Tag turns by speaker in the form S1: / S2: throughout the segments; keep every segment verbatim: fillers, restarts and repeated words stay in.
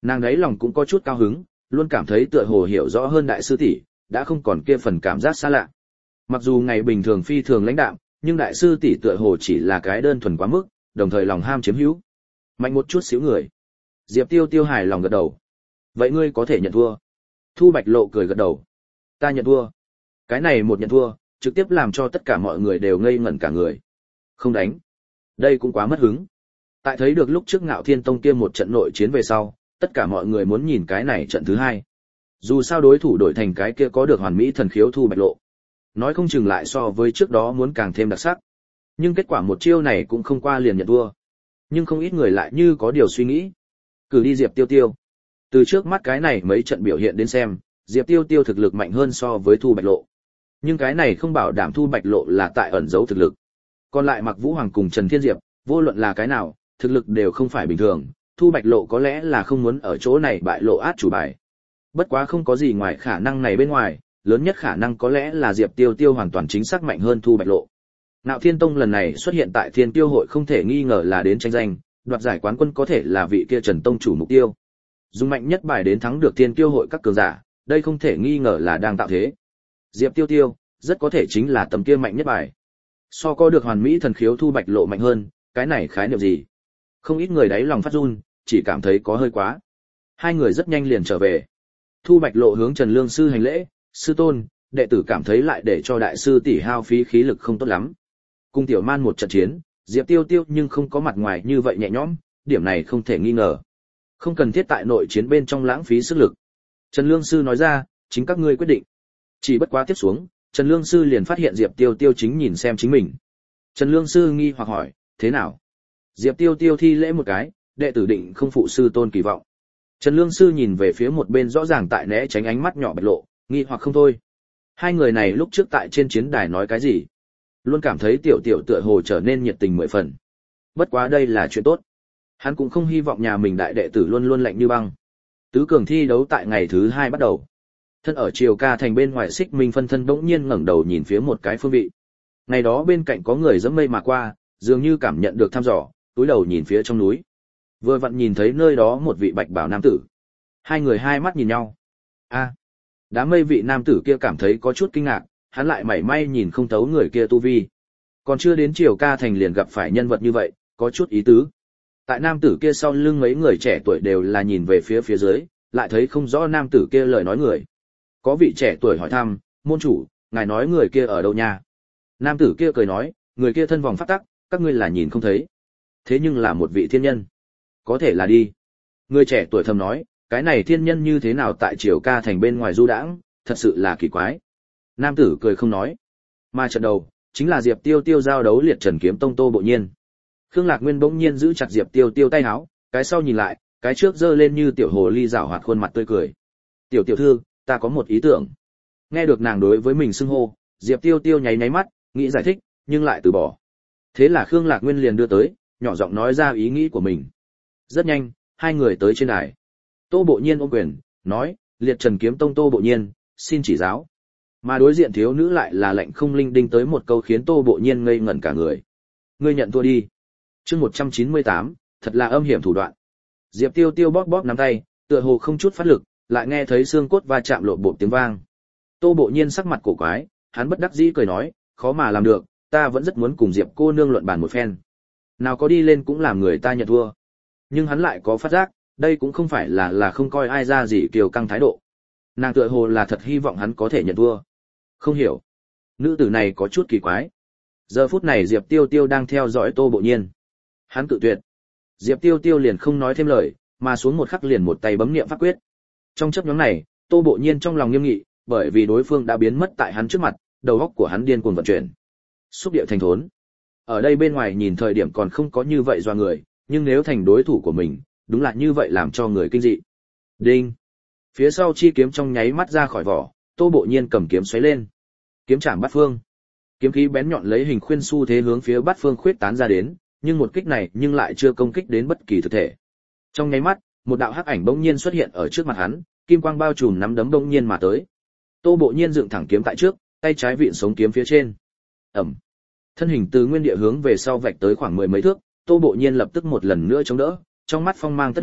S1: Nàng đấy lòng cũng có chút cao hứng, luôn cảm thấy tựa hồ hiểu rõ hơn đại sư tỷ, đã không còn kia phần cảm giác xa lạ. Mặc dù ngày bình thường phi thường lãnh đạm, nhưng đại sư tỷ tựa hồ chỉ là cái đơn thuần quá mức, đồng thời lòng ham chiếm hữu. Mạnh một chút xíu người. Diệp Tiêu Tiêu hài lòng gật đầu. Vậy ngươi có thể nhận thua. Thu Bạch Lộ cười gật đầu. Ta nhận thua. Cái này một nhận thua, trực tiếp làm cho tất cả mọi người đều ngây ngẩn cả người. Không đánh. Đây cũng quá mất hứng. Tại thấy được lúc trước Ngạo Thiên Tông kia một trận nội chiến về sau, tất cả mọi người muốn nhìn cái này trận thứ hai. Dù sao đối thủ đổi thành cái kia có được hoàn mỹ thần khiếu Thu Bạch Lộ. Nói không chừng lại so với trước đó muốn càng thêm đặc sắc. Nhưng kết quả một chiêu này cũng không qua liền nhận thua. Nhưng không ít người lại như có điều suy nghĩ. Cử đi Diệp Tiêu Tiêu. Từ trước mắt cái này mấy trận biểu hiện đến xem, Diệp Tiêu Tiêu thực lực mạnh hơn so với Thu Bạch Lộ. Nhưng cái này không bảo đảm Thu Bạch Lộ là tại ẩn giấu thực lực. Còn lại Mặc Vũ Hoàng cùng Trần Thiên Diệp, vô luận là cái nào, thực lực đều không phải bình thường, Thu Bạch Lộ có lẽ là không muốn ở chỗ này bại lộ át chủ bài. Bất quá không có gì ngoài khả năng này bên ngoài, lớn nhất khả năng có lẽ là Diệp Tiêu Tiêu hoàn toàn chính xác mạnh hơn Thu Bạch Lộ. Ngạo Thiên Tông lần này xuất hiện tại Thiên Tiêu hội không thể nghi ngờ là đến tranh danh, đoạt giải quán quân có thể là vị kia Trần Tông chủ mục tiêu. Dùng mạnh nhất bài đến thắng được Thiên Tiêu hội các cường giả, đây không thể nghi ngờ là đang tạo thế. Diệp Tiêu Tiêu, rất có thể chính là tấm kia mạnh nhất bài. So có được hoàn mỹ thần khiếu Thu Bạch Lộ mạnh hơn, cái này khái niệm gì? Không ít người đáy lòng phát run, chỉ cảm thấy có hơi quá. Hai người rất nhanh liền trở về. Thu Bạch Lộ hướng Trần Lương sư hành lễ, sư tôn, đệ tử cảm thấy lại để cho đại sư tỷ hao phí khí lực không tốt lắm. Cùng Tiểu Man một trận chiến, Diệp Tiêu Tiêu nhưng không có mặt ngoài như vậy nhẹ nhõm, điểm này không thể nghi ngờ. Không cần thiết tại nội chiến bên trong lãng phí sức lực. Trần Lương sư nói ra, chính các ngươi quyết định. Chỉ bất quá tiếp xuống, Trần Lương sư liền phát hiện Diệp Tiêu Tiêu chính nhìn xem chính mình. Trần Lương sư nghi hoặc hỏi, thế nào? Diệp Tiêu Tiêu thi lễ một cái, đệ tử định không phụ sư tôn kỳ vọng. Trần Lương sư nhìn về phía một bên rõ ràng tại né tránh ánh mắt nhỏ Bạch Lộ, nghi hoặc không thôi. Hai người này lúc trước tại trên chiến đài nói cái gì? Luôn cảm thấy tiểu tiểu tựa hồ trở nên nhiệt tình mười phần. Bất quá đây là chuyện tốt. Hắn cũng không hy vọng nhà mình đại đệ tử luôn luôn lạnh như băng. Tứ cường thi đấu tại ngày thứ hai bắt đầu. Thân ở Triều Ca thành bên ngoài Xích Minh phân thân bỗng nhiên ngẩng đầu nhìn phía một cái phương vị. Ngày đó bên cạnh có người dẫm mây mà qua, dường như cảm nhận được thăm dò, túi đầu nhìn phía trong núi. Vừa vặn nhìn thấy nơi đó một vị bạch bào nam tử. Hai người hai mắt nhìn nhau. A, đám mây vị nam tử kia cảm thấy có chút kinh ngạc, hắn lại mảy may nhìn không thấu người kia tu vi. Còn chưa đến Triều Ca thành liền gặp phải nhân vật như vậy, có chút ý tứ. Tại nam tử kia sau lưng mấy người trẻ tuổi đều là nhìn về phía phía dưới, lại thấy không rõ nam tử kia lời nói người. Có vị trẻ tuổi hỏi thăm, môn chủ, ngài nói người kia ở đâu nha? Nam tử kia cười nói, người kia thân vòng pháp tắc, các ngươi là nhìn không thấy. Thế nhưng là một vị thiên nhân. Có thể là đi. Người trẻ tuổi thầm nói, cái này thiên nhân như thế nào tại Triều Ca thành bên ngoài du đãng, thật sự là kỳ quái. Nam tử cười không nói. Mà trận đầu, chính là Diệp Tiêu Tiêu giao đấu liệt Trần Kiếm Tông Tô Bộ Nhiên. Khương Lạc Nguyên bỗng nhiên giữ chặt Diệp Tiêu Tiêu tay áo, cái sau nhìn lại, cái trước giơ lên như tiểu hồ ly rảo hoạt khuôn mặt tươi cười. Tiểu tiểu thư, ta có một ý tưởng. Nghe được nàng đối với mình xưng hô, Diệp Tiêu Tiêu nháy nháy mắt, nghĩ giải thích, nhưng lại từ bỏ. Thế là Khương Lạc Nguyên liền đưa tới, nhỏ giọng nói ra ý nghĩ của mình. Rất nhanh, hai người tới trên đài. Tô Bộ Nhiên ôm quyền, nói, liệt Trần Kiếm Tông Tô Bộ Nhiên, xin chỉ giáo. Mà đối diện thiếu nữ lại là lệnh không linh đinh tới một câu khiến Tô Bộ Nhiên ngây ngẩn cả người. Ngươi nhận thua đi. Chương một trăm chín mươi tám, thật là âm hiểm thủ đoạn. Diệp Tiêu Tiêu bóp bóp nắm tay, tựa hồ không chút phát lực, lại nghe thấy xương cốt va chạm lộn bộp tiếng vang. Tô Bộ Nhiên sắc mặt cổ quái, hắn bất đắc dĩ cười nói, khó mà làm được, ta vẫn rất muốn cùng Diệp cô nương luận bàn một phen. Nào có đi lên cũng làm người ta nhận thua. Nhưng hắn lại có phát giác, đây cũng không phải là là không coi ai ra gì kiều căng thái độ. Nàng tựa hồ là thật hy vọng hắn có thể nhận thua. Không hiểu. Nữ tử này có chút kỳ quái. Giờ phút này Diệp Tiêu Tiêu đang theo dõi Tô Bộ Nhiên. Hắn cự tuyệt. Diệp Tiêu Tiêu liền không nói thêm lời, mà xuống một khắc liền một tay bấm niệm pháp quyết. Trong chớp nhoáng này, Tô Bộ Nhiên trong lòng nghiêm nghị, bởi vì đối phương đã biến mất tại hắn trước mặt, đầu óc của hắn điên cuồng vận chuyển. Xúc điệu thành thốn. Ở đây bên ngoài nhìn thời điểm còn không có như vậy doa người, nhưng nếu thành đối thủ của mình, đúng là như vậy làm cho người kinh dị. Đinh. Phía sau chi kiếm trong nháy mắt ra khỏi vỏ, Tô Bộ Nhiên cầm kiếm xoáy lên. Kiếm chạm bát phương. Kiếm khí bén nhọn lấy hình khuyên xu thế hướng phía bát phương khuyết tán ra đến, nhưng một kích này nhưng lại chưa công kích đến bất kỳ thực thể. Trong nháy mắt, một đạo hắc ảnh bỗng nhiên xuất hiện ở trước mặt hắn, kim quang bao trùm nắm đấm bỗng nhiên mà tới. Tô Bộ Nhiên dựng thẳng kiếm tại trước, tay trái vịn sống kiếm phía trên. Ầm. Thân hình từ nguyên địa hướng về sau vạch tới khoảng mười mấy thước, Tô Bộ Nhiên lập tức một lần nữa chống đỡ, trong mắt phong mang tất lộ,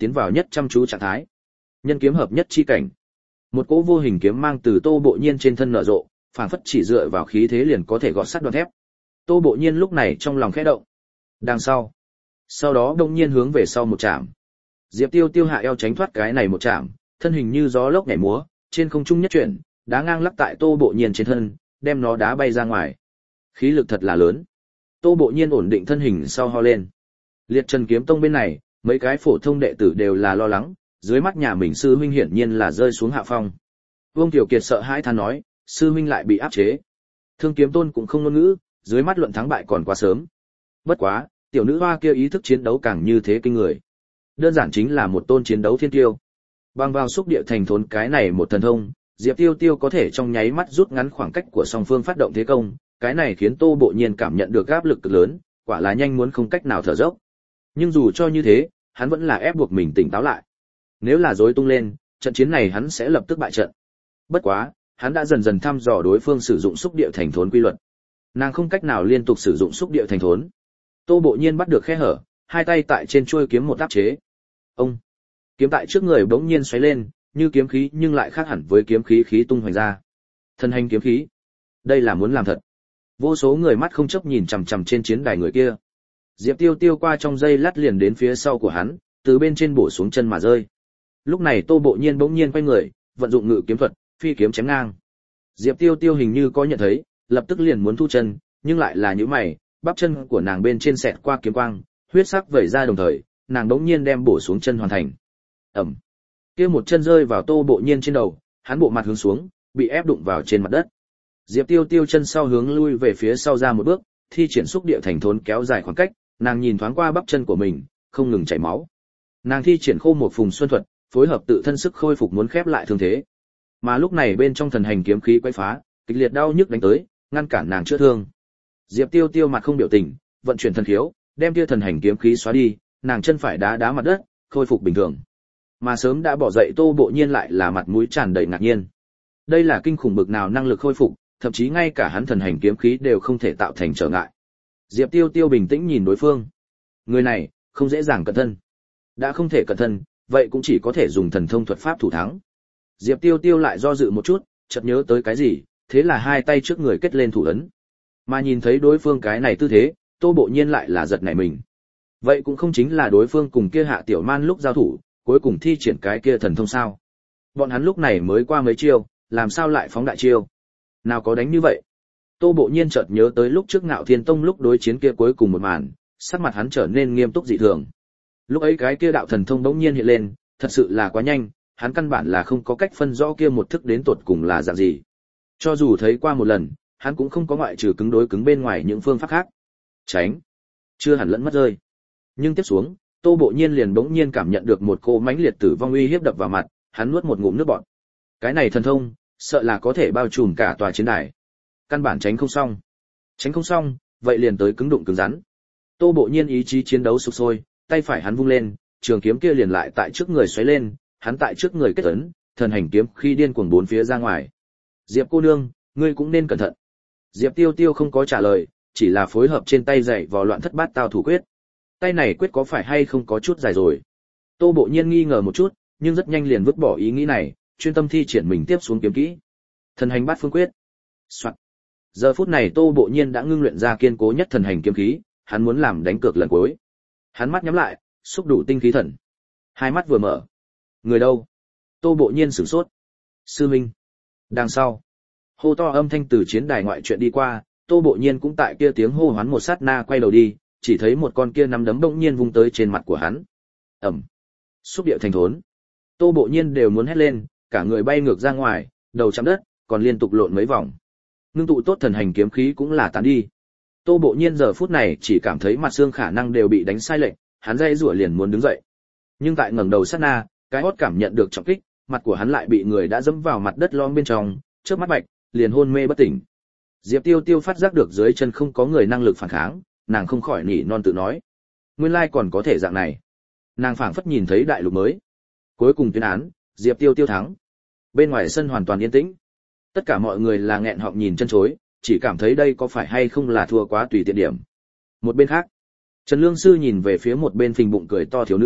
S1: tiến vào nhất chăm chú trạng thái. Nhân kiếm hợp nhất chi cảnh. Một cỗ vô hình kiếm mang từ Tô Bộ Nhiên trên thân nở rộ, phảng phất chỉ dựa vào khí thế liền có thể gọt sắt đoạn thép. Tô Bộ Nhiên lúc này trong lòng khẽ động. Đằng sau, sau đó đông nhiên hướng về sau một chạm. Diệp Tiêu Tiêu hạ eo tránh thoát cái này một chạm, thân hình như gió lốc nhảy múa, trên không trung nhất chuyển, đá ngang lắc tại Tô Bộ Nhiên trên thân, đem nó đá bay ra ngoài. Khí lực thật là lớn. Tô Bộ Nhiên ổn định thân hình sau ho lên. Liệt Trần Kiếm Tông bên này, mấy cái phổ thông đệ tử đều là lo lắng, dưới mắt nhà mình sư huynh hiển nhiên là rơi xuống hạ phong. Vương Tiểu Kiệt sợ hãi than nói, sư huynh lại bị áp chế. Thương Kiếm Tôn cũng không ngôn ngữ, dưới mắt luận thắng bại còn quá sớm. Bất quá, tiểu nữ hoa kia ý thức chiến đấu càng như thế kinh người. Đơn giản chính là một tôn chiến đấu thiên tiêu. Bằng vào xúc địa thành thốn cái này một thần thông, Diệp Tiêu Tiêu có thể trong nháy mắt rút ngắn khoảng cách của song phương phát động thế công, cái này khiến Tô Bộ Nhiên cảm nhận được áp lực cực lớn, quả là nhanh muốn không cách nào thở dốc. Nhưng dù cho như thế, hắn vẫn là ép buộc mình tỉnh táo lại. Nếu là rối tung lên, trận chiến này hắn sẽ lập tức bại trận. Bất quá, hắn đã dần dần thăm dò đối phương sử dụng xúc địa thành thốn quy luật. Nàng không cách nào liên tục sử dụng xúc địa thành thốn. Tô Bộ Nhiên bắt được khe hở, hai tay tại trên chuôi kiếm một áp chế. Ông, kiếm tại trước người bỗng nhiên xoáy lên, như kiếm khí nhưng lại khác hẳn với kiếm khí khí tung hoành ra. Thần hành kiếm khí, đây là muốn làm thật. Vô số người mắt không chớp nhìn chằm chằm trên chiến đài người kia. Diệp Tiêu Tiêu qua trong giây lát liền đến phía sau của hắn, từ bên trên bổ xuống chân mà rơi. Lúc này Tô Bộ Nhiên bỗng nhiên quay người, vận dụng ngự kiếm thuật, phi kiếm chém ngang. Diệp Tiêu Tiêu hình như có nhận thấy, lập tức liền muốn thu chân, nhưng lại là nhíu mày, bắp chân của nàng bên trên xẹt qua kiếm quang, huyết sắc vẩy ra đồng thời, nàng bỗng nhiên đem bổ xuống chân hoàn thành. Ầm. Kia một chân rơi vào Tô Bộ Nhiên trên đầu, hắn bộ mặt hướng xuống, bị ép đụng vào trên mặt đất. Diệp Tiêu Tiêu chân sau hướng lui về phía sau ra một bước, thi triển xúc địa thành thốn kéo dài khoảng cách, nàng nhìn thoáng qua bắp chân của mình, không ngừng chảy máu. Nàng thi triển khô một phùng xuân thuật, phối hợp tự thân sức khôi phục muốn khép lại thương thế. Mà lúc này bên trong thần hành kiếm khí quấy phá, kịch liệt đau nhức đánh tới, ngăn cản nàng chữa thương. Diệp Tiêu Tiêu mặt không biểu tình, vận chuyển thần khiếu, đem kia thần hành kiếm khí xóa đi, nàng chân phải đá đá mặt đất, khôi phục bình thường. Mà sớm đã bỏ dậy Tô Bộ Nhiên lại là mặt mũi tràn đầy ngạc nhiên. Đây là kinh khủng bực nào năng lực khôi phục, thậm chí ngay cả hắn thần hành kiếm khí đều không thể tạo thành trở ngại. Diệp Tiêu Tiêu bình tĩnh nhìn đối phương. Người này, không dễ dàng cẩn thân. Đã không thể cẩn thân, vậy cũng chỉ có thể dùng thần thông thuật pháp thủ thắng. Diệp Tiêu Tiêu lại do dự một chút, chợt nhớ tới cái gì, thế là hai tay trước người kết lên thủ ấn. Mà nhìn thấy đối phương cái này tư thế, Tô Bộ Nhiên lại là giật nảy mình. Vậy cũng không chính là đối phương cùng kia Hạ Tiểu Man lúc giao thủ, cuối cùng thi triển cái kia thần thông sao? Bọn hắn lúc này mới qua mấy chiêu, làm sao lại phóng đại chiêu? Nào có đánh như vậy? Tô Bộ Nhiên chợt nhớ tới lúc trước Ngạo Thiên Tông lúc đối chiến kia cuối cùng một màn, sắc mặt hắn trở nên nghiêm túc dị thường. Lúc ấy cái kia đạo thần thông bỗng nhiên hiện lên, thật sự là quá nhanh, hắn căn bản là không có cách phân rõ kia một thức đến tột cùng là dạng gì. Cho dù thấy qua một lần, hắn cũng không có ngoại trừ cứng đối cứng bên ngoài những phương pháp khác. Tránh, chưa hẳn lẫn mất rơi. Nhưng tiếp xuống, Tô Bộ Nhiên liền bỗng nhiên cảm nhận được một cô mãnh liệt tử vong uy hiếp đập vào mặt, hắn nuốt một ngụm nước bọt. Cái này thần thông, sợ là có thể bao trùm cả tòa chiến đài. Căn bản tránh không xong. Tránh không xong, vậy liền tới cứng đụng cứng rắn. Tô Bộ Nhiên ý chí chiến đấu sục sôi, tay phải hắn vung lên, trường kiếm kia liền lại tại trước người xoáy lên, hắn tại trước người kết ấn, thần hành kiếm khi điên cuồng bốn phía ra ngoài. Diệp cô nương, ngươi cũng nên cẩn thận. Diệp Tiêu Tiêu không có trả lời, chỉ là phối hợp trên tay dạy vào loạn thất bát tao thủ quyết. Tay này quyết có phải hay không có chút dài rồi. Tô Bộ Nhiên nghi ngờ một chút, nhưng rất nhanh liền vứt bỏ ý nghĩ này, chuyên tâm thi triển mình tiếp xuống kiếm kỹ. Thần hành bát phương quyết. Soạn. Giờ phút này Tô Bộ Nhiên đã ngưng luyện ra kiên cố nhất thần hành kiếm khí, hắn muốn làm đánh cược lần cuối. Hắn mắt nhắm lại, xúc đủ tinh khí thần. Hai mắt vừa mở. Người đâu? Tô Bộ Nhiên sửng sốt. Sư Minh. Đằng sau, hô to âm thanh từ chiến đài ngoại chuyện đi qua, Tô Bộ Nhiên cũng tại kia tiếng hô hoán một sát na quay đầu đi, chỉ thấy một con kia nắm đấm bỗng nhiên vung tới trên mặt của hắn. Ầm. Xúc địa thành thốn. Tô Bộ Nhiên đều muốn hét lên, cả người bay ngược ra ngoài, đầu chạm đất, còn liên tục lộn mấy vòng. Ngưng tụ tốt thần hành kiếm khí cũng là tán đi. Tô Bộ Nhiên giờ phút này chỉ cảm thấy mặt xương khả năng đều bị đánh sai lệch, hắn dây rủa liền muốn đứng dậy. Nhưng tại ngẩng đầu sát na, cái hốt cảm nhận được trọng kích, mặt của hắn lại bị người đã dẫm vào mặt đất lom bên trong, chớp mắt bạch, liền hôn mê bất tỉnh. Diệp Tiêu Tiêu phát giác được dưới chân không có người năng lực phản kháng, nàng không khỏi nỉ non tự nói. Nguyên lai còn có thể dạng này. Nàng phảng phất nhìn thấy đại lục mới. Cuối cùng tuyên án, Diệp Tiêu Tiêu thắng. Bên ngoài sân hoàn toàn yên tĩnh. Tất cả mọi người là nghẹn họng nhìn chân chối, chỉ cảm thấy đây có phải hay không là thua quá tùy tiện điểm. Một bên khác, Trần Lương Sư nhìn về phía một bên phình bụng cười to thiếu nữ,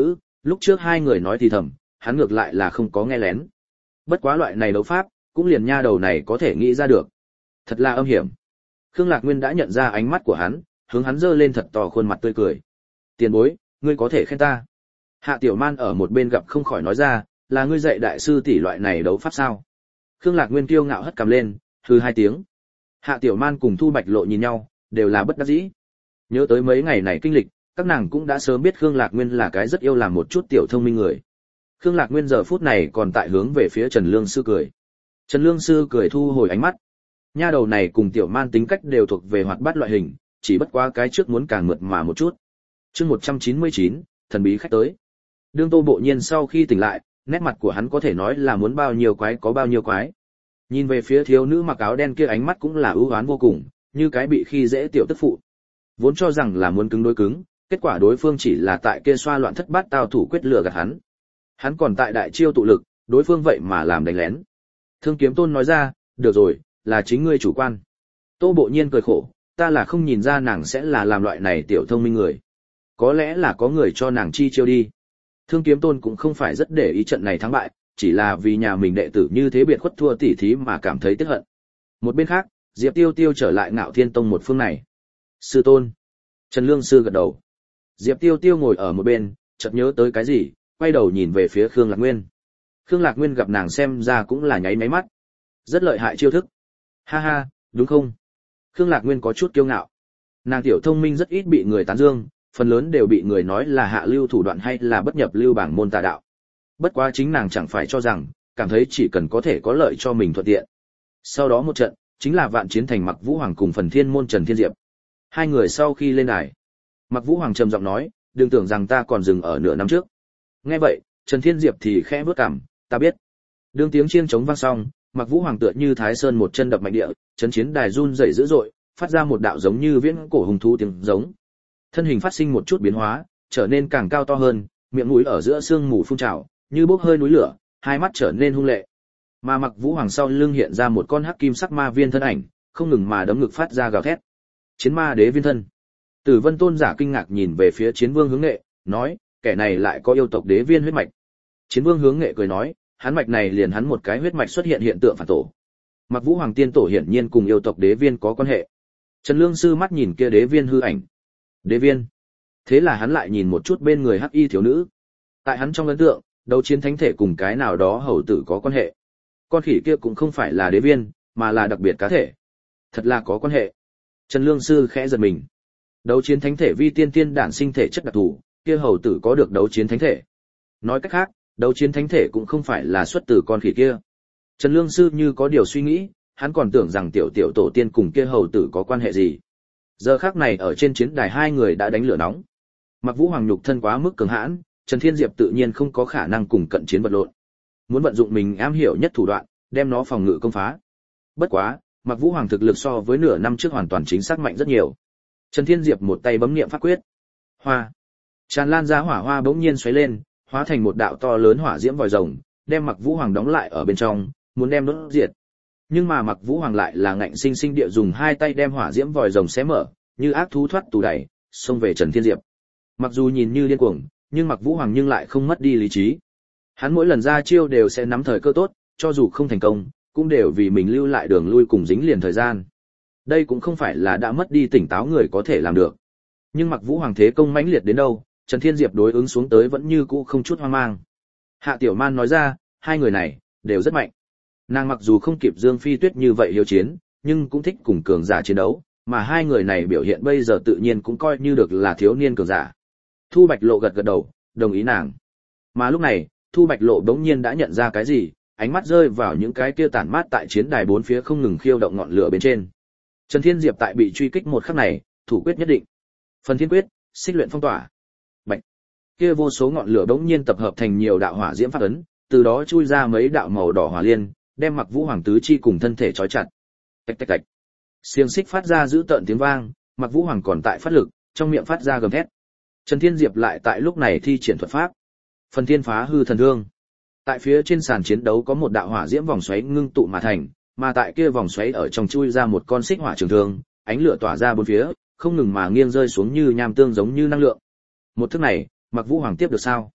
S1: Lúc trước hai người nói thì thầm, hắn ngược lại là không có nghe lén. Bất quá loại này đấu pháp, cũng liền nha đầu này có thể nghĩ ra được. Thật là âm hiểm. Khương Lạc Nguyên đã nhận ra ánh mắt của hắn, hướng hắn giơ lên thật to khuôn mặt tươi cười. Tiền bối, ngươi có thể khen ta. Hạ Tiểu Man ở một bên gặp không khỏi nói ra, là ngươi dạy đại sư tỷ loại này đấu pháp sao? Khương Lạc Nguyên kiêu ngạo hất cằm lên, hừ hai tiếng. Hạ Tiểu Man cùng Thu Bạch Lộ nhìn nhau, đều là bất đắc dĩ. Nhớ tới mấy ngày này kinh lịch, các nàng cũng đã sớm biết Khương Lạc Nguyên là cái rất yêu làm một chút tiểu thông minh người. Khương Lạc Nguyên giờ phút này còn tại hướng về phía Trần Lương Sư cười. Trần Lương Sư cười thu hồi ánh mắt. Nha đầu này cùng Tiểu Man tính cách đều thuộc về hoạt bát loại hình, chỉ bất quá cái trước muốn càng mượt mà một chút. Chương một trăm chín mươi chín, thần bí khách tới. Đương Tô Bộ Nhiên sau khi tỉnh lại, nét mặt của hắn có thể nói là muốn bao nhiêu quái có bao nhiêu quái. Nhìn về phía thiếu nữ mặc áo đen kia ánh mắt cũng là ưu oán vô cùng, như cái bị khi dễ tiểu tức phụ. Vốn cho rằng là muốn cứng đối cứng, kết quả đối phương chỉ là tại kia xoa loạn thất bát tao thủ quyết lừa gạt hắn. Hắn còn tại đại chiêu tụ lực, đối phương vậy mà làm đánh lén. Thương Kiếm Tôn nói ra, được rồi, là chính ngươi chủ quan. Tô Bộ Nhiên cười khổ, ta là không nhìn ra nàng sẽ là làm loại này tiểu thông minh người. Có lẽ là có người cho nàng chi chiêu đi. Thương Kiếm Tôn cũng không phải rất để ý trận này thắng bại, chỉ là vì nhà mình đệ tử như thế biệt khuất thua tỉ thí mà cảm thấy tiếc hận. Một bên khác, Diệp Tiêu Tiêu trở lại Ngạo Thiên Tông một phương này. Sư tôn. Trần Lương Sư gật đầu. Diệp Tiêu Tiêu ngồi ở một bên, chợt nhớ tới cái gì, quay đầu nhìn về phía Khương Lạc Nguyên. Khương Lạc Nguyên gặp nàng xem ra cũng là nháy máy mắt. Rất lợi hại chiêu thức. Ha ha, đúng không? Khương Lạc Nguyên có chút kiêu ngạo. Nàng tiểu thông minh rất ít bị người tán dương, phần lớn đều bị người nói là hạ lưu thủ đoạn hay là bất nhập lưu bảng môn tà đạo. Bất quá chính nàng chẳng phải cho rằng, cảm thấy chỉ cần có thể có lợi cho mình thuận tiện. Sau đó một trận, chính là Vạn Chiến Thành Mặc Vũ Hoàng cùng Phần Thiên Môn Trần Thiên Diệp. Hai người sau khi lên đài, Mặc Vũ Hoàng trầm giọng nói, đừng tưởng rằng ta còn dừng ở nửa năm trước. Nghe vậy, Trần Thiên Diệp thì khẽ bước cằm, ta biết. Đương tiếng chiêng trống vang xong, Mặc Vũ Hoàng tựa như Thái Sơn một chân đập mạnh địa, chấn chiến đài run rẩy dữ dội, phát ra một đạo giống như viễn cổ hùng thú tiếng giống. Thân hình phát sinh một chút biến hóa, trở nên càng cao to hơn, miệng mũi ở giữa sương mù phun trào, như bốc hơi núi lửa, hai mắt trở nên hung lệ. Mà Mặc Vũ Hoàng sau lưng hiện ra một con hắc kim sắc ma viên thân ảnh, không ngừng mà đấm ngực phát ra gào thét. Chiến ma đế viên thân. Tử Vân Tôn giả kinh ngạc nhìn về phía Chiến Vương Hướng Nghệ, nói, kẻ này lại có yêu tộc đế viên huyết mạch. Chiến Vương Hướng Nghệ cười nói, hắn mạch này liền hắn một cái huyết mạch xuất hiện hiện tượng phản tổ. Mặc Vũ Hoàng tiên tổ hiển nhiên cùng yêu tộc đế viên có quan hệ. Trần Lương Sư mắt nhìn kia đế viên hư ảnh. Đế viên. Thế là hắn lại nhìn một chút bên người hắc y thiếu nữ. Tại hắn trong ấn tượng, đấu chiến thánh thể cùng cái nào đó hầu tử có quan hệ. Con khỉ kia cũng không phải là đế viên, mà là đặc biệt cá thể. Thật là có quan hệ. Trần Lương Sư khẽ giật mình. Đấu chiến thánh thể vi tiên tiên đản sinh thể chất đặc thù, kia hầu tử có được đấu chiến thánh thể. Nói cách khác, đấu chiến thánh thể cũng không phải là xuất từ con khỉ kia. Trần Lương Sư như có điều suy nghĩ, hắn còn tưởng rằng tiểu tiểu tổ tiên cùng kia hầu tử có quan hệ gì. Giờ khắc này ở trên chiến đài hai người đã đánh lửa nóng. Mặc Vũ Hoàng nhục thân quá mức cường hãn, Trần Thiên Diệp tự nhiên không có khả năng cùng cận chiến vật lộn. Muốn vận dụng mình am hiểu nhất thủ đoạn, đem nó phòng ngự công phá. Bất quá, Mặc Vũ Hoàng thực lực so với nửa năm trước hoàn toàn chính xác mạnh rất nhiều. Trần Thiên Diệp một tay bấm niệm pháp quyết. Hoa. Tràn lan ra hỏa hoa bỗng nhiên xoáy lên, hóa thành một đạo to lớn hỏa diễm vòi rồng, đem Mặc Vũ Hoàng đóng lại ở bên trong, muốn đem đốt diệt. Nhưng mà Mặc Vũ Hoàng lại là ngạnh sinh sinh địa dùng hai tay đem hỏa diễm vòi rồng xé mở, như ác thú thoát tù đẩy, xông về Trần Thiên Diệp. Mặc dù nhìn như điên cuồng, nhưng Mặc Vũ Hoàng nhưng lại không mất đi lý trí. Hắn mỗi lần ra chiêu đều sẽ nắm thời cơ tốt, cho dù không thành công, cũng đều vì mình lưu lại đường lui cùng dính liền thời gian. Đây cũng không phải là đã mất đi tỉnh táo người có thể làm được. Nhưng Mặc Vũ Hoàng thế công mãnh liệt đến đâu, Trần Thiên Diệp đối ứng xuống tới vẫn như cũ không chút hoang mang. Hạ Tiểu Man nói ra, hai người này đều rất mạnh. Nàng mặc dù không kịp Dương Phi Tuyết như vậy hiếu chiến, nhưng cũng thích cùng cường giả chiến đấu, mà hai người này biểu hiện bây giờ tự nhiên cũng coi như được là thiếu niên cường giả. Thu Bạch Lộ gật gật đầu, đồng ý nàng. Mà lúc này, Thu Bạch Lộ đống nhiên đã nhận ra cái gì, ánh mắt rơi vào những cái kia tản mát tại chiến đài bốn phía không ngừng khiêu động ngọn lửa bên trên. Trần Thiên Diệp tại bị truy kích một khắc này, thủ quyết nhất định. Phần Thiên Quyết, Xích Luyện Phong Tỏa. Bạch. Kia vô số ngọn lửa đống nhiên tập hợp thành nhiều đạo hỏa diễm pháp ấn, từ đó chui ra mấy đạo màu đỏ hỏa liên, đem Mặc Vũ Hoàng tứ chi cùng thân thể trói chặt. Tạch tạch tạch. Xiềng xích phát ra dữ tợn tiếng vang, Mặc Vũ Hoàng còn tại phát lực, trong miệng phát ra gầm thét. Trần Thiên Diệp lại tại lúc này thi triển thuật pháp. Phần Thiên Phá Hư Thần Thương. Tại phía trên sàn chiến đấu có một đạo hỏa diễm vòng xoáy ngưng tụ mà thành, mà tại kia vòng xoáy ở trong chui ra một con xích hỏa trường thương, ánh lửa tỏa ra bốn phía, không ngừng mà nghiêng rơi xuống như nham tương giống như năng lượng. Một thức này, Mặc Vũ Hoàng tiếp được sao?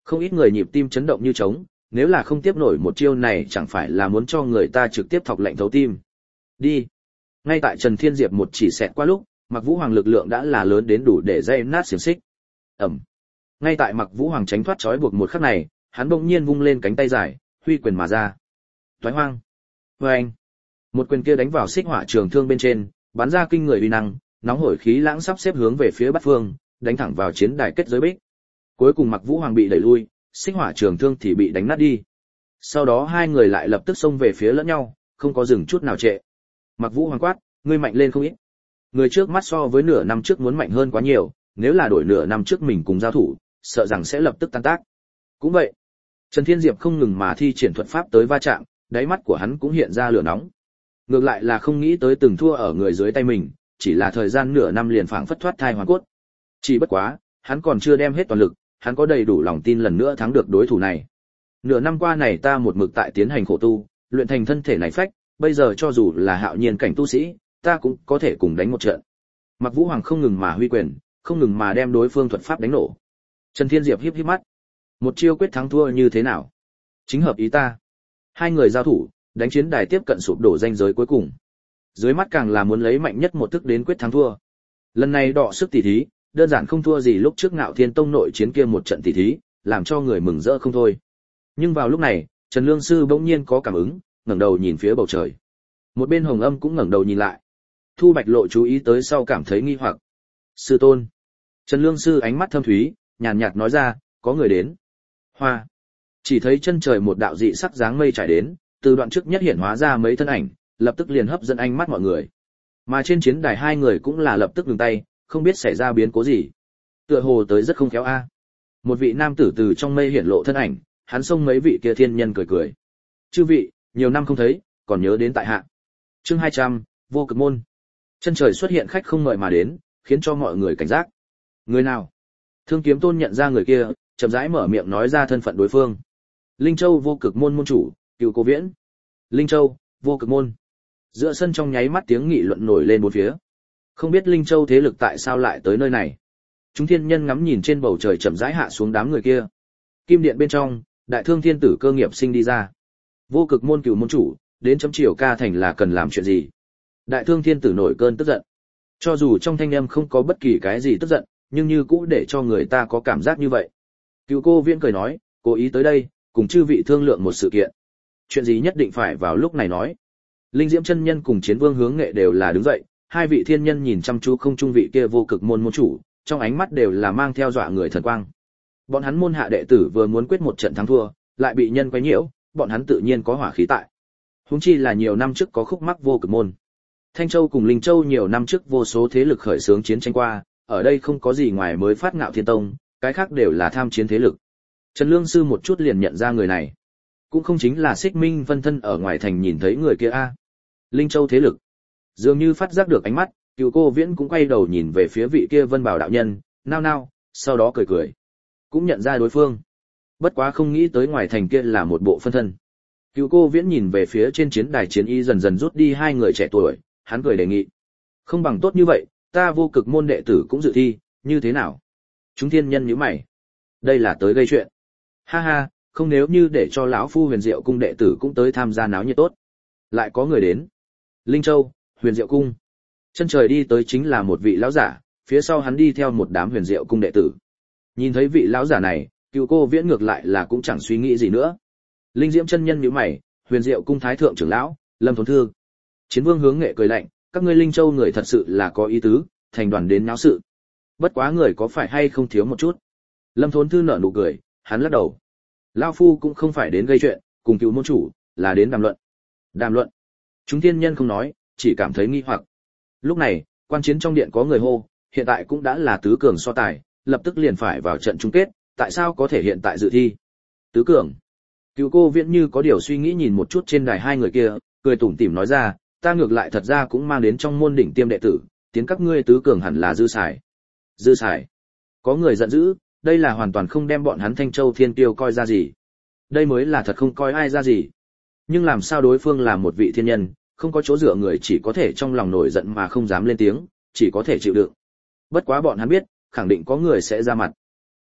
S1: Không ít người nhịp tim chấn động như trống, nếu là không tiếp nổi một chiêu này chẳng phải là muốn cho người ta trực tiếp thọc lệnh thấu tim. Đi. Ngay tại Trần Thiên Diệp một chỉ xẹt qua lúc, Mặc Vũ Hoàng lực lượng đã là lớn đến đủ để dây nát xiềng xích. Ẩm. Ngay tại Mặc Vũ Hoàng tránh thoát trói buộc một khắc này, hắn bỗng nhiên vung lên cánh tay dài, huy quyền mà ra. Toái hoang. Oeng. Một quyền kia đánh vào xích hỏa trường thương bên trên, bắn ra kinh người uy năng, nóng hổi khí lãng sắp xếp hướng về phía Bát Phương, đánh thẳng vào chiến đài kết giới bích. Cuối cùng Mặc Vũ Hoàng bị đẩy lui, xích hỏa trường thương thì bị đánh nát đi. Sau đó hai người lại lập tức xông về phía lẫn nhau, không có dừng chút nào trệ. Mặc Vũ Hoàng quát, ngươi mạnh lên không ít. Người trước mắt so với nửa năm trước muốn mạnh hơn quá nhiều, nếu là đổi nửa năm trước mình cùng giao thủ, sợ rằng sẽ lập tức tan tác. Cũng vậy, Trần Thiên Diệp không ngừng mà thi triển thuật pháp tới va chạm, đáy mắt của hắn cũng hiện ra lửa nóng. Ngược lại là không nghĩ tới từng thua ở người dưới tay mình, chỉ là thời gian nửa năm liền phảng phất thoát thai hoàn cốt. Chỉ bất quá, hắn còn chưa đem hết toàn lực, hắn có đầy đủ lòng tin lần nữa thắng được đối thủ này. Nửa năm qua này ta một mực tại tiến hành khổ tu, luyện thành thân thể này phách, bây giờ cho dù là hạo nhiên cảnh tu sĩ, ta cũng có thể cùng đánh một trận. Mặc Vũ Hoàng không ngừng mà huy quyền, không ngừng mà đem đối phương thuật pháp đánh nổ. Trần Thiên Diệp híp híp mắt, một chiêu quyết thắng thua như thế nào? Chính hợp ý ta. Hai người giao thủ, đánh chiến đài tiếp cận sụp đổ ranh giới cuối cùng. Dưới mắt càng là muốn lấy mạnh nhất một thức đến quyết thắng thua. Lần này đọ sức tỉ thí, đơn giản không thua gì lúc trước Ngạo Thiên Tông nội chiến kia một trận tỉ thí, làm cho người mừng rỡ không thôi. Nhưng vào lúc này, Trần Lương Sư bỗng nhiên có cảm ứng, ngẩng đầu nhìn phía bầu trời. Một bên Hồng Âm cũng ngẩng đầu nhìn lại. Thu Bạch Lộ chú ý tới sau cảm thấy nghi hoặc. Sư tôn. Trần Lương Sư ánh mắt thâm thúy, nhàn nhạt nói ra, có người đến. Hoa. Chỉ thấy chân trời một đạo dị sắc dáng mây trải đến, từ đoạn trước nhất hiện hóa ra mấy thân ảnh, lập tức liền hấp dẫn ánh mắt mọi người. Mà trên chiến đài hai người cũng là lập tức dừng tay, không biết xảy ra biến cố gì. Tựa hồ tới rất không khéo a. Một vị nam tử từ trong mây hiện lộ thân ảnh, hắn xông mấy vị kia thiên nhân cười cười. Chư vị, nhiều năm không thấy, còn nhớ đến tại hạ. Chương hai trăm, Vô Cực môn. Chân trời xuất hiện khách không mời mà đến, khiến cho mọi người cảnh giác. Người nào? Thương Kiếm Tôn nhận ra người kia, chậm rãi mở miệng nói ra thân phận đối phương. Linh Châu Vô Cực môn môn chủ, Cửu Cô Viễn. Linh Châu, Vô Cực môn. Giữa sân trong nháy mắt tiếng nghị luận nổi lên bốn phía. Không biết Linh Châu thế lực tại sao lại tới nơi này. Chúng thiên nhân ngắm nhìn trên bầu trời chậm rãi hạ xuống đám người kia. Kim điện bên trong, Đại Thương Thiên Tử Cơ Nghiệp Sinh đi ra. Vô Cực môn Cửu môn chủ, đến chấm chiều ca thành là cần làm chuyện gì? Đại Thương Thiên Tử nổi cơn tức giận. Cho dù trong thanh âm không có bất kỳ cái gì tức giận, nhưng như cũ để cho người ta có cảm giác như vậy. Cửu Cô Viễn cười nói, cố ý tới đây, cùng chư vị thương lượng một sự kiện. Chuyện gì nhất định phải vào lúc này nói. Linh Diễm chân nhân cùng Chiến Vương Hướng Nghệ đều là đứng dậy, hai vị thiên nhân nhìn chăm chú không trung vị kia Vô Cực môn môn chủ, trong ánh mắt đều là mang theo dọa người thần quang. Bọn hắn môn hạ đệ tử vừa muốn quyết một trận thắng thua, lại bị nhân quấy nhiễu, bọn hắn tự nhiên có hỏa khí tại. Huống chi là nhiều năm trước có khúc mắc Vô Cực môn. Thanh Châu cùng Linh Châu nhiều năm trước vô số thế lực khởi xướng chiến tranh qua, ở đây không có gì ngoài mới phát Ngạo Thiên Tông, cái khác đều là tham chiến thế lực. Trần Lương Sư một chút liền nhận ra người này. Cũng không chính là Xích Minh Vân thân ở ngoài thành nhìn thấy người kia a. Linh Châu thế lực. Dường như phát giác được ánh mắt, Cửu Cô Viễn cũng quay đầu nhìn về phía vị kia Vân Bảo đạo nhân, nao nao, sau đó cười cười. Cũng nhận ra đối phương. Bất quá không nghĩ tới ngoài thành kia là một bộ phân thân. Cửu Cô Viễn nhìn về phía trên chiến đài chiến y dần dần rút đi hai người trẻ tuổi, hắn cười đề nghị. Không bằng tốt như vậy, ta Vô Cực môn đệ tử cũng dự thi, như thế nào? Chúng thiên nhân nhíu mày. Đây là tới gây chuyện. Ha ha, không nếu như để cho lão phu Huyền Diệu cung đệ tử cũng tới tham gia náo nhiệt tốt. Lại có người đến. Linh Châu, Huyền Diệu cung. Chân trời đi tới chính là một vị lão giả, phía sau hắn đi theo một đám Huyền Diệu cung đệ tử. Nhìn thấy vị lão giả này, Cửu Cô Viễn ngược lại là cũng chẳng suy nghĩ gì nữa. Linh Diễm chân nhân nhíu mày, Huyền Diệu cung thái thượng trưởng lão, Lâm Thốn Thư. Chiến Vương Hướng Nghệ cười lạnh, các ngươi Linh Châu người thật sự là có ý tứ, thành đoàn đến náo sự. Bất quá người có phải hay không thiếu một chút. Lâm Thốn Thư nở nụ cười, hắn lắc đầu. Lão phu cũng không phải đến gây chuyện, cùng Cửu môn chủ, là đến đàm luận. Đàm luận. Chúng thiên nhân không nói, chỉ cảm thấy nghi hoặc. Lúc này, quan chiến trong điện có người hô, hiện tại cũng đã là tứ cường so tài, lập tức liền phải vào trận chung kết, tại sao có thể hiện tại dự thi? Tứ cường. Cửu Cô Viễn như có điều suy nghĩ nhìn một chút trên đài hai người kia, cười tủm tỉm nói ra, ta ngược lại thật ra cũng mang đến trong môn đỉnh tiêm đệ tử, tiến các ngươi tứ cường hẳn là dư xài. Dư xài. Có người giận dữ, đây là hoàn toàn không đem bọn hắn Thanh Châu Thiên Tiêu coi ra gì. Đây mới là thật không coi ai ra gì. Nhưng làm sao đối phương là một vị thiên nhân, không có chỗ dựa người chỉ có thể trong lòng nổi giận mà không dám lên tiếng, chỉ có thể chịu đựng. Bất quá bọn hắn biết, khẳng định có người sẽ ra mặt.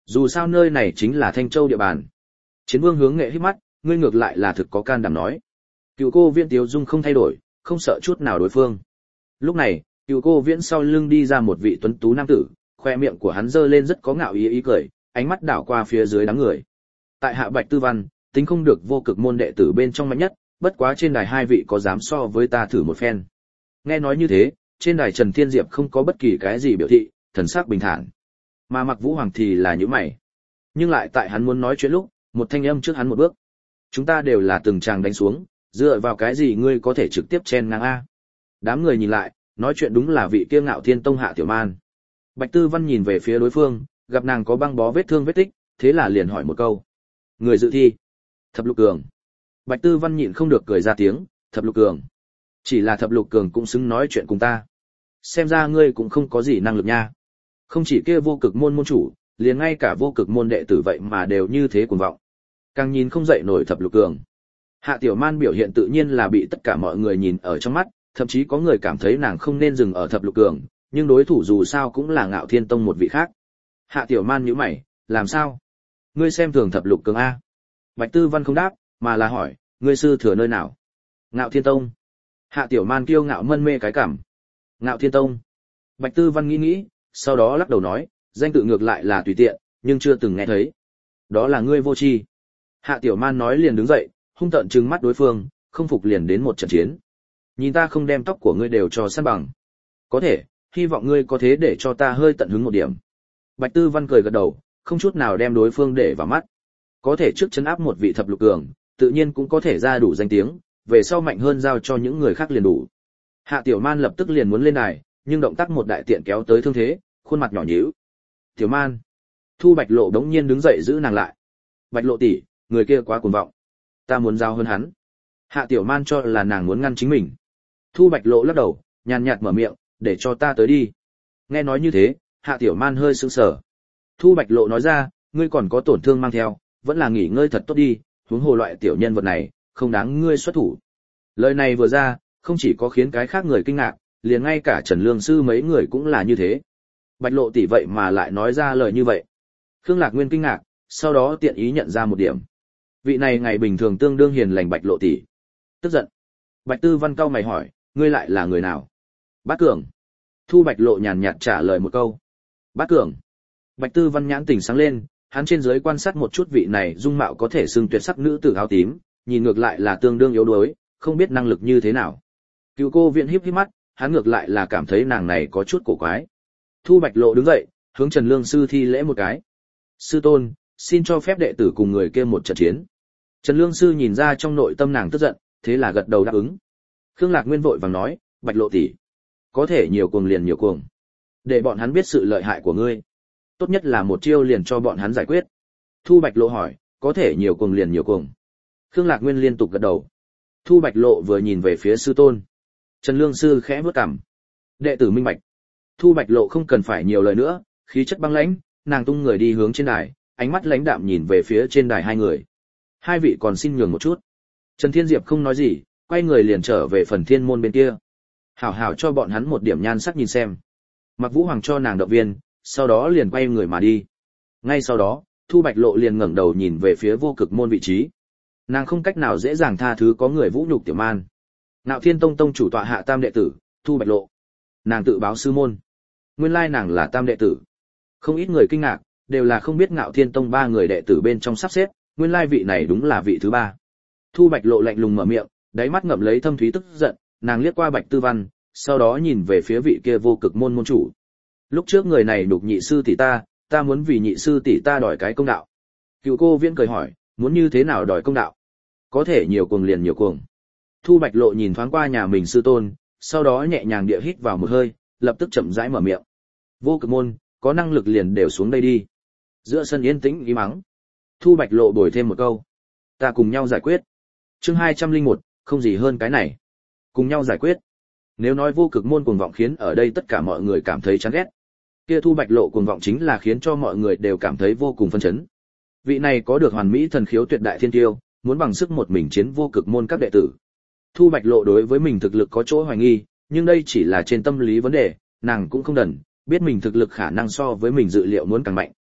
S1: Dù sao nơi này chính là Thanh Châu địa bàn. Chiến Vương hướng Nghệ híp mắt, ngươi ngược lại là thực có can đảm nói. Cựu Cô Viễn Tiếu dung không thay đổi, không sợ chút nào đối phương. Lúc này, Cựu Cô Viễn sau lưng đi ra một vị tuấn tú nam tử, khoe miệng của hắn giơ lên rất có ngạo ý ý cười, ánh mắt đảo qua phía dưới đám người. Tại hạ Bạch Tư Văn, tính không được vô cực môn đệ tử bên trong mạnh nhất, bất quá trên đài hai vị có dám so với ta thử một phen. Nghe nói như thế, trên đài Trần Thiên Diệp không có bất kỳ cái gì biểu thị, thần sắc bình thản. Mà Mặc Vũ Hoàng thì là nhíu mày. Nhưng lại tại hắn muốn nói chuyện lúc, một thanh âm trước hắn một bước. Chúng ta đều là từng tràng đánh xuống, dựa vào cái gì ngươi có thể trực tiếp chen ngang a? Đám người nhìn lại, nói chuyện đúng là vị kiêu ngạo Thiên Tông Hạ Tiểu Man. Bạch Tư Văn nhìn về phía đối phương, gặp nàng có băng bó vết thương vết tích, thế là liền hỏi một câu. Người dự thi? Thập Lục Cường. Bạch Tư Văn nhịn không được cười ra tiếng, Thập Lục Cường. Chỉ là Thập Lục Cường cũng xứng nói chuyện cùng ta. Xem ra ngươi cũng không có gì năng lực nha. Không chỉ kia vô cực môn môn chủ, liền ngay cả vô cực môn đệ tử vậy mà đều như thế cuồng vọng. Càng nhìn không dậy nổi Thập Lục Cường. Hạ Tiểu Man biểu hiện tự nhiên là bị tất cả mọi người nhìn ở trong mắt, thậm chí có người cảm thấy nàng không nên dừng ở Thập Lục Cường, nhưng đối thủ dù sao cũng là Ngạo Thiên Tông một vị khác. Hạ Tiểu Man nhíu mày, làm sao? Ngươi xem thường Thập Lục Cường a? Bạch Tư Văn không đáp, mà là hỏi, ngươi sư thừa nơi nào? Ngạo Thiên Tông. Hạ Tiểu Man kiêu ngạo mân mê cái cảm. Ngạo Thiên Tông. Bạch Tư Văn nghĩ nghĩ, sau đó lắc đầu nói, danh tự ngược lại là tùy tiện, nhưng chưa từng nghe thấy. Đó là ngươi vô tri. Hạ Tiểu Man nói liền đứng dậy, hung tợn trừng mắt đối phương, không phục liền đến một trận chiến. Nhìn ta không đem tóc của ngươi đều cho san bằng. Có thể, hy vọng ngươi có thế để cho ta hơi tận hứng một điểm. Bạch Tư Văn cười gật đầu, không chút nào đem đối phương để vào mắt. Có thể trước chấn áp một vị Thập Lục Cường, tự nhiên cũng có thể ra đủ danh tiếng, về sau mạnh hơn giao cho những người khác liền đủ. Hạ Tiểu Man lập tức liền muốn lên đài, nhưng động tác một đại tiện kéo tới thương thế, khuôn mặt nhỏ nhíu. Tiểu Man. Thu Bạch Lộ đống nhiên đứng dậy giữ nàng lại. Bạch Lộ tỷ, người kia quá cuồng vọng. Ta muốn giao hơn hắn. Hạ Tiểu Man cho là nàng muốn ngăn chính mình. Thu Bạch Lộ lắc đầu, nhàn nhạt mở miệng, để cho ta tới đi. Nghe nói như thế, Hạ Tiểu Man hơi sững sờ. Thu Bạch Lộ nói ra, ngươi còn có tổn thương mang theo, vẫn là nghỉ ngơi thật tốt đi, huống hồ loại tiểu nhân vật này, không đáng ngươi xuất thủ. Lời này vừa ra, không chỉ có khiến cái khác người kinh ngạc, liền ngay cả Trần Lương Sư mấy người cũng là như thế. Bạch Lộ tỷ vậy mà lại nói ra lời như vậy. Khương Lạc Nguyên kinh ngạc, sau đó tiện ý nhận ra một điểm. Vị này ngày bình thường tương đương hiền lành Bạch Lộ tỷ. Tức giận. Bạch Tư Văn cau mày hỏi, ngươi lại là người nào? Bát Cường. Thu Bạch Lộ nhàn nhạt trả lời một câu. Bát Cường. Bạch Tư Văn nhãn tỉnh sáng lên, hắn trên dưới quan sát một chút vị này dung mạo có thể xưng tuyệt sắc nữ tử áo tím, nhìn ngược lại là tương đương yếu đuối, không biết năng lực như thế nào. Cựu Cô Viễn híp híp mắt, hắn ngược lại là cảm thấy nàng này có chút cổ quái. Thu Bạch Lộ đứng dậy, hướng Trần Lương Sư thi lễ một cái. Sư tôn, xin cho phép đệ tử cùng người kia một trận chiến. Trần Lương Sư nhìn ra trong nội tâm nàng tức giận, thế là gật đầu đáp ứng. Khương Lạc Nguyên vội vàng nói, Bạch Lộ tỷ, có thể nhiều cuồng liền nhiều cuồng, để bọn hắn biết sự lợi hại của ngươi. Tốt nhất là một chiêu liền cho bọn hắn giải quyết. Thu Bạch Lộ hỏi, có thể nhiều cuồng liền nhiều cuồng. Khương Lạc Nguyên liên tục gật đầu. Thu Bạch Lộ vừa nhìn về phía sư tôn. Trần Lương Sư khẽ bước cằm. Đệ tử minh bạch. Thu Bạch Lộ không cần phải nhiều lời nữa, khí chất băng lãnh, nàng tung người đi hướng trên đài, ánh mắt lãnh đạm nhìn về phía trên đài hai người. Hai vị còn xin nhường một chút. Trần Thiên Diệp không nói gì, quay người liền trở về phần thiên môn bên kia. Hảo hảo cho bọn hắn một điểm nhan sắc nhìn xem. Mặc Vũ Hoàng cho nàng động viên, sau đó liền quay người mà đi. Ngay sau đó, Thu Bạch Lộ liền ngẩng đầu nhìn về phía vô cực môn vị trí. Nàng không cách nào dễ dàng tha thứ có người vũ nhục Tiểu Man. Ngạo Thiên Tông tông chủ tọa hạ tam đệ tử, Thu Bạch Lộ. Nàng tự báo sư môn. Nguyên lai nàng là tam đệ tử. Không ít người kinh ngạc, đều là không biết Ngạo Thiên Tông ba người đệ tử bên trong sắp xếp, nguyên lai vị này đúng là vị thứ ba. Thu Bạch Lộ lạnh lùng mở miệng, đáy mắt ngậm lấy thâm thúy tức giận, nàng liếc qua Bạch Tư Văn, sau đó nhìn về phía vị kia vô cực môn môn chủ. Lúc trước người này đục nhị sư tỷ ta, ta muốn vì nhị sư tỷ ta đòi cái công đạo. Cựu Cô Viễn cười hỏi, muốn như thế nào đòi công đạo? Có thể nhiều cuồng liền nhiều cuồng. Thu Bạch Lộ nhìn thoáng qua nhà mình sư tôn, sau đó nhẹ nhàng địa hít vào một hơi, lập tức chậm rãi mở miệng. Vô cực môn, có năng lực liền đều xuống đây đi. Giữa sân yên tĩnh ý mắng. Thu Bạch Lộ bồi thêm một câu. Ta cùng nhau giải quyết. Chương hai trăm lẻ một, không gì hơn cái này. Cùng nhau giải quyết. Nếu nói vô cực môn cuồng vọng khiến ở đây tất cả mọi người cảm thấy chán ghét, kia Thu Bạch Lộ cuồng vọng chính là khiến cho mọi người đều cảm thấy vô cùng phấn chấn. Vị này có được hoàn mỹ thần khiếu tuyệt đại thiên tiêu, muốn bằng sức một mình chiến vô cực môn các đệ tử. Thu Bạch Lộ đối với mình thực lực có chỗ hoài nghi, nhưng đây chỉ là trên tâm lý vấn đề, nàng cũng không đần, biết mình thực lực khả năng so với mình dự liệu muốn càng mạnh.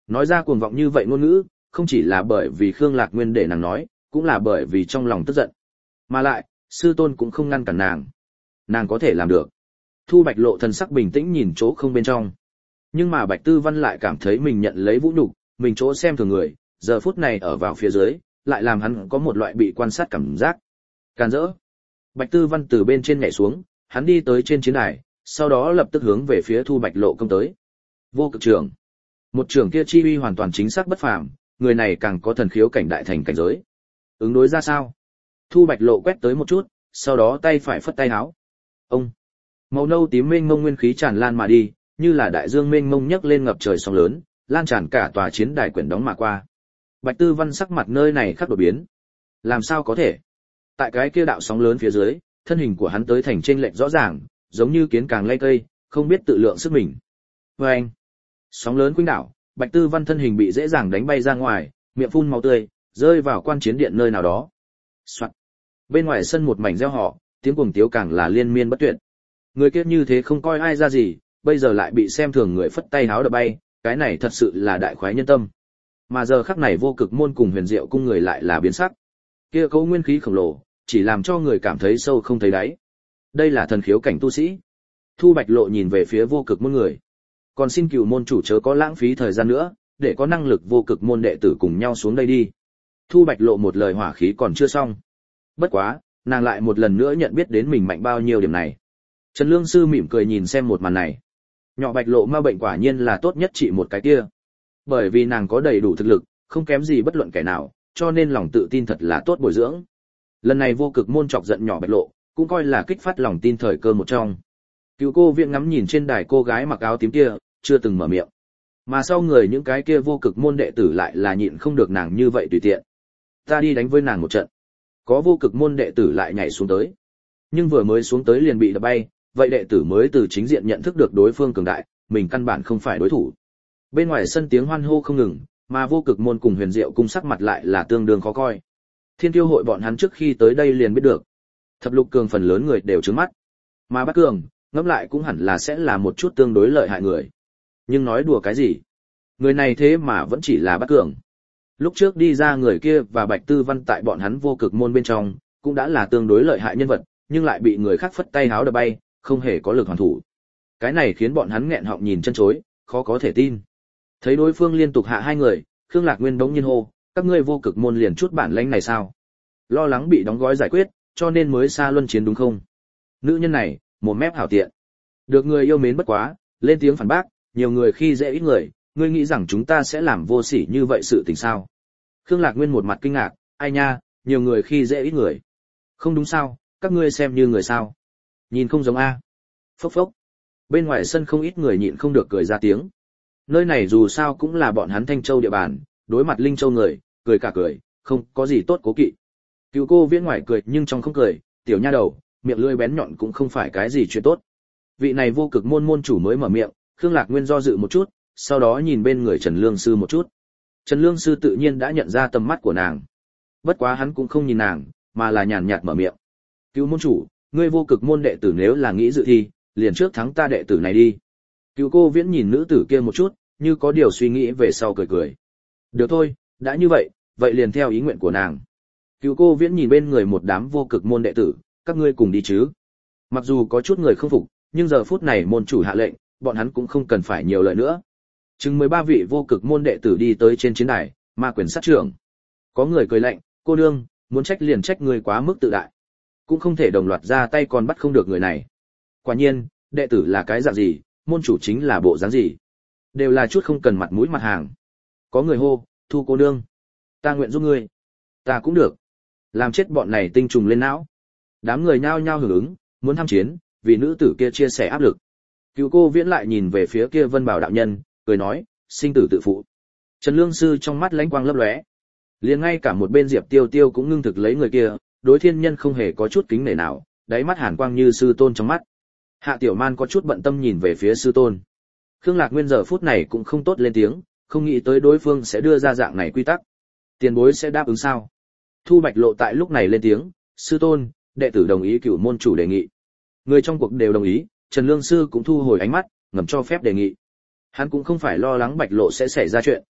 S1: Nói ra cuồng vọng như vậy ngôn ngữ, không chỉ là bởi vì Khương Lạc Nguyên để nàng nói, cũng là bởi vì trong lòng tức giận. Mà lại, sư tôn cũng không ngăn cản nàng. Nàng có thể làm được. Thu Bạch Lộ thần sắc bình tĩnh nhìn chỗ không bên trong. Nhưng mà Bạch Tư Văn lại cảm thấy mình nhận lấy vũ nhục, mình chỗ xem thường người, giờ phút này ở vào phía dưới, lại làm hắn có một loại bị quan sát cảm giác. Càn rỡ. Bạch Tư Văn từ bên trên nhảy xuống, hắn đi tới trên chiến đài, sau đó lập tức hướng về phía Thu Bạch Lộ công tới. Vô Cực Trưởng. Một trưởng kia chi uy hoàn toàn chính xác bất phàm, người này càng có thần khiếu cảnh đại thành cảnh giới. Ứng đối ra sao? Thu Bạch Lộ quét tới một chút, sau đó tay phải phất tay áo. Ông. Màu nâu tím mênh mông nguyên khí tràn lan mà đi, như là đại dương mênh mông nhấc lên ngập trời sóng lớn, lan tràn cả tòa chiến đài quyển đóng mà qua. Bạch Tư Văn sắc mặt nơi này khắc đột biến. Làm sao có thể? Tại cái kia đạo sóng lớn phía dưới, thân hình của hắn tới thành chênh lệch rõ ràng, giống như kiến càng lay cây, không biết tự lượng sức mình. Và anh, sóng lớn khuynh đảo, Bạch Tư Văn thân hình bị dễ dàng đánh bay ra ngoài, miệng phun máu tươi, rơi vào quan chiến điện nơi nào đó. Soạn. Bên ngoài sân một mảnh reo hò, tiếng cuồng tiếu càng là liên miên bất tuyệt. Người kia như thế không coi ai ra gì, bây giờ lại bị xem thường người phất tay háo đập bay, cái này thật sự là đại khoái nhân tâm. Mà giờ khắc này Vô Cực môn cùng Huyền Diệu cung người lại là biến sắc. Kia cấu nguyên khí khổng lồ, chỉ làm cho người cảm thấy sâu không thấy đáy. Đây là thần khiếu cảnh tu sĩ. Thu Bạch Lộ nhìn về phía Vô Cực môn người. Còn xin Cửu môn chủ chớ có lãng phí thời gian nữa, để có năng lực Vô Cực môn đệ tử cùng nhau xuống đây đi. Thu Bạch Lộ một lời hỏa khí còn chưa xong. Bất quá, nàng lại một lần nữa nhận biết đến mình mạnh bao nhiêu điểm này. Trần Lương sư mỉm cười nhìn xem một màn này. Nhỏ Bạch Lộ ma bệnh quả nhiên là tốt nhất trị một cái kia. Bởi vì nàng có đầy đủ thực lực, không kém gì bất luận kẻ nào, cho nên lòng tự tin thật là tốt bồi dưỡng. Lần này Vô Cực môn chọc giận nhỏ Bạch Lộ, cũng coi là kích phát lòng tin thời cơ một trong. Cựu cô viện ngắm nhìn trên đài cô gái mặc áo tím kia, chưa từng mở miệng. Mà sau người những cái kia Vô Cực môn đệ tử lại là nhịn không được nàng như vậy tùy tiện. Ta đi đánh với nàng một trận. Có Vô Cực môn đệ tử lại nhảy xuống tới. Nhưng vừa mới xuống tới liền bị đập bay, vậy đệ tử mới từ chính diện nhận thức được đối phương cường đại, mình căn bản không phải đối thủ. Bên ngoài sân tiếng hoan hô không ngừng, mà Vô Cực môn cùng Huyền Diệu cung sắc mặt lại là tương đương khó coi. Thiên Tiêu hội bọn hắn trước khi tới đây liền biết được, thập lục cường phần lớn người đều trướng mắt, mà Bát Cường, ngẫm lại cũng hẳn là sẽ là một chút tương đối lợi hại người. Nhưng nói đùa cái gì? Người này thế mà vẫn chỉ là Bát Cường. Lúc trước đi ra người kia và Bạch Tư Văn tại bọn hắn Vô Cực môn bên trong, cũng đã là tương đối lợi hại nhân vật, nhưng lại bị người khác phất tay háo đập bay, không hề có lực hoàn thủ. Cái này khiến bọn hắn nghẹn họng nhìn chân chối, khó có thể tin. Thấy đối phương liên tục hạ hai người, Khương Lạc Nguyên bỗng nhiên hô, các ngươi Vô Cực môn liền chút bản lĩnh này sao? Lo lắng bị đóng gói giải quyết, cho nên mới xa luân chiến đúng không? Nữ nhân này, một mép hảo tiện. Được người yêu mến bất quá, lên tiếng phản bác, nhiều người khi dễ ít người, ngươi nghĩ rằng chúng ta sẽ làm vô sỉ như vậy sự tình sao? Khương Lạc Nguyên một mặt kinh ngạc, ai nha, nhiều người khi dễ ít người. Không đúng sao, các ngươi xem như người sao? Nhìn không giống a. Phốc phốc. Bên ngoài sân không ít người nhịn không được cười ra tiếng. Nơi này dù sao cũng là bọn hắn Thanh Châu địa bàn, đối mặt Linh Châu người, cười cả cười, không có gì tốt cố kỵ. Cựu cô viễn ngoài cười nhưng trong không cười, tiểu nha đầu, miệng lưỡi bén nhọn cũng không phải cái gì chuyện tốt. Vị này Vô Cực môn môn chủ mới mở miệng, Khương Lạc Nguyên do dự một chút, sau đó nhìn bên người Trần Lương sư một chút. Trần Lương sư tự nhiên đã nhận ra tầm mắt của nàng. Bất quá hắn cũng không nhìn nàng, mà là nhàn nhạt mở miệng. Cựu môn chủ, ngươi Vô Cực môn đệ tử nếu là nghĩ dự thi, liền trước thắng ta đệ tử này đi. Cựu cô viễn nhìn nữ tử kia một chút, như có điều suy nghĩ về sau cười cười. Được thôi, đã như vậy, vậy liền theo ý nguyện của nàng. Cựu cô viễn nhìn bên người một đám Vô Cực môn đệ tử, các ngươi cùng đi chứ. Mặc dù có chút người không phục, nhưng giờ phút này môn chủ hạ lệnh, bọn hắn cũng không cần phải nhiều lời nữa. Chừng mười ba vị Vô Cực môn đệ tử đi tới trên chiến đài, ma quyền sát trưởng. Có người cười lạnh, cô nương, muốn trách liền trách người quá mức tự đại. Cũng không thể đồng loạt ra tay còn bắt không được người này. Quả nhiên, đệ tử là cái dạng gì, môn chủ chính là bộ dáng gì. Đều là chút không cần mặt mũi mặt hàng. Có người hô, thu cô nương. Ta nguyện giúp ngươi. Ta cũng được. Làm chết bọn này tinh trùng lên não. Đám người nhao nhao hưởng ứng, muốn tham chiến, vì nữ tử kia chia sẻ áp lực. Cựu cô viễn lại nhìn về phía kia Vân Bảo đạo nhân, cười nói, sinh tử tự phụ. Trần Lương sư trong mắt lánh quang lấp lóe. Liền ngay cả một bên Diệp Tiêu Tiêu cũng ngưng thực lấy người kia, đối thiên nhân không hề có chút kính nể nào, đáy mắt hàn quang như sư tôn trong mắt. Hạ Tiểu Man có chút bận tâm nhìn về phía sư tôn. Khương Lạc Nguyên giờ phút này cũng không tốt lên tiếng, không nghĩ tới đối phương sẽ đưa ra dạng này quy tắc. Tiền bối sẽ đáp ứng sao? Thu Bạch Lộ tại lúc này lên tiếng, sư tôn, đệ tử đồng ý Cửu môn chủ đề nghị. Người trong cuộc đều đồng ý, Trần Lương sư cũng thu hồi ánh mắt, ngầm cho phép đề nghị. Hắn cũng không phải lo lắng Bạch Lộ sẽ xảy ra chuyện,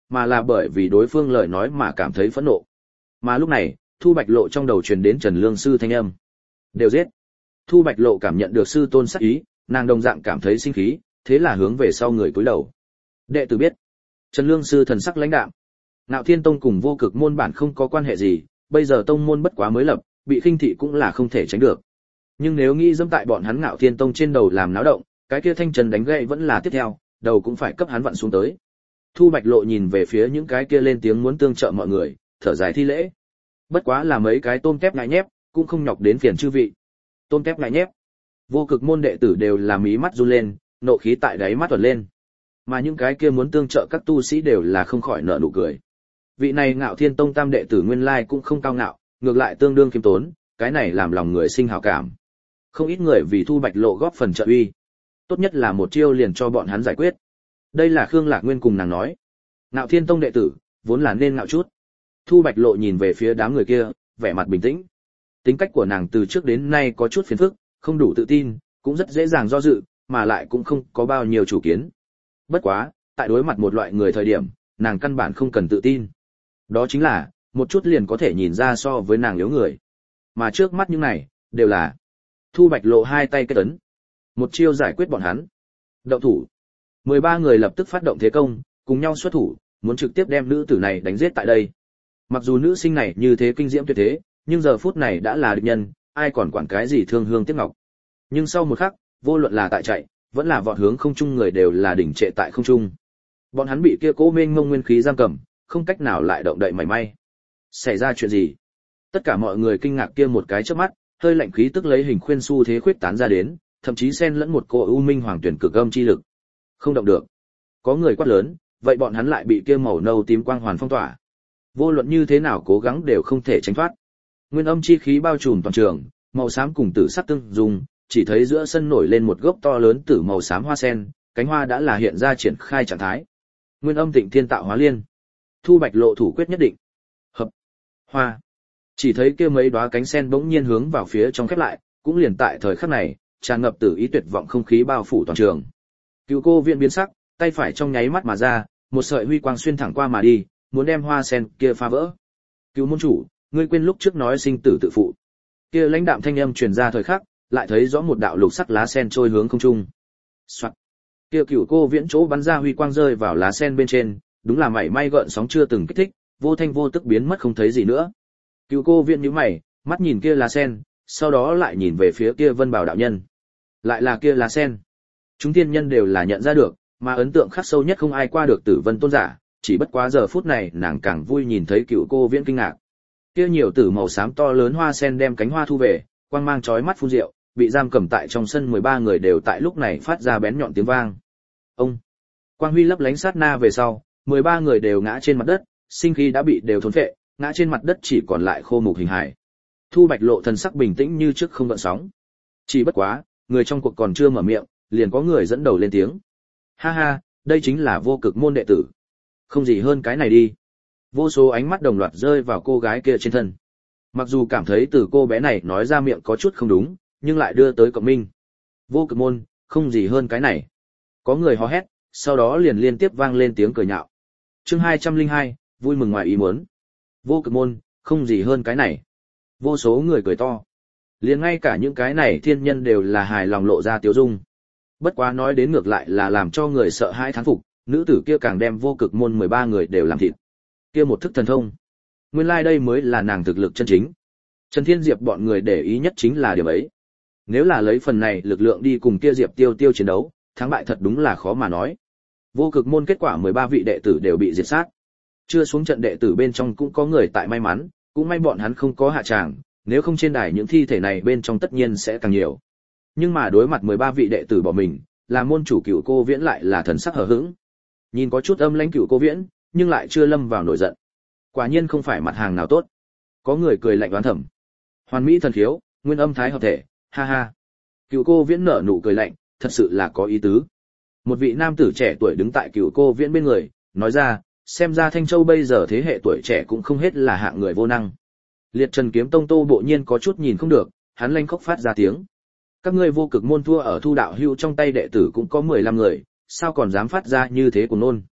S1: mà là bởi vì đối phương lời nói mà cảm thấy phẫn nộ. Mà lúc này, Thu Bạch Lộ trong đầu truyền đến Trần Lương sư thanh âm. Đều giết. Thu Bạch Lộ cảm nhận được sư tôn sắc ý, nàng đồng dạng cảm thấy sinh khí, thế là hướng về sau người cúi đầu. Đệ tử biết. Trần Lương sư thần sắc lãnh đạm. Ngạo Thiên Tông cùng Vô Cực môn bản không có quan hệ gì, bây giờ tông môn bất quá mới lập, bị khinh thị cũng là không thể tránh được. Nhưng nếu nghĩ dẫm tại bọn hắn Ngạo Thiên Tông trên đầu làm náo động, cái kia thanh trần đánh gậy vẫn là tiếp theo, đầu cũng phải cấp hắn vặn xuống tới. Thu Bạch Lộ nhìn về phía những cái kia lên tiếng muốn tương trợ mọi người, thở dài thi lễ. Bất quá là mấy cái tôm tép ngại nhép, cũng không nhọc đến phiền chư vị. Tôm tép ngại nhép. Vô Cực môn đệ tử đều là mí mắt run lên, nộ khí tại đáy mắt tuần lên. Mà những cái kia muốn tương trợ các tu sĩ đều là không khỏi nở nụ cười. Vị này Ngạo Thiên Tông tam đệ tử nguyên lai cũng không cao ngạo, ngược lại tương đương khiêm tốn, cái này làm lòng người sinh hảo cảm. Không ít người vì Thu Bạch Lộ góp phần trợ uy. Tốt nhất là một chiêu liền cho bọn hắn giải quyết. Đây là Khương Lạc Nguyên cùng nàng nói. Ngạo Thiên Tông đệ tử, vốn là nên ngạo chút. Thu Bạch Lộ nhìn về phía đám người kia, vẻ mặt bình tĩnh. Tính cách của nàng từ trước đến nay có chút phiền phức, không đủ tự tin, cũng rất dễ dàng do dự, mà lại cũng không có bao nhiêu chủ kiến. Bất quá, tại đối mặt một loại người thời điểm, nàng căn bản không cần tự tin. Đó chính là, một chút liền có thể nhìn ra so với nàng yếu người. Mà trước mắt những này, đều là Thu Bạch Lộ hai tay kết ấn. Một chiêu giải quyết bọn hắn. Động thủ. mười ba người lập tức phát động thế công, cùng nhau xuất thủ, muốn trực tiếp đem nữ tử này đánh giết tại đây. Mặc dù nữ sinh này như thế kinh diễm tuyệt thế, nhưng giờ phút này đã là địch nhân, ai còn quản cái gì thương hương tiếc ngọc. Nhưng sau một khắc, vô luận là tại chạy, vẫn là vọt hướng không trung người đều là đỉnh trệ tại không trung. Bọn hắn bị kia cố mênh mông nguyên khí giam cầm, không cách nào lại động đậy mảy may. Xảy ra chuyện gì? Tất cả mọi người kinh ngạc kia một cái chớp mắt, hơi lạnh khí tức lấy hình khuyên xu thế khuyết tán ra đến, thậm chí xen lẫn một cỗ u minh hoàng tuyển cực âm chi lực. Không động được. Có người quát lớn, vậy bọn hắn lại bị kia màu nâu tím quang hoàn phong tỏa. Vô luận như thế nào cố gắng đều không thể tránh thoát. Nguyên âm chi khí bao trùm toàn trường, màu xám cùng tử sắc tương dung, chỉ thấy giữa sân nổi lên một gốc to lớn tử màu xám hoa sen, cánh hoa đã là hiện ra triển khai trạng thái. Nguyên âm tịnh thiên tạo hóa liên. Thu Bạch Lộ thủ quyết nhất định. Hợp. Hoa. Chỉ thấy kia mấy đóa cánh sen bỗng nhiên hướng vào phía trong khép lại, cũng liền tại thời khắc này, tràn ngập tử ý tuyệt vọng không khí bao phủ toàn trường. Cửu Cô Viện biến sắc, tay phải trong nháy mắt mà ra, một sợi huy quang xuyên thẳng qua mà đi, muốn đem hoa sen kia phá vỡ. Cửu môn chủ, ngươi quên lúc trước nói sinh tử tự phụ. Kia lãnh đạm thanh âm truyền ra thời khắc, lại thấy rõ một đạo lục sắc lá sen trôi hướng không trung. Soạt. Kia Cửu Cô Viễn chỗ bắn ra huy quang rơi vào lá sen bên trên, đúng là mảy may gợn sóng chưa từng kích thích, vô thanh vô tức biến mất không thấy gì nữa. Cửu Cô Viễn nhíu mày, mắt nhìn kia lá sen, sau đó lại nhìn về phía kia Vân Bảo đạo nhân. Lại là kia lá sen. Chúng tiên nhân đều là nhận ra được, mà ấn tượng khắc sâu nhất không ai qua được Tử Vân tôn giả, chỉ bất quá giờ phút này nàng càng vui nhìn thấy Cửu Cô Viễn kinh ngạc. Kia nhiều tử màu xám to lớn hoa sen đem cánh hoa thu về, quang mang chói mắt phun diệu, bị giam cầm tại trong sân mười ba người đều tại lúc này phát ra bén nhọn tiếng vang. Ông. Quang huy lấp lánh sát na về sau, mười ba người đều ngã trên mặt đất, sinh khí đã bị đều thốn phệ, ngã trên mặt đất chỉ còn lại khô mục hình hài. Thu Bạch Lộ thần sắc bình tĩnh như trước không gợn sóng. Chỉ bất quá, người trong cuộc còn chưa mở miệng, liền có người dẫn đầu lên tiếng. Ha ha, đây chính là Vô Cực môn đệ tử. Không gì hơn cái này đi. Vô số ánh mắt đồng loạt rơi vào cô gái kia trên thân. Mặc dù cảm thấy từ cô bé này nói ra miệng có chút không đúng, nhưng lại đưa tới cộng minh. Vô Cực môn, không gì hơn cái này. Có người hò hét, sau đó liền liên tiếp vang lên tiếng cười nhạo. Chương hai trăm lẻ hai, vui mừng ngoài ý muốn. Vô Cực môn, không gì hơn cái này. Vô số người cười to. Liền ngay cả những cái này thiên nhân đều là hài lòng lộ ra tiếu dung. Bất quá nói đến ngược lại là làm cho người sợ hãi thán phục, nữ tử kia càng đem Vô Cực môn mười ba người đều làm thịt. Kia một thức thần thông. Nguyên lai like đây mới là nàng thực lực chân chính. Trần Thiên Diệp bọn người để ý nhất chính là điểm ấy. Nếu là lấy phần này lực lượng đi cùng kia Diệp Tiêu Tiêu chiến đấu, thắng bại thật đúng là khó mà nói. Vô Cực môn kết quả mười ba vị đệ tử đều bị diệt sát. Chưa xuống trận đệ tử bên trong cũng có người tại may mắn, cũng may bọn hắn không có hạ tràng, nếu không trên đài những thi thể này bên trong tất nhiên sẽ càng nhiều. Nhưng mà đối mặt mười ba vị đệ tử bỏ mình, là môn chủ Cửu Cô Viễn lại là thần sắc hờ hững. Nhìn có chút âm lãnh Cửu Cô Viễn, nhưng lại chưa lâm vào nổi giận. Quả nhiên không phải mặt hàng nào tốt. Có người cười lạnh đoán thầm. Hoàn mỹ thần khiếu, nguyên âm thái hợp thể, ha ha. Cửu Cô Viễn nở nụ cười lạnh, thật sự là có ý tứ. Một vị nam tử trẻ tuổi đứng tại Cửu Cô Viễn bên người, nói ra, xem ra Thanh Châu bây giờ thế hệ tuổi trẻ cũng không hết là hạng người vô năng. Liệt Trần Kiếm Tông Tô bộ nhiên có chút nhìn không được, hắn lanh khóc phát ra tiếng. Các ngươi Vô Cực môn thua ở Thu đạo hưu trong tay đệ tử cũng có mười lăm người, sao còn dám phát ra như thế của nôn.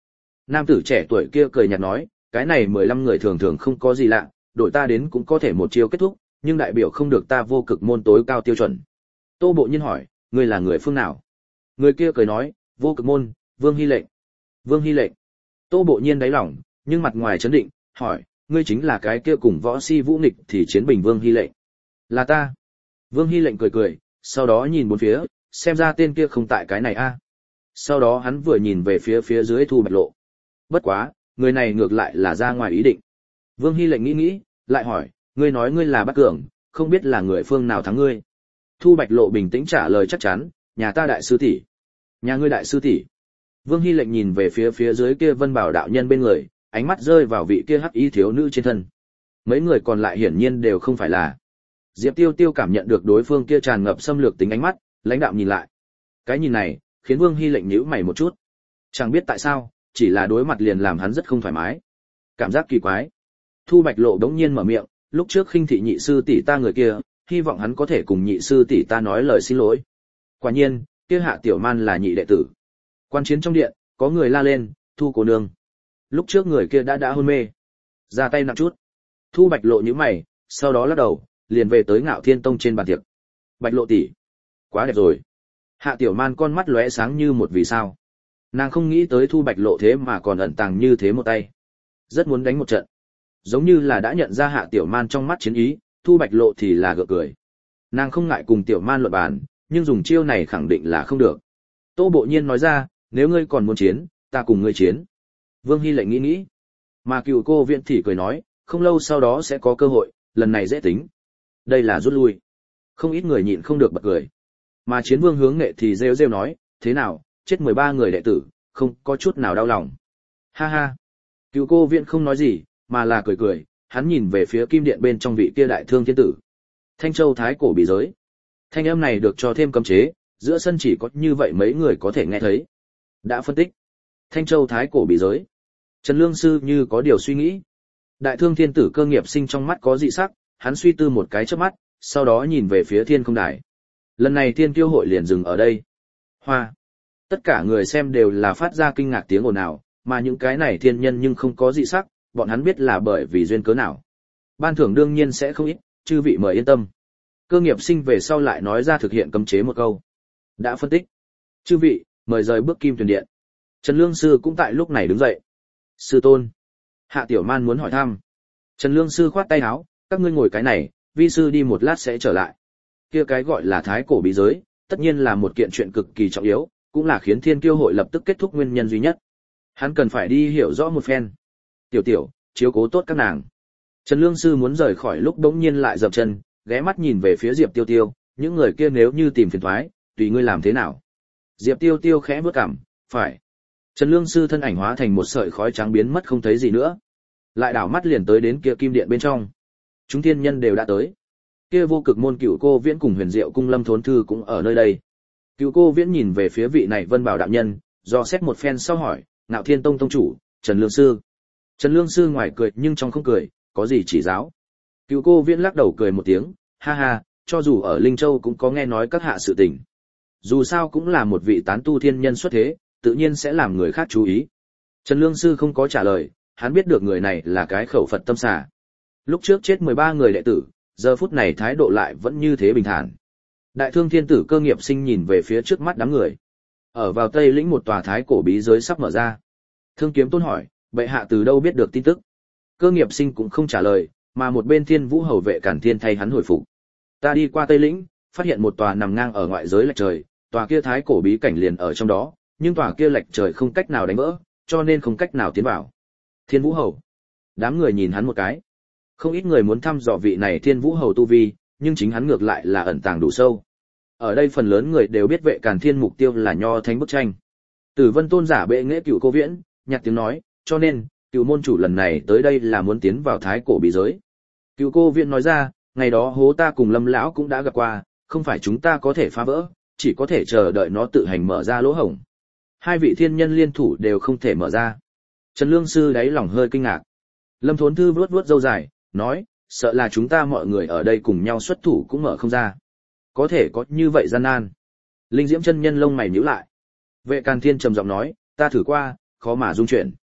S1: Nam tử trẻ tuổi kia cười nhạt nói, cái này mười lăm người thường thường không có gì lạ, đội ta đến cũng có thể một chiêu kết thúc, nhưng đại biểu không được ta vô cực môn tối cao tiêu chuẩn. Tô Bộ Nhiên hỏi, ngươi là người phương nào? Người kia cười nói, vô cực môn, Vương Hy Lệnh. Vương Hy Lệnh. Tô Bộ Nhiên đáy lòng, nhưng mặt ngoài trấn định, hỏi, ngươi chính là cái kia cùng võ si vũ nghịch thì chiến bình Vương Hy Lệnh. Là ta. Vương Hy Lệnh cười cười, sau đó nhìn bốn phía, xem ra tên kia không tại cái này a. Sau đó hắn vừa nhìn về phía phía dưới Thu Bạch Lộ. Bất quá, người này ngược lại là ra ngoài ý định. Vương Hy Lệnh nghĩ nghĩ, lại hỏi, ngươi nói ngươi là Bát Cường, không biết là người phương nào thắng ngươi. Thu Bạch Lộ bình tĩnh trả lời chắc chắn, nhà ta đại sư tỷ. Nhà ngươi đại sư tỷ. Vương Hy Lệnh nhìn về phía phía dưới kia Vân Bảo đạo nhân bên người, ánh mắt rơi vào vị kia hắc y thiếu nữ trên thân. Mấy người còn lại hiển nhiên đều không phải là. Diệp Tiêu Tiêu cảm nhận được đối phương kia tràn ngập xâm lược tính ánh mắt, lãnh đạm nhìn lại. Cái nhìn này, khiến Vương Hy Lệnh nhíu mày một chút. Chẳng biết tại sao, chỉ là đối mặt liền làm hắn rất không thoải mái. Cảm giác kỳ quái. Thu Bạch Lộ đống nhiên mở miệng, lúc trước khinh thị nhị sư tỷ ta người kia, hy vọng hắn có thể cùng nhị sư tỷ ta nói lời xin lỗi. Quả nhiên, kia Hạ Tiểu Man là nhị đệ tử. Quan chiến trong điện, có người la lên, Thu cô nương. Lúc trước người kia đã đã hôn mê. Ra tay nặng chút. Thu Bạch Lộ nhíu mày, sau đó lắc đầu, liền về tới Ngạo Thiên Tông trên bàn tiệc. Bạch Lộ tỷ, quá đẹp rồi. Hạ Tiểu Man con mắt lóe sáng như một vì sao. Nàng không nghĩ tới Thu Bạch Lộ thế mà còn ẩn tàng như thế một tay. Rất muốn đánh một trận. Giống như là đã nhận ra Hạ Tiểu Man trong mắt chiến ý, Thu Bạch Lộ thì là gượng cười. Nàng không ngại cùng Tiểu Man luận bàn, nhưng dùng chiêu này khẳng định là không được. Tô Bộ Nhiên nói ra, nếu ngươi còn muốn chiến, ta cùng ngươi chiến. Vương Hy Lệnh nghĩ nghĩ. Mà Cựu Cô Viễn thì cười nói, không lâu sau đó sẽ có cơ hội, lần này dễ tính. Đây là rút lui. Không ít người nhịn không được bật cười. Mà Chiến Vương Hướng Nghệ thì rêu rêu nói, thế nào, chết mười ba người đệ tử, không có chút nào đau lòng. Ha ha. Cựu Cô Viễn không nói gì, mà là cười cười, hắn nhìn về phía kim điện bên trong vị kia đại thương thiên tử. Thanh Châu Thái Cổ Bí Giới. Thanh âm này được cho thêm cấm chế, giữa sân chỉ có như vậy mấy người có thể nghe thấy. Đã phân tích. Thanh Châu Thái Cổ Bí Giới. Trần Lương Sư như có điều suy nghĩ. Đại thương thiên tử Cơ Nghiệp Sinh trong mắt có dị sắc, hắn suy tư một cái chớp mắt, sau đó nhìn về phía thiên không đài. Lần này thiên kiêu hội liền dừng ở đây. Hoa. Tất cả người xem đều là phát ra kinh ngạc tiếng ồn ào, mà những cái này thiên nhân nhưng không có dị sắc, bọn hắn biết là bởi vì duyên cớ nào. Ban thưởng đương nhiên sẽ không ít, chư vị mời yên tâm. Cơ Nghiệp Sinh về sau lại nói ra thực hiện cấm chế một câu. Đã phân tích. Chư vị, mời rời bước Kim Tuyền Điện. Trần Lương Sư cũng tại lúc này đứng dậy. Sư tôn. Hạ Tiểu Man muốn hỏi thăm. Trần Lương Sư khoát tay áo, các ngươi ngồi cái này, vi sư đi một lát sẽ trở lại. Kia cái gọi là Thái Cổ Bí Giới, tất nhiên là một kiện chuyện cực kỳ trọng yếu, cũng là khiến Thiên Kiêu hội lập tức kết thúc nguyên nhân duy nhất. Hắn cần phải đi hiểu rõ một phen. Tiểu tiểu, chiếu cố tốt các nàng. Trần Lương Sư muốn rời khỏi lúc bỗng nhiên lại dậm chân, ghé mắt nhìn về phía Diệp Tiêu Tiêu, những người kia nếu như tìm phiền toái, tùy ngươi làm thế nào. Diệp Tiêu Tiêu khẽ bước cằm, phải. Trần Lương Sư thân ảnh hóa thành một sợi khói trắng biến mất không thấy gì nữa. Lại đảo mắt liền tới đến kia kim điện bên trong. Chúng thiên nhân đều đã tới. Kia vô cực môn Cựu Cô Viễn cùng Huyền Diệu cung Lâm Thốn Thư cũng ở nơi đây. Cựu Cô Viễn nhìn về phía vị này Vân Bảo đạo nhân, do xét một phen sau hỏi, Ngạo Thiên Tông tông chủ, Trần Lương Sư. Trần Lương Sư ngoài cười nhưng trong không cười, có gì chỉ giáo. Cựu Cô Viễn lắc đầu cười một tiếng, ha ha, cho dù ở Linh Châu cũng có nghe nói các hạ sự tình. Dù sao cũng là một vị tán tu thiên nhân xuất thế, tự nhiên sẽ làm người khác chú ý. Trần Lương Sư không có trả lời, hắn biết được người này là cái khẩu Phật tâm xà. Lúc trước chết mười ba người đệ tử, giờ phút này thái độ lại vẫn như thế bình thản. Đại thương thiên tử Cơ Nghiệp Sinh nhìn về phía trước mắt đám người. Ở vào Tây lĩnh một tòa thái cổ bí giới sắp mở ra. Thương Kiếm Tôn hỏi, bệ hạ từ đâu biết được tin tức? Cơ Nghiệp Sinh cũng không trả lời, mà một bên Thiên Vũ hầu vệ Cản Thiên thay hắn hồi phục. Ta đi qua Tây lĩnh, phát hiện một tòa nằm ngang ở ngoại giới lệch trời, tòa kia thái cổ bí cảnh liền ở trong đó, nhưng tòa kia lệch trời không cách nào đánh vỡ, cho nên không cách nào tiến vào. Thiên Vũ hầu. Đám người nhìn hắn một cái. Không ít người muốn thăm dò vị này Thiên Vũ hầu tu vi, nhưng chính hắn ngược lại là ẩn tàng đủ sâu. Ở đây phần lớn người đều biết vệ Càn Thiên mục tiêu là nho thánh bức tranh. Tử Vân Tôn giả bệ nghệ Cựu Cô Viễn, nhạt tiếng nói, cho nên, Cựu môn chủ lần này tới đây là muốn tiến vào thái cổ bí giới. Cựu Cô Viễn nói ra, ngày đó hố ta cùng Lâm lão cũng đã gặp qua, không phải chúng ta có thể phá vỡ, chỉ có thể chờ đợi nó tự hành mở ra lỗ hổng. Hai vị thiên nhân liên thủ đều không thể mở ra. Trần Lương Sư đáy lòng hơi kinh ngạc. Lâm Thốn Thư vuốt vuốt râu dài, nói, sợ là chúng ta mọi người ở đây cùng nhau xuất thủ cũng mở không ra. Có thể có như vậy gian nan. Linh Diễm chân nhân lông mày nhíu lại. Vệ Càn Thiên trầm giọng nói, ta thử qua, khó mà dung chuyển.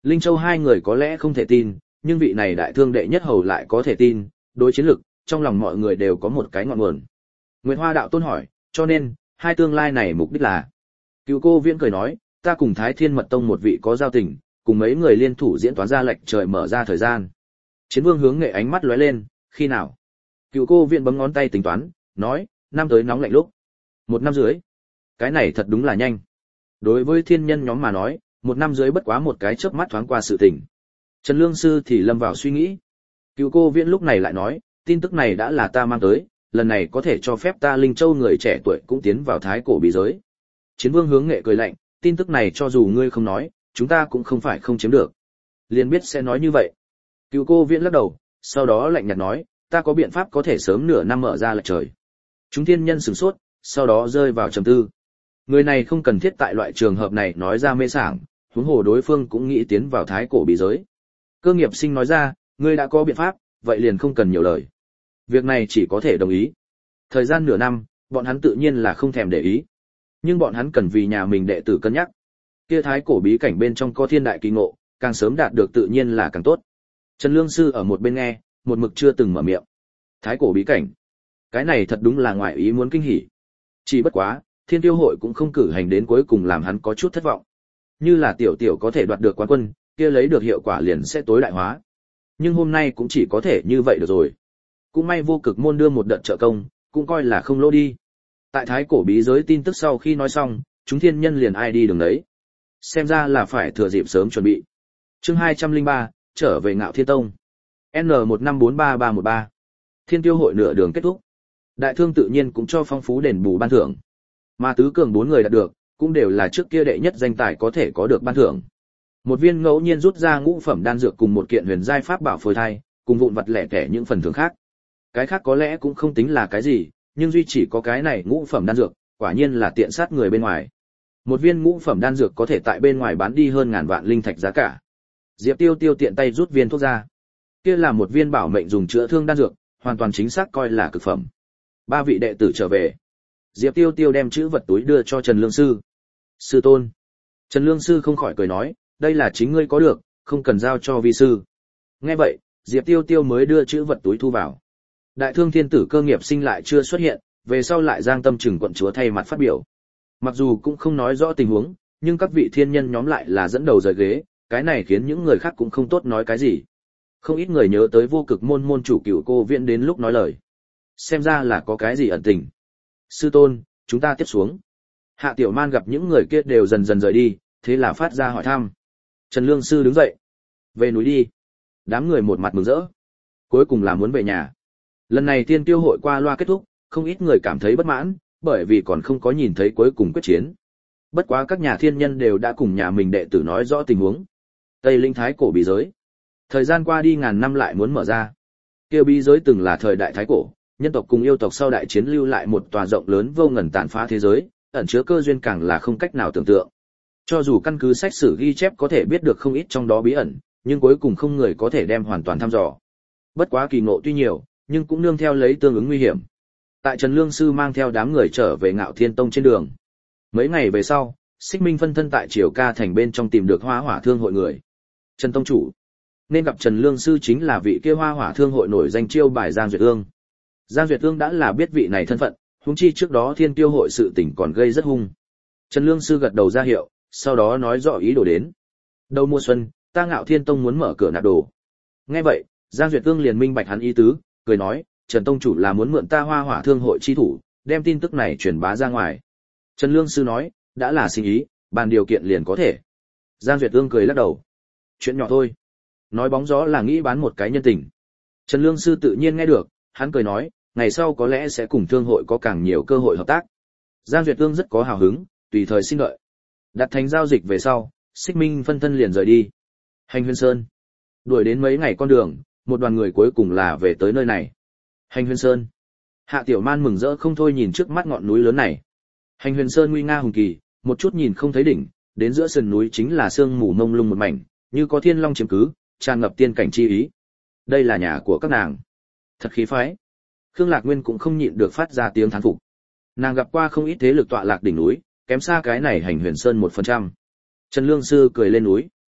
S1: Linh Châu hai người có lẽ không thể tin, nhưng vị này đại thương đệ nhất hầu lại có thể tin, đối chiến lực, trong lòng mọi người đều có một cái ngọn nguồn. Nguyệt Hoa đạo tôn hỏi, cho nên, hai tương lai này mục đích là? Cửu Cô Viễn cười nói, ta cùng Thái Thiên Mật Tông một vị có giao tình, cùng mấy người liên thủ diễn toán ra lệnh trời mở ra thời gian. Chiến Vương hướng nghệ ánh mắt lóe lên, khi nào? Cửu Cô Viễn bấm ngón tay tính toán, nói, năm tới nóng lạnh lúc. Một năm dưới. Cái này thật đúng là nhanh. Đối với thiên nhân nhóm mà nói, một năm dưới bất quá một cái chớp mắt thoáng qua sự tình. Trần Lương Sư thì lâm vào suy nghĩ. Cửu Cô Viễn lúc này lại nói, tin tức này đã là ta mang tới, lần này có thể cho phép ta Linh Châu người trẻ tuổi cũng tiến vào thái cổ bí giới. Chiến Vương hướng nghệ cười lạnh, tin tức này cho dù ngươi không nói, chúng ta cũng không phải không chiếm được. Liền biết sẽ nói như vậy. Cửu Cô Viễn lắc đầu, sau đó lạnh nhạt nói, ta có biện pháp có thể sớm nửa năm mở ra lệch trời. Chúng thiên nhân sửng sốt, sau đó rơi vào trầm tư. Người này không cần thiết tại loại trường hợp này nói ra mê sảng, huống hồ đối phương cũng nghĩ tiến vào thái cổ bí giới. Cơ Nghiệp Sinh nói ra, ngươi đã có biện pháp, vậy liền không cần nhiều lời. Việc này chỉ có thể đồng ý. Thời gian nửa năm, bọn hắn tự nhiên là không thèm để ý. Nhưng bọn hắn cần vì nhà mình đệ tử cân nhắc. Kia thái cổ bí cảnh bên trong có thiên đại kỳ ngộ, càng sớm đạt được tự nhiên là càng tốt. Trần Lương Sư ở một bên nghe, một mực chưa từng mở miệng. Thái cổ bí cảnh. Cái này thật đúng là ngoại ý muốn kinh hỉ. Chỉ bất quá, Thiên Tiêu hội cũng không cử hành đến cuối cùng làm hắn có chút thất vọng. Như là tiểu tiểu có thể đoạt được quán quân, kia lấy được hiệu quả liền sẽ tối đại hóa. Nhưng hôm nay cũng chỉ có thể như vậy được rồi. Cũng may vô cực môn đưa một đợt trợ công, cũng coi là không lỗ đi. Tại thái cổ bí giới tin tức sau khi nói xong, chúng thiên nhân liền ai đi đường đấy. Xem ra là phải thừa dịp sớm chuẩn bị. Chương hai trăm lẻ ba, trở về Ngạo Thiên Tông. N một năm bốn ba ba một ba. Thiên Tiêu hội nửa đường kết thúc. Đại thương tự nhiên cũng cho phong phú đền bù ban thưởng. Mà tứ cường bốn người đạt được, cũng đều là trước kia đệ nhất danh tài có thể có được ban thưởng. Một viên ngẫu nhiên rút ra ngũ phẩm đan dược cùng một kiện huyền giai pháp bảo phôi thai, cùng vụn vặt lẻ tẻ những phần thưởng khác. Cái khác có lẽ cũng không tính là cái gì, nhưng duy chỉ có cái này ngũ phẩm đan dược, quả nhiên là tiện sát người bên ngoài. Một viên ngũ phẩm đan dược có thể tại bên ngoài bán đi hơn ngàn vạn linh thạch giá cả. Diệp Tiêu Tiêu tiện tay rút viên thuốc ra. Kia là một viên bảo mệnh dùng chữa thương đan dược, hoàn toàn chính xác coi là cực phẩm. Ba vị đệ tử trở về. Diệp Tiêu Tiêu đem chữ vật túi đưa cho Trần Lương Sư. Sư tôn. Trần Lương Sư không khỏi cười nói, đây là chính ngươi có được, không cần giao cho vi sư. Nghe vậy, Diệp Tiêu Tiêu mới đưa chữ vật túi thu vào. Đại thương thiên tử Cơ Nghiệp Sinh lại chưa xuất hiện, về sau lại Giang Tâm Trừng quận chúa thay mặt phát biểu. Mặc dù cũng không nói rõ tình huống, nhưng các vị thiên nhân nhóm lại là dẫn đầu rời ghế, cái này khiến những người khác cũng không tốt nói cái gì. Không ít người nhớ tới vô cực môn môn chủ Cửu Cô Viễn đến lúc nói lời. Xem ra là có cái gì ẩn tình. Sư tôn, chúng ta tiếp xuống. Hạ Tiểu Man gặp những người kia đều dần dần rời đi, thế là phát ra hỏi thăm. Trần Lương Sư đứng dậy. Về núi đi. Đám người một mặt mừng rỡ. Cuối cùng là muốn về nhà. Lần này Thiên Tiêu hội qua loa kết thúc, không ít người cảm thấy bất mãn, bởi vì còn không có nhìn thấy cuối cùng quyết chiến. Bất quá các nhà thiên nhân đều đã cùng nhà mình đệ tử nói rõ tình huống. Tây Linh Thái cổ bí giới. Thời gian qua đi ngàn năm lại muốn mở ra. Kia bí giới từng là thời đại thái cổ, nhân tộc cùng yêu tộc sau đại chiến lưu lại một tòa rộng lớn vô ngần tàn phá thế giới, ẩn chứa cơ duyên càng là không cách nào tưởng tượng. Cho dù căn cứ sách sử ghi chép có thể biết được không ít trong đó bí ẩn, nhưng cuối cùng không người có thể đem hoàn toàn thăm dò. Bất quá kỳ ngộ tuy nhiều, nhưng cũng nương theo lấy tương ứng nguy hiểm. Tại Trần Lương Sư mang theo đám người trở về Ngạo Thiên Tông trên đường. Mấy ngày về sau, Xích Minh phân thân tại Triều Ca thành bên trong tìm được Hoa Hỏa Thương hội người. Trần Tông chủ, nên gặp Trần Lương Sư chính là vị kia Hoa Hỏa Thương hội nổi danh chiêu bài Giang Duyệt Ương. Giang Duyệt Ương đã là biết vị này thân phận, huống chi trước đó Thiên Tiêu hội sự tình còn gây rất hung. Trần Lương Sư gật đầu ra hiệu, sau đó nói rõ ý đồ đến. Đầu mùa xuân, ta Ngạo Thiên Tông muốn mở cửa nạp đồ. Nghe vậy, Giang Duyệt Ương liền minh bạch hắn ý tứ, cười nói, Trần Tông chủ là muốn mượn ta Hoa Hỏa Thương hội chi thủ, đem tin tức này truyền bá ra ngoài. Trần Lương Sư nói, đã là sinh ý, bàn điều kiện liền có thể. Giang Duyệt Ương cười lắc đầu. Chuyện nhỏ thôi. Nói bóng gió là nghĩ bán một cái nhân tình. Trần Lương Sư tự nhiên nghe được, hắn cười nói, ngày sau có lẽ sẽ cùng thương hội có càng nhiều cơ hội hợp tác. Giang Duyệt Ương rất có hào hứng, tùy thời xin đợi. Đặt thành giao dịch về sau, Xích Minh phân thân liền rời đi. Hành Huyền Sơn. Đuổi đến mấy ngày con đường, một đoàn người cuối cùng là về tới nơi này. Hành Huyền Sơn. Hạ Tiểu Man mừng rỡ không thôi nhìn trước mắt ngọn núi lớn này. Hành Huyền Sơn nguy nga hùng kỳ, một chút nhìn không thấy đỉnh, đến giữa sườn núi chính là sương mù mông lung một mảnh, như có thiên long chiếm cứ, tràn ngập tiên cảnh chi ý. Đây là nhà của các nàng. Thật khí phái. Khương Lạc Nguyên cũng không nhịn được phát ra tiếng thán phục. Nàng gặp qua không ít thế lực tọa lạc đỉnh núi, kém xa cái này Hành Huyền Sơn một phần trăm. Trần Lương Sư cười lên núi.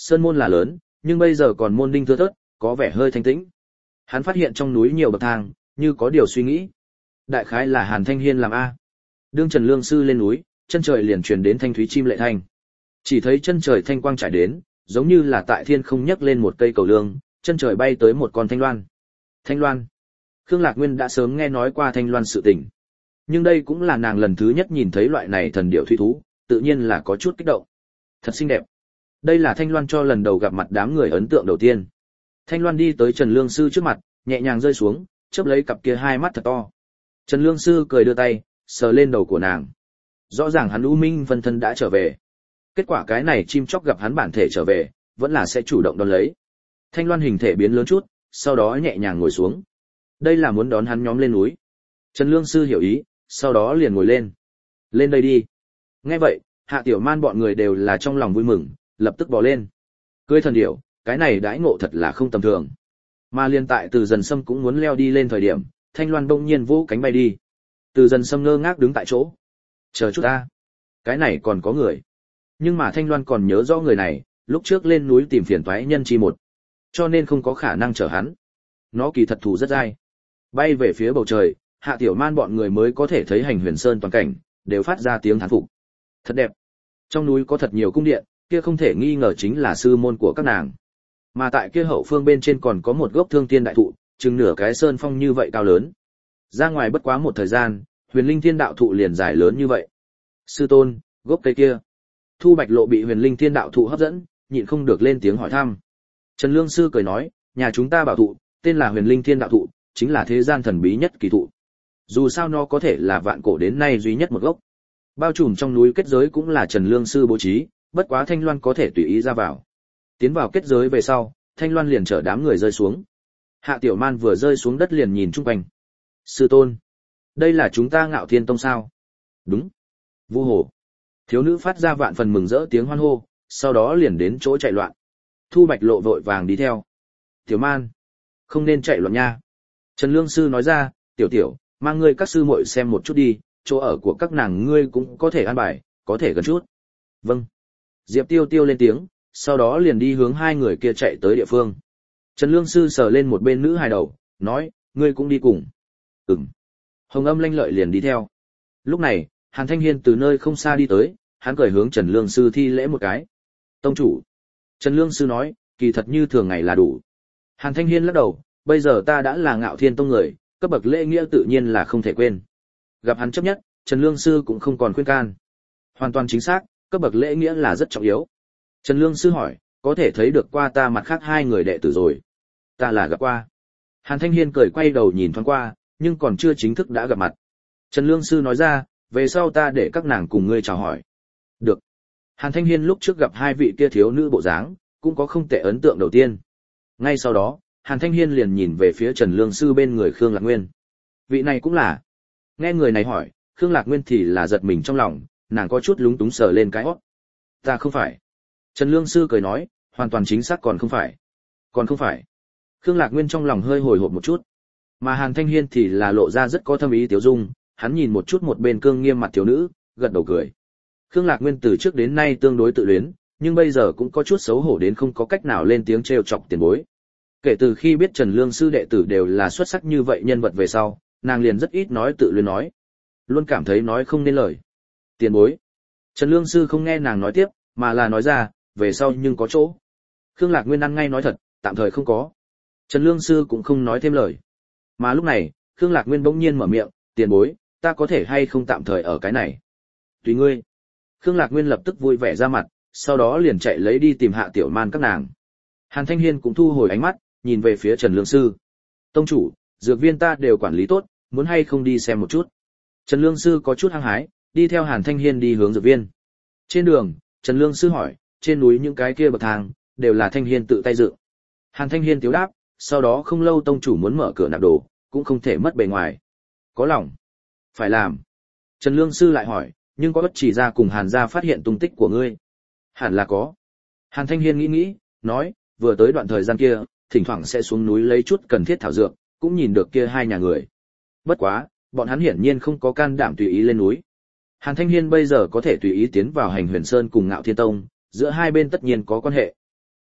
S1: Sơn môn là lớn, nhưng bây giờ còn môn đinh thưa thớt, có vẻ hơi thanh tĩnh. Hắn phát hiện trong núi nhiều bậc thang, như có điều suy nghĩ. Đại khái là Hàn Thanh Hiên làm a. Đương Trần Lương sư lên núi, chân trời liền truyền đến thanh thúy chim lệ thanh. Chỉ thấy chân trời thanh quang trải đến, giống như là tại thiên không nhấc lên một cây cầu lương, chân trời bay tới một con thanh loan. Thanh loan. Khương Lạc Nguyên đã sớm nghe nói qua thanh loan sự tình, nhưng đây cũng là nàng lần thứ nhất nhìn thấy loại này thần điểu thủy thú, tự nhiên là có chút kích động. Thật xinh đẹp. Đây là thanh loan cho lần đầu gặp mặt đám người ấn tượng đầu tiên. Thanh loan đi tới Trần Lương sư trước mặt, nhẹ nhàng rơi xuống, chớp lấy cặp kia hai mắt thật to. Trần Lương sư cười đưa tay, sờ lên đầu của nàng. Rõ ràng hắn U Minh phân thân đã trở về. Kết quả cái này chim chóc gặp hắn bản thể trở về, vẫn là sẽ chủ động đón lấy. Thanh loan hình thể biến lớn chút, sau đó nhẹ nhàng ngồi xuống. Đây là muốn đón hắn nhóm lên núi. Trần Lương sư hiểu ý, sau đó liền ngồi lên. Lên đây đi. Nghe vậy, Hạ Tiểu Man bọn người đều là trong lòng vui mừng, lập tức bò lên. Cưới thần điểu, cái này đãi ngộ thật là không tầm thường. Mà liên tại Từ Dần Sâm cũng muốn leo đi lên thời điểm, Thanh Loan bỗng nhiên vỗ cánh bay đi. Từ Dần Sâm ngơ ngác đứng tại chỗ. Chờ chút ta. Cái này còn có người. Nhưng mà Thanh Loan còn nhớ rõ người này, lúc trước lên núi tìm phiền toái nhân chi một. Cho nên không có khả năng chở hắn. Nó kỳ thật thù rất dai. Bay về phía bầu trời, Hạ Tiểu Man bọn người mới có thể thấy Hành Huyền Sơn toàn cảnh, đều phát ra tiếng thán phục. Thật đẹp. Trong núi có thật nhiều cung điện, kia không thể nghi ngờ chính là sư môn của các nàng. Mà tại kia hậu phương bên trên còn có một gốc Thương Tiên đại thụ, chừng nửa cái sơn phong như vậy cao lớn. Ra ngoài bất quá một thời gian, Huyền Linh Thiên đạo thụ liền dài lớn như vậy. Sư tôn, gốc cây kia. Thu Bạch Lộ bị Huyền Linh Thiên đạo thụ hấp dẫn, nhịn không được lên tiếng hỏi thăm. Trần Lương sư cười nói, nhà chúng ta bảo thụ, tên là Huyền Linh Thiên đạo thụ, chính là thế gian thần bí nhất kỳ thụ. Dù sao nó có thể là vạn cổ đến nay duy nhất một gốc. Bao trùm trong núi kết giới cũng là Trần Lương sư bố trí, bất quá Thanh Loan có thể tùy ý ra vào. Tiến vào kết giới về sau, Thanh Loan liền chở đám người rơi xuống. Hạ Tiểu Man vừa rơi xuống đất liền nhìn chung quanh. Sư tôn, đây là chúng ta Ngạo Thiên Tông sao? Đúng. Vu Hồ. Thiếu nữ phát ra vạn phần mừng rỡ tiếng hoan hô, sau đó liền đến chỗ chạy loạn. Thu Bạch Lộ vội vàng đi theo. Tiểu Man, không nên chạy loạn nha. Trần Lương sư nói ra, tiểu tiểu, mang ngươi các sư muội xem một chút đi, chỗ ở của các nàng ngươi cũng có thể an bài, có thể gần chút. Vâng. Diệp Tiêu Tiêu lên tiếng, sau đó liền đi hướng hai người kia chạy tới địa phương. Trần Lương sư sờ lên một bên nữ hài đầu, nói, ngươi cũng đi cùng. Ừm. Hồng Âm Lanh Lợi liền đi theo. Lúc này, Hàn Thanh Hiên từ nơi không xa đi tới, hắn cười hướng Trần Lương sư thi lễ một cái. Tông chủ. Trần Lương sư nói, kỳ thật như thường ngày là đủ. Hàn Thanh Hiên lắc đầu, bây giờ ta đã là Ngạo Thiên Tông người, cấp bậc lễ nghĩa tự nhiên là không thể quên. Gặp hắn chấp nhất, Trần Lương sư cũng không còn khuyên can. Hoàn toàn chính xác, cấp bậc lễ nghĩa là rất trọng yếu. Trần Lương sư hỏi, có thể thấy được qua ta mặt khác hai người đệ tử rồi. Ta là gặp qua. Hàn Thanh Hiên cười quay đầu nhìn thoáng qua, nhưng còn chưa chính thức đã gặp mặt. Trần Lương sư nói ra, về sau ta để các nàng cùng ngươi chào hỏi. Được. Hàn Thanh Hiên lúc trước gặp hai vị kia thiếu nữ bộ dáng, cũng có không tệ ấn tượng đầu tiên. Ngay sau đó, Hàn Thanh Hiên liền nhìn về phía Trần Lương sư bên người Khương Lạc Nguyên. Vị này cũng là. Nghe người này hỏi, Khương Lạc Nguyên thì là giật mình trong lòng, nàng có chút lúng túng sờ lên cái hót. Ta không phải. Trần Lương sư cười nói, hoàn toàn chính xác còn không phải. Còn không phải. Khương Lạc Nguyên trong lòng hơi hồi hộp một chút. Mà Hàn Thanh Hiên thì là lộ ra rất có thâm ý tiểu dung, hắn nhìn một chút một bên cương nghiêm mặt thiếu nữ, gật đầu cười. Khương Lạc Nguyên từ trước đến nay tương đối tự luyến, nhưng bây giờ cũng có chút xấu hổ đến không có cách nào lên tiếng trêu chọc tiền bối. Kể từ khi biết Trần Lương sư đệ tử đều là xuất sắc như vậy nhân vật về sau, nàng liền rất ít nói tự luyến nói, luôn cảm thấy nói không nên lời. Tiền bối. Trần Lương sư không nghe nàng nói tiếp, mà là nói ra, về sau nhưng có chỗ. Khương Lạc Nguyên ăn ngay nói thật, tạm thời không có. Trần Lương sư cũng không nói thêm lời. Mà lúc này, Khương Lạc Nguyên bỗng nhiên mở miệng, tiền bối, ta có thể hay không tạm thời ở cái này? Tùy ngươi. Khương Lạc Nguyên lập tức vui vẻ ra mặt, sau đó liền chạy lấy đi tìm Hạ Tiểu Man các nàng. Hàn Thanh Hiên cũng thu hồi ánh mắt, nhìn về phía Trần Lương sư. Tông chủ, dược viên ta đều quản lý tốt, muốn hay không đi xem một chút? Trần Lương sư có chút hăng hái, đi theo Hàn Thanh Hiên đi hướng dược viên. Trên đường, Trần Lương sư hỏi, trên núi những cái kia bậc thang, đều là Thanh Hiên tự tay dựng. Hàn Thanh Hiên tiếu đáp, sau đó không lâu tông chủ muốn mở cửa nạp đồ, cũng không thể mất bề ngoài. Có lòng. Phải làm. Trần Lương sư lại hỏi, nhưng có bất chỉ ra cùng Hàn gia phát hiện tung tích của ngươi? Hẳn là có. Hàn Thanh Hiên nghĩ nghĩ, nói, vừa tới đoạn thời gian kia, thỉnh thoảng sẽ xuống núi lấy chút cần thiết thảo dược, cũng nhìn được kia hai nhà người. Bất quá, bọn hắn hiển nhiên không có can đảm tùy ý lên núi. Hàn Thanh Hiên bây giờ có thể tùy ý tiến vào Hành Huyền Sơn cùng Ngạo Thiên Tông, giữa hai bên tất nhiên có quan hệ.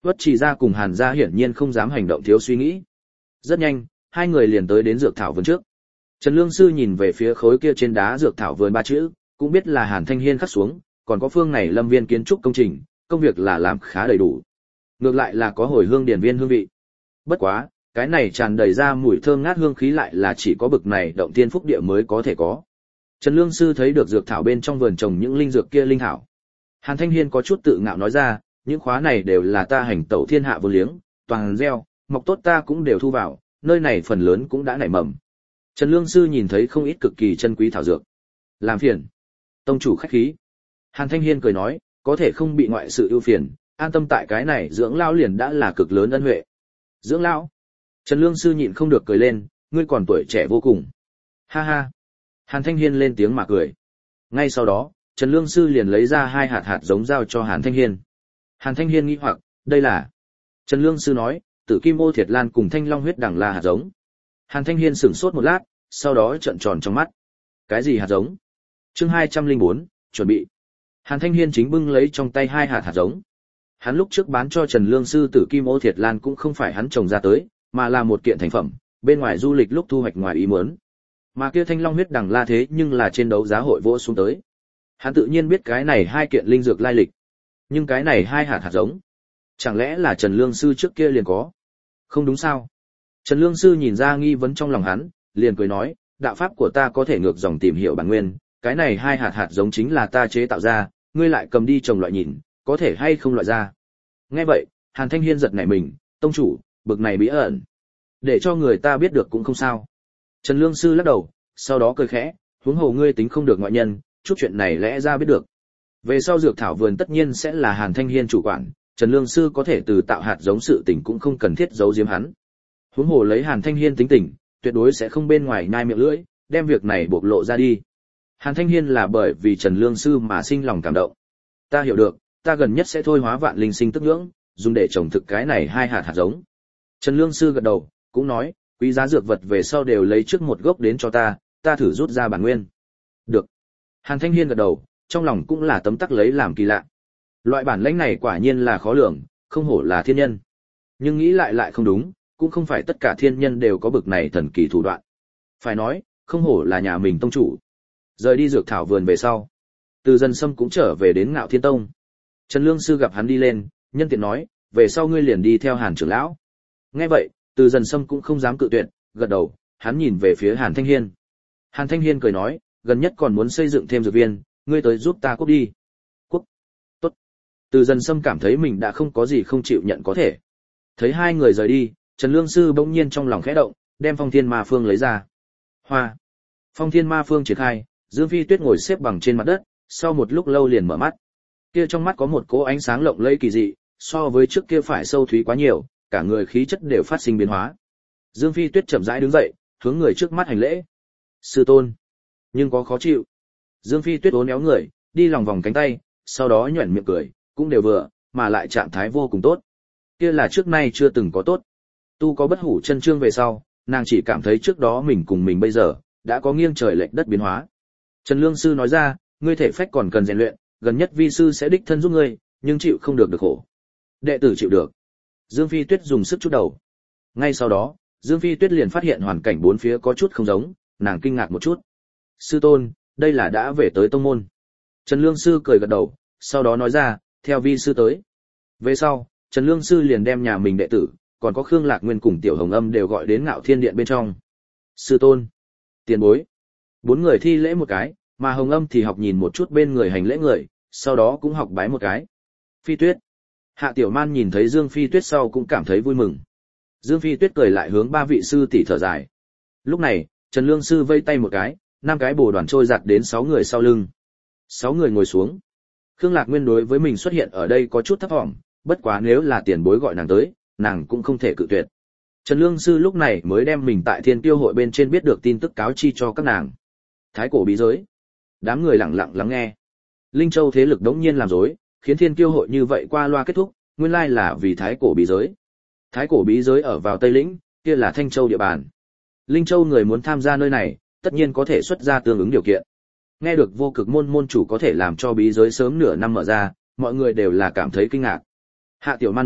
S1: Uất Trì gia cùng Hàn gia hiển nhiên không dám hành động thiếu suy nghĩ. Rất nhanh, hai người liền tới đến dược thảo vườn trước. Trần Lương Sư nhìn về phía khối kia trên đá dược thảo vườn ba chữ, cũng biết là Hàn Thanh Hiên khắc xuống, còn có phương này Lâm Viên kiến trúc công trình, công việc là làm khá đầy đủ. Ngược lại là có hồi hương điển viên hương vị. Bất quá, cái này tràn đầy ra mùi thơm ngát hương khí lại là chỉ có bực này động tiên phúc địa mới có thể có. Trần Lương Sư thấy được dược thảo bên trong vườn trồng những linh dược kia linh thảo. Hàn Thanh Hiên có chút tự ngạo nói ra, những khóa này đều là ta hành tẩu thiên hạ vô liếng, toàn gieo, mọc tốt ta cũng đều thu vào, nơi này phần lớn cũng đã nảy mầm. Trần Lương Sư nhìn thấy không ít cực kỳ chân quý thảo dược. Làm phiền. Tông chủ khách khí. Hàn Thanh Hiên cười nói, có thể không bị ngoại sự ưu phiền, an tâm tại cái này dưỡng lão liền đã là cực lớn ân huệ. Dưỡng lão? Trần Lương Sư nhịn không được cười lên, ngươi còn tuổi trẻ vô cùng. Ha ha. Hàn Thanh Hiên lên tiếng mà cười. Ngay sau đó, Trần Lương Sư liền lấy ra hai hạt hạt giống giao cho Hàn Thanh Hiên. Hàn Thanh Hiên nghi hoặc, đây là? Trần Lương Sư nói, Tử Kim Ô Thiệt Lan cùng Thanh Long huyết đẳng là hạt giống. Hàn Thanh Hiên sửng sốt một lát, sau đó trợn tròn trong mắt. Cái gì hạt giống? Chương hai trăm lẻ bốn, chuẩn bị. Hàn Thanh Hiên chính bưng lấy trong tay hai hạt hạt giống. Hắn lúc trước bán cho Trần Lương Sư Tử Kim Ô Thiệt Lan cũng không phải hắn trồng ra tới, mà là một kiện thành phẩm, bên ngoài du lịch lúc thu hoạch ngoài ý muốn. Mà kia Thanh Long huyết đẳng la thế nhưng là trên đấu giá hội vỗ xuống tới. Hắn tự nhiên biết cái này hai kiện linh dược lai lịch. Nhưng cái này hai hạt hạt giống, chẳng lẽ là Trần Lương Sư trước kia liền có? Không đúng sao? Trần Lương Sư nhìn ra nghi vấn trong lòng hắn, liền cười nói, đạo pháp của ta có thể ngược dòng tìm hiểu bản nguyên, cái này hai hạt hạt giống chính là ta chế tạo ra, ngươi lại cầm đi trồng loại nhìn, có thể hay không loại ra. Nghe vậy, Hàn Thanh Hiên giật nảy mình, tông chủ, bực này bí ẩn, để cho người ta biết được cũng không sao. Trần Lương Sư lắc đầu, sau đó cười khẽ, huống hồ ngươi tính không được ngoại nhân, chút chuyện này lẽ ra biết được. Về sau dược thảo vườn tất nhiên sẽ là Hàn Thanh Hiên chủ quản, Trần Lương Sư có thể từ tạo hạt giống sự tình cũng không cần thiết giấu giếm hắn. Huống hồ lấy Hàn Thanh Hiên tính tình, tuyệt đối sẽ không bên ngoài nhai miệng lưỡi, đem việc này bộc lộ ra đi. Hàn Thanh Hiên là bởi vì Trần Lương Sư mà sinh lòng cảm động. Ta hiểu được, ta gần nhất sẽ thôi hóa vạn linh sinh tức nhưỡng, dùng để trồng thực cái này hai hạt hạt giống. Trần Lương Sư gật đầu, cũng nói, quý giá dược vật về sau đều lấy trước một gốc đến cho ta, ta thử rút ra bản nguyên. Được. Hàn Thanh Hiên gật đầu, trong lòng cũng là tấm tắc lấy làm kỳ lạ. Loại bản lĩnh này quả nhiên là khó lường, không hổ là thiên nhân. Nhưng nghĩ lại lại không đúng, cũng không phải tất cả thiên nhân đều có bực này thần kỳ thủ đoạn. Phải nói, không hổ là nhà mình tông chủ. Rời đi dược thảo vườn về sau, Từ Dần Sâm cũng trở về đến Ngạo Thiên Tông. Trần Lương Sư gặp hắn đi lên, nhân tiện nói, về sau ngươi liền đi theo Hàn trưởng lão. Nghe vậy, Từ Dần Sâm cũng không dám cự tuyệt, gật đầu, hắn nhìn về phía Hàn Thanh Hiên. Hàn Thanh Hiên cười nói, gần nhất còn muốn xây dựng thêm dược viên, ngươi tới giúp ta cút đi. Cút. Tốt. Từ Dần Sâm cảm thấy mình đã không có gì không chịu nhận có thể. Thấy hai người rời đi, Trần Lương Sư bỗng nhiên trong lòng khẽ động, đem Phong Thiên Ma Phương lấy ra. Hoa. Phong Thiên Ma Phương triển khai, Dương Phi Tuyết ngồi xếp bằng trên mặt đất, sau một lúc lâu liền mở mắt. Kia trong mắt có một cỗ ánh sáng lộng lẫy kỳ dị, so với trước kia phải sâu thúy quá nhiều, cả người khí chất đều phát sinh biến hóa. Dương Phi Tuyết chậm rãi đứng dậy, hướng người trước mắt hành lễ. Sư tôn. Nhưng có khó chịu. Dương Phi Tuyết uốn éo người, đi lòng vòng cánh tay, sau đó nhuyễn miệng cười, cũng đều vừa, mà lại trạng thái vô cùng tốt. Kia là trước nay chưa từng có tốt. Tu có bất hủ chân chương về sau, nàng chỉ cảm thấy trước đó mình cùng mình bây giờ đã có nghiêng trời lệch đất biến hóa. Trần Lương Sư nói ra, ngươi thể phách còn cần rèn luyện, gần nhất vi sư sẽ đích thân giúp ngươi, nhưng chịu không được được khổ. Đệ tử chịu được. Dương Phi Tuyết dùng sức chút đầu. Ngay sau đó, Dương Phi Tuyết liền phát hiện hoàn cảnh bốn phía có chút không giống, nàng kinh ngạc một chút. Sư tôn, đây là đã về tới tông môn. Trần Lương Sư cười gật đầu, sau đó nói ra, theo vi sư tới. Về sau, Trần Lương Sư liền đem nhà mình đệ tử, còn có Khương Lạc Nguyên cùng Tiểu Hồng Âm đều gọi đến Ngạo Thiên Điện bên trong. Sư tôn, tiền bối. Bốn người thi lễ một cái, mà Hồng Âm thì học nhìn một chút bên người hành lễ người, sau đó cũng học bái một cái. Phi Tuyết. Hạ Tiểu Man nhìn thấy Dương Phi Tuyết sau cũng cảm thấy vui mừng. Dương Phi Tuyết cười lại hướng ba vị sư tỷ thở dài. Lúc này, Trần Lương Sư vây tay một cái, năm cái bồ đoàn trôi giặt đến sáu người sau lưng. Sáu người ngồi xuống. Khương Lạc Nguyên đối với mình xuất hiện ở đây có chút thấp vọng, bất quá nếu là tiền bối gọi nàng tới, nàng cũng không thể cự tuyệt. Trần Lương Sư lúc này mới đem mình tại Thiên Tiêu hội bên trên biết được tin tức cáo chi cho các nàng. Thái cổ bí giới. Đám người lặng lặng lắng nghe. Linh Châu thế lực đống nhiên làm rối, khiến Thiên Tiêu hội như vậy qua loa kết thúc, nguyên lai là vì Thái cổ bí giới. Thái cổ bí giới ở vào Tây Lĩnh, kia là Thanh Châu địa bàn. Linh Châu người muốn tham gia nơi này, tất nhiên có thể xuất ra tương ứng điều kiện. Nghe được Vô Cực môn môn chủ có thể làm cho bí giới sớm nửa năm mở ra, mọi người đều là cảm thấy kinh ngạc. Hạ Tiểu Man nói,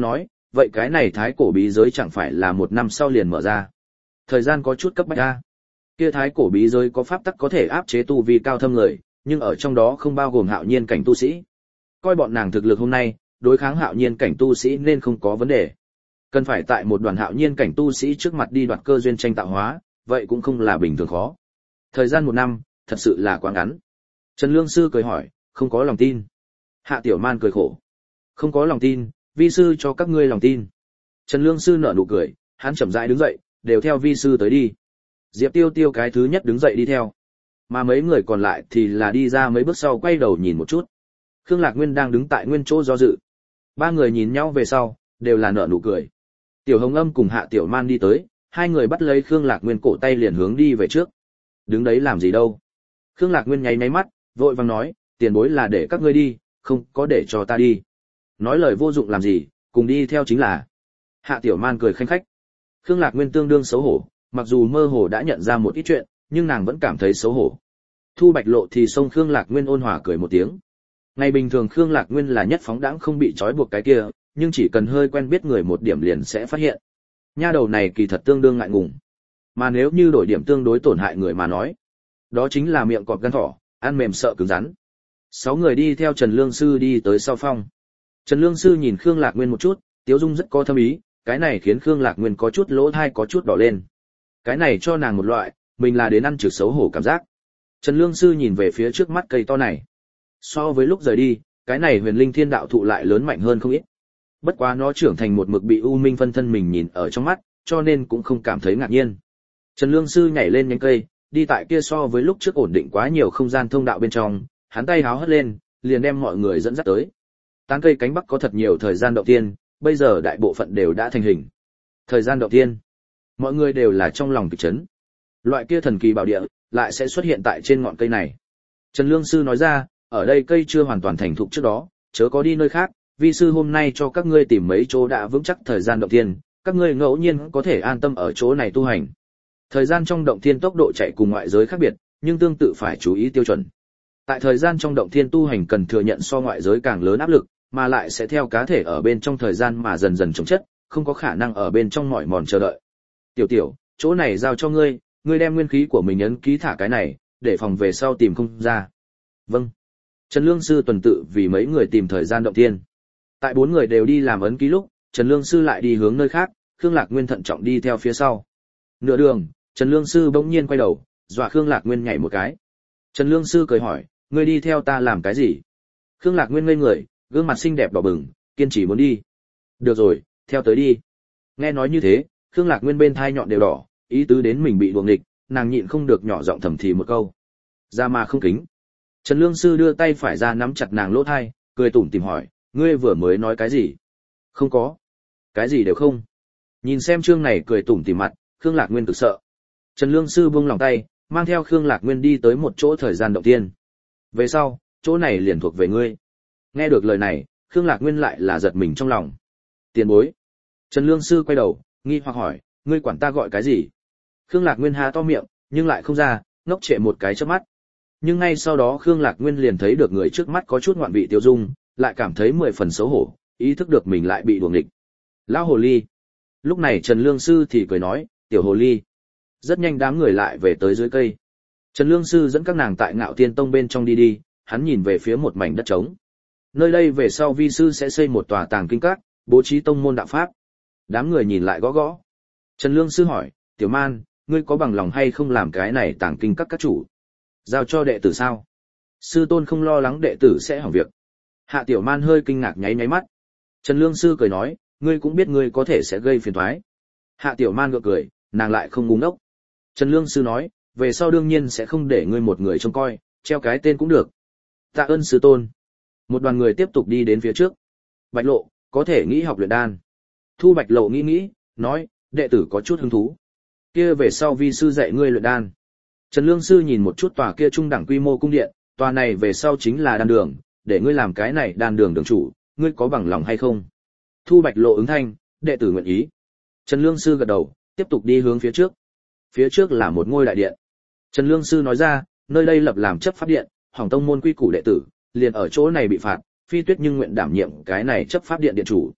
S1: vậy cái này thái cổ bí giới chẳng phải là một năm sau liền mở ra. Thời gian có chút cấp bách a. Kia thái cổ bí giới có pháp tắc có thể áp chế tu vi cao thâm người, nhưng ở trong đó không bao gồm hạo nhiên cảnh tu sĩ. Coi bọn nàng thực lực hôm nay, đối kháng hạo nhiên cảnh tu sĩ nên không có vấn đề. Cần phải tại một đoàn hạo nhiên cảnh tu sĩ trước mặt đi đoạt cơ duyên tranh tạo hóa, vậy cũng không là bình thường khó. Thời gian một năm, thật sự là quá ngắn. Trần Lương Sư cười hỏi, không có lòng tin. Hạ Tiểu Man cười khổ. Không có lòng tin, vi sư cho các ngươi lòng tin. Trần Lương Sư nở nụ cười, hắn chậm rãi đứng dậy, đều theo vi sư tới đi. Diệp Tiêu Tiêu cái thứ nhất đứng dậy đi theo. Mà mấy người còn lại thì là đi ra mấy bước sau quay đầu nhìn một chút. Khương Lạc Nguyên đang đứng tại nguyên chỗ do dự. Ba người nhìn nhau về sau, đều là nở nụ cười. Tiểu Hồng Âm cùng Hạ Tiểu Man đi tới, hai người bắt lấy Khương Lạc Nguyên cổ tay liền hướng đi về trước. Đứng đấy làm gì đâu? Khương Lạc Nguyên nháy nháy mắt, vội vàng nói, tiền bối là để các ngươi đi, không có để cho ta đi. Nói lời vô dụng làm gì, cùng đi theo chính là. Hạ Tiểu Man cười khanh khách. Khương Lạc Nguyên tương đương xấu hổ, mặc dù mơ hồ đã nhận ra một ít chuyện, nhưng nàng vẫn cảm thấy xấu hổ. Thu Bạch Lộ thì xông Khương Lạc Nguyên ôn hòa cười một tiếng. Ngày bình thường Khương Lạc Nguyên là nhất phóng đãng không bị trói buộc cái kia, nhưng chỉ cần hơi quen biết người một điểm liền sẽ phát hiện. Nha đầu này kỳ thật tương đương ngại ngùng. Mà nếu như đổi điểm tương đối tổn hại người mà nói, đó chính là miệng cọp gan thỏ, ăn mềm sợ cứng rắn. Sáu người đi theo Trần Lương Sư đi tới sau phong. Trần Lương Sư nhìn Khương Lạc Nguyên một chút, tiếu dung rất có thâm ý, cái này khiến Khương Lạc Nguyên có chút lỗ tai có chút đỏ lên. Cái này cho nàng một loại, mình là đến ăn trực xấu hổ cảm giác. Trần Lương Sư nhìn về phía trước mắt cây to này. So với lúc rời đi, cái này huyền linh thiên đạo thụ lại lớn mạnh hơn không ít. Bất quá nó trưởng thành một mực bị U Minh phân thân mình nhìn ở trong mắt, cho nên cũng không cảm thấy ngạc nhiên. Trần Lương Sư nhảy lên nhánh cây, đi tại kia so với lúc trước ổn định quá nhiều không gian thông đạo bên trong, hắn tay háo hất lên, liền đem mọi người dẫn dắt tới. Tán cây cánh bắc có thật nhiều thời gian động tiên, bây giờ đại bộ phận đều đã thành hình. Thời gian động tiên, mọi người đều là trong lòng kịch chấn. Loại kia thần kỳ bảo địa lại sẽ xuất hiện tại trên ngọn cây này. Trần Lương Sư nói ra, ở đây cây chưa hoàn toàn thành thục trước đó, chớ có đi nơi khác, vi sư hôm nay cho các ngươi tìm mấy chỗ đã vững chắc thời gian động thiên, các ngươi ngẫu nhiên có thể an tâm ở chỗ này tu hành. Thời gian trong động thiên tốc độ chạy cùng ngoại giới khác biệt, nhưng tương tự phải chú ý tiêu chuẩn. Tại thời gian trong động thiên tu hành cần thừa nhận so ngoại giới càng lớn áp lực, mà lại sẽ theo cá thể ở bên trong thời gian mà dần dần chống chất, không có khả năng ở bên trong mỏi mòn chờ đợi. Tiểu tiểu, chỗ này giao cho ngươi, ngươi đem nguyên khí của mình ấn ký thả cái này, để phòng về sau tìm không ra. Vâng. Trần Lương Sư tuần tự vì mấy người tìm thời gian động thiên. Tại bốn người đều đi làm ấn ký lúc, Trần Lương Sư lại đi hướng nơi khác, Khương Lạc Nguyên thận trọng đi theo phía sau. Nửa đường, Trần Lương Sư bỗng nhiên quay đầu, dọa Khương Lạc Nguyên nhảy một cái. Trần Lương Sư cười hỏi, ngươi đi theo ta làm cái gì? Khương Lạc Nguyên ngây người, gương mặt xinh đẹp đỏ bừng, kiên trì muốn đi. Được rồi, theo tới đi. Nghe nói như thế, Khương Lạc Nguyên bên thai nhọn đều đỏ, ý tứ đến mình bị đuồng địch, nàng nhịn không được nhỏ giọng thầm thì một câu. Ra mà không kính. Trần Lương Sư đưa tay phải ra nắm chặt nàng lỗ thai, cười tủm tỉm hỏi, ngươi vừa mới nói cái gì? Không có. Cái gì đều không. Nhìn xem chương này cười tủm tỉm mặt, Khương Lạc Nguyên cực sợ. Trần Lương Sư buông lòng tay, mang theo Khương Lạc Nguyên đi tới một chỗ thời gian động thiên. Về sau, chỗ này liền thuộc về ngươi. Nghe được lời này, Khương Lạc Nguyên lại là giật mình trong lòng. Tiền bối. Trần Lương Sư quay đầu, nghi hoặc hỏi, ngươi quản ta gọi cái gì? Khương Lạc Nguyên há to miệng, nhưng lại không ra, ngốc trệ một cái chớp mắt. Nhưng ngay sau đó Khương Lạc Nguyên liền thấy được người trước mắt có chút ngoạn vị tiêu dung, lại cảm thấy mười phần xấu hổ, ý thức được mình lại bị đuồng địch. Lão hồ ly. Lúc này Trần Lương Sư thì cười nói, tiểu hồ ly. Rất nhanh đám người lại về tới dưới cây. Trần Lương Sư dẫn các nàng tại Ngạo Tiên Tông bên trong đi đi, hắn nhìn về phía một mảnh đất trống. Nơi đây về sau vi sư sẽ xây một tòa tàng kinh các, bố trí tông môn đạo pháp. Đám người nhìn lại gõ gõ. Trần Lương Sư hỏi, Tiểu Man, ngươi có bằng lòng hay không làm cái này tàng kinh các các chủ? Giao cho đệ tử sao? Sư tôn không lo lắng đệ tử sẽ hỏng việc. Hạ Tiểu Man hơi kinh ngạc nháy nháy mắt. Trần Lương Sư cười nói, ngươi cũng biết ngươi có thể sẽ gây phiền toái. Hạ Tiểu Man gượng cười, nàng lại không ngu ngốc. Trần Lương Sư nói, về sau đương nhiên sẽ không để ngươi một người trông coi, treo cái tên cũng được. Tạ ơn sư tôn. Một đoàn người tiếp tục đi đến phía trước. Bạch Lộ, có thể nghĩ học luyện đan. Thu Bạch Lộ nghĩ nghĩ, nói, đệ tử có chút hứng thú. Kia về sau vi sư dạy ngươi luyện đan. Trần Lương Sư nhìn một chút tòa kia trung đẳng quy mô cung điện, tòa này về sau chính là đan đường, để ngươi làm cái này đan đường đường chủ, ngươi có bằng lòng hay không? Thu Bạch Lộ ứng thanh, đệ tử nguyện ý. Trần Lương Sư gật đầu, tiếp tục đi hướng phía trước. Phía trước là một ngôi đại điện. Trần Lương Sư nói ra, nơi đây lập làm chấp pháp điện, hỏng tông môn quy củ đệ tử, liền ở chỗ này bị phạt, Phi Tuyết nhưng nguyện đảm nhiệm cái này chấp pháp điện điện chủ.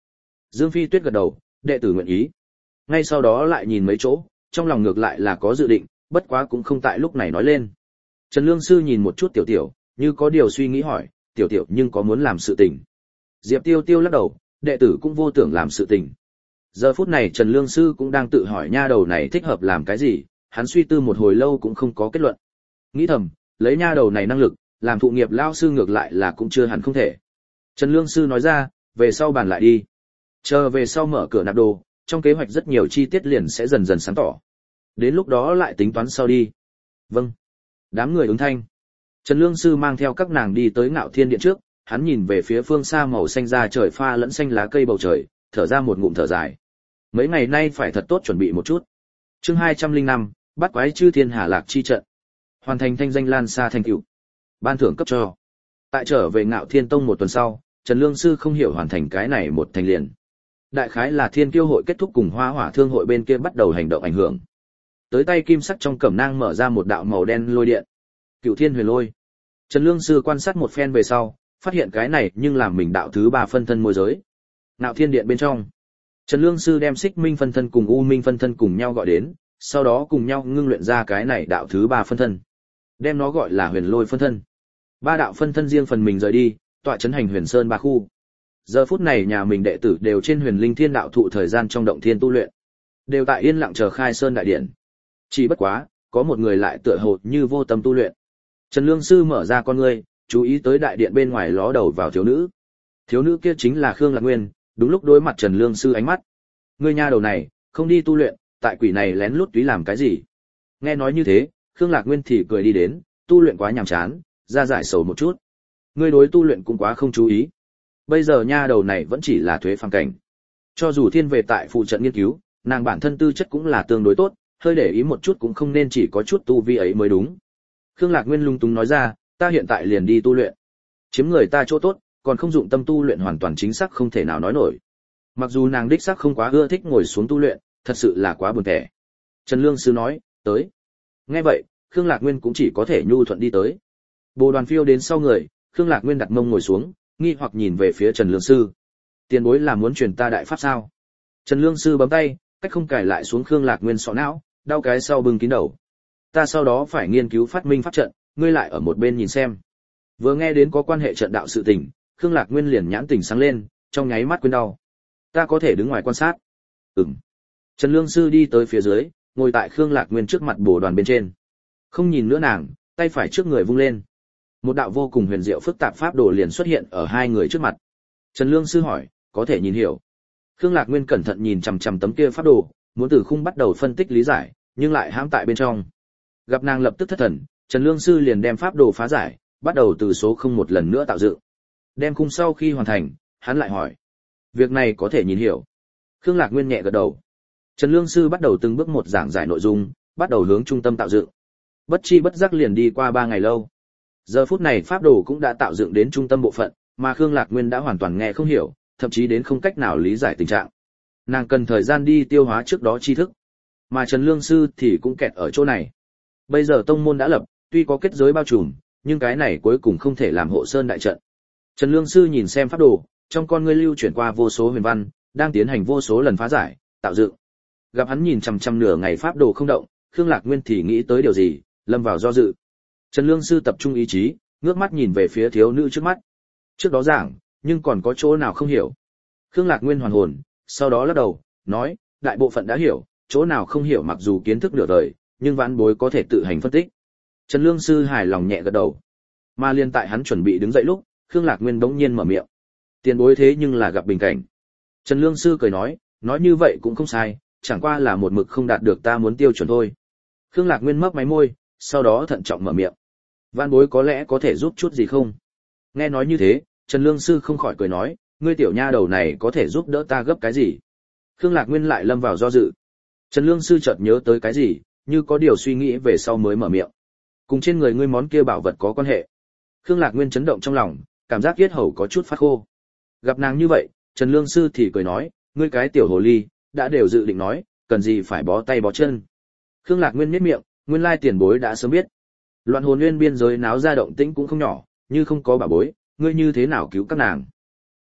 S1: Dương Phi Tuyết gật đầu, đệ tử nguyện ý. Ngay sau đó lại nhìn mấy chỗ, trong lòng ngược lại là có dự định, bất quá cũng không tại lúc này nói lên. Trần Lương Sư nhìn một chút Tiểu Tiểu, như có điều suy nghĩ hỏi, Tiểu Tiểu nhưng có muốn làm sự tình. Diệp Tiêu Tiêu lắc đầu, đệ tử cũng vô tưởng làm sự tình. Giờ phút này Trần Lương Sư cũng đang tự hỏi nha đầu này thích hợp làm cái gì, hắn suy tư một hồi lâu cũng không có kết luận. Nghĩ thầm, lấy nha đầu này năng lực, làm thụ nghiệp lao sư ngược lại là cũng chưa hẳn không thể. Trần Lương Sư nói ra, về sau bàn lại đi. Chờ về sau mở cửa nạp đồ, trong kế hoạch rất nhiều chi tiết liền sẽ dần dần sáng tỏ. Đến lúc đó lại tính toán sau đi. Vâng. Đám người ứng thanh. Trần Lương Sư mang theo các nàng đi tới Ngạo Thiên Điện trước, hắn nhìn về phía phương xa màu xanh da trời pha lẫn xanh lá cây bầu trời, thở ra một ngụm thở dài. Mấy ngày nay phải thật tốt chuẩn bị một chút. Chương hai trăm lẻ năm, bắt quái chư thiên hà lạc chi trận. Hoàn thành thanh danh lan xa thành tựu. Ban thưởng cấp cho. Tại trở về Ngạo Thiên Tông một tuần sau, Trần Lương Sư không hiểu hoàn thành cái này một thành liền. Đại khái là Thiên Kiêu hội kết thúc cùng Hoa Hỏa Thương hội bên kia bắt đầu hành động ảnh hưởng. Tới tay kim sắc trong cẩm nang mở ra một đạo màu đen lôi điện. Cửu Thiên Huyền Lôi. Trần Lương Sư quan sát một phen về sau, phát hiện cái này nhưng làm mình đạo thứ ba phân thân môi giới. Ngạo Thiên Điện bên trong, Trần Lương Sư đem Xích Minh phân thân cùng U Minh phân thân cùng nhau gọi đến, sau đó cùng nhau ngưng luyện ra cái này đạo thứ ba phân thân. Đem nó gọi là Huyền Lôi phân thân. Ba đạo phân thân riêng phần mình rời đi, tọa trấn hành Huyền Sơn ba khu. Giờ phút này nhà mình đệ tử đều trên Huyền Linh Thiên đạo thụ thời gian trong động thiên tu luyện, đều tại yên lặng chờ khai sơn đại điện. Chỉ bất quá, có một người lại tựa hồ như vô tâm tu luyện. Trần Lương Sư mở ra con ngươi, chú ý tới đại điện bên ngoài ló đầu vào thiếu nữ. Thiếu nữ kia chính là Khương Lạc Nguyên, đúng lúc đối mặt Trần Lương Sư ánh mắt. Ngươi nha đầu này, không đi tu luyện, tại quỷ này lén lút túy làm cái gì? Nghe nói như thế, Khương Lạc Nguyên thì cười đi đến, tu luyện quá nhàm chán, ra giải sầu một chút. Ngươi đối tu luyện cũng quá không chú ý. Bây giờ nha đầu này vẫn chỉ là thuế phàm cảnh. Cho dù thiên về tại phụ trận nghiên cứu, nàng bản thân tư chất cũng là tương đối tốt, hơi để ý một chút cũng không nên chỉ có chút tu vi ấy mới đúng. Khương Lạc Nguyên lung túng nói ra, ta hiện tại liền đi tu luyện. Chiếm người ta chỗ tốt, còn không dụng tâm tu luyện hoàn toàn chính xác không thể nào nói nổi. Mặc dù nàng đích xác không quá ưa thích ngồi xuống tu luyện, thật sự là quá buồn tẻ. Trần Lương Sư nói, tới. Nghe vậy, Khương Lạc Nguyên cũng chỉ có thể nhu thuận đi tới. Bồ Đoàn phiêu đến sau người, Khương Lạc Nguyên đặt mông ngồi xuống, nghi hoặc nhìn về phía Trần Lương Sư. Tiền bối là muốn truyền ta đại pháp sao? Trần Lương Sư bấm tay, cách không cài lại xuống Khương Lạc Nguyên sọ não, đau cái sau bưng kín đầu. Ta sau đó phải nghiên cứu phát minh pháp trận, ngươi lại ở một bên nhìn xem. Vừa nghe đến có quan hệ trận đạo sự tình, Khương Lạc Nguyên liền nhãn tình sáng lên, trong nháy mắt quên đau. Ta có thể đứng ngoài quan sát. Ừm. Trần Lương Sư đi tới phía dưới, ngồi tại Khương Lạc Nguyên trước mặt Bồ Đoàn bên trên. Không nhìn nữa nàng, tay phải trước người vung lên. Một đạo vô cùng huyền diệu phức tạp pháp đồ liền xuất hiện ở hai người trước mặt. Trần Lương Sư hỏi, có thể nhìn hiểu? Khương Lạc Nguyên cẩn thận nhìn chằm chằm tấm kia pháp đồ, muốn từ khung bắt đầu phân tích lý giải, nhưng lại hãm tại bên trong. Gặp nàng lập tức thất thần, Trần Lương Sư liền đem pháp đồ phá giải, bắt đầu từ số không một lần nữa tạo dựng. Đem khung sau khi hoàn thành, hắn lại hỏi, việc này có thể nhìn hiểu? Khương Lạc Nguyên nhẹ gật đầu. Trần Lương Sư bắt đầu từng bước một giảng giải nội dung, bắt đầu hướng trung tâm tạo dựng. Bất chi bất giác liền đi qua ba ngày lâu. Giờ phút này pháp đồ cũng đã tạo dựng đến trung tâm bộ phận, mà Khương Lạc Nguyên đã hoàn toàn nghe không hiểu, thậm chí đến không cách nào lý giải tình trạng. Nàng cần thời gian đi tiêu hóa trước đó tri thức, mà Trần Lương Sư thì cũng kẹt ở chỗ này. Bây giờ tông môn đã lập, tuy có kết giới bao trùm, nhưng cái này cuối cùng không thể làm hộ sơn đại trận. Trần Lương Sư nhìn xem pháp đồ, trong con ngươi lưu chuyển qua vô số huyền văn, đang tiến hành vô số lần phá giải, tạo dựng. Gặp hắn nhìn chằm chằm nửa ngày pháp đồ không động, Khương Lạc Nguyên thì nghĩ tới điều gì, lâm vào do dự. Trần Lương Sư tập trung ý chí, ngước mắt nhìn về phía thiếu nữ trước mắt. Trước đó giảng, nhưng còn có chỗ nào không hiểu. Khương Lạc Nguyên hoàn hồn, sau đó lắc đầu, nói, đại bộ phận đã hiểu, chỗ nào không hiểu mặc dù kiến thức nửa đời, nhưng vãn bối có thể tự hành phân tích. Trần Lương Sư hài lòng nhẹ gật đầu. Mà liên tại hắn chuẩn bị đứng dậy lúc, Khương Lạc Nguyên bỗng nhiên mở miệng. Tiền bối thế nhưng là gặp bình cảnh. Trần Lương Sư cười nói, nói như vậy cũng không sai, chẳng qua là một mực không đạt được ta muốn tiêu chuẩn thôi. Khương Lạc Nguyên mấp máy môi, sau đó thận trọng mở miệng. Vãn bối có lẽ có thể giúp chút gì không? Nghe nói như thế, Trần Lương Sư không khỏi cười nói, ngươi tiểu nha đầu này có thể giúp đỡ ta gấp cái gì? Khương Lạc Nguyên lại lâm vào do dự. Trần Lương Sư chợt nhớ tới cái gì, như có điều suy nghĩ về sau mới mở miệng. Cùng trên người ngươi món kia bảo vật có quan hệ. Khương Lạc Nguyên chấn động trong lòng, cảm giác yết hầu có chút phát khô. Gặp nàng như vậy, Trần Lương Sư thì cười nói, ngươi cái tiểu hồ ly, đã đều dự định nói, cần gì phải bó tay bó chân. Khương Lạc Nguyên nhếch miệng, nguyên lai tiền bối đã sớm biết. Loạn hồn nguyên biên giới náo ra động tĩnh cũng không nhỏ, như không có bảo bối, ngươi như thế nào cứu các nàng?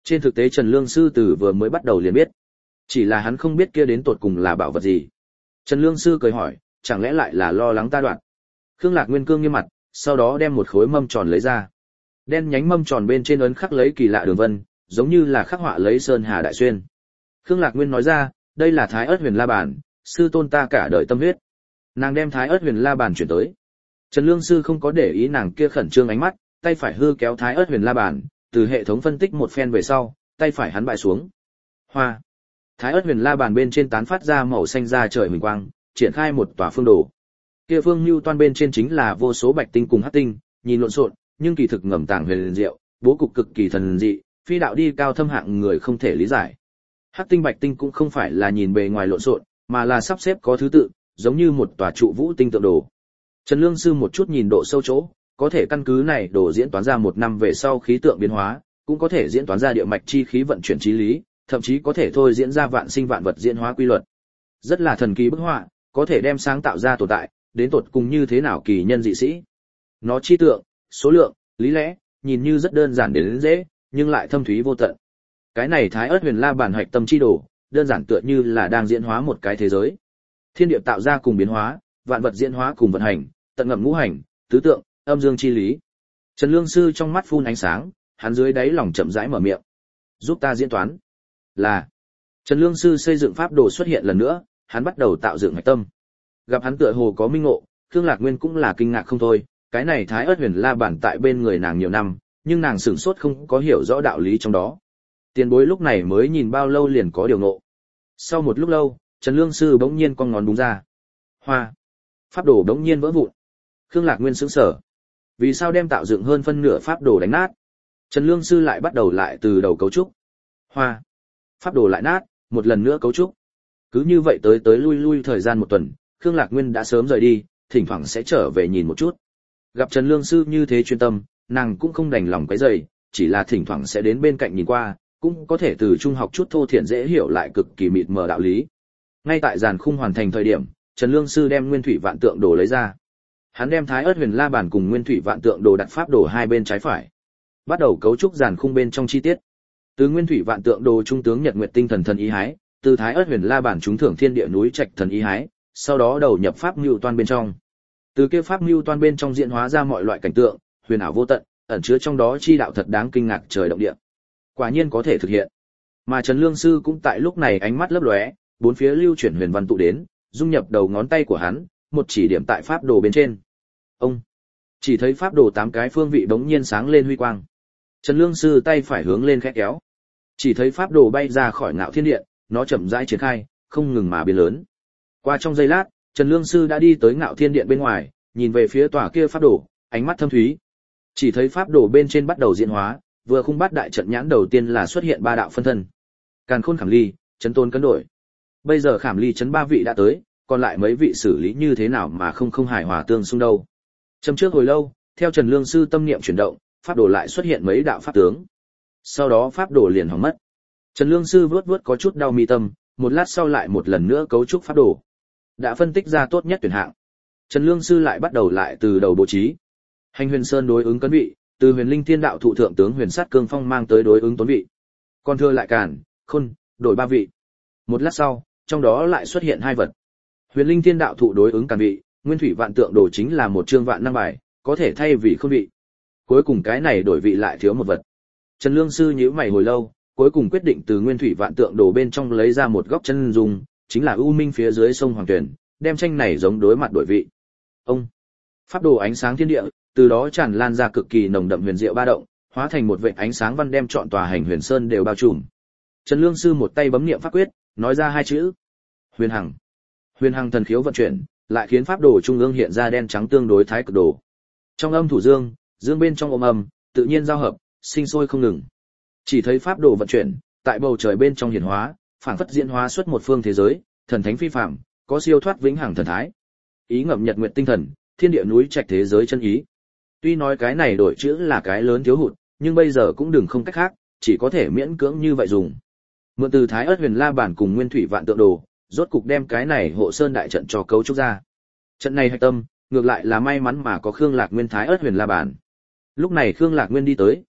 S1: Trên thực tế Trần Lương Sư từ vừa mới bắt đầu liền biết, chỉ là hắn không biết kia đến tột cùng là bảo vật gì. Trần Lương Sư cười hỏi, chẳng lẽ lại là lo lắng ta đoạn? Khương Lạc Nguyên cương nghiêm mặt, sau đó đem một khối mâm tròn lấy ra. Đen nhánh mâm tròn bên trên ấn khắc lấy kỳ lạ đường vân, giống như là khắc họa lấy sơn hà đại xuyên. Khương Lạc Nguyên nói ra, đây là Thái Ức Huyền La Bàn, sư tôn ta cả đời tâm huyết. Nàng đem Thái Ức Huyền La Bàn chuyển tới. Trần Lương Sư không có để ý nàng kia khẩn trương ánh mắt, tay phải hư kéo Thái Ức Huyền La Bàn, từ hệ thống phân tích một phen về sau, tay phải hắn bại xuống. Hoa. Thái Ức Huyền La Bàn bên trên tán phát ra màu xanh da trời huỳnh quang, triển khai một tòa phương đồ. Kia phương lưu toan bên trên chính là vô số bạch tinh cùng hắc tinh, nhìn lộn xộn, nhưng kỳ thực ngầm tàng huyền diệu, bố cục cực kỳ thần dị, phi đạo đi cao thâm hạng người không thể lý giải. Hắc tinh bạch tinh cũng không phải là nhìn bề ngoài lộn xộn, mà là sắp xếp có thứ tự, giống như một tòa trụ vũ tinh tượng đồ. Trần Lương Sư một chút nhìn độ sâu chỗ, có thể căn cứ này đồ diễn toán ra một năm về sau khí tượng biến hóa, cũng có thể diễn toán ra địa mạch chi khí vận chuyển chí lý, thậm chí có thể thôi diễn ra vạn sinh vạn vật diễn hóa quy luật. Rất là thần kỳ bức họa, có thể đem sáng tạo ra tồn tại, đến tột cùng như thế nào kỳ nhân dị sĩ. Nó chi tượng, số lượng, lý lẽ, nhìn như rất đơn giản đến dễ, nhưng lại thâm thúy vô tận. Cái này Thái Ức Huyền La Bàn hạch tâm chi đồ, đơn giản tựa như là đang diễn hóa một cái thế giới. Thiên địa tạo ra cùng biến hóa, vạn vật diễn hóa cùng vận hành, tận ngầm ngũ hành, tứ tượng, âm dương chi lý. Trần Lương Sư trong mắt phun ánh sáng, hắn dưới đáy lòng chậm rãi mở miệng. Giúp ta diễn toán. Là. Trần Lương Sư xây dựng pháp đồ xuất hiện lần nữa, hắn bắt đầu tạo dựng hạch tâm. Gặp hắn tựa hồ có minh ngộ, Khương Lạc Nguyên cũng là kinh ngạc không thôi, cái này Thái Ức Huyền La Bàn tại bên người nàng nhiều năm, nhưng nàng sửng sốt không có hiểu rõ đạo lý trong đó. Tiền bối lúc này mới nhìn bao lâu liền có điều ngộ. Sau một lúc lâu, Trần Lương Sư bỗng nhiên cong ngón đúng ra. Hoa. Pháp đồ bỗng nhiên vỡ vụn. Khương Lạc Nguyên sững sờ. Vì sao đem tạo dựng hơn phân nửa pháp đồ đánh nát? Trần Lương Sư lại bắt đầu lại từ đầu cấu trúc. Hoa. Pháp đồ lại nát, một lần nữa cấu trúc. Cứ như vậy tới tới lui lui thời gian một tuần, Khương Lạc Nguyên đã sớm rời đi, thỉnh thoảng sẽ trở về nhìn một chút. Gặp Trần Lương Sư như thế chuyên tâm, nàng cũng không đành lòng quấy rầy, chỉ là thỉnh thoảng sẽ đến bên cạnh nhìn qua, cũng có thể từ trung học chút thô thiển dễ hiểu lại cực kỳ mịt mờ đạo lý. Ngay tại giàn khung hoàn thành thời điểm, Trần Lương Sư đem Nguyên Thủy Vạn Tượng Đồ lấy ra. Hắn đem Thái Ức Huyền La Bàn cùng Nguyên Thủy Vạn Tượng Đồ đặt pháp đồ hai bên trái phải, bắt đầu cấu trúc giàn khung bên trong chi tiết. Từ Nguyên Thủy Vạn Tượng Đồ trung tướng Nhật Nguyệt Tinh Thần Thần Ý Hái, từ Thái Ức Huyền La Bàn trúng thưởng Thiên Địa Núi Trạch Thần Ý Hái, sau đó đầu nhập pháp mưu toan bên trong. Từ kia pháp mưu toan bên trong diễn hóa ra mọi loại cảnh tượng, huyền ảo vô tận, ẩn chứa trong đó chi đạo thật đáng kinh ngạc trời động địa. Quả nhiên có thể thực hiện. Mà Trần Lương Sư cũng tại lúc này ánh mắt lấp lóe, bốn phía lưu chuyển huyền văn tụ đến, dung nhập đầu ngón tay của hắn, một chỉ điểm tại pháp đồ bên trên. Ông chỉ thấy pháp đồ tám cái phương vị bỗng nhiên sáng lên huy quang. Trần Lương Sư tay phải hướng lên khẽ kéo, chỉ thấy pháp đồ bay ra khỏi Ngạo Thiên Điện, nó chậm rãi triển khai, không ngừng mà biến lớn. Qua trong giây lát, Trần Lương Sư đã đi tới Ngạo Thiên Điện bên ngoài, nhìn về phía tòa kia pháp đồ, ánh mắt thâm thúy. Chỉ thấy pháp đồ bên trên bắt đầu diễn hóa, vừa khung bát đại trận nhãn đầu tiên là xuất hiện ba đạo phân thân. Càn Khôn Khảm Ly, Chấn Tôn cấn đổi. Bây giờ Khảm Ly chấn ba vị đã tới, còn lại mấy vị xử lý như thế nào mà không không hài hòa tương xung đâu. Châm trước hồi lâu, theo Trần Lương Sư tâm niệm chuyển động, pháp đồ lại xuất hiện mấy đạo pháp tướng. Sau đó pháp đồ liền hỏng mất. Trần Lương Sư vuốt vuốt có chút đau mi tâm, một lát sau lại một lần nữa cấu trúc pháp đồ. Đã phân tích ra tốt nhất tuyển hạng. Trần Lương Sư lại bắt đầu lại từ đầu bố trí. Hành Huyền Sơn đối ứng cấn vị, từ Huyền Linh Thiên Đạo thụ thượng tướng Huyền Sát Cương Phong mang tới đối ứng tuấn vị. Còn thừa lại Càn, Khôn, đổi ba vị. Một lát sau, trong đó lại xuất hiện hai vật. Huyền Linh Thiên Đạo thụ đối ứng Càn vị, Nguyên Thủy Vạn Tượng Đồ chính là một chương vạn năng bài, có thể thay vì Khôn vị. Cuối cùng cái này đổi vị lại thiếu một vật. Trần Lương Sư nhíu mày hồi lâu, cuối cùng quyết định từ Nguyên Thủy Vạn Tượng Đồ bên trong lấy ra một góc chân dung, chính là U Minh phía dưới sông Hoàng Tuyển, đem tranh này giống đối mặt đổi vị. Ông pháp đồ ánh sáng thiên địa, từ đó tràn lan ra cực kỳ nồng đậm huyền diệu ba động, hóa thành một vệt ánh sáng văn đem trọn tòa Hành Huyền Sơn đều bao trùm. Trần Lương Sư một tay bấm niệm pháp quyết, nói ra hai chữ: Huyền Hằng. Huyền Hằng thần khiếu vận chuyển, lại khiến pháp đồ trung ương hiện ra đen trắng tương đối thái cực đồ. Trong âm thủ dương, dương bên trong ôm âm, tự nhiên giao hợp, sinh sôi không ngừng. Chỉ thấy pháp đồ vận chuyển, tại bầu trời bên trong hiển hóa, phảng phất diễn hóa xuất một phương thế giới, thần thánh phi phàm, có siêu thoát vĩnh hằng thần thái. Ý ngậm nhật nguyệt tinh thần, thiên địa núi trạch thế giới chân ý. Tuy nói cái này đổi chữ là cái lớn thiếu hụt, nhưng bây giờ cũng đừng không cách khác, chỉ có thể miễn cưỡng như vậy dùng. Mượn từ Thái Ức Huyền La Bàn cùng Nguyên Thủy Vạn Tượng Đồ, rốt cục đem cái này hộ sơn đại trận cho cấu trúc ra. Trận này hạch tâm, ngược lại là may mắn mà có Khương Lạc Nguyên Thái Ức Huyền La Bàn. Lúc này Khương Lạc Nguyên đi tới,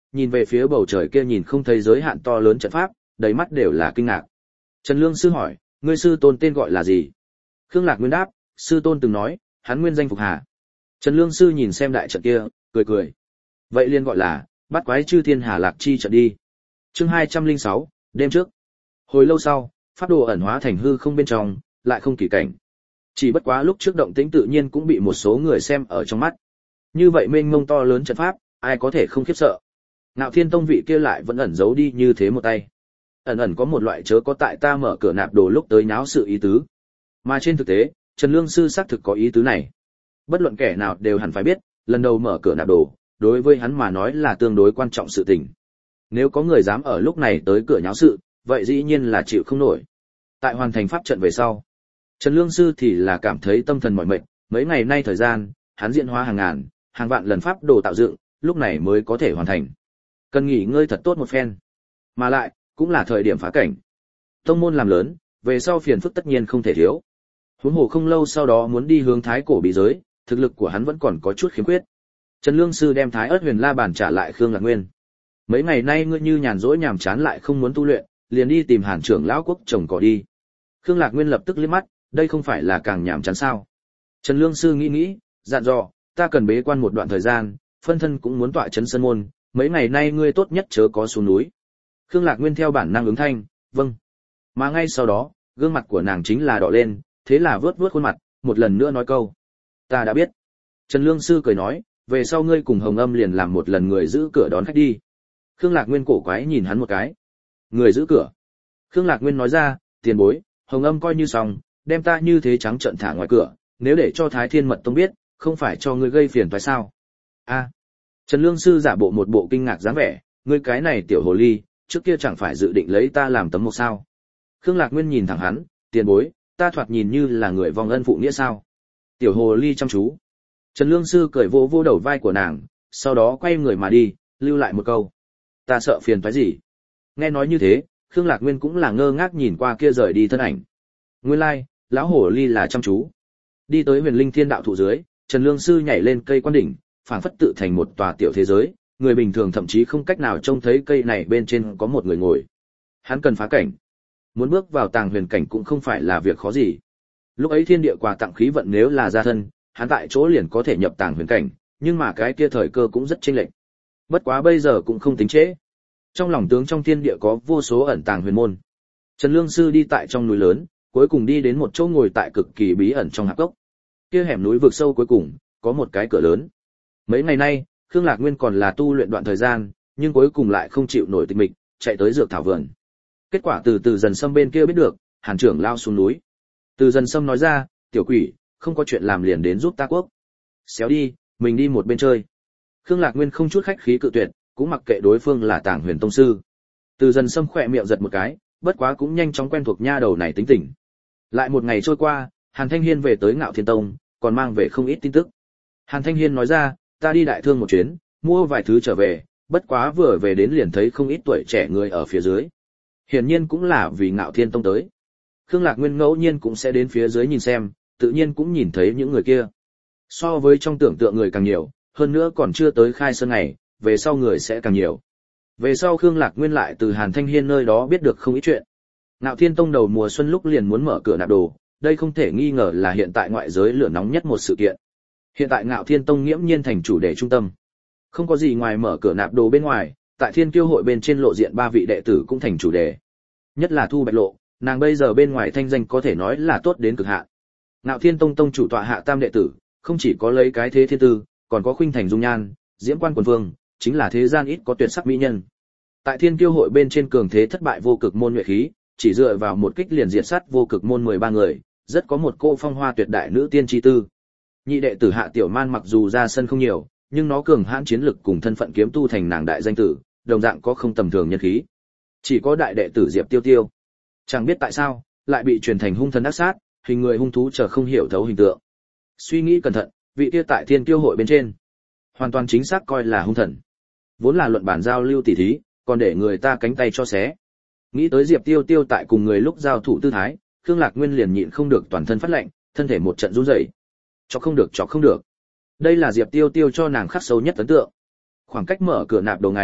S1: nhìn về phía bầu trời kia nhìn không thấy giới hạn to lớn trận pháp, đầy mắt đều là kinh ngạc. Trần Lương sư hỏi, ngươi sư tôn tên gọi là gì? Khương Lạc Nguyên đáp, sư tôn từng nói, hắn nguyên danh Phục Hà. Trần Lương sư nhìn xem đại trận kia, cười cười. Vậy liền gọi là Bát Quái Chư Thiên Hà Lạc chi trận đi. Chương hai trăm lẻ sáu, đêm trước. Hồi lâu sau, pháp đồ ẩn hóa thành hư không bên trong, lại không kỳ cảnh. Chỉ bất quá lúc trước động tĩnh tự nhiên cũng bị một số người xem ở trong mắt. Như vậy mênh mông to lớn trận pháp, ai có thể không khiếp sợ. Ngạo Thiên Tông vị kia lại vẫn ẩn giấu đi như thế một tay. Ẩn ẩn có một loại chớ có tại ta mở cửa nạp đồ lúc tới nháo sự ý tứ. Mà trên thực tế, Trần Lương sư xác thực có ý tứ này. Bất luận kẻ nào đều hẳn phải biết, lần đầu mở cửa nạp đồ, đối với hắn mà nói là tương đối quan trọng sự tình. Nếu có người dám ở lúc này tới cửa nháo sự, vậy dĩ nhiên là chịu không nổi. Tại hoàn thành pháp trận về sau, Trần Lương sư thì là cảm thấy tâm thần mỏi mệt, mấy ngày nay thời gian, hắn diễn hóa hàng ngàn, hàng vạn lần pháp đồ tạo dựng, lúc này mới có thể hoàn thành. Cần nghỉ ngơi thật tốt một phen. Mà lại, cũng là thời điểm phá cảnh. Tông môn làm lớn, về sau phiền phức tất nhiên không thể thiếu. Huống hồ không lâu sau đó muốn đi hướng Thái Cổ bí giới, thực lực của hắn vẫn còn có chút khiếm khuyết. Trần Lương sư đem Thái Ức Huyền La bàn trả lại Khương Lạc Nguyên. Mấy ngày nay ngươi như nhàn rỗi nhàm chán lại không muốn tu luyện, liền đi tìm Hàn trưởng lão quốc trồng cỏ đi. Khương Lạc Nguyên lập tức liếc mắt, đây không phải là càng nhàm chán sao? Trần Lương sư nghĩ nghĩ, dặn dò, ta cần bế quan một đoạn thời gian, phân thân cũng muốn tọa trấn sơn môn, mấy ngày nay ngươi tốt nhất chớ có xuống núi. Khương Lạc Nguyên theo bản năng ứng thanh, vâng. Mà ngay sau đó, gương mặt của nàng chính là đỏ lên, thế là vớt vớt khuôn mặt, một lần nữa nói câu, ta đã biết. Trần Lương sư cười nói, về sau ngươi cùng Hồng Âm liền làm một lần người giữ cửa đón khách đi. Khương Lạc Nguyên cổ quái nhìn hắn một cái. Người giữ cửa. Khương Lạc Nguyên nói ra, tiền bối, Hồng Âm coi như xong, đem ta như thế trắng trợn thả ngoài cửa, nếu để cho Thái Thiên Mật Tông biết, không phải cho ngươi gây phiền phải sao? A. Trần Lương sư giả bộ một bộ kinh ngạc dáng vẻ, ngươi cái này tiểu hồ ly, trước kia chẳng phải dự định lấy ta làm tấm mộc sao? Khương Lạc Nguyên nhìn thẳng hắn, tiền bối, ta thoạt nhìn như là người vong ân phụ nghĩa sao? Tiểu hồ ly chăm chú. Trần Lương sư cười vô vô đầu vai của nàng, sau đó quay người mà đi, lưu lại một câu, ta sợ phiền phải gì? Nghe nói như thế, Khương Lạc Nguyên cũng là ngơ ngác nhìn qua kia rời đi thân ảnh. Nguyên lai, like, lão hồ ly là chăm chú. Đi tới Huyền Linh Thiên đạo thụ dưới, Trần Lương sư nhảy lên cây quan đỉnh, phảng phất tự thành một tòa tiểu thế giới, người bình thường thậm chí không cách nào trông thấy cây này bên trên có một người ngồi. Hắn cần phá cảnh. Muốn bước vào tàng huyền cảnh cũng không phải là việc khó gì. Lúc ấy thiên địa quà tặng khí vận nếu là gia thân, hắn tại chỗ liền có thể nhập tàng huyền cảnh, nhưng mà cái kia thời cơ cũng rất chênh lệch. Bất quá bây giờ cũng không tính trễ. Trong lòng tướng trong thiên địa có vô số ẩn tàng huyền môn. Trần Lương sư đi tại trong núi lớn, cuối cùng đi đến một chỗ ngồi tại cực kỳ bí ẩn trong hạp cốc. Kia hẻm núi vực sâu cuối cùng có một cái cửa lớn. Mấy ngày nay, Khương Lạc Nguyên còn là tu luyện đoạn thời gian, nhưng cuối cùng lại không chịu nổi tịch mịch, chạy tới dược thảo vườn. Kết quả từ từ dần sâm bên kia biết được, Hàn trưởng lao xuống núi. Từ dần sâm nói ra, tiểu quỷ, không có chuyện làm liền đến giúp ta quốc. Xéo đi, mình đi một bên chơi. Khương Lạc Nguyên không chút khách khí cự tuyệt, cũng mặc kệ đối phương là Tàng Huyền tông sư. Từ dần sâm khỏe miệng giật một cái, bất quá cũng nhanh chóng quen thuộc nha đầu này tính tình. Lại một ngày trôi qua, Hàn Thanh Hiên về tới Ngạo Thiên Tông, còn mang về không ít tin tức. Hàn Thanh Hiên nói ra, ta đi đại thương một chuyến, mua vài thứ trở về, bất quá vừa về đến liền thấy không ít tuổi trẻ người ở phía dưới. Hiển nhiên cũng là vì Ngạo Thiên Tông tới. Khương Lạc Nguyên ngẫu nhiên cũng sẽ đến phía dưới nhìn xem, tự nhiên cũng nhìn thấy những người kia. So với trong tưởng tượng người càng nhiều, hơn nữa còn chưa tới khai sơn ngày, về sau người sẽ càng nhiều. Về sau Khương Lạc Nguyên lại từ Hàn Thanh Hiên nơi đó biết được không ít chuyện. Ngạo Thiên Tông đầu mùa xuân lúc liền muốn mở cửa nạp đồ, đây không thể nghi ngờ là hiện tại ngoại giới lửa nóng nhất một sự kiện. Hiện tại Ngạo Thiên Tông nghiễm nhiên thành chủ đề trung tâm. Không có gì ngoài mở cửa nạp đồ bên ngoài, tại Thiên Kiêu hội bên trên lộ diện ba vị đệ tử cũng thành chủ đề. Nhất là Thu Bạch Lộ, nàng bây giờ bên ngoài thanh danh có thể nói là tốt đến cực hạn. Ngạo Thiên Tông tông chủ tọa hạ tam đệ tử, không chỉ có lấy cái thế thiên tư, còn có khuynh thành dung nhan, diễm quan quần vương, chính là thế gian ít có tuyệt sắc mỹ nhân. Tại Thiên Kiêu hội bên trên cường thế thất bại vô cực môn nhuệ khí, chỉ dựa vào một kích liền diệt sát vô cực môn mười ba người, rất có một cô phong hoa tuyệt đại nữ tiên chi tư. Nhị đệ tử Hạ Tiểu Man mặc dù ra sân không nhiều, nhưng nó cường hãn chiến lực cùng thân phận kiếm tu thành nàng đại danh tử, đồng dạng có không tầm thường nhân khí. Chỉ có đại đệ tử Diệp Tiêu Tiêu, chẳng biết tại sao, lại bị truyền thành hung thần ác sát, hình người hung thú chờ không hiểu thấu hình tượng. Suy nghĩ cẩn thận, vị kia tại Thiên Kiêu hội bên trên, hoàn toàn chính xác coi là hung thần. Vốn là luận bản giao lưu tỉ thí, còn để người ta cánh tay cho xé. Nghĩ tới Diệp Tiêu Tiêu tại cùng người lúc giao thủ tư thái, Khương Lạc Nguyên liền nhịn không được toàn thân phát lạnh, thân thể một trận run rẩy. Cho không được, cho không được. Đây là Diệp Tiêu Tiêu cho nàng khắc sâu nhất ấn tượng. Khoảng cách mở cửa nạp đầu ngày,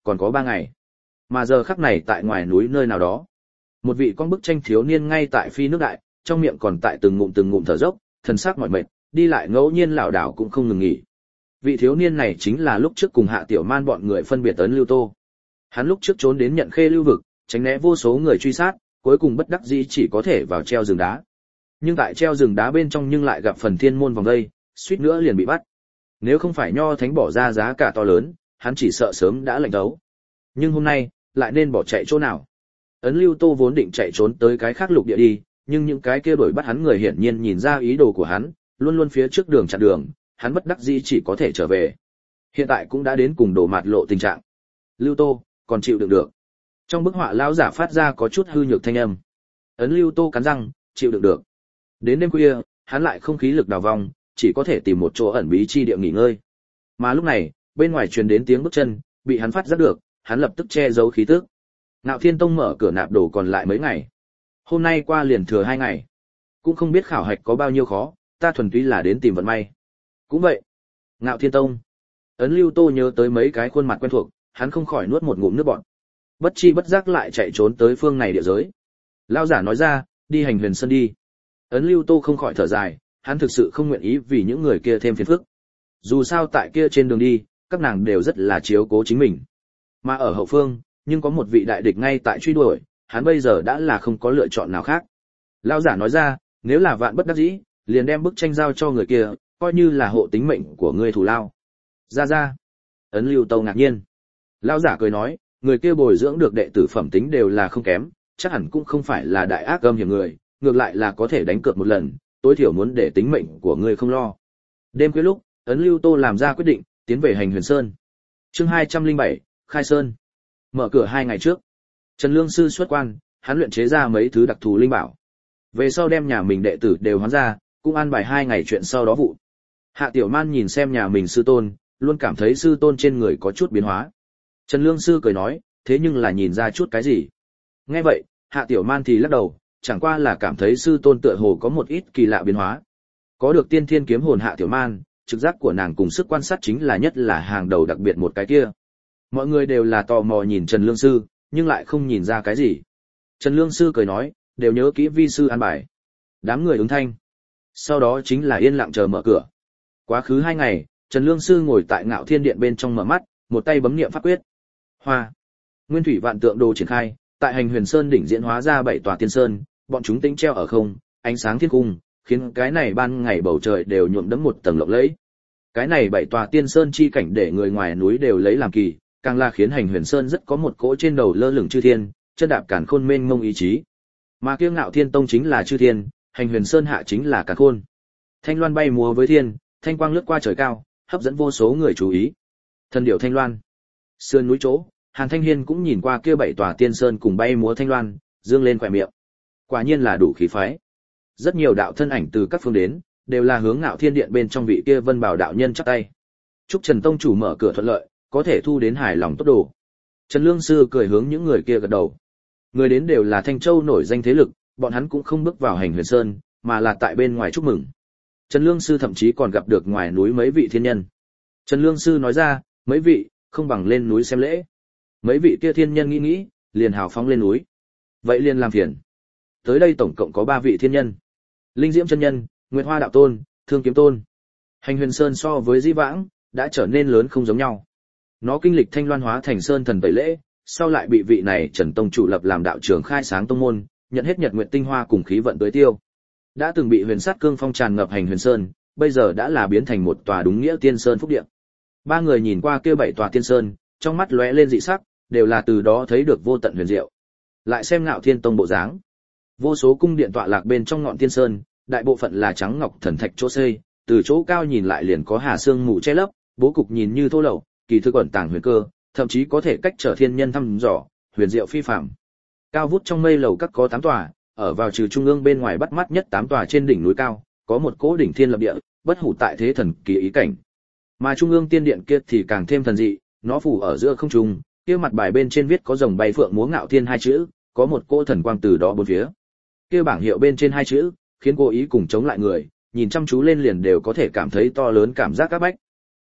S1: còn có ba ngày. Mà giờ khắc này tại ngoài núi nơi nào đó, một vị con bức tranh thiếu niên ngay tại phi nước đại, trong miệng còn tại từng ngụm từng ngụm thở dốc, thần sắc mỏi mệt, đi lại ngẫu nhiên lảo đảo cũng không ngừng nghỉ. Vị thiếu niên này chính là lúc trước cùng Hạ Tiểu Man bọn người phân biệt Ấn Lưu Tô. Hắn lúc trước trốn đến Nhận Khê lưu vực, tránh né vô số người truy sát, cuối cùng bất đắc dĩ chỉ có thể vào treo rừng đá. Nhưng tại treo rừng đá bên trong nhưng lại gặp phần thiên môn vòng vây, suýt nữa liền bị bắt. Nếu không phải Nho Thánh bỏ ra giá cả to lớn, hắn chỉ sợ sớm đã lạnh đấu. Nhưng hôm nay, lại nên bỏ chạy chỗ nào? Ấn Lưu Tô vốn định chạy trốn tới cái khác lục địa đi, nhưng những cái kia đuổi bắt hắn người hiển nhiên nhìn ra ý đồ của hắn, luôn luôn phía trước đường chặn đường, hắn bất đắc dĩ chỉ có thể trở về. Hiện tại cũng đã đến cùng đổ mạt lộ tình trạng. Lưu Tô, còn chịu đựng được. Trong bức họa lão giả phát ra có chút hư nhược thanh âm. Ấn Lưu Tô cắn răng, chịu đựng được. Đến đêm khuya, hắn lại không khí lực đào vong, chỉ có thể tìm một chỗ ẩn bí chi địa nghỉ ngơi. Mà lúc này, bên ngoài truyền đến tiếng bước chân, bị hắn phát giác được, hắn lập tức che giấu khí tức. Ngạo Thiên Tông mở cửa nạp đồ còn lại mấy ngày. Hôm nay qua liền thừa hai ngày. Cũng không biết khảo hạch có bao nhiêu khó, ta thuần túy là đến tìm vận may. Cũng vậy. Ngạo Thiên Tông. Ấn Lưu Tô nhớ tới mấy cái khuôn mặt quen thuộc, hắn không khỏi nuốt một ngụm nước bọt. Bất chi bất giác lại chạy trốn tới phương này địa giới. Lão giả nói ra, đi Hành Huyền Sơn đi. Ấn Lưu Tô không khỏi thở dài, hắn thực sự không nguyện ý vì những người kia thêm phiền phức. Dù sao tại kia trên đường đi, các nàng đều rất là chiếu cố chính mình. Mà ở hậu phương, nhưng có một vị đại địch ngay tại truy đuổi, hắn bây giờ đã là không có lựa chọn nào khác. Lão giả nói ra, nếu là vạn bất đắc dĩ, liền đem bức tranh giao cho người kia, coi như là hộ tính mệnh của ngươi thù lao. Ra ra. Ấn Lưu Tô ngạc nhiên. Lão giả cười nói, người kia bồi dưỡng được đệ tử phẩm tính đều là không kém, chắc hẳn cũng không phải là đại ác âm hiểm người, ngược lại là có thể đánh cược một lần, tối thiểu muốn để tính mệnh của ngươi không lo. Đêm khuya lúc, Ấn Lưu Tô làm ra quyết định, tiến về Hành Huyền Sơn. Chương hai trăm lẻ bảy, Khai Sơn. Mở cửa hai ngày trước, Trần Lương sư xuất quan, hắn luyện chế ra mấy thứ đặc thù linh bảo. Về sau đem nhà mình đệ tử đều hoán ra, cũng an bài hai ngày chuyện sau đó vụ. Hạ Tiểu Man nhìn xem nhà mình sư tôn, luôn cảm thấy sư tôn trên người có chút biến hóa. Trần Lương sư cười nói, thế nhưng là nhìn ra chút cái gì? Nghe vậy, Hạ Tiểu Man thì lắc đầu, chẳng qua là cảm thấy sư tôn tựa hồ có một ít kỳ lạ biến hóa. Có được tiên thiên kiếm hồn Hạ Tiểu Man, trực giác của nàng cùng sức quan sát chính là nhất là hàng đầu đặc biệt một cái kia. Mọi người đều là tò mò nhìn Trần Lương sư, nhưng lại không nhìn ra cái gì. Trần Lương sư cười nói, đều nhớ kỹ vi sư an bài. Đám người ứng thanh. Sau đó chính là yên lặng chờ mở cửa. Quá khứ hai ngày, Trần Lương sư ngồi tại Ngạo Thiên Điện bên trong mở mắt, một tay bấm niệm pháp quyết. Hoa. Nguyên thủy vạn tượng đồ triển khai, tại Hành Huyền Sơn đỉnh diễn hóa ra bảy tòa tiên sơn, bọn chúng tĩnh treo ở không, ánh sáng thiên cung, khiến cái này ban ngày bầu trời đều nhuộm đẫm một tầng lộng lẫy. Cái này bảy tòa tiên sơn chi cảnh để người ngoài núi đều lấy làm kỳ, càng là khiến Hành Huyền Sơn rất có một cỗ trên đầu lơ lửng chư thiên, chân đạp càn khôn mênh mông ý chí. Mà kiêu Ngạo Thiên Tông chính là chư thiên, Hành Huyền Sơn hạ chính là càn khôn. Thanh loan bay múa với thiên, thanh quang lướt qua trời cao, hấp dẫn vô số người chú ý. Thần điệu thanh loan. Sườn núi chỗ, Hàn Thanh Hiên cũng nhìn qua kia bảy tòa tiên sơn cùng bay múa thanh loan, dương lên khóe miệng. Quả nhiên là đủ khí phái. Rất nhiều đạo thân ảnh từ các phương đến, đều là hướng Ngạo Thiên Điện bên trong vị kia Vân Bảo đạo nhân chắp tay. Chúc Trần tông chủ mở cửa thuận lợi, có thể thu đến hài lòng tốt đồ. Trần Lương sư cười hướng những người kia gật đầu. Người đến đều là Thanh Châu nổi danh thế lực, bọn hắn cũng không bước vào Hành Huyền Sơn, mà là tại bên ngoài chúc mừng. Trần Lương sư thậm chí còn gặp được ngoài núi mấy vị thiên nhân. Trần Lương sư nói ra, mấy vị, không bằng lên núi xem lễ. Mấy vị kia thiên nhân nghĩ nghĩ, liền hào phóng lên núi. Vậy liền làm phiền. Tới đây tổng cộng có ba vị thiên nhân. Linh Diễm chân nhân, Nguyệt Hoa đạo tôn, Thương Kiếm tôn. Hành Huyền Sơn so với Di Vãng đã trở nên lớn không giống nhau. Nó kinh lịch Thanh Loan hóa thành sơn thần tẩy lễ, sau lại bị vị này Trần tông chủ lập làm đạo trưởng khai sáng tông môn, nhận hết nhật nguyệt tinh hoa cùng khí vận tưới tiêu. Đã từng bị huyền sát cương phong tràn ngập Hành Huyền Sơn, bây giờ đã là biến thành một tòa đúng nghĩa tiên sơn phúc địa. Ba người nhìn qua kia bảy tòa tiên sơn, trong mắt lóe lên dị sắc, đều là từ đó thấy được vô tận huyền diệu. Lại xem Ngạo Thiên Tông bộ dáng, vô số cung điện tọa lạc bên trong ngọn tiên sơn, đại bộ phận là trắng ngọc thần thạch chỗ xây, từ chỗ cao nhìn lại liền có hà sương mù che lấp, bố cục nhìn như thô lậu, kỳ thực ẩn tàng huyền cơ, thậm chí có thể cách trở thiên nhân thăm dò, huyền diệu phi phàm. Cao vút trong mây lầu các có tám tòa, ở vào trừ trung ương bên ngoài bắt mắt nhất tám tòa trên đỉnh núi cao, có một cỗ đỉnh thiên lập địa, bất hủ tại thế thần kỳ ý cảnh. Mà trung ương tiên điện kia thì càng thêm thần dị, nó phủ ở giữa không trung, kia mặt bài bên trên viết có rồng bay phượng múa Ngạo Thiên hai chữ, có một cỗ thần quang từ đó bốn phía. Kia bảng hiệu bên trên hai chữ, khiến cô ý cùng chống lại người, nhìn chăm chú lên liền đều có thể cảm thấy to lớn cảm giác các bách.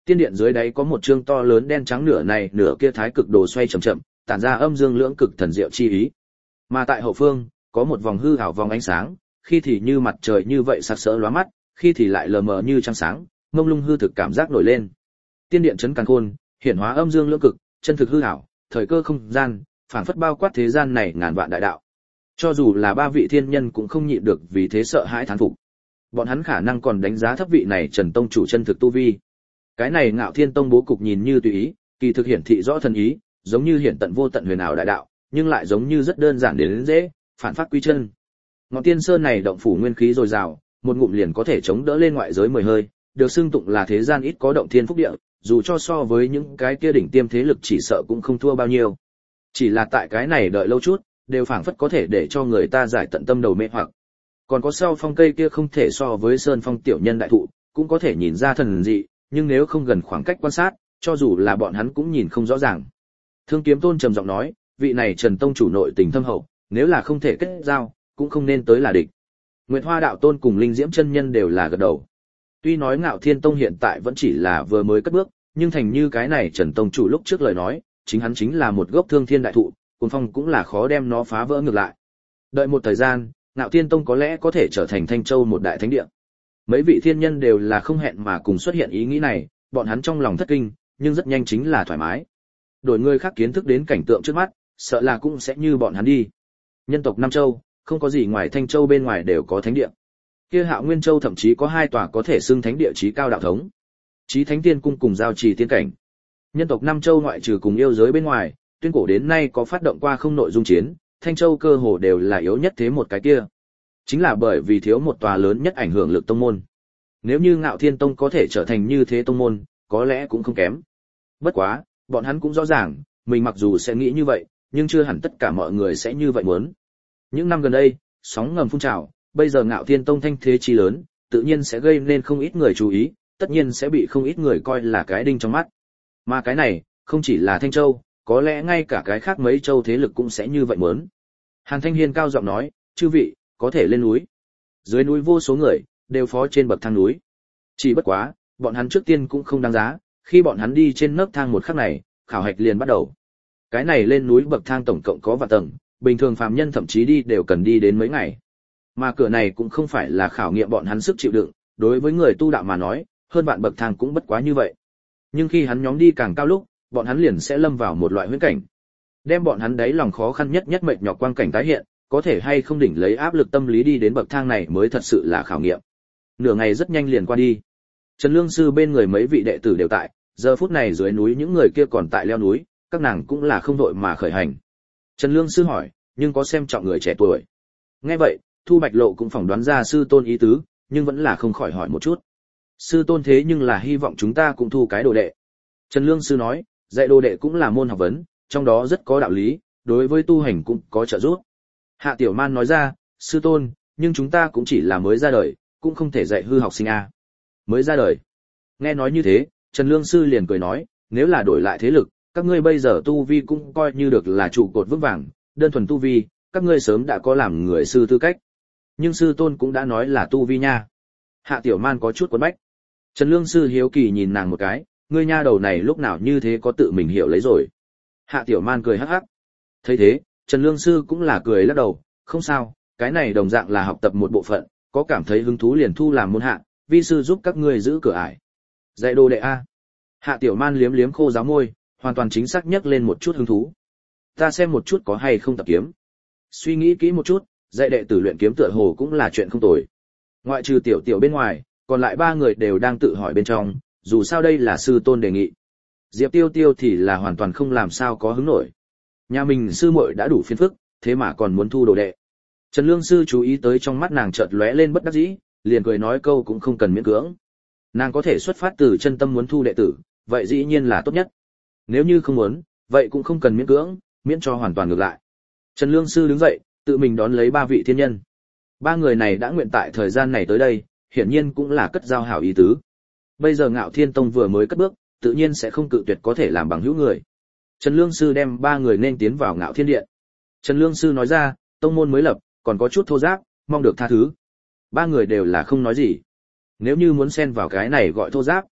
S1: Tiên điện dưới đáy có một chương to lớn đen trắng nửa này nửa kia thái cực đồ xoay chậm chậm, tản ra âm dương lưỡng cực thần diệu chi ý. Mà tại hậu phương, có một vòng hư ảo vòng ánh sáng, khi thì như mặt trời như vậy sặc sỡ lóa mắt, khi thì lại lờ mờ như trăng sáng, mông lung hư thực cảm giác nổi lên. Tiên điện chấn càn khôn, hiển hóa âm dương lưỡng cực, chân thực hư ảo, thời cơ không gian, phảng phất bao quát thế gian này ngàn vạn đại đạo. Cho dù là ba vị thiên nhân cũng không nhịn được vì thế sợ hãi thán phục. Bọn hắn khả năng còn đánh giá thấp vị này Trần tông chủ chân thực tu vi. Cái này Ngạo Thiên tông bố cục nhìn như tùy ý, kỳ thực hiển thị rõ thần ý, giống như hiển tận vô tận huyền ảo đại đạo, nhưng lại giống như rất đơn giản đến dễ, phản phát quy chân. Ngọn Tiên Sơn này động phủ nguyên khí dồi dào, một ngụm liền có thể chống đỡ lên ngoại giới mười hơi, được xưng tụng là thế gian ít có động thiên phúc địa, dù cho so với những cái kia đỉnh tiêm thế lực chỉ sợ cũng không thua bao nhiêu. Chỉ là tại cái này đợi lâu chút, đều phảng phất có thể để cho người ta giải tận tâm đầu mê hoặc. Còn có sau phong cây kia không thể so với sơn phong tiểu nhân đại thụ, cũng có thể nhìn ra thần dị, nhưng nếu không gần khoảng cách quan sát, cho dù là bọn hắn cũng nhìn không rõ ràng. Thương Kiếm Tôn trầm giọng nói, vị này Trần tông chủ nội tình thâm hậu, nếu là không thể kết giao, cũng không nên tới là địch. Nguyệt Hoa đạo tôn cùng Linh Diễm chân nhân đều là gật đầu. Tuy nói Ngạo Thiên tông hiện tại vẫn chỉ là vừa mới cất bước, nhưng thành như cái này Trần tông chủ lúc trước lời nói, chính hắn chính là một gốc thương thiên đại thụ, cuồng phong cũng là khó đem nó phá vỡ ngược lại. Đợi một thời gian, Ngạo Thiên tông có lẽ có thể trở thành Thanh Châu một đại thánh địa. Mấy vị thiên nhân đều là không hẹn mà cùng xuất hiện ý nghĩ này, bọn hắn trong lòng thất kinh, nhưng rất nhanh chính là thoải mái. Đổi người khác kiến thức đến cảnh tượng trước mắt, sợ là cũng sẽ như bọn hắn đi. Nhân tộc Nam Châu, không có gì ngoài Thanh Châu bên ngoài đều có thánh địa. Kia Hạo Nguyên Châu thậm chí có hai tòa có thể xưng thánh địa chí cao đạo thống. Chí Thánh Tiên cung cùng giao trì tiên cảnh. Nhân tộc Nam Châu ngoại trừ cùng yêu giới bên ngoài, tuyên cổ đến nay có phát động qua không nội dung chiến, Thanh Châu cơ hồ đều là yếu nhất thế một cái kia. Chính là bởi vì thiếu một tòa lớn nhất ảnh hưởng lực tông môn. Nếu như Ngạo Thiên tông có thể trở thành như thế tông môn, có lẽ cũng không kém. Bất quá, bọn hắn cũng rõ ràng, mình mặc dù sẽ nghĩ như vậy, nhưng chưa hẳn tất cả mọi người sẽ như vậy muốn. Những năm gần đây, sóng ngầm phun trào, bây giờ Ngạo Thiên tông thanh thế chi lớn, tự nhiên sẽ gây nên không ít người chú ý, tất nhiên sẽ bị không ít người coi là cái đinh trong mắt. Mà cái này, không chỉ là Thanh Châu, có lẽ ngay cả cái khác mấy châu thế lực cũng sẽ như vậy muốn. Hàn Thanh Hiên cao giọng nói, chư vị, có thể lên núi. Dưới núi vô số người, đều phó trên bậc thang núi. Chỉ bất quá, bọn hắn trước tiên cũng không đáng giá, khi bọn hắn đi trên nấc thang một khắc này, khảo hạch liền bắt đầu. Cái này lên núi bậc thang tổng cộng có vạn tầng, bình thường phàm nhân thậm chí đi đều cần đi đến mấy ngày. Mà cửa này cũng không phải là khảo nghiệm bọn hắn sức chịu đựng, đối với người tu đạo mà nói, hơn vạn bậc thang cũng bất quá như vậy. Nhưng khi hắn nhóm đi càng cao lúc, bọn hắn liền sẽ lâm vào một loại huyễn cảnh. Đem bọn hắn đáy lòng khó khăn nhất nhất mệt nhọc quang cảnh tái hiện, có thể hay không đỉnh lấy áp lực tâm lý đi đến bậc thang này mới thật sự là khảo nghiệm. Nửa ngày rất nhanh liền qua đi. Trần Lương sư bên người mấy vị đệ tử đều tại, giờ phút này dưới núi những người kia còn tại leo núi, các nàng cũng là không đội mà khởi hành. Trần Lương sư hỏi, nhưng có xem trọng người trẻ tuổi. Nghe vậy, Thu Bạch Lộ cũng phỏng đoán ra sư tôn ý tứ, nhưng vẫn là không khỏi hỏi một chút. Sư tôn thế nhưng là hy vọng chúng ta cũng thu cái đồ đệ. Trần Lương sư nói, dạy đồ đệ cũng là môn học vấn, trong đó rất có đạo lý, đối với tu hành cũng có trợ giúp. Hạ Tiểu Man nói ra, sư tôn, nhưng chúng ta cũng chỉ là mới ra đời, cũng không thể dạy hư học sinh a. Mới ra đời. Nghe nói như thế, Trần Lương sư liền cười nói, nếu là đổi lại thế lực, các ngươi bây giờ tu vi cũng coi như được là trụ cột vững vàng, đơn thuần tu vi, các ngươi sớm đã có làm người sư tư cách. Nhưng sư tôn cũng đã nói là tu vi nha. Hạ Tiểu Man có chút quấn bách. Trần Lương sư hiếu kỳ nhìn nàng một cái, ngươi nha đầu này lúc nào như thế có tự mình hiểu lấy rồi. Hạ Tiểu Man cười hắc hắc. Thấy thế, Trần Lương sư cũng là cười lắc đầu, không sao, cái này đồng dạng là học tập một bộ phận, có cảm thấy hứng thú liền thu làm môn hạ, vi sư giúp các ngươi giữ cửa ải. Dạy đồ đệ a. Hạ Tiểu Man liếm liếm khô giáo môi, hoàn toàn chính xác nhắc lên một chút hứng thú. Ta xem một chút có hay không tập kiếm. Suy nghĩ kỹ một chút, dạy đệ tử luyện kiếm tựa hồ cũng là chuyện không tồi. Ngoại trừ Tiểu Tiểu bên ngoài, còn lại ba người đều đang tự hỏi bên trong, dù sao đây là sư tôn đề nghị. Diệp Tiêu Tiêu thì là hoàn toàn không làm sao có hứng nổi. Nhà mình sư muội đã đủ phiền phức, thế mà còn muốn thu đồ đệ. Trần Lương sư chú ý tới trong mắt nàng chợt lóe lên bất đắc dĩ, liền cười nói câu cũng không cần miễn cưỡng. Nàng có thể xuất phát từ chân tâm muốn thu đệ tử, vậy dĩ nhiên là tốt nhất. Nếu như không muốn, vậy cũng không cần miễn cưỡng, miễn cho hoàn toàn ngược lại. Trần Lương sư đứng dậy, tự mình đón lấy ba vị thiên nhân. Ba người này đã nguyện tại thời gian này tới đây, hiển nhiên cũng là cất giao hảo ý tứ. Bây giờ Ngạo Thiên tông vừa mới cất bước, tự nhiên sẽ không cự tuyệt có thể làm bằng hữu người. Trần Lương sư đem ba người nên tiến vào Ngạo Thiên điện. Trần Lương sư nói ra, tông môn mới lập, còn có chút thô ráp, mong được tha thứ. Ba người đều là không nói gì. Nếu như muốn xen vào cái này gọi thô ráp,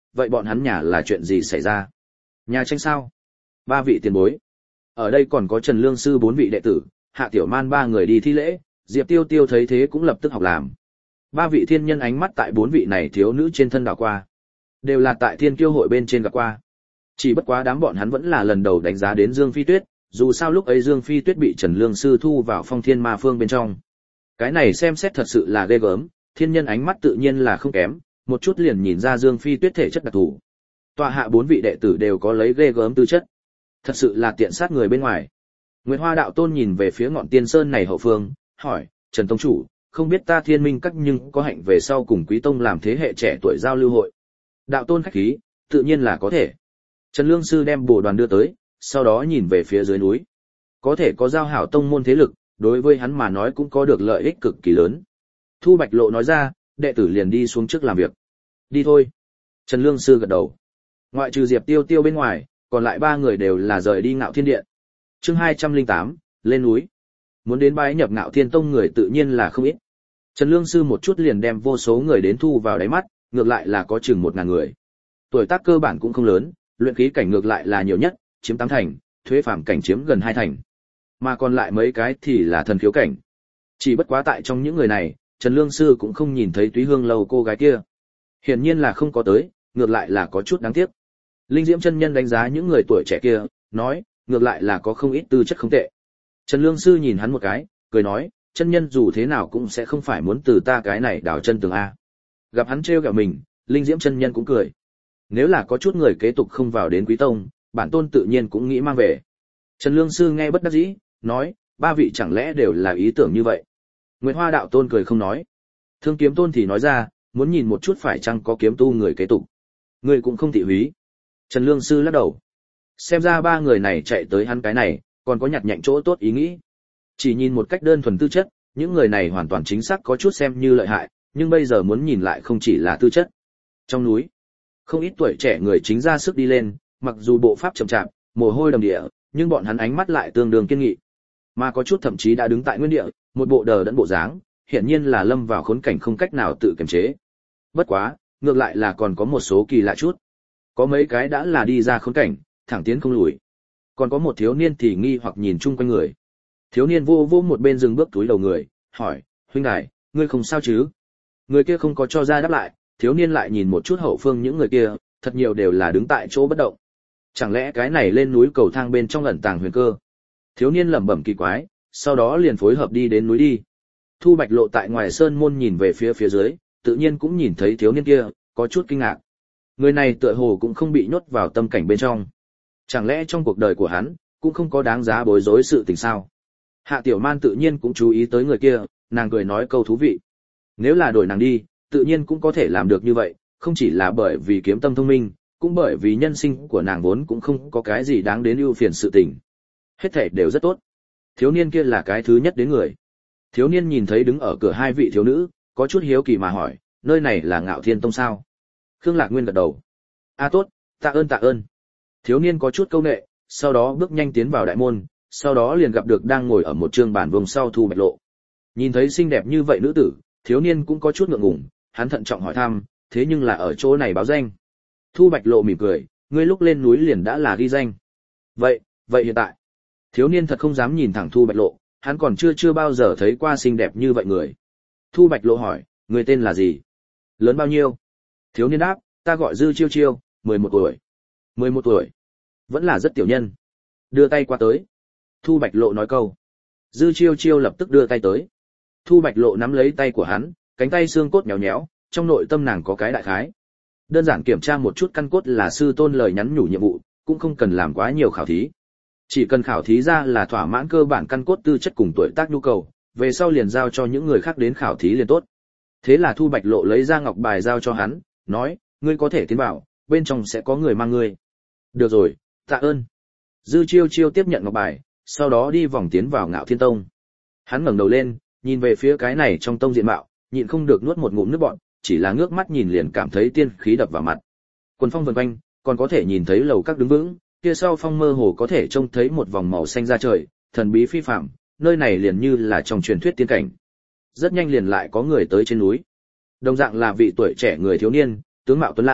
S1: vậy bọn hắn nhà là chuyện gì xảy ra? Nhà tranh sao? Ba vị tiền bối. Ở đây còn có Trần Lương sư bốn vị đệ tử, Hạ Tiểu Man ba người đi thi lễ, Diệp Tiêu Tiêu thấy thế cũng lập tức học làm. Ba vị thiên nhân ánh mắt tại bốn vị này thiếu nữ trên thân đảo qua, đều là tại Thiên Kiêu hội bên trên gặp qua. Chỉ bất quá đám bọn hắn vẫn là lần đầu đánh giá đến Dương Phi Tuyết, dù sao lúc ấy Dương Phi Tuyết bị Trần Lương sư thu vào Phong Thiên Ma Phương bên trong. Cái này xem xét thật sự là ghê gớm, thiên nhân ánh mắt tự nhiên là không kém, một chút liền nhìn ra Dương Phi Tuyết thể chất đặc thù. Tọa hạ bốn vị đệ tử đều có lấy ghê gớm tư chất, thật sự là tiện sát người bên ngoài. Nguyệt Hoa đạo tôn nhìn về phía ngọn tiên sơn này hậu phương, hỏi: Trần tông chủ, không biết ta Thiên Minh các nhưng có hạnh về sau cùng Quý tông làm thế hệ trẻ tuổi giao lưu hội? Đạo tôn khách khí, tự nhiên là có thể. Trần Lương sư đem bồ đoàn đưa tới, sau đó nhìn về phía dưới núi. Có thể có giao hảo tông môn thế lực, đối với hắn mà nói cũng có được lợi ích cực kỳ lớn. Thu Bạch Lộ nói ra, đệ tử liền đi xuống trước làm việc. Đi thôi. Trần Lương sư gật đầu. Ngoại trừ Diệp Tiêu Tiêu bên ngoài, còn lại ba người đều là rời đi Ngạo Thiên Điện. Chương hai trăm lẻ tám, lên núi. Muốn đến bái nhập Ngạo Thiên Tông người tự nhiên là không ít. Trần Lương sư một chút liền đem vô số người đến thu vào đáy mắt, ngược lại là có chừng một ngàn người. Tuổi tác cơ bản cũng không lớn, luyện khí cảnh ngược lại là nhiều nhất, chiếm tám thành, thuế phàm cảnh chiếm gần hai thành. Mà còn lại mấy cái thì là thần khiếu cảnh. Chỉ bất quá tại trong những người này, Trần Lương sư cũng không nhìn thấy Túy Hương Lầu cô gái kia. Hiển nhiên là không có tới, ngược lại là có chút đáng tiếc. Linh Diễm chân nhân đánh giá những người tuổi trẻ kia, nói, ngược lại là có không ít tư chất không tệ. Trần Lương sư nhìn hắn một cái, cười nói, chân nhân dù thế nào cũng sẽ không phải muốn từ ta cái này đào chân tường a. Gặp hắn trêu ghẹo mình, Linh Diễm chân nhân cũng cười. Nếu là có chút người kế tục không vào đến Quý tông, bản tôn tự nhiên cũng nghĩ mang về. Trần Lương sư nghe bất đắc dĩ, nói, ba vị chẳng lẽ đều là ý tưởng như vậy? Nguyệt Hoa đạo tôn cười không nói. Thương Kiếm tôn thì nói ra, muốn nhìn một chút phải chăng có kiếm tu người kế tục. Người cũng không thị húy. Trần Lương sư lắc đầu. Xem ra ba người này chạy tới hắn cái này, còn có nhặt nhạnh chỗ tốt ý nghĩ. Chỉ nhìn một cách đơn thuần tư chất, những người này hoàn toàn chính xác có chút xem như lợi hại, nhưng bây giờ muốn nhìn lại không chỉ là tư chất. Trong núi, không ít tuổi trẻ người chính ra sức đi lên, mặc dù bộ pháp chậm chạp, mồ hôi đầm địa, nhưng bọn hắn ánh mắt lại tương đương kiên nghị. Mà có chút thậm chí đã đứng tại nguyên địa, một bộ đờ đẫn bộ dáng, hiển nhiên là lâm vào khốn cảnh không cách nào tự kiềm chế. Bất quá, ngược lại là còn có một số kỳ lạ chút. Có mấy cái đã là đi ra khốn cảnh, thẳng tiến không lùi. Còn có một thiếu niên thì nghi hoặc nhìn chung quanh người. Thiếu niên vô vô một bên dừng bước túi đầu người, hỏi, huynh đài, ngươi không sao chứ? Người kia không có cho ra đáp lại, thiếu niên lại nhìn một chút hậu phương những người kia, thật nhiều đều là đứng tại chỗ bất động. Chẳng lẽ cái này lên núi cầu thang bên trong ẩn tàng huyền cơ? Thiếu niên lẩm bẩm kỳ quái, sau đó liền phối hợp đi đến núi đi. Thu Bạch Lộ tại ngoài sơn môn nhìn về phía phía dưới, tự nhiên cũng nhìn thấy thiếu niên kia, có chút kinh ngạc. Người này tựa hồ cũng không bị nhốt vào tâm cảnh bên trong. Chẳng lẽ trong cuộc đời của hắn, cũng không có đáng giá bối rối sự tình sao? Hạ Tiểu Man tự nhiên cũng chú ý tới người kia, nàng cười nói câu thú vị. Nếu là đổi nàng đi, tự nhiên cũng có thể làm được như vậy, không chỉ là bởi vì kiếm tâm thông minh, cũng bởi vì nhân sinh của nàng vốn cũng không có cái gì đáng đến ưu phiền sự tình. Hết thảy đều rất tốt. Thiếu niên kia là cái thứ nhất đến người. Thiếu niên nhìn thấy đứng ở cửa hai vị thiếu nữ, có chút hiếu kỳ mà hỏi, nơi này là Ngạo Thiên Tông sao? Khương Lạc Nguyên gật đầu. A tốt, tạ ơn tạ ơn. Thiếu niên có chút câu nệ, sau đó bước nhanh tiến vào đại môn, sau đó liền gặp được đang ngồi ở một trường bàn vùng sau Thu Bạch Lộ. Nhìn thấy xinh đẹp như vậy nữ tử, thiếu niên cũng có chút ngượng ngùng, hắn thận trọng hỏi thăm, thế nhưng là ở chỗ này báo danh. Thu Bạch Lộ mỉm cười, ngươi lúc lên núi liền đã là ghi danh. Vậy, vậy hiện tại? Thiếu niên thật không dám nhìn thẳng Thu Bạch Lộ, hắn còn chưa chưa bao giờ thấy qua xinh đẹp như vậy người. Thu Bạch Lộ hỏi, người tên là gì? Lớn bao nhiêu? Thiếu niên đáp, ta gọi Dư Chiêu Chiêu, mười một tuổi. mười một tuổi. Vẫn là rất tiểu nhân. Đưa tay qua tới. Thu Bạch Lộ nói câu. Dư Chiêu Chiêu lập tức đưa tay tới. Thu Bạch Lộ nắm lấy tay của hắn, cánh tay xương cốt nhéo nhéo, trong nội tâm nàng có cái đại khái. Đơn giản kiểm tra một chút căn cốt là sư tôn lời nhắn nhủ nhiệm vụ, cũng không cần làm quá nhiều khảo thí. Chỉ cần khảo thí ra là thỏa mãn cơ bản căn cốt tư chất cùng tuổi tác nhu cầu, về sau liền giao cho những người khác đến khảo thí liền tốt. Thế là Thu Bạch Lộ lấy ra ngọc bài giao cho hắn, nói, ngươi có thể tiến vào, bên trong sẽ có người mang ngươi. Được rồi, tạ ơn. Dư Chiêu Chiêu tiếp nhận ngọc bài, sau đó đi vòng tiến vào Ngạo Thiên Tông. Hắn ngẩng đầu lên, nhìn về phía cái này trong tông diện mạo, nhịn không được nuốt một ngụm nước bọt, chỉ là ngước mắt nhìn liền cảm thấy tiên khí đập vào mặt. Quần phong vần quanh, còn có thể nhìn thấy lầu các đứng vững, kia sau phong mơ hồ có thể trông thấy một vòng màu xanh ra trời, thần bí phi phàm, nơi này liền như là trong truyền thuyết tiên cảnh. Rất nhanh liền lại có người tới trên núi. Đồng dạng là vị tuổi trẻ người thiếu niên, tướng mạo tuấn lãng,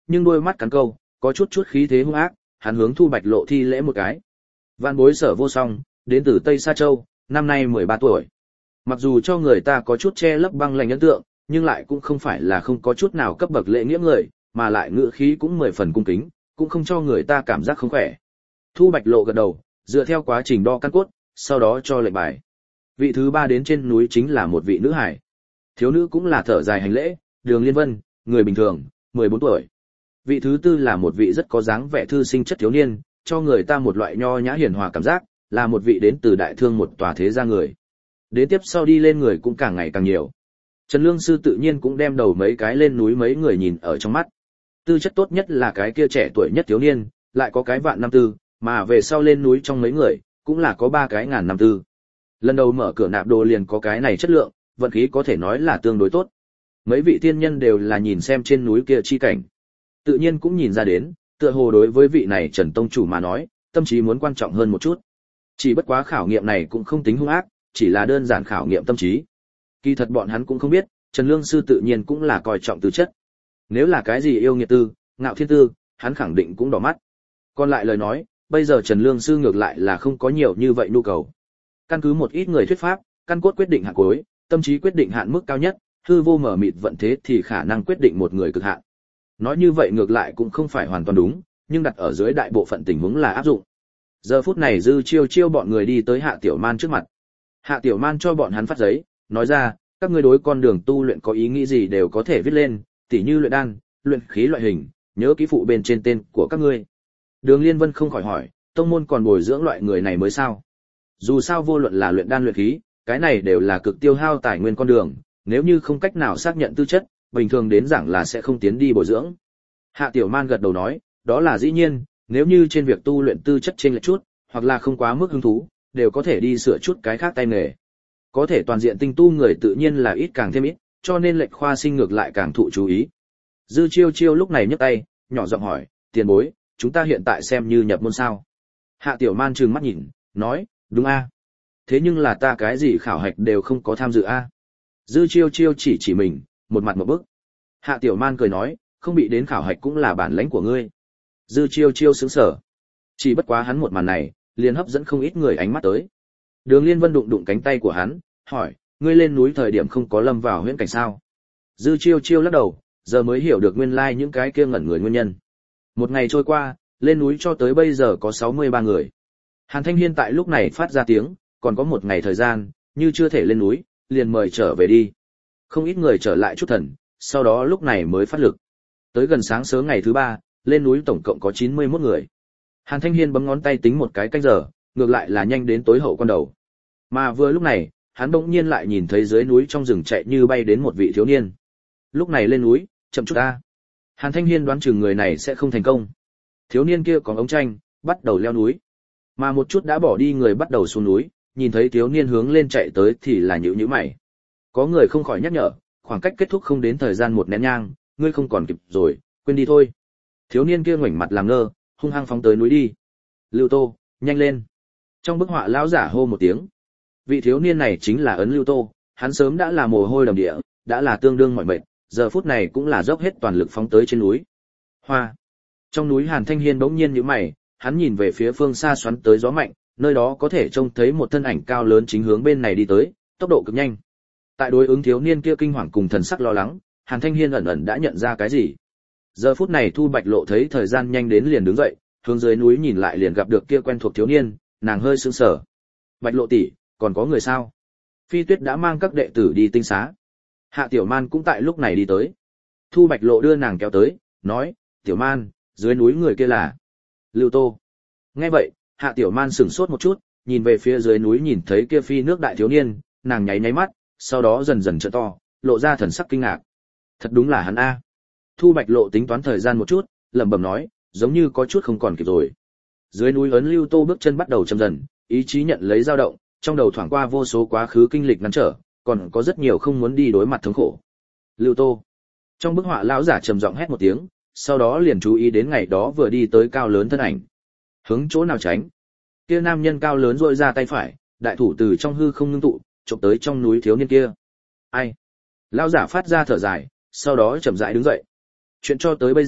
S1: nhưng đôi mắt cắn câu, có chút chút khí thế hung ác, hắn hướng Thu Bạch Lộ thi lễ một cái. Vạn bối Sở Vô Song, đến từ Tây Sa Châu, năm nay mười ba tuổi. Mặc dù cho người ta có chút che lấp băng lạnh ấn tượng, nhưng lại cũng không phải là không có chút nào cấp bậc lễ nghĩa người, mà lại ngữ khí cũng mười phần cung kính, cũng không cho người ta cảm giác không khỏe. Thu Bạch Lộ gật đầu, dựa theo quá trình đo căn cốt, sau đó cho lệnh bài. Vị thứ ba đến trên núi chính là một vị nữ hải. Thiếu nữ cũng là thở dài hành lễ, Đường Liên Vân, người bình thường, mười bốn tuổi. Vị thứ tư là một vị rất có dáng vẻ thư sinh chất thiếu niên, cho người ta một loại nho nhã hiền hòa cảm giác, là một vị đến từ đại thương một tòa thế gia người. Đến tiếp sau đi lên người cũng càng ngày càng nhiều. Trần Lương Sư tự nhiên cũng đem đầu mấy cái lên núi mấy người nhìn ở trong mắt. Tư chất tốt nhất là cái kia trẻ tuổi nhất thiếu niên, lại có cái vạn năm tư, mà về sau lên núi trong mấy người, cũng là có ba cái ngàn năm tư. Lần đầu mở cửa nạp đồ liền có cái này chất lượng, vận khí có thể nói là tương đối tốt. Mấy vị tiên nhân đều là nhìn xem trên núi kia chi cảnh. Tự nhiên cũng nhìn ra đến, tựa hồ đối với vị này Trần Tông Chủ mà nói, tâm trí muốn quan trọng hơn một chút. Chỉ bất quá khảo nghiệm này cũng không tính hung ác, chỉ là đơn giản khảo nghiệm tâm trí. Kỳ thật bọn hắn cũng không biết, Trần Lương Sư tự nhiên cũng là coi trọng tư chất. Nếu là cái gì yêu nghiệt tư, ngạo thiên tư, hắn khẳng định cũng đỏ mắt. Còn lại lời nói, bây giờ Trần Lương Sư ngược lại là không có nhiều như vậy nhu cầu. Căn cứ một ít người thuyết pháp, căn cốt quyết định hạn cuối, tâm trí quyết định hạn mức cao nhất, hư vô mở mịt vận thế thì khả năng quyết định một người cực hạn. Nói như vậy ngược lại cũng không phải hoàn toàn đúng, nhưng đặt ở dưới đại bộ phận tình huống là áp dụng. Giờ phút này Dư Chiêu Chiêu bọn người đi tới Hạ Tiểu Man trước mặt. Hạ Tiểu Man cho bọn hắn phát giấy, nói ra, các ngươi đối con đường tu luyện có ý nghĩ gì đều có thể viết lên, tỉ như luyện đan, luyện khí loại hình, nhớ ký phụ bên trên tên của các ngươi. Đường Liên Vân không khỏi hỏi, tông môn còn bồi dưỡng loại người này mới sao? Dù sao vô luận là luyện đan luyện khí, cái này đều là cực tiêu hao tài nguyên con đường, nếu như không cách nào xác nhận tư chất, bình thường đến giảng là sẽ không tiến đi bồi dưỡng. Hạ Tiểu Man gật đầu nói, đó là dĩ nhiên, nếu như trên việc tu luyện tư chất chênh lệch chút, hoặc là không quá mức hứng thú, đều có thể đi sửa chút cái khác tay nghề. Có thể toàn diện tinh tu người tự nhiên là ít càng thêm ít, cho nên lệnh khoa sinh ngược lại càng thụ chú ý. Dư Chiêu Chiêu lúc này nhấc tay, nhỏ giọng hỏi, tiền bối, chúng ta hiện tại xem như nhập môn sao? Hạ Tiểu Man trừng mắt nhìn, nói, đúng a. Thế nhưng là ta cái gì khảo hạch đều không có tham dự a. Dư Chiêu Chiêu chỉ chỉ mình, một mặt một bức. Hạ Tiểu Man cười nói, không bị đến khảo hạch cũng là bản lãnh của ngươi. Dư Chiêu Chiêu sững sờ. Chỉ bất quá hắn một màn này, liền hấp dẫn không ít người ánh mắt tới. Đường Liên Vân đụng đụng cánh tay của hắn, hỏi, ngươi lên núi thời điểm không có lâm vào huyễn cảnh sao? Dư Chiêu Chiêu lắc đầu, giờ mới hiểu được nguyên lai like những cái kia ngẩn người nguyên nhân. Một ngày trôi qua, lên núi cho tới bây giờ có sáu mươi ba người. Hàn Thanh Hiên tại lúc này phát ra tiếng, còn có một ngày thời gian, như chưa thể lên núi, liền mời trở về đi. Không ít người trở lại chút thần, sau đó lúc này mới phát lực. Tới gần sáng sớm ngày thứ ba, lên núi tổng cộng có chín mươi mốt người. Hàn Thanh Hiên bấm ngón tay tính một cái canh giờ, ngược lại là nhanh đến tối hậu con đầu. Mà vừa lúc này, hắn bỗng nhiên lại nhìn thấy dưới núi trong rừng chạy như bay đến một vị thiếu niên. Lúc này lên núi, chậm chút ta. Hàn Thanh Hiên đoán chừng người này sẽ không thành công. Thiếu niên kia còn ống tranh, bắt đầu leo núi. Mà một chút đã bỏ đi người bắt đầu xuống núi, nhìn thấy thiếu niên hướng lên chạy tới thì là nhíu nhíu mày. Có người không khỏi nhắc nhở, khoảng cách kết thúc không đến thời gian một nén nhang, ngươi không còn kịp rồi, quên đi thôi. Thiếu niên kia ngoảnh mặt làm ngơ, hung hăng phóng tới núi đi. Lưu Tô, nhanh lên. Trong bức họa lão giả hô một tiếng. Vị thiếu niên này chính là Ấn Lưu Tô, hắn sớm đã là mồ hôi đầm địa, đã là tương đương mỏi mệt, giờ phút này cũng là dốc hết toàn lực phóng tới trên núi. Hoa. Trong núi Hàn Thanh Hiên bỗng nhiên nhíu mày, hắn nhìn về phía phương xa xoắn tới gió mạnh, nơi đó có thể trông thấy một thân ảnh cao lớn chính hướng bên này đi tới, tốc độ cực nhanh. Tại đối ứng thiếu niên kia kinh hoàng cùng thần sắc lo lắng, Hàn Thanh Hiên ẩn ẩn đã nhận ra cái gì. Giờ phút này Thu Bạch Lộ thấy thời gian nhanh đến liền đứng dậy, hướng dưới núi nhìn lại liền gặp được kia quen thuộc thiếu niên, nàng hơi sững sờ. Bạch Lộ tỷ, còn có người sao? Phi Tuyết đã mang các đệ tử đi tinh xá. Hạ Tiểu Man cũng tại lúc này đi tới. Thu Bạch Lộ đưa nàng kéo tới, nói, Tiểu Man, dưới núi người kia là Lưu Tô. Nghe vậy, Hạ Tiểu Man sửng sốt một chút, nhìn về phía dưới núi nhìn thấy kia phi nước đại thiếu niên, nàng nháy nháy mắt, sau đó dần dần trợn to, lộ ra thần sắc kinh ngạc. Thật đúng là hắn a. Thu Bạch Lộ tính toán thời gian một chút, lẩm bẩm nói, giống như có chút không còn kịp rồi. Dưới núi Ấn Lưu Tô bước chân bắt đầu chậm dần, ý chí nhận lấy dao động, trong đầu thoảng qua vô số quá khứ kinh lịch ngăn trở, còn có rất nhiều không muốn đi đối mặt thống khổ. Lưu Tô. Trong bức họa lão giả trầm giọng hét một tiếng, sau đó liền chú ý đến ngày đó vừa đi tới cao lớn thân ảnh. Hướng chỗ nào tránh? Kia nam nhân cao lớn rỗi ra tay phải, đại thủ từ trong hư không ngưng tụ, chụp tới trong núi thiếu niên kia. Ai? Lão giả phát ra thở dài, sau đó chậm rãi đứng dậy. Chuyện cho tới bây giờ,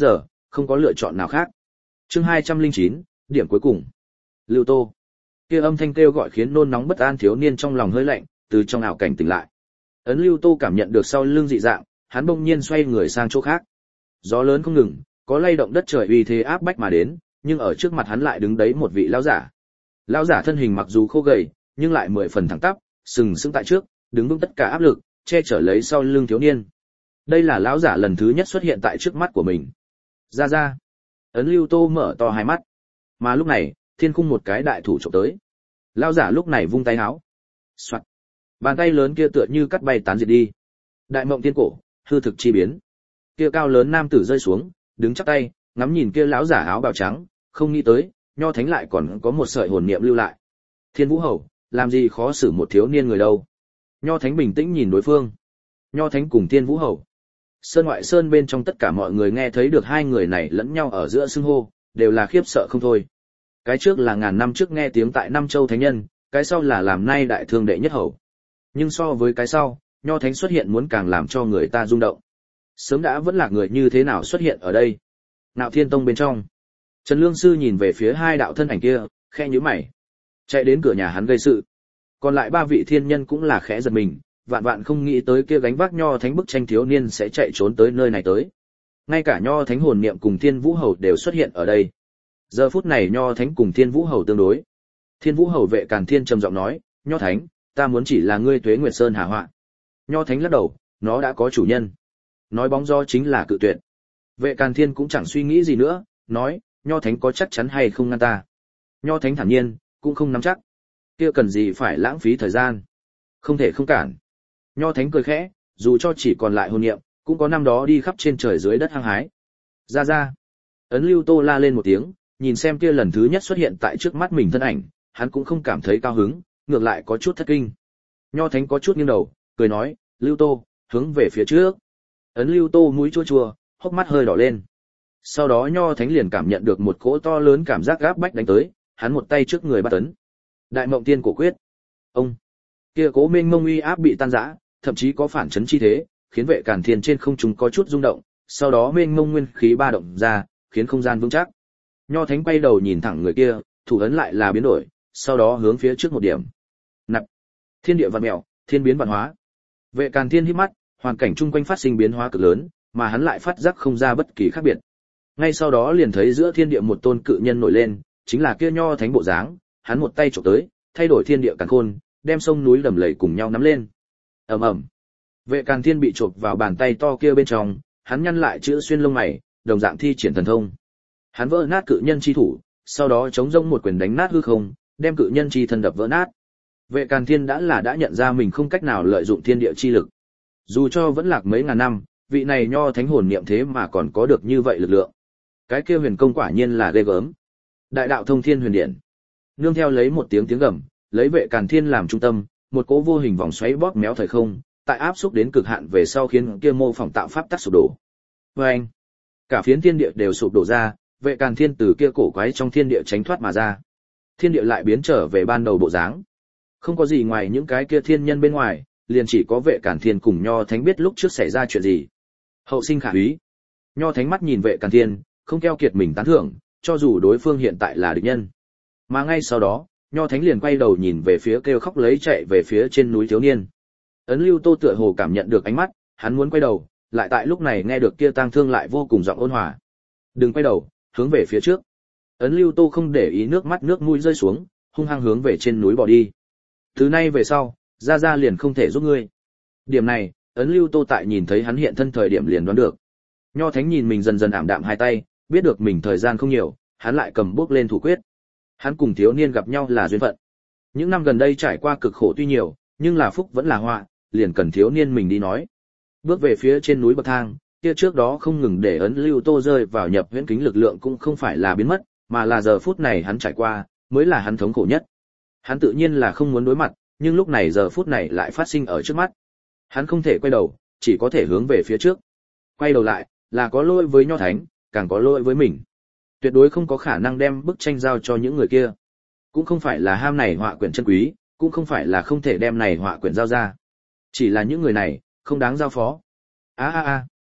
S1: không có lựa chọn nào khác. Chương hai trăm lẻ chín, điểm cuối cùng. Lưu Tô. Kia âm thanh kêu gọi khiến nôn nóng bất an thiếu niên trong lòng hơi lạnh, từ trong ảo cảnh tỉnh lại. Ấn Lưu Tô cảm nhận được sau lưng dị dạng, hắn bỗng nhiên xoay người sang chỗ khác. Gió lớn không ngừng, có lay động đất trời uy thế áp bách mà đến, nhưng ở trước mặt hắn lại đứng đấy một vị lão giả. Lão giả thân hình mặc dù khô gầy, nhưng lại mười phần thẳng tắp, sừng sững tại trước, đứng vững tất cả áp lực, che chở lấy sau lưng thiếu niên. Đây là lão giả lần thứ nhất xuất hiện tại trước mắt của mình. Ra ra. Ấn Lưu Tô mở to hai mắt. Mà lúc này, thiên khung một cái đại thủ chụp tới. Lão giả lúc này vung tay áo. Soạt. Bàn tay lớn kia tựa như cắt bay tán diệt đi. Đại mộng tiên cổ, hư thực chi biến. Kia cao lớn nam tử rơi xuống, đứng chắp tay, ngắm nhìn kia lão giả áo bào trắng, không nghĩ tới, Nho Thánh lại còn có một sợi hồn niệm lưu lại. Thiên Vũ Hầu, làm gì khó xử một thiếu niên người đâu. Nho Thánh bình tĩnh nhìn đối phương. Nho Thánh cùng Thiên Vũ Hầu. Sơn ngoại sơn bên trong tất cả mọi người nghe thấy được hai người này lẫn nhau ở giữa xưng hô, đều là khiếp sợ không thôi. Cái trước là ngàn năm trước nghe tiếng tại Nam Châu Thánh Nhân, cái sau là làm nay đại thương đệ nhất hầu. Nhưng so với cái sau, Nho Thánh xuất hiện muốn càng làm cho người ta rung động. Sớm đã vẫn là người như thế nào xuất hiện ở đây. Nạo Thiên Tông bên trong. Trần Lương Sư nhìn về phía hai đạo thân ảnh kia, khẽ nhíu mày. Chạy đến cửa nhà hắn gây sự. Còn lại ba vị thiên nhân cũng là khẽ giật mình, vạn vạn không nghĩ tới kia gánh vác Nho Thánh bức tranh thiếu niên sẽ chạy trốn tới nơi này tới. Ngay cả Nho Thánh hồn niệm cùng Thiên Vũ Hầu đều xuất hiện ở đây. Giờ phút này Nho Thánh cùng Thiên Vũ Hầu tương đối. Thiên Vũ Hầu vệ Càn Thiên trầm giọng nói, Nho Thánh, ta muốn chỉ là ngươi Tuế Nguyệt Sơn hà họa. Nho Thánh lắc đầu, nó đã có chủ nhân. Nói bóng gió chính là cự tuyệt. Vệ Càn Thiên cũng chẳng suy nghĩ gì nữa, nói, Nho Thánh có chắc chắn hay không ngăn ta. Nho Thánh thản nhiên, cũng không nắm chắc. Kia cần gì phải lãng phí thời gian. Không thể không cản. Nho Thánh cười khẽ, dù cho chỉ còn lại hồn niệm, cũng có năm đó đi khắp trên trời dưới đất hăng hái. Ra ra. Ấn Lưu Tô la lên một tiếng, nhìn xem kia lần thứ nhất xuất hiện tại trước mắt mình thân ảnh, hắn cũng không cảm thấy cao hứng, ngược lại có chút thất kinh. Nho Thánh có chút nghiêng đầu, cười nói, Lưu Tô, hướng về phía trước. Ấn Lưu Tô mũi chua chua, hốc mắt hơi đỏ lên. Sau đó Nho Thánh liền cảm nhận được một cỗ to lớn cảm giác gáp bách đánh tới, hắn một tay trước người bắt tấn. Đại Mộng Tiên cổ quyết. Ông. Kia cố mênh mông uy áp bị tan rã, thậm chí có phản chấn chi thế, khiến vệ Càn Thiên trên không trung có chút rung động, sau đó mênh mông nguyên khí ba động ra, khiến không gian vững chắc. Nho Thánh quay đầu nhìn thẳng người kia, thủ ấn lại là biến đổi, sau đó hướng phía trước một điểm. Nạp. Thiên địa vạn mèo, thiên biến vạn hóa. Vệ Càn Thiên híp mắt, hoàn cảnh chung quanh phát sinh biến hóa cực lớn, mà hắn lại phát giác không ra bất kỳ khác biệt. Ngay sau đó liền thấy giữa thiên địa một tôn cự nhân nổi lên, chính là kia Nho Thánh bộ dáng, hắn một tay chụp tới, thay đổi thiên địa càn khôn, đem sông núi đầm lầy cùng nhau nắm lên. Ầm ầm. Vệ Càn Thiên bị chộp vào bàn tay to kia bên trong, hắn nhăn lại chữ xuyên lông mày, đồng dạng thi triển thần thông. Hắn vỡ nát cự nhân chi thủ, sau đó chống rông một quyền đánh nát hư không, đem cự nhân chi thân đập vỡ nát. Vệ Càn Thiên đã là đã nhận ra mình không cách nào lợi dụng thiên địa chi lực. Dù cho vẫn lạc mấy ngàn năm, vị này Nho Thánh hồn niệm thế mà còn có được như vậy lực lượng. Cái kia huyền công quả nhiên là ghê gớm. Đại đạo thông thiên huyền điện. Nương theo lấy một tiếng tiếng gầm, lấy Vệ Càn Thiên làm trung tâm, một cỗ vô hình vòng xoáy bóp méo thời không, tại áp xúc đến cực hạn về sau khiến kia mô phỏng tạo pháp tắc sụp đổ. Oeng! Cả phiến thiên địa đều sụp đổ ra, Vệ Càn Thiên từ kia cổ quái trong thiên địa tránh thoát mà ra. Thiên địa lại biến trở về ban đầu bộ dáng. Không có gì ngoài những cái kia thiên nhân bên ngoài, liền chỉ có Vệ Càn Thiên cùng Nho Thánh biết lúc trước xảy ra chuyện gì. Hậu sinh khả úy. Nho Thánh mắt nhìn Vệ Càn Thiên, không keo kiệt mình tán thưởng, cho dù đối phương hiện tại là địch nhân. Mà ngay sau đó, Nho Thánh liền quay đầu nhìn về phía kêu khóc lấy chạy về phía trên núi thiếu niên. Ấn Lưu Tô tựa hồ cảm nhận được ánh mắt, hắn muốn quay đầu, lại tại lúc này nghe được kia tang thương lại vô cùng giọng ôn hòa. Đừng quay đầu, hướng về phía trước. Ấn Lưu Tô không để ý nước mắt nước mũi rơi xuống, hung hăng hướng về trên núi bỏ đi. Từ nay về sau, Gia Gia liền không thể giúp ngươi. Điểm này, Ấn Lưu Tô tại nhìn thấy hắn hiện thân thời điểm liền đoán được. Nho Thánh nhìn mình dần dần ảm đạm hai tay, biết được mình thời gian không nhiều, hắn lại cầm bước lên thủ quyết. Hắn cùng thiếu niên gặp nhau là duyên phận. Những năm gần đây trải qua cực khổ tuy nhiều, nhưng là phúc vẫn là họa, liền cần thiếu niên mình đi nói. Bước về phía trên núi bậc thang, kia trước đó không ngừng để Ấn Lưu Tô rơi vào nhập huyễn kính lực lượng cũng không phải là biến mất, mà là giờ phút này hắn trải qua, mới là hắn thống khổ nhất. Hắn tự nhiên là không muốn đối mặt, nhưng lúc này giờ phút này lại phát sinh ở trước mắt. Hắn không thể quay đầu, chỉ có thể hướng về phía trước. Quay đầu lại, là có lỗi với Nho Thánh, càng có lỗi với mình. Tuyệt đối không có khả năng đem bức tranh giao cho những người kia. Cũng không phải là ham này họa quyển chân quý, cũng không phải là không thể đem này họa quyển giao ra. Chỉ là những người này, không đáng giao phó. A a a.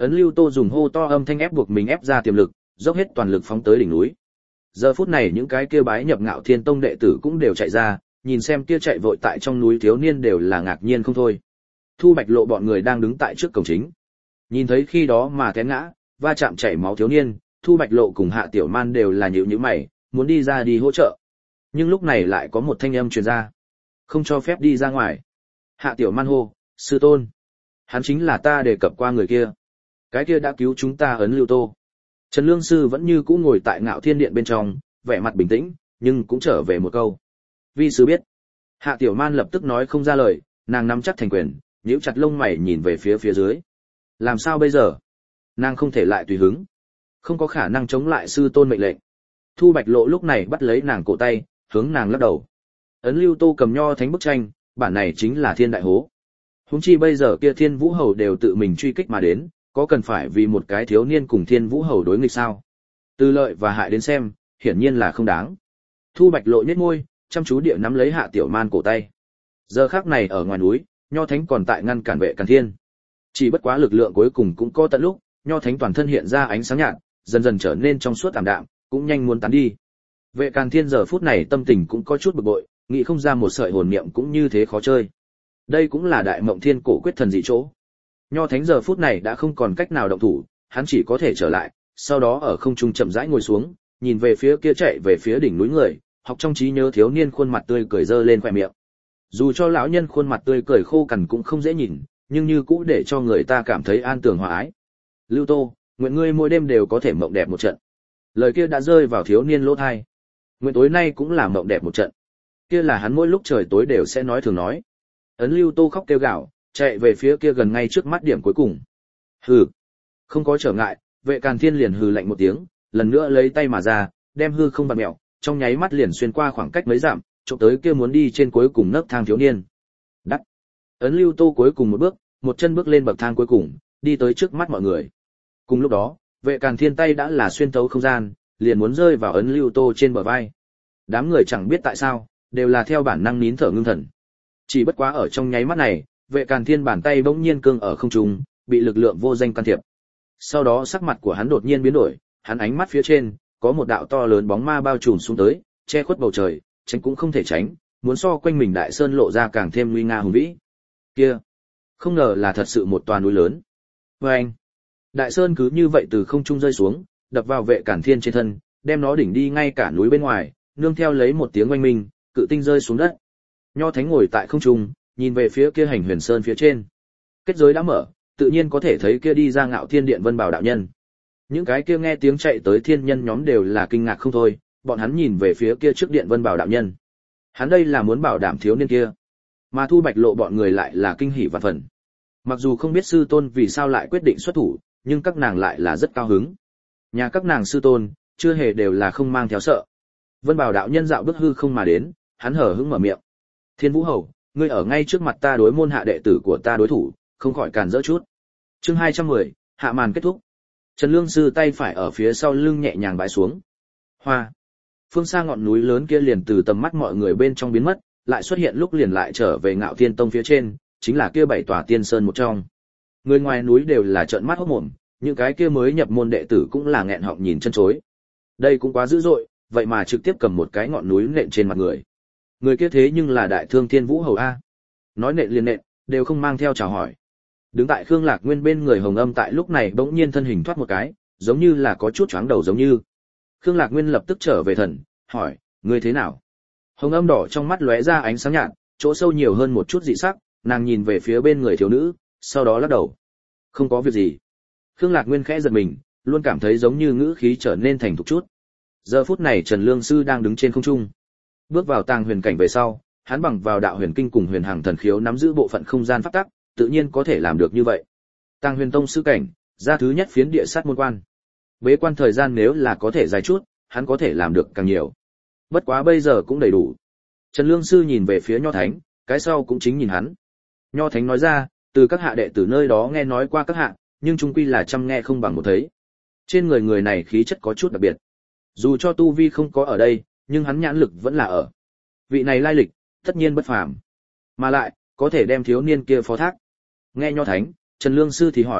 S1: Ấn Lưu Tô dùng hô to âm thanh ép buộc mình ép ra tiềm lực, dốc hết toàn lực phóng tới đỉnh núi. Giờ phút này những cái kia bái nhập Ngạo Thiên Tông đệ tử cũng đều chạy ra, nhìn xem kia chạy vội tại trong núi thiếu niên đều là ngạc nhiên không thôi. Thu Bạch Lộ bọn người đang đứng tại trước cổng chính. Nhìn thấy khi đó mà té ngã, va chạm chảy máu thiếu niên, Thu Bạch Lộ cùng Hạ Tiểu Man đều là nhíu nhíu mày, muốn đi ra đi hỗ trợ. Nhưng lúc này lại có một thanh âm truyền ra, không cho phép đi ra ngoài. Hạ Tiểu Man hô, sư tôn, hắn chính là ta đề cập qua người kia, cái kia đã cứu chúng ta Ấn Lưu Tô. Trần Lương Sư vẫn như cũ ngồi tại Ngạo Thiên Điện bên trong, vẻ mặt bình tĩnh, nhưng cũng trở về một câu, vi sư biết. Hạ Tiểu Man lập tức nói không ra lời, nàng nắm chắc thành quyền, nhíu chặt lông mày nhìn về phía phía dưới. Làm sao bây giờ? Nàng không thể lại tùy hứng, không có khả năng chống lại sư tôn mệnh lệnh. Thu Bạch Lộ lúc này bắt lấy nàng cổ tay, hướng nàng lắc đầu. Ấn Lưu Tô cầm nho thánh bức tranh, bản này chính là thiên đại hố. Huống chi bây giờ kia Thiên Vũ Hầu đều tự mình truy kích mà đến, có cần phải vì một cái thiếu niên cùng Thiên Vũ Hầu đối nghịch sao? Từ lợi và hại đến xem, hiển nhiên là không đáng. Thu Bạch Lộ nhếch môi, chăm chú địa nắm lấy Hạ Tiểu Man cổ tay. Giờ khắc này ở ngoài núi, Nho Thánh còn tại ngăn cản Vệ Càn Thiên. Chỉ bất quá lực lượng cuối cùng cũng có tận lúc, Nho Thánh toàn thân hiện ra ánh sáng nhạt, dần dần trở nên trong suốt ảm đạm, cũng nhanh muốn tán đi. Vệ Càn Thiên giờ phút này tâm tình cũng có chút bực bội, nghĩ không ra một sợi hồn niệm cũng như thế khó chơi. Đây cũng là Đại Mộng Thiên cổ quyết thần dị chỗ. Nho Thánh giờ phút này đã không còn cách nào động thủ, hắn chỉ có thể trở lại, sau đó ở không trung chậm rãi ngồi xuống, nhìn về phía kia chạy về phía đỉnh núi người, học trong trí nhớ thiếu niên khuôn mặt tươi cười dơ lên khóe miệng. Dù cho lão nhân khuôn mặt tươi cười khô cằn cũng không dễ nhìn, nhưng như cũ để cho người ta cảm thấy an tường hòa ái. Lưu Tô, nguyện ngươi mỗi đêm đều có thể mộng đẹp một trận. Lời kia đã rơi vào thiếu niên lỗ tai. Nguyện tối nay cũng là mộng đẹp một trận. Kia là hắn mỗi lúc trời tối đều sẽ nói thường nói. Ấn Lưu Tô khóc kêu gào, chạy về phía kia gần ngay trước mắt điểm cuối cùng. Hừ, không có trở ngại, Vệ Càn Thiên liền hừ lạnh một tiếng, lần nữa lấy tay mà ra, đem hư không vặn mèo, trong nháy mắt liền xuyên qua khoảng cách mấy dặm, chụp tới kia muốn đi trên cuối cùng nấc thang thiếu niên. Đắc. Ấn Lưu Tô cuối cùng một bước, một chân bước lên bậc thang cuối cùng, đi tới trước mắt mọi người. Cùng lúc đó, Vệ Càn Thiên tay đã là xuyên thấu không gian, liền muốn rơi vào Ấn Lưu Tô trên bờ vai. Đám người chẳng biết tại sao, đều là theo bản năng nín thở ngưng thần. Chỉ bất quá ở trong nháy mắt này, Vệ Càn Thiên bàn tay bỗng nhiên cương ở không trung, bị lực lượng vô danh can thiệp. Sau đó sắc mặt của hắn đột nhiên biến đổi, hắn ánh mắt phía trên có một đạo to lớn bóng ma bao trùm xuống tới, che khuất bầu trời, tránh cũng không thể tránh, muốn so quanh mình đại sơn lộ ra càng thêm nguy nga hùng vĩ. Kia, không ngờ là thật sự một tòa núi lớn. Oeng! Đại sơn cứ như vậy từ không trung rơi xuống, đập vào Vệ Càn Thiên trên thân, đem nó đỉnh đi ngay cả núi bên ngoài, nương theo lấy một tiếng oanh minh, cự tinh rơi xuống đất. Nho Thánh ngồi tại không trung, nhìn về phía kia Hành Huyền Sơn phía trên. Kết giới đã mở, tự nhiên có thể thấy kia đi ra Ngạo Thiên Điện Vân Bảo đạo nhân. Những cái kia nghe tiếng chạy tới thiên nhân nhóm đều là kinh ngạc không thôi, bọn hắn nhìn về phía kia trước điện Vân Bảo đạo nhân. Hắn đây là muốn bảo đảm thiếu niên kia. Mà Thu Bạch Lộ bọn người lại là kinh hỉ vạn phần. Mặc dù không biết sư tôn vì sao lại quyết định xuất thủ, nhưng các nàng lại là rất cao hứng. Nhà các nàng sư tôn, chưa hề đều là không mang theo sợ. Vân Bảo đạo nhân dạo bước hư không mà đến, hắn hở hững mở miệng. Thiên Vũ Hầu, ngươi ở ngay trước mặt ta đối môn hạ đệ tử của ta đối thủ, không khỏi càn rỡ chút. Chương hai trăm mười, hạ màn kết thúc. Trần Lương Sư tay phải ở phía sau lưng nhẹ nhàng bãi xuống. Hoa. Phương xa ngọn núi lớn kia liền từ tầm mắt mọi người bên trong biến mất, lại xuất hiện lúc liền lại trở về Ngạo Thiên Tông phía trên, chính là kia bảy tòa tiên sơn một trong. Người ngoài núi đều là trợn mắt hốt mồm, những cái kia mới nhập môn đệ tử cũng là nghẹn họng nhìn chân chối. Đây cũng quá dữ dội, vậy mà trực tiếp cầm một cái ngọn núi nện trên mặt người. Người kia thế nhưng là Đại Thương Thiên Vũ Hầu a. Nói nện liền nện, đều không mang theo chào hỏi. Đứng tại Khương Lạc Nguyên bên người Hồng Âm tại lúc này bỗng nhiên thân hình thoát một cái, giống như là có chút choáng đầu giống như. Khương Lạc Nguyên lập tức trở về thần, hỏi, ngươi thế nào? Hồng Âm đỏ trong mắt lóe ra ánh sáng nhạt, chỗ sâu nhiều hơn một chút dị sắc, nàng nhìn về phía bên người thiếu nữ, sau đó lắc đầu. Không có việc gì. Khương Lạc Nguyên khẽ giật mình, luôn cảm thấy giống như ngữ khí trở nên thành thục chút. Giờ phút này Trần Lương Sư đang đứng trên không trung. Bước vào tàng huyền cảnh về sau, hắn bằng vào đạo huyền kinh cùng huyền hàng thần khiếu nắm giữ bộ phận không gian pháp tắc, tự nhiên có thể làm được như vậy. Tàng huyền tông sư cảnh, ra thứ nhất phiến địa sát môn quan. Bế quan thời gian nếu là có thể dài chút, hắn có thể làm được càng nhiều. Bất quá bây giờ cũng đầy đủ. Trần Lương Sư nhìn về phía Nho Thánh, cái sau cũng chính nhìn hắn. Nho Thánh nói ra, từ các hạ đệ tử nơi đó nghe nói qua các hạ, nhưng chung quy là trăm nghe không bằng một thấy. Trên người người này khí chất có chút đặc biệt. Dù cho tu vi không có ở đây, nhưng hắn nhãn lực vẫn là ở. Vị này lai lịch, tất nhiên bất phàm. Mà lại, có thể đem thiếu niên kia phó thác. Nghe Nho Thánh, Trần Lương Sư thì hỏi,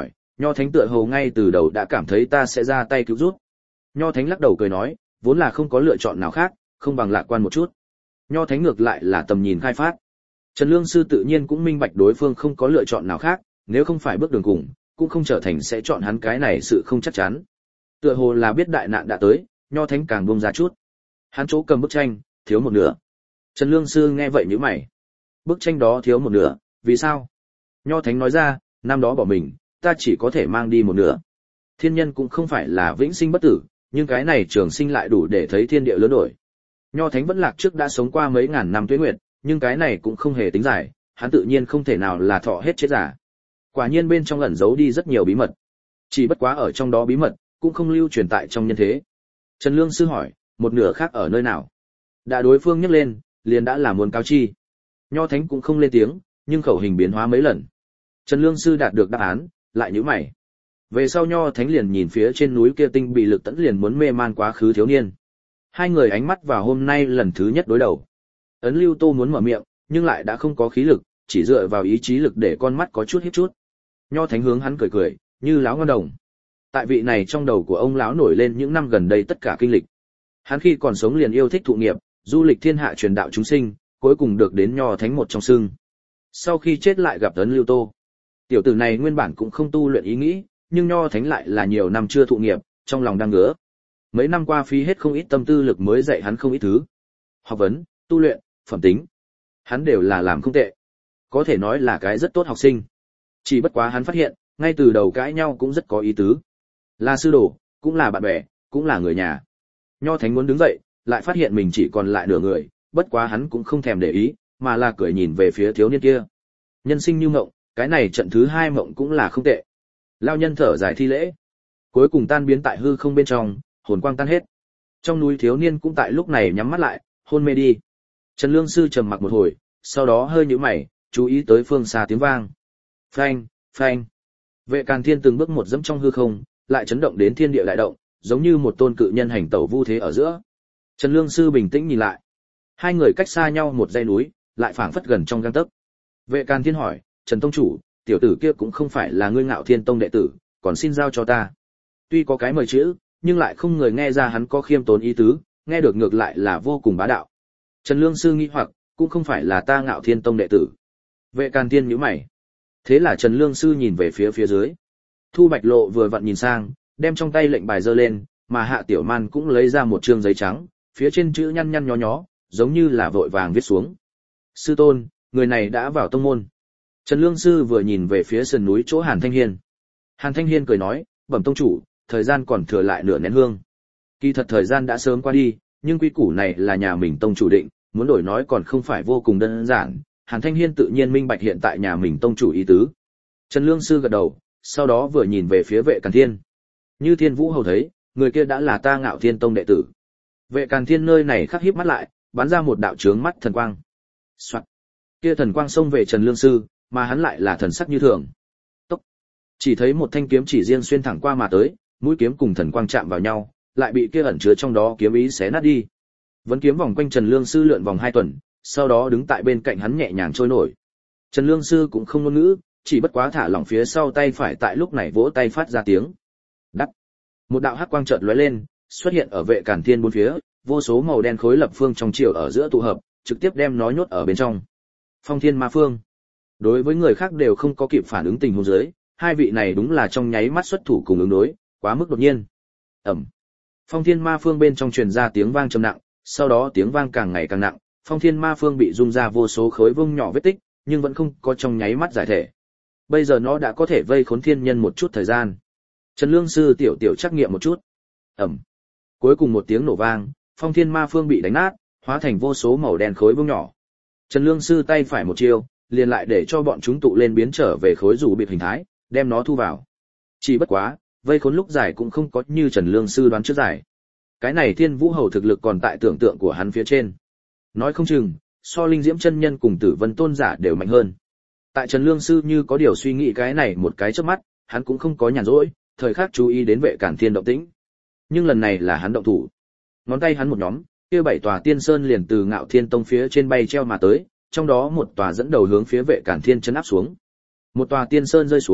S1: Nho Thánh tựa hồ ngay từ đầu đã cảm thấy ta sẽ ra tay cứu giúp. Nho Thánh lắc đầu cười nói, vốn là không có lựa chọn nào khác, không bằng lạc quan một chút. Nho Thánh ngược lại là tầm nhìn khai phát. Trần Lương Sư tự nhiên cũng minh bạch đối phương không có lựa chọn nào khác, nếu không phải bước đường cùng, cũng không trở thành sẽ chọn hắn cái này sự không chắc chắn. Tựa hồ là biết đại nạn đã tới, Nho Thánh càng buông ra chút. Hắn chỗ cầm bức tranh, thiếu một nửa. Trần Lương Sư nghe vậy nhíu mày. Bức tranh đó thiếu một nửa, vì sao? Nho Thánh nói ra, năm đó bỏ mình, ta chỉ có thể mang đi một nửa. Thiên nhân cũng không phải là vĩnh sinh bất tử, nhưng cái này trường sinh lại đủ để thấy thiên địa lớn đổi. Nho Thánh vẫn lạc trước đã sống qua mấy ngàn năm tuế nguyệt, nhưng cái này cũng không hề tính dài, hắn tự nhiên không thể nào là thọ hết chết giả. Quả nhiên bên trong ẩn giấu đi rất nhiều bí mật. Chỉ bất quá ở trong đó bí mật cũng không lưu truyền tại trong nhân thế. Trần Lương Sư hỏi, một nửa khác ở nơi nào? Đã đối phương nhắc lên, liền đã là muốn cáo chi. Nho Thánh cũng không lên tiếng, nhưng khẩu hình biến hóa mấy lần. Trần Lương Sư đạt được đáp án, lại nhíu mày. Về sau Nho Thánh liền nhìn phía trên núi kia tinh bị lực tẫn liền muốn mê man quá khứ thiếu niên. Hai người ánh mắt vào hôm nay lần thứ nhất đối đầu. Ấn Lưu Tô muốn mở miệng, nhưng lại đã không có khí lực, chỉ dựa vào ý chí lực để con mắt có chút hiếp chút. Nho Thánh hướng hắn cười cười, như láo ngon đồng. Tại vị này trong đầu của ông lão nổi lên những năm gần đây tất cả kinh lịch. Hắn khi còn sống liền yêu thích thụ nghiệp, du lịch thiên hạ truyền đạo chúng sinh, cuối cùng được đến Nho Thánh một trong xưng. Sau khi chết lại gặp Ấn Lưu Tô. Tiểu tử này nguyên bản cũng không tu luyện ý nghĩ, nhưng Nho Thánh lại là nhiều năm chưa thụ nghiệp, trong lòng đang ngứa. Mấy năm qua phí hết không ít tâm tư lực mới dạy hắn không ít thứ. Học vấn, tu luyện, phẩm tính. Hắn đều là làm không tệ. Có thể nói là cái rất tốt học sinh. Chỉ bất quá hắn phát hiện, ngay từ đầu cãi nhau cũng rất có ý tứ. Là sư đồ, cũng là bạn bè, cũng là người nhà. Nho Thánh muốn đứng dậy, lại phát hiện mình chỉ còn lại nửa người, bất quá hắn cũng không thèm để ý, mà là cười nhìn về phía thiếu niên kia. Nhân sinh như mộng, cái này trận thứ hai mộng cũng là không tệ. Lao nhân thở dài thi lễ. Cuối cùng tan biến tại hư không bên trong, hồn quang tan hết. Trong núi thiếu niên cũng tại lúc này nhắm mắt lại, hôn mê đi. Trần Lương Sư trầm mặc một hồi, sau đó hơi nhíu mày, chú ý tới phương xa tiếng vang. Phanh, phanh. Vệ Càn Thiên từng bước một dẫm trong hư không, lại chấn động đến thiên địa đại động, giống như một tôn cự nhân hành tẩu vu thế ở giữa. Trần Lương Sư bình tĩnh nhìn lại. Hai người cách xa nhau một dãy núi, lại phảng phất gần trong gang tấc. Vệ Càn Thiên hỏi, Trần Tông Chủ, tiểu tử kia cũng không phải là ngươi Ngạo Thiên Tông đệ tử, còn xin giao cho ta. Tuy có cái mời chữ, nhưng lại không người nghe ra hắn có khiêm tốn ý tứ, nghe được ngược lại là vô cùng bá đạo. Trần Lương Sư nghi hoặc, cũng không phải là ta Ngạo Thiên Tông đệ tử. Vệ Càn Thiên nhíu mày. Thế là Trần Lương Sư nhìn về phía phía dưới. Thu Bạch Lộ vừa vặn nhìn sang, đem trong tay lệnh bài giơ lên, mà Hạ Tiểu Man cũng lấy ra một trương giấy trắng, phía trên chữ nhăn nhăn nhó nhó, giống như là vội vàng viết xuống. Sư tôn, người này đã vào tông môn. Trần Lương Sư vừa nhìn về phía sườn núi chỗ Hàn Thanh Hiên. Hàn Thanh Hiên cười nói, bẩm tông chủ, thời gian còn thừa lại nửa nén hương. Kỳ thật thời gian đã sớm qua đi, nhưng quy củ này là nhà mình tông chủ định, muốn đổi nói còn không phải vô cùng đơn giản. Hàn Thanh Hiên tự nhiên minh bạch hiện tại nhà mình tông chủ ý tứ. Trần Lương Sư gật đầu, sau đó vừa nhìn về phía Vệ Càn Thiên. Như Thiên Vũ hầu thấy, người kia đã là ta Ngạo Thiên Tông đệ tử. Vệ Càn Thiên nơi này khắc híp mắt lại, bắn ra một đạo chướng mắt thần quang. Soạt. Kia thần quang xông về Trần Lương Sư, mà hắn lại là thần sắc như thường. Tốc. Chỉ thấy một thanh kiếm chỉ riêng xuyên thẳng qua mà tới, mũi kiếm cùng thần quang chạm vào nhau, lại bị kia ẩn chứa trong đó kiếm ý xé nát đi. Vẫn kiếm vòng quanh Trần Lương Sư lượn vòng hai tuần, sau đó đứng tại bên cạnh hắn nhẹ nhàng trôi nổi. Trần Lương Sư cũng không ngôn ngữ, chỉ bất quá thả lỏng phía sau tay phải tại lúc này vỗ tay phát ra tiếng. Đắc. Một đạo hắc quang chợt lóe lên, xuất hiện ở Vệ Càn Thiên bốn phía, vô số màu đen khối lập phương trong chiều ở giữa tụ hợp, trực tiếp đem nó nhốt ở bên trong. Phong Thiên Ma Phương. Đối với người khác đều không có kịp phản ứng tình huống dưới, hai vị này đúng là trong nháy mắt xuất thủ cùng ứng đối, quá mức đột nhiên. Ầm. Phong Thiên Ma Phương bên trong truyền ra tiếng vang trầm nặng, sau đó tiếng vang càng ngày càng nặng, Phong Thiên Ma Phương bị rung ra vô số khối vung nhỏ vết tích, nhưng vẫn không có trong nháy mắt giải thể. Bây giờ nó đã có thể vây khốn thiên nhân một chút thời gian. Trần Lương Sư tiểu tiểu trắc nghiệm một chút. Ầm. Cuối cùng một tiếng nổ vang, Phong Thiên Ma Phương bị đánh nát, hóa thành vô số màu đen khối vung nhỏ. Trần Lương Sư tay phải một chiêu, liền lại để cho bọn chúng tụ lên biến trở về khối rủ bịp hình thái, đem nó thu vào. Chỉ bất quá, vây khốn lúc dài cũng không có như Trần Lương Sư đoán trước dài. Cái này Thiên Vũ Hầu thực lực còn tại tưởng tượng của hắn phía trên. Nói không chừng, so Linh Diễm chân nhân cùng Tử Vân Tôn giả đều mạnh hơn. Tại Trần Lương Sư như có điều suy nghĩ cái này một cái chớp mắt, hắn cũng không có nhàn rỗi, thời khắc chú ý đến Vệ Càn Thiên động tĩnh. Nhưng lần này là hắn động thủ. Ngón tay hắn một nhóm, kia bảy tòa tiên sơn liền từ Ngạo Thiên Tông phía trên bay treo mà tới, trong đó một tòa dẫn đầu hướng phía Vệ Càn Thiên chấn áp xuống. Một tòa tiên sơn rơi xuống,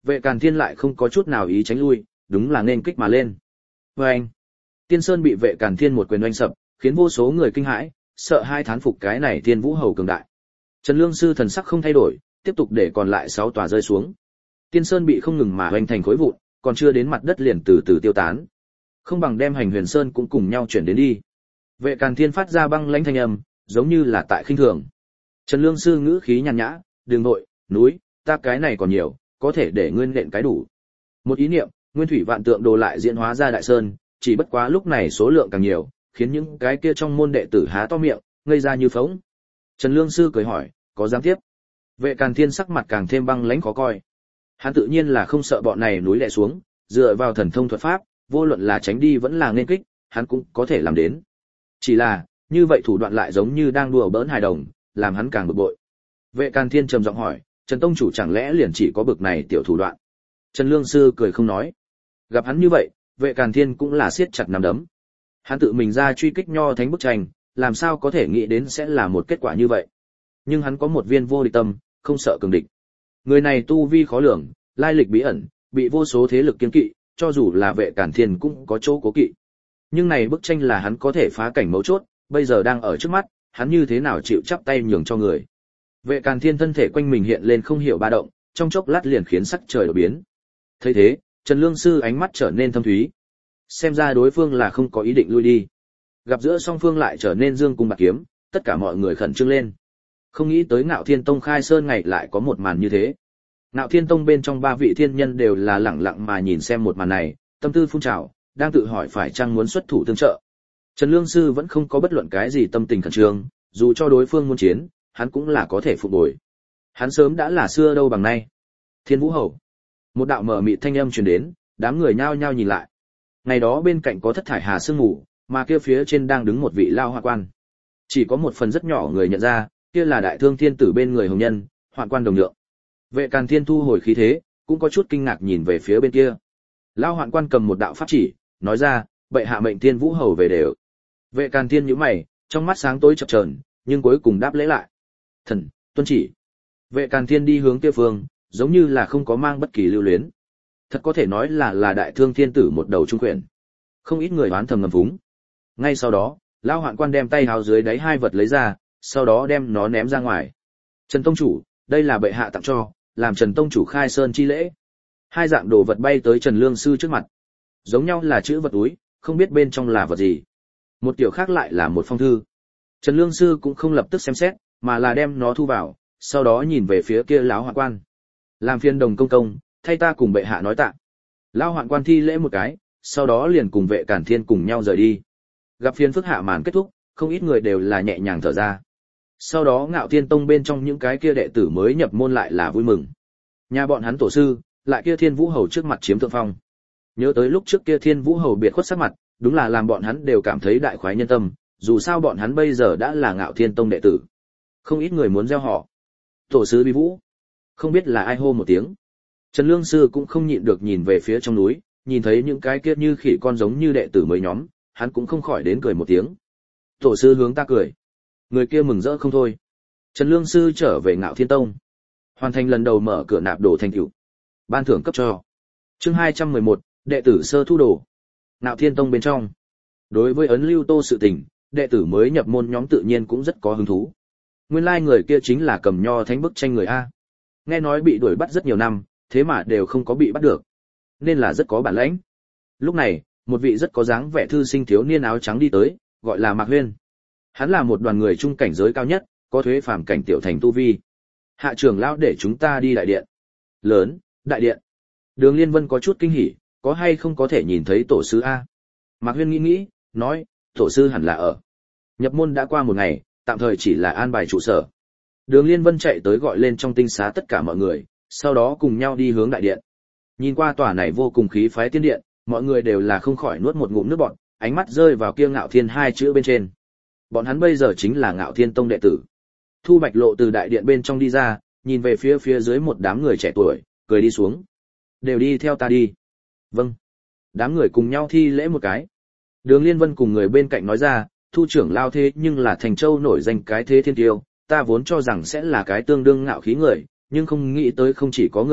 S1: Vệ Càn Thiên lại không có chút nào ý tránh lui, đúng là nên kích mà lên. Oanh! Tiên Sơn bị Vệ Càn Thiên một quyền oanh sập, khiến vô số người kinh hãi, sợ hai thán phục cái này Thiên Vũ Hầu cường đại. Trần Lương Sư thần sắc không thay đổi, tiếp tục để còn lại sáu tòa rơi xuống. Tiên Sơn bị không ngừng mà hoành thành khối vụn, còn chưa đến mặt đất liền từ từ tiêu tán. Không bằng đem Hành Huyền Sơn cũng cùng nhau chuyển đến đi. Vệ Càn Thiên phát ra băng lãnh thanh âm, giống như là tại khinh thường. Trần Lương Sư ngữ khí nhàn nhã, "Đừng nội, núi, ta cái này còn nhiều, có thể để ngươi nện cái đủ." Một ý niệm, Nguyên Thủy Vạn Tượng Đồ lại diễn hóa ra Đại Sơn, chỉ bất quá lúc này số lượng càng nhiều, khiến những cái kia trong môn đệ tử há to miệng, ngây ra như phỗng. Trần Lương Sư cười hỏi, "Có dám tiếp?" Vệ Càn Thiên sắc mặt càng thêm băng lãnh khó coi. Hắn tự nhiên là không sợ bọn này núi đè xuống, dựa vào thần thông thuật pháp, vô luận là tránh đi vẫn là nên kích, hắn cũng có thể làm đến. Chỉ là, như vậy thủ đoạn lại giống như đang đùa bỡn hài đồng, làm hắn càng bực bội. Vệ Càn Thiên trầm giọng hỏi, "Trần tông chủ chẳng lẽ liền chỉ có bực này tiểu thủ đoạn?" Trần Lương Sư cười không nói. Gặp hắn như vậy, Vệ Càn Thiên cũng là siết chặt nắm đấm. Hắn tự mình ra truy kích nho thánh bức tranh, làm sao có thể nghĩ đến sẽ là một kết quả như vậy. Nhưng hắn có một viên vô địch tâm, không sợ cường địch. Người này tu vi khó lường, lai lịch bí ẩn, bị vô số thế lực kiêng kỵ, cho dù là Vệ Càn Thiên cũng có chỗ cố kỵ. Nhưng này bức tranh là hắn có thể phá cảnh mấu chốt, bây giờ đang ở trước mắt, hắn như thế nào chịu chắp tay nhường cho người. Vệ Càn Thiên thân thể quanh mình hiện lên không hiểu ba động, trong chốc lát liền khiến sắc trời đổi biến. Thấy thế, Trần Lương Sư ánh mắt trở nên thâm thúy. Xem ra đối phương là không có ý định lui đi. Gặp giữa song phương lại trở nên dương cung bạc kiếm, tất cả mọi người khẩn trương lên. Không nghĩ tới Ngạo Thiên Tông khai sơn ngày lại có một màn như thế. Ngạo Thiên Tông bên trong ba vị thiên nhân đều là lẳng lặng mà nhìn xem một màn này, tâm tư phun trào, đang tự hỏi phải chăng muốn xuất thủ tương trợ. Trần Lương Sư vẫn không có bất luận cái gì tâm tình khẩn trương, dù cho đối phương muốn chiến, hắn cũng là có thể phục bồi. Hắn sớm đã là xưa đâu bằng nay. Thiên Vũ Hầu. Một đạo mở mịt thanh âm truyền đến, đám người nhao nhao nhìn lại. Ngày đó bên cạnh có thất thải hà sương ngủ, mà kia phía trên đang đứng một vị lao hoạn quan. Chỉ có một phần rất nhỏ người nhận ra, kia là Đại Thương Thiên Tử bên người hồng nhân, hoạn quan đồng lượng. Vệ Càn Thiên thu hồi khí thế, cũng có chút kinh ngạc nhìn về phía bên kia. Lao hoạn quan cầm một đạo pháp chỉ, nói ra, "Bệ hạ mệnh Thiên Vũ Hầu về đều." Vệ Càn Thiên nhíu mày, trong mắt sáng tối chập chờn, nhưng cuối cùng đáp lễ lại. "Thần, tuân chỉ." Vệ Càn Thiên đi hướng kia phương, giống như là không có mang bất kỳ lưu luyến. Thật có thể nói là là Đại Thương Thiên Tử một đầu trung quyền. Không ít người oán thầm ngầm phúng. Ngay sau đó, Lao hoạn quan đem tay háo dưới đáy hai vật lấy ra, sau đó đem nó ném ra ngoài. "Trần tông chủ, đây là bệ hạ tặng cho, làm Trần tông chủ khai sơn chi lễ." Hai dạng đồ vật bay tới Trần Lương Sư trước mặt. Giống nhau là chữ vật túi, không biết bên trong là vật gì. Một kiểu khác lại là một phong thư. Trần Lương Sư cũng không lập tức xem xét, mà là đem nó thu vào, sau đó nhìn về phía kia lão hoạn quan. "Làm phiền đồng công công, thay ta cùng bệ hạ nói tạ." Lão hoạn quan thi lễ một cái, sau đó liền cùng Vệ Càn Thiên cùng nhau rời đi. Gặp phiên phức hạ màn kết thúc, không ít người đều là nhẹ nhàng thở ra. Sau đó Ngạo Thiên Tông bên trong những cái kia đệ tử mới nhập môn lại là vui mừng. Nhà bọn hắn tổ sư, lại kia Thiên Vũ Hầu trước mặt chiếm thượng phong. Nhớ tới lúc trước kia Thiên Vũ Hầu biệt khuất sắc mặt, đúng là làm bọn hắn đều cảm thấy đại khoái nhân tâm, dù sao bọn hắn bây giờ đã là Ngạo Thiên Tông đệ tử. Không ít người muốn gieo họ. Tổ sư Bi Vũ. Không biết là ai hô một tiếng. Trần Lương Sư cũng không nhịn được nhìn về phía trong núi, nhìn thấy những cái kia như khỉ con giống như đệ tử mới nhóm, hắn cũng không khỏi đến cười một tiếng. Tổ sư hướng ta cười. Người kia mừng rỡ không thôi. Trần Lương Sư trở về Ngạo Thiên Tông. Hoàn thành lần đầu mở cửa nạp đồ thành tựu. Ban thưởng cấp cho. Chương hai trăm mười một, đệ tử sơ thu đồ. Ngạo Thiên Tông bên trong. Đối với ấn lưu tô sự tình, đệ tử mới nhập môn nhóm tự nhiên cũng rất có hứng thú. Nguyên lai like người kia chính là cầm nho thánh bức tranh người A. Nghe nói bị đuổi bắt rất nhiều năm, thế mà đều không có bị bắt được. Nên là rất có bản lĩnh. Lúc này, một vị rất có dáng vẻ thư sinh thiếu niên áo trắng đi tới, gọi là Mạc Huyên. Hắn là một đoàn người trung cảnh giới cao nhất, có thuế phàm cảnh tiểu thành tu vi. Hạ trưởng lão để chúng ta đi đại điện. Lớn, đại điện. Đường Liên Vân có chút kinh hỉ, có hay không có thể nhìn thấy tổ sư A. Mạc Huyên nghĩ nghĩ, nói, tổ sư hẳn là ở. Nhập môn đã qua một ngày, tạm thời chỉ là an bài trụ sở. Đường Liên Vân chạy tới gọi lên trong tinh xá tất cả mọi người, sau đó cùng nhau đi hướng đại điện. Nhìn qua tòa này vô cùng khí phái tiên điện, mọi người đều là không khỏi nuốt một ngụm nước bọt, ánh mắt rơi vào kia Ngạo Thiên hai chữ bên trên. Bọn hắn bây giờ chính là Ngạo Thiên Tông đệ tử. Thu Bạch Lộ từ đại điện bên trong đi ra, nhìn về phía phía dưới một đám người trẻ tuổi, cười đi xuống. Đều đi theo ta đi. Vâng. Đám người cùng nhau thi lễ một cái. Đường Liên Vân cùng người bên cạnh nói ra, Thu trưởng lao thế nhưng là Thành Châu nổi danh cái thế thiên tiêu, ta vốn cho rằng sẽ là cái tương đương ngạo khí người, nhưng không nghĩ tới không chỉ có người đẹp,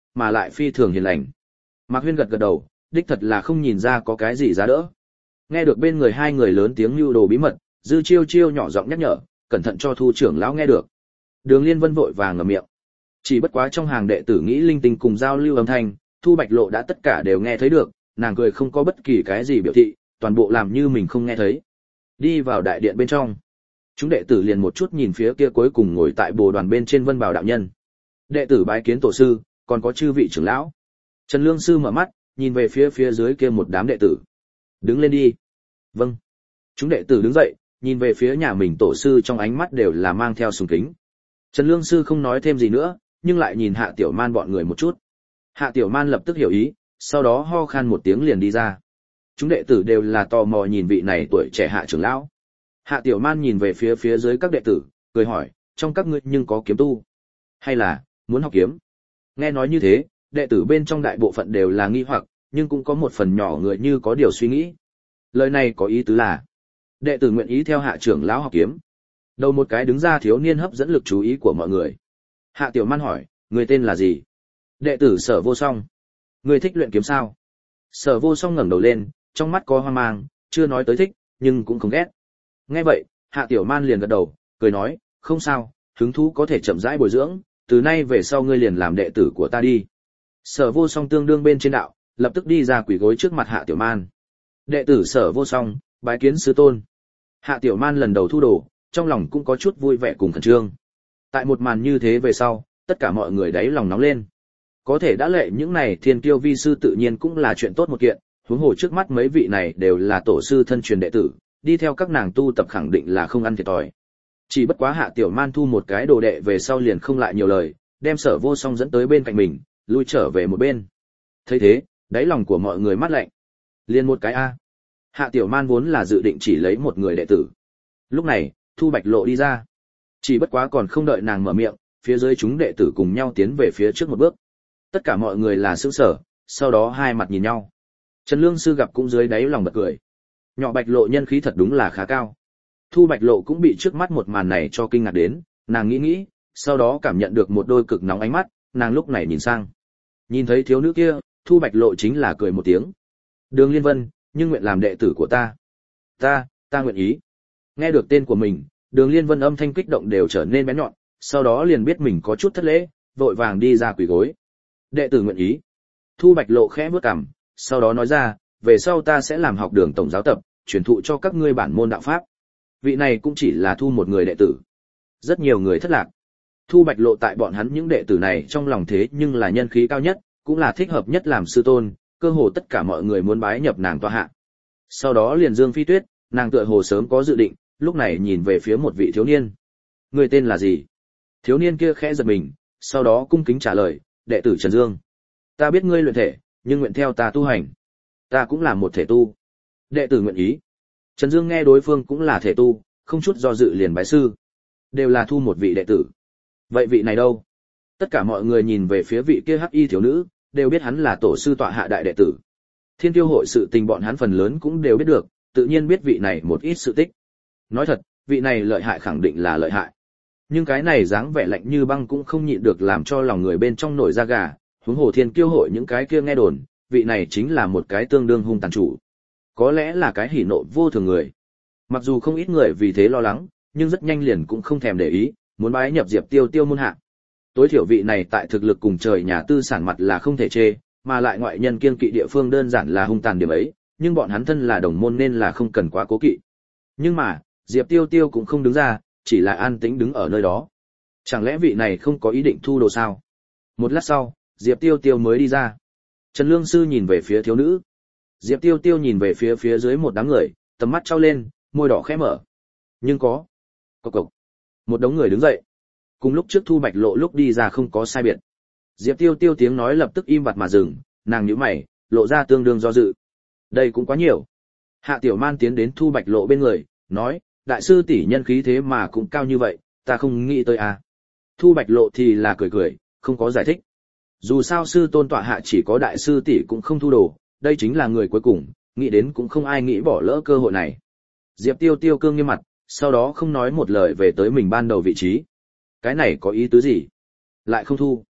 S1: mà lại phi thường hiền lành. Mạc Huyên gật gật đầu, đích thật là không nhìn ra có cái gì giá đỡ. Nghe được bên người hai người lớn tiếng lưu đồ bí mật, Dư Chiêu Chiêu nhỏ giọng nhắc nhở, cẩn thận cho Thu trưởng lão nghe được. Đường Liên Vân vội vàng ngậm miệng. Chỉ bất quá trong hàng đệ tử nghĩ linh tinh cùng giao lưu âm thanh, Thu Bạch Lộ đã tất cả đều nghe thấy được, nàng cười không có bất kỳ cái gì biểu thị, toàn bộ làm như mình không nghe thấy. Đi vào đại điện bên trong, chúng đệ tử liền một chút nhìn phía kia cuối cùng ngồi tại bồ đoàn bên trên Vân Bảo đạo nhân. Đệ tử bái kiến tổ sư, còn có chư vị trưởng lão. Trần Lương sư mở mắt, nhìn về phía phía dưới kia một đám đệ tử. Đứng lên đi. Vâng. Chúng đệ tử đứng dậy, nhìn về phía nhà mình tổ sư trong ánh mắt đều là mang theo sùng kính. Trần Lương sư không nói thêm gì nữa, nhưng lại nhìn Hạ Tiểu Man bọn người một chút. Hạ Tiểu Man lập tức hiểu ý, sau đó ho khan một tiếng liền đi ra. Chúng đệ tử đều là tò mò nhìn vị này tuổi trẻ Hạ trưởng lão. Hạ Tiểu Man nhìn về phía phía dưới các đệ tử, cười hỏi, trong các ngươi nhưng có kiếm tu? Hay là, muốn học kiếm? Nghe nói như thế, đệ tử bên trong đại bộ phận đều là nghi hoặc, nhưng cũng có một phần nhỏ người như có điều suy nghĩ. Lời này có ý tứ là, đệ tử nguyện ý theo Hạ trưởng lão học kiếm. Đầu một cái đứng ra thiếu niên hấp dẫn lực chú ý của mọi người. Hạ Tiểu Man hỏi, người tên là gì? Đệ tử Sở Vô Song. Người thích luyện kiếm sao? Sở Vô Song ngẩng đầu lên, trong mắt có hoang mang, chưa nói tới thích, nhưng cũng không ghét. Nghe vậy, Hạ Tiểu Man liền gật đầu, cười nói, không sao, hứng thú có thể chậm rãi bồi dưỡng, từ nay về sau ngươi liền làm đệ tử của ta đi. Sở Vô Song tương đương bên trên đạo, lập tức đi ra quỳ gối trước mặt Hạ Tiểu Man. Đệ tử Sở Vô Song, bái kiến sư tôn. Hạ Tiểu Man lần đầu thu đồ, trong lòng cũng có chút vui vẻ cùng khẩn trương. Tại một màn như thế về sau, tất cả mọi người đáy lòng nóng lên. Có thể đã lệ những này thiên kiêu vi sư tự nhiên cũng là chuyện tốt một kiện, huống hồ trước mắt mấy vị này đều là tổ sư thân truyền đệ tử, đi theo các nàng tu tập khẳng định là không ăn thiệt thòi. Chỉ bất quá Hạ Tiểu Man thu một cái đồ đệ về sau liền không lại nhiều lời, đem Sở Vô Song dẫn tới bên cạnh mình, lui trở về một bên. Thấy thế, đáy lòng của mọi người mát lạnh. Liền một cái a. Hạ Tiểu Man vốn là dự định chỉ lấy một người đệ tử. Lúc này, Thu Bạch Lộ đi ra. Chỉ bất quá còn không đợi nàng mở miệng, phía dưới chúng đệ tử cùng nhau tiến về phía trước một bước. Tất cả mọi người là sững sờ, sau đó hai mặt nhìn nhau. Trần Lương sư gặp cũng dưới đáy lòng bật cười. Nhỏ Bạch Lộ nhân khí thật đúng là khá cao. Thu Bạch Lộ cũng bị trước mắt một màn này cho kinh ngạc đến, nàng nghĩ nghĩ, sau đó cảm nhận được một đôi cực nóng ánh mắt, nàng lúc này nhìn sang. Nhìn thấy thiếu nữ kia, Thu Bạch Lộ chính là cười một tiếng. Đường Liên Vân, nhưng nguyện làm đệ tử của ta. Ta, ta nguyện ý. Nghe được tên của mình, Đường Liên Vân âm thanh kích động đều trở nên bén nhọn, sau đó liền biết mình có chút thất lễ, vội vàng đi ra quỳ gối. Đệ tử nguyện ý. Thu Bạch Lộ khẽ bước cằm, sau đó nói ra, về sau ta sẽ làm học đường tổng giáo tập, truyền thụ cho các ngươi bản môn đạo pháp. Vị này cũng chỉ là thu một người đệ tử. Rất nhiều người thất lạc. Thu Bạch Lộ tại bọn hắn những đệ tử này trong lòng thế nhưng là nhân khí cao nhất, cũng là thích hợp nhất làm sư tôn, cơ hồ tất cả mọi người muốn bái nhập nàng tọa hạ. Sau đó liền Dương Phi Tuyết, nàng tựa hồ sớm có dự định, lúc này nhìn về phía một vị thiếu niên. Người tên là gì? Thiếu niên kia khẽ giật mình, sau đó cung kính trả lời, đệ tử Trần Dương. Ta biết ngươi luyện thể, nhưng nguyện theo ta tu hành. Ta cũng là một thể tu. Đệ tử nguyện ý. Trần Dương nghe đối phương cũng là thể tu, không chút do dự liền bái sư. Đều là thu một vị đệ tử. Vậy vị này đâu? Tất cả mọi người nhìn về phía vị kia hắc y thiếu nữ, đều biết hắn là tổ sư tọa hạ đại đệ tử. Thiên Tiêu hội sự tình bọn hắn phần lớn cũng đều biết được, tự nhiên biết vị này một ít sự tích. Nói thật, vị này lợi hại khẳng định là lợi hại. Nhưng cái này dáng vẻ lạnh như băng cũng không nhịn được làm cho lòng người bên trong nổi da gà, huống hồ Thiên Kiêu hội những cái kia nghe đồn, vị này chính là một cái tương đương hung tàn chủ. Có lẽ là cái hỉ nộ vô thường người. Mặc dù không ít người vì thế lo lắng, nhưng rất nhanh liền cũng không thèm để ý, muốn bái nhập Diệp Tiêu Tiêu môn hạ. Tối thiểu vị này tại thực lực cùng trời nhà tư sản mặt là không thể chê, mà lại ngoại nhân kiêng kỵ địa phương đơn giản là hung tàn điểm ấy, nhưng bọn hắn thân là đồng môn nên là không cần quá cố kỵ. Nhưng mà, Diệp Tiêu Tiêu cũng không đứng ra, chỉ là an tĩnh đứng ở nơi đó. Chẳng lẽ vị này không có ý định thu đồ sao? Một lát sau, Diệp Tiêu Tiêu mới đi ra. Trần Lương sư nhìn về phía thiếu nữ. Diệp Tiêu Tiêu nhìn về phía phía dưới một đám người, tầm mắt trao lên, môi đỏ khẽ mở. Nhưng có. Cộc cộc. Một đống người đứng dậy. Cùng lúc trước Thu Bạch Lộ lúc đi ra không có sai biệt. Diệp Tiêu Tiêu tiếng nói lập tức im bặt mà dừng, nàng nhíu mày, lộ ra tương đương do dự. Đây cũng quá nhiều. Hạ Tiểu Man tiến đến Thu Bạch Lộ bên người, nói, đại sư tỷ nhân khí thế mà cũng cao như vậy, ta không nghĩ tới à. Thu Bạch Lộ thì là cười cười, không có giải thích. Dù sao sư tôn tọa hạ chỉ có đại sư tỷ cũng không thu đồ, đây chính là người cuối cùng, nghĩ đến cũng không ai nghĩ bỏ lỡ cơ hội này. Diệp Tiêu Tiêu cương nghiêm mặt, sau đó không nói một lời về tới mình ban đầu vị trí. Cái này có ý tứ gì? Lại không thu.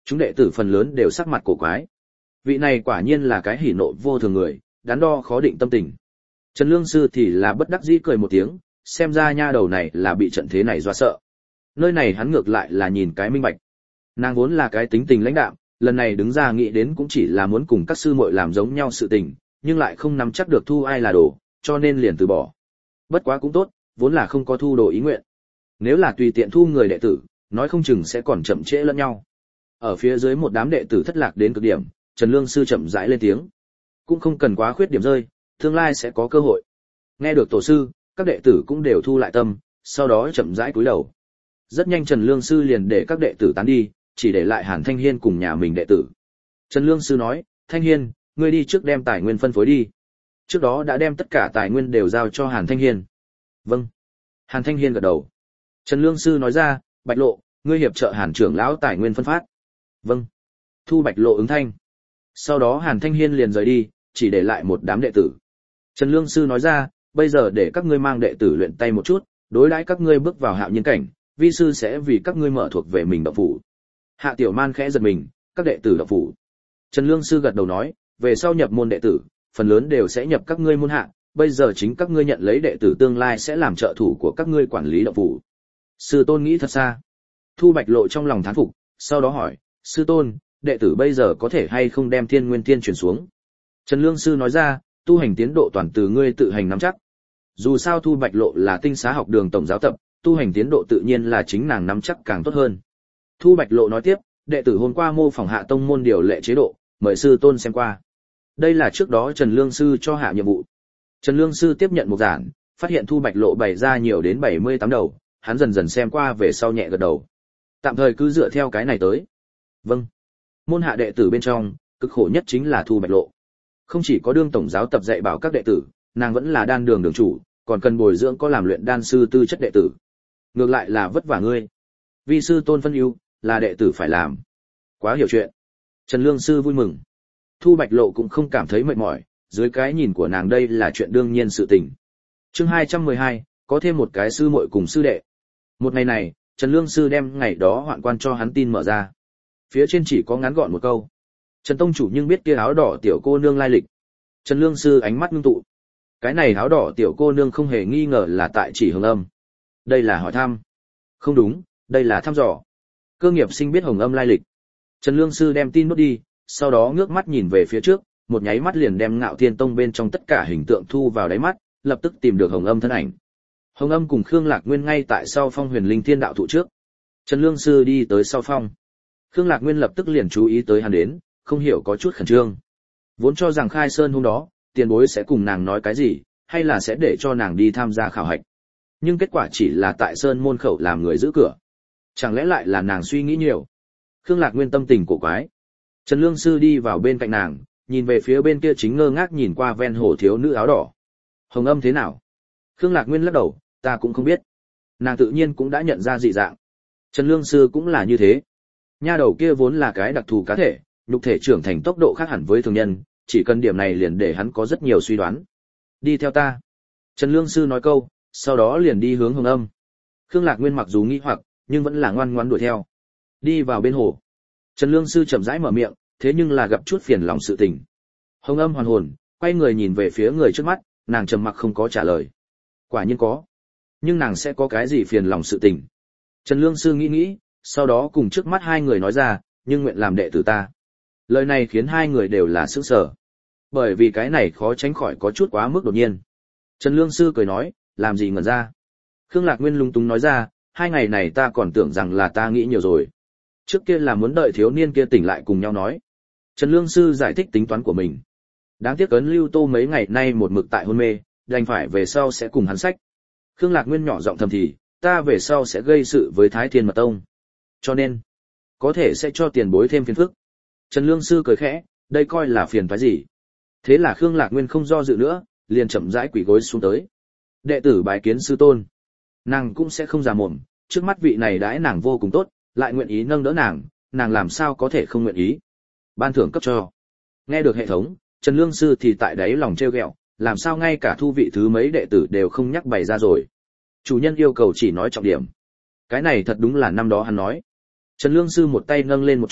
S1: Chúng đệ tử phần lớn đều sắc mặt cổ quái. Vị này quả nhiên là cái hỉ nộ vô thường người, đắn đo khó định tâm tình. Trần Lương Sư thì là bất đắc dĩ cười một tiếng, xem ra nha đầu này là bị trận thế này dọa sợ. Nơi này hắn ngược lại là nhìn cái minh bạch. Nàng vốn là cái tính tình lãnh đạm, lần này đứng ra nghĩ đến cũng chỉ là muốn cùng các sư muội làm giống nhau sự tình, nhưng lại không nắm chắc được thu ai là đồ, cho nên liền từ bỏ. Bất quá cũng tốt, vốn là không có thu đồ ý nguyện. Nếu là tùy tiện thu người đệ tử, nói không chừng sẽ còn chậm trễ lẫn nhau. Ở phía dưới một đám đệ tử thất lạc đến cực điểm, Trần Lương Sư chậm rãi lên tiếng. Cũng không cần quá khuyết điểm rơi, tương lai sẽ có cơ hội. Nghe được tổ sư, các đệ tử cũng đều thu lại tâm, sau đó chậm rãi cúi đầu. Rất nhanh Trần Lương Sư liền để các đệ tử tán đi, chỉ để lại Hàn Thanh Hiên cùng nhà mình đệ tử. Trần Lương Sư nói, Thanh Hiên, ngươi đi trước đem tài nguyên phân phối đi. Trước đó đã đem tất cả tài nguyên đều giao cho Hàn Thanh Hiên. Vâng. Hàn Thanh Hiên gật đầu. Trần Lương Sư nói ra, Bạch Lộ, ngươi hiệp trợ Hàn trưởng lão tài nguyên phân phát. Vâng. Thu Bạch Lộ ứng thanh. Sau đó Hàn Thanh Hiên liền rời đi, chỉ để lại một đám đệ tử. Trần Lương Sư nói ra, bây giờ để các ngươi mang đệ tử luyện tay một chút, đối đãi các ngươi bước vào hạo nhiên cảnh, vi sư sẽ vì các ngươi mở thuộc về mình động phủ. Hạ Tiểu Man khẽ giật mình, các đệ tử động phủ. Trần Lương Sư gật đầu nói, về sau nhập môn đệ tử, phần lớn đều sẽ nhập các ngươi môn hạ, bây giờ chính các ngươi nhận lấy đệ tử tương lai sẽ làm trợ thủ của các ngươi quản lý động phủ. Sư tôn nghĩ thật xa. Thu Bạch Lộ trong lòng thán phục, sau đó hỏi, sư tôn, đệ tử bây giờ có thể hay không đem Thiên Nguyên Thiên truyền xuống? Trần Lương Sư nói ra, tu hành tiến độ toàn từ ngươi tự hành nắm chắc. Dù sao Thu Bạch Lộ là tinh xá học đường tổng giáo tập, tu hành tiến độ tự nhiên là chính nàng nắm chắc càng tốt hơn. Thu Bạch Lộ nói tiếp, đệ tử hôm qua mô phỏng hạ tông môn điều lệ chế độ, mời sư tôn xem qua. Đây là trước đó Trần Lương Sư cho hạ nhiệm vụ. Trần Lương Sư tiếp nhận một giản, phát hiện Thu Bạch Lộ bày ra nhiều đến bảy mươi tám đầu, hắn dần dần xem qua về sau nhẹ gật đầu. Tạm thời cứ dựa theo cái này tới. Vâng. Môn hạ đệ tử bên trong, cực khổ nhất chính là Thu Bạch Lộ. Không chỉ có đương tổng giáo tập dạy bảo các đệ tử, nàng vẫn là đan đường đường chủ, còn cần bồi dưỡng có làm luyện đan sư tư chất đệ tử. Ngược lại là vất vả ngươi. Vi sư tôn phân ưu, là đệ tử phải làm. Quá hiểu chuyện. Trần Lương Sư vui mừng. Thu Bạch Lộ cũng không cảm thấy mệt mỏi, dưới cái nhìn của nàng đây là chuyện đương nhiên sự tình. Chương hai trăm mười hai, có thêm một cái sư muội cùng sư đệ. Một ngày này, Trần Lương Sư đem ngày đó hoạn quan cho hắn tin mở ra. Phía trên chỉ có ngắn gọn một câu. Trần tông chủ nhưng biết kia áo đỏ tiểu cô nương lai lịch. Trần Lương Sư ánh mắt ngưng tụ. Cái này áo đỏ tiểu cô nương không hề nghi ngờ là tại Chỉ Hồng Âm. Đây là hỏi thăm. Không đúng, đây là thăm dò. Cơ nghiệp sinh biết Hồng Âm lai lịch. Trần Lương Sư đem tin nốt đi, sau đó ngước mắt nhìn về phía trước, một nháy mắt liền đem Ngạo Thiên Tông bên trong tất cả hình tượng thu vào đáy mắt, lập tức tìm được Hồng Âm thân ảnh. Hồng Âm cùng Khương Lạc Nguyên ngay tại sau phong Huyền Linh Thiên đạo thụ trước. Trần Lương Sư đi tới sau phong. Khương Lạc Nguyên lập tức liền chú ý tới hắn đến, không hiểu có chút khẩn trương. Vốn cho rằng khai sơn hôm đó, tiền bối sẽ cùng nàng nói cái gì, hay là sẽ để cho nàng đi tham gia khảo hạch. Nhưng kết quả chỉ là tại sơn môn khẩu làm người giữ cửa. Chẳng lẽ lại là nàng suy nghĩ nhiều? Khương Lạc Nguyên tâm tình cổ quái. Trần Lương Sư đi vào bên cạnh nàng, nhìn về phía bên kia chính ngơ ngác nhìn qua ven hồ thiếu nữ áo đỏ. Hồng Âm thế nào? Khương Lạc Nguyên lắc đầu, ta cũng không biết. Nàng tự nhiên cũng đã nhận ra dị dạng. Trần Lương Sư cũng là như thế. Nha đầu kia vốn là cái đặc thù cá thể, nhục thể trưởng thành tốc độ khác hẳn với thường nhân, chỉ cần điểm này liền để hắn có rất nhiều suy đoán. Đi theo ta. Trần Lương Sư nói câu, sau đó liền đi hướng Hồng Âm. Khương Lạc Nguyên mặc dù nghi hoặc, nhưng vẫn là ngoan ngoãn đuổi theo. Đi vào bên hồ. Trần Lương Sư chậm rãi mở miệng, thế nhưng là gặp chút phiền lòng sự tình. Hồng Âm hoàn hồn, quay người nhìn về phía người trước mắt, nàng trầm mặc không có trả lời. Quả nhiên có. Nhưng nàng sẽ có cái gì phiền lòng sự tình? Trần Lương Sư nghĩ nghĩ, sau đó cùng trước mắt hai người nói ra, nhưng nguyện làm đệ tử ta. Lời này khiến hai người đều là sửng sở. Bởi vì cái này khó tránh khỏi có chút quá mức đột nhiên. Trần Lương Sư cười nói, làm gì ngẩn ra. Khương Lạc Nguyên lung túng nói ra, hai ngày này ta còn tưởng rằng là ta nghĩ nhiều rồi. Trước kia là muốn đợi thiếu niên kia tỉnh lại cùng nhau nói. Trần Lương Sư giải thích tính toán của mình. Đáng tiếc Ấn Lưu Tô mấy ngày nay một mực tại hôn mê, đành phải về sau sẽ cùng hắn sách. Khương Lạc Nguyên nhỏ giọng thầm thì, ta về sau sẽ gây sự với Thái Thiên Mật Tông. Cho nên, có thể sẽ cho tiền bối thêm phiền phức. Trần Lương Sư cười khẽ, đây coi là phiền phái gì. Thế là Khương Lạc Nguyên không do dự nữa, liền chậm rãi quỳ gối xuống tới. Đệ tử bái kiến sư tôn. Nàng cũng sẽ không già mồm, trước mắt vị này đãi nàng vô cùng tốt, lại nguyện ý nâng đỡ nàng, nàng làm sao có thể không nguyện ý. Ban thưởng cấp cho. Nghe được hệ thống, Trần Lương Sư thì tại đấy lòng trêu ghẹo, làm sao ngay cả thu vị thứ mấy đệ tử đều không nhắc bày ra rồi. Chủ nhân yêu cầu chỉ nói trọng điểm. Cái này thật đúng là năm đó hắn nói. Trần Lương Sư một tay nâng lên một chút,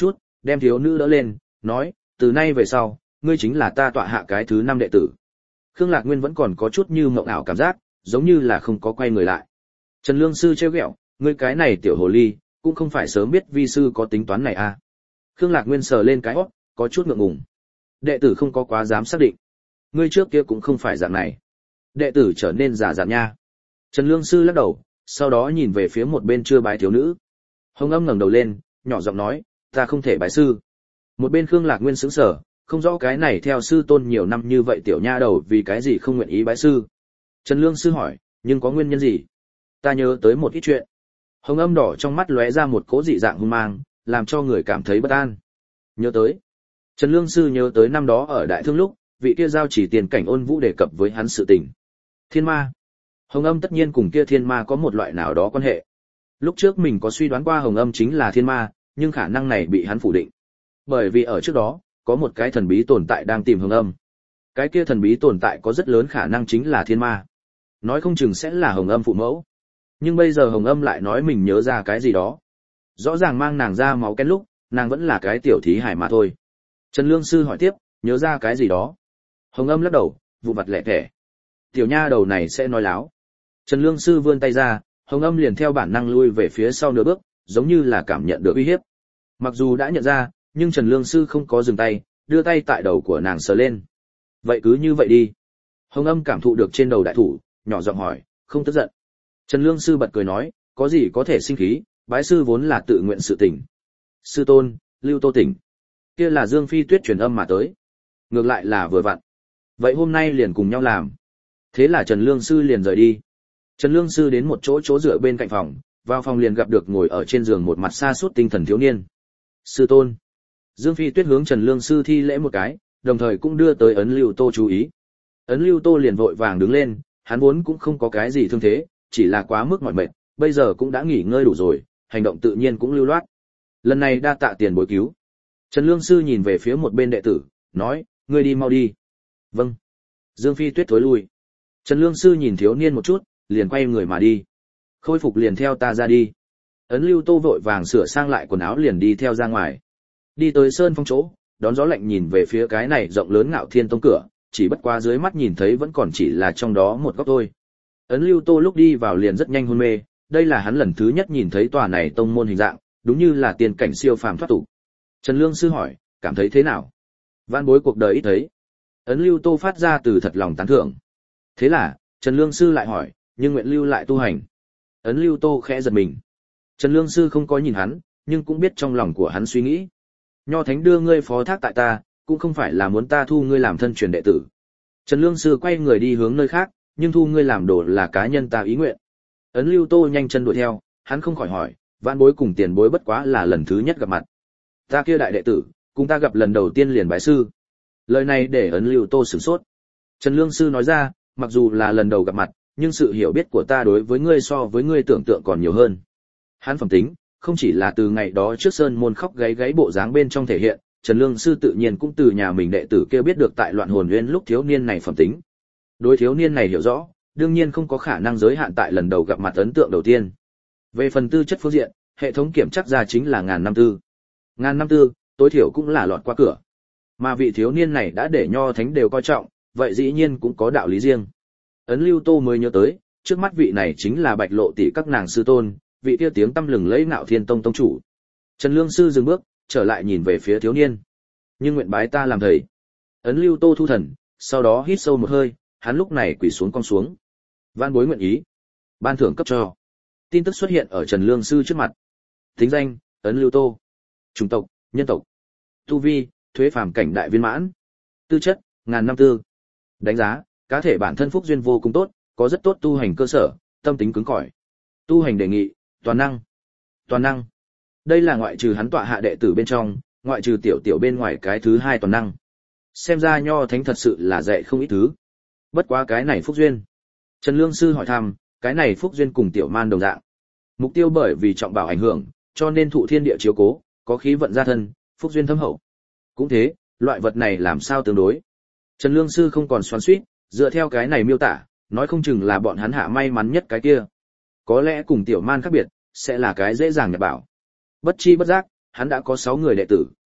S1: đem thiếu nữ đỡ lên, nói, từ nay về sau, ngươi chính là ta tọa hạ cái thứ năm đệ tử. Khương Lạc Nguyên vẫn còn có chút như mộng ảo cảm giác, giống như là không có quay người lại. Trần Lương sư trêu ghẹo, ngươi cái này tiểu hồ ly, cũng không phải sớm biết vi sư có tính toán này à. Khương Lạc Nguyên sờ lên cái hót, có chút ngượng ngùng. Đệ tử không có quá dám xác định. Ngươi trước kia cũng không phải dạng này. Đệ tử trở nên giả dặn nha. Trần Lương sư lắc đầu, sau đó nhìn về phía một bên chưa bái thiếu nữ. Hồng Âm ngẩng đầu lên, nhỏ giọng nói, ta không thể bái sư. Một bên Khương Lạc Nguyên sững sờ, không rõ cái này theo sư tôn nhiều năm như vậy tiểu nha đầu vì cái gì không nguyện ý bái sư. Trần Lương sư hỏi, nhưng có nguyên nhân gì? Ta nhớ tới một ít chuyện. Hồng Âm đỏ trong mắt lóe ra một cỗ dị dạng hung mang, làm cho người cảm thấy bất an. Nhớ tới. Trần Lương sư nhớ tới năm đó ở Đại Thương lúc, vị kia giao chỉ tiền cảnh Ôn Vũ đề cập với hắn sự tình. Thiên ma. Hồng Âm tất nhiên cùng kia thiên ma có một loại nào đó quan hệ. Lúc trước mình có suy đoán qua Hồng Âm chính là thiên ma, nhưng khả năng này bị hắn phủ định. Bởi vì ở trước đó, có một cái thần bí tồn tại đang tìm Hồng Âm. Cái kia thần bí tồn tại có rất lớn khả năng chính là thiên ma. Nói không chừng sẽ là Hồng Âm phụ mẫu. Nhưng bây giờ Hồng Âm lại nói mình nhớ ra cái gì đó. Rõ ràng mang nàng ra máu ken lúc, nàng vẫn là cái tiểu thí hải mà thôi. Trần Lương sư hỏi tiếp, nhớ ra cái gì đó? Hồng Âm lắc đầu, vụ vặt lẻ thẻ. Tiểu nha đầu này sẽ nói láo. Trần Lương sư vươn tay ra, Hồng Âm liền theo bản năng lui về phía sau nửa bước, giống như là cảm nhận được uy hiếp. Mặc dù đã nhận ra, nhưng Trần Lương sư không có dừng tay, đưa tay tại đầu của nàng sờ lên. Vậy cứ như vậy đi. Hồng Âm cảm thụ được trên đầu đại thủ, nhỏ giọng hỏi, không tức giận. Trần Lương sư bật cười nói, có gì có thể sinh khí, bái sư vốn là tự nguyện sự tình. Sư tôn, Lưu Tô tỉnh. Kia là Dương Phi Tuyết truyền âm mà tới. Ngược lại là vừa vặn. Vậy hôm nay liền cùng nhau làm. Thế là Trần Lương sư liền rời đi. Trần Lương sư đến một chỗ chỗ dựa bên cạnh phòng, vào phòng liền gặp được ngồi ở trên giường một mặt sa sút tinh thần thiếu niên. Sư tôn. Dương Phi Tuyết hướng Trần Lương sư thi lễ một cái, đồng thời cũng đưa tới ấn Lưu Tô chú ý. Ấn Lưu Tô liền vội vàng đứng lên, hắn vốn cũng không có cái gì thương thế, chỉ là quá mức mỏi mệt, bây giờ cũng đã nghỉ ngơi đủ rồi, hành động tự nhiên cũng lưu loát. Lần này đa tạ tiền bối cứu. Trần Lương sư nhìn về phía một bên đệ tử, nói, ngươi đi mau đi. Vâng. Dương Phi Tuyết thối lui. Trần Lương sư nhìn thiếu niên một chút, liền quay người mà đi. Khôi phục liền theo ta ra đi. Ấn Lưu Tô vội vàng sửa sang lại quần áo liền đi theo ra ngoài. Đi tới sơn phong chỗ, đón gió lạnh nhìn về phía cái này rộng lớn Ngạo Thiên Tông cửa, chỉ bất quá dưới mắt nhìn thấy vẫn còn chỉ là trong đó một góc thôi. Ấn Lưu Tô lúc đi vào liền rất nhanh hôn mê, đây là hắn lần thứ nhất nhìn thấy tòa này tông môn hình dạng, đúng như là tiền cảnh siêu phàm thoát tục. Trần Lương sư hỏi, cảm thấy thế nào? Vãn bối cuộc đời ít thấy. Ấn Lưu Tô phát ra từ thật lòng tán thưởng. Thế là, Trần Lương sư lại hỏi, nhưng nguyện lưu lại tu hành. Ấn Lưu Tô khẽ giật mình. Trần Lương sư không có nhìn hắn, nhưng cũng biết trong lòng của hắn suy nghĩ. Nho Thánh đưa ngươi phó thác tại ta, cũng không phải là muốn ta thu ngươi làm thân truyền đệ tử. Trần Lương sư quay người đi hướng nơi khác, nhưng thu ngươi làm đồ là cá nhân ta ý nguyện. Ấn Lưu Tô nhanh chân đuổi theo, hắn không khỏi hỏi, vãn bối cùng tiền bối bất quá là lần thứ nhất gặp mặt. Ta kia đại đệ tử, cùng ta gặp lần đầu tiên liền bái sư. Lời này để Ấn Lưu Tô sửng sốt. Trần Lương sư nói ra, mặc dù là lần đầu gặp mặt, nhưng sự hiểu biết của ta đối với ngươi so với ngươi tưởng tượng còn nhiều hơn. Hắn phẩm tính, không chỉ là từ ngày đó trước sơn môn khóc gáy gáy bộ dáng bên trong thể hiện, Trần Lương sư tự nhiên cũng từ nhà mình đệ tử kia biết được tại Loạn Hồn Nguyên lúc thiếu niên này phẩm tính. Đối thiếu niên này hiểu rõ, đương nhiên không có khả năng giới hạn tại lần đầu gặp mặt ấn tượng đầu tiên. Về phần tư chất phương diện, hệ thống kiểm chắc ra chính là ngàn năm tư. Ngàn năm tư, tối thiểu cũng là lọt qua cửa. Mà vị thiếu niên này đã để Nho Thánh đều coi trọng, vậy dĩ nhiên cũng có đạo lý riêng. Ấn Lưu Tô mới nhớ tới, trước mắt vị này chính là Bạch Lộ tỷ các nàng sư tôn, vị kia tiếng tăm lừng lẫy Ngạo Thiên Tông tông chủ. Trần Lương sư dừng bước, trở lại nhìn về phía thiếu niên. Nhưng nguyện bái ta làm thầy. Ấn Lưu Tô thu thần, sau đó hít sâu một hơi, hắn lúc này quỳ xuống cong xuống. Vãn bối nguyện ý, ban thưởng cấp cho. Tin tức xuất hiện ở Trần Lương sư trước mặt. Tính danh, Ấn Lưu Tô. Chủng tộc, nhân tộc. Tu vi, thuế phàm cảnh đại viên mãn. Tư chất, ngàn năm tư. Đánh giá, cá thể bản thân phúc duyên vô cùng tốt, có rất tốt tu hành cơ sở, tâm tính cứng cỏi. Tu hành đề nghị, toàn năng. Toàn năng. Đây là ngoại trừ hắn tọa hạ đệ tử bên trong, ngoại trừ tiểu tiểu bên ngoài cái thứ hai toàn năng. Xem ra Nho Thánh thật sự là dạy không ít thứ. Bất quá cái này phúc duyên. Trần Lương sư hỏi thăm, cái này phúc duyên cùng tiểu man đồng dạng. Mục tiêu bởi vì trọng bảo ảnh hưởng, cho nên thụ thiên địa chiếu cố, có khí vận gia thân, phúc duyên thâm hậu. Cũng thế, loại vật này làm sao tương đối? Trần Lương sư không còn xoắn xuýt, dựa theo cái này miêu tả, nói không chừng là bọn hắn hạ may mắn nhất cái kia. Có lẽ cùng tiểu man khác biệt, sẽ là cái dễ dàng nhập bảo. Bất chi bất giác, hắn đã có sáu người đệ tử.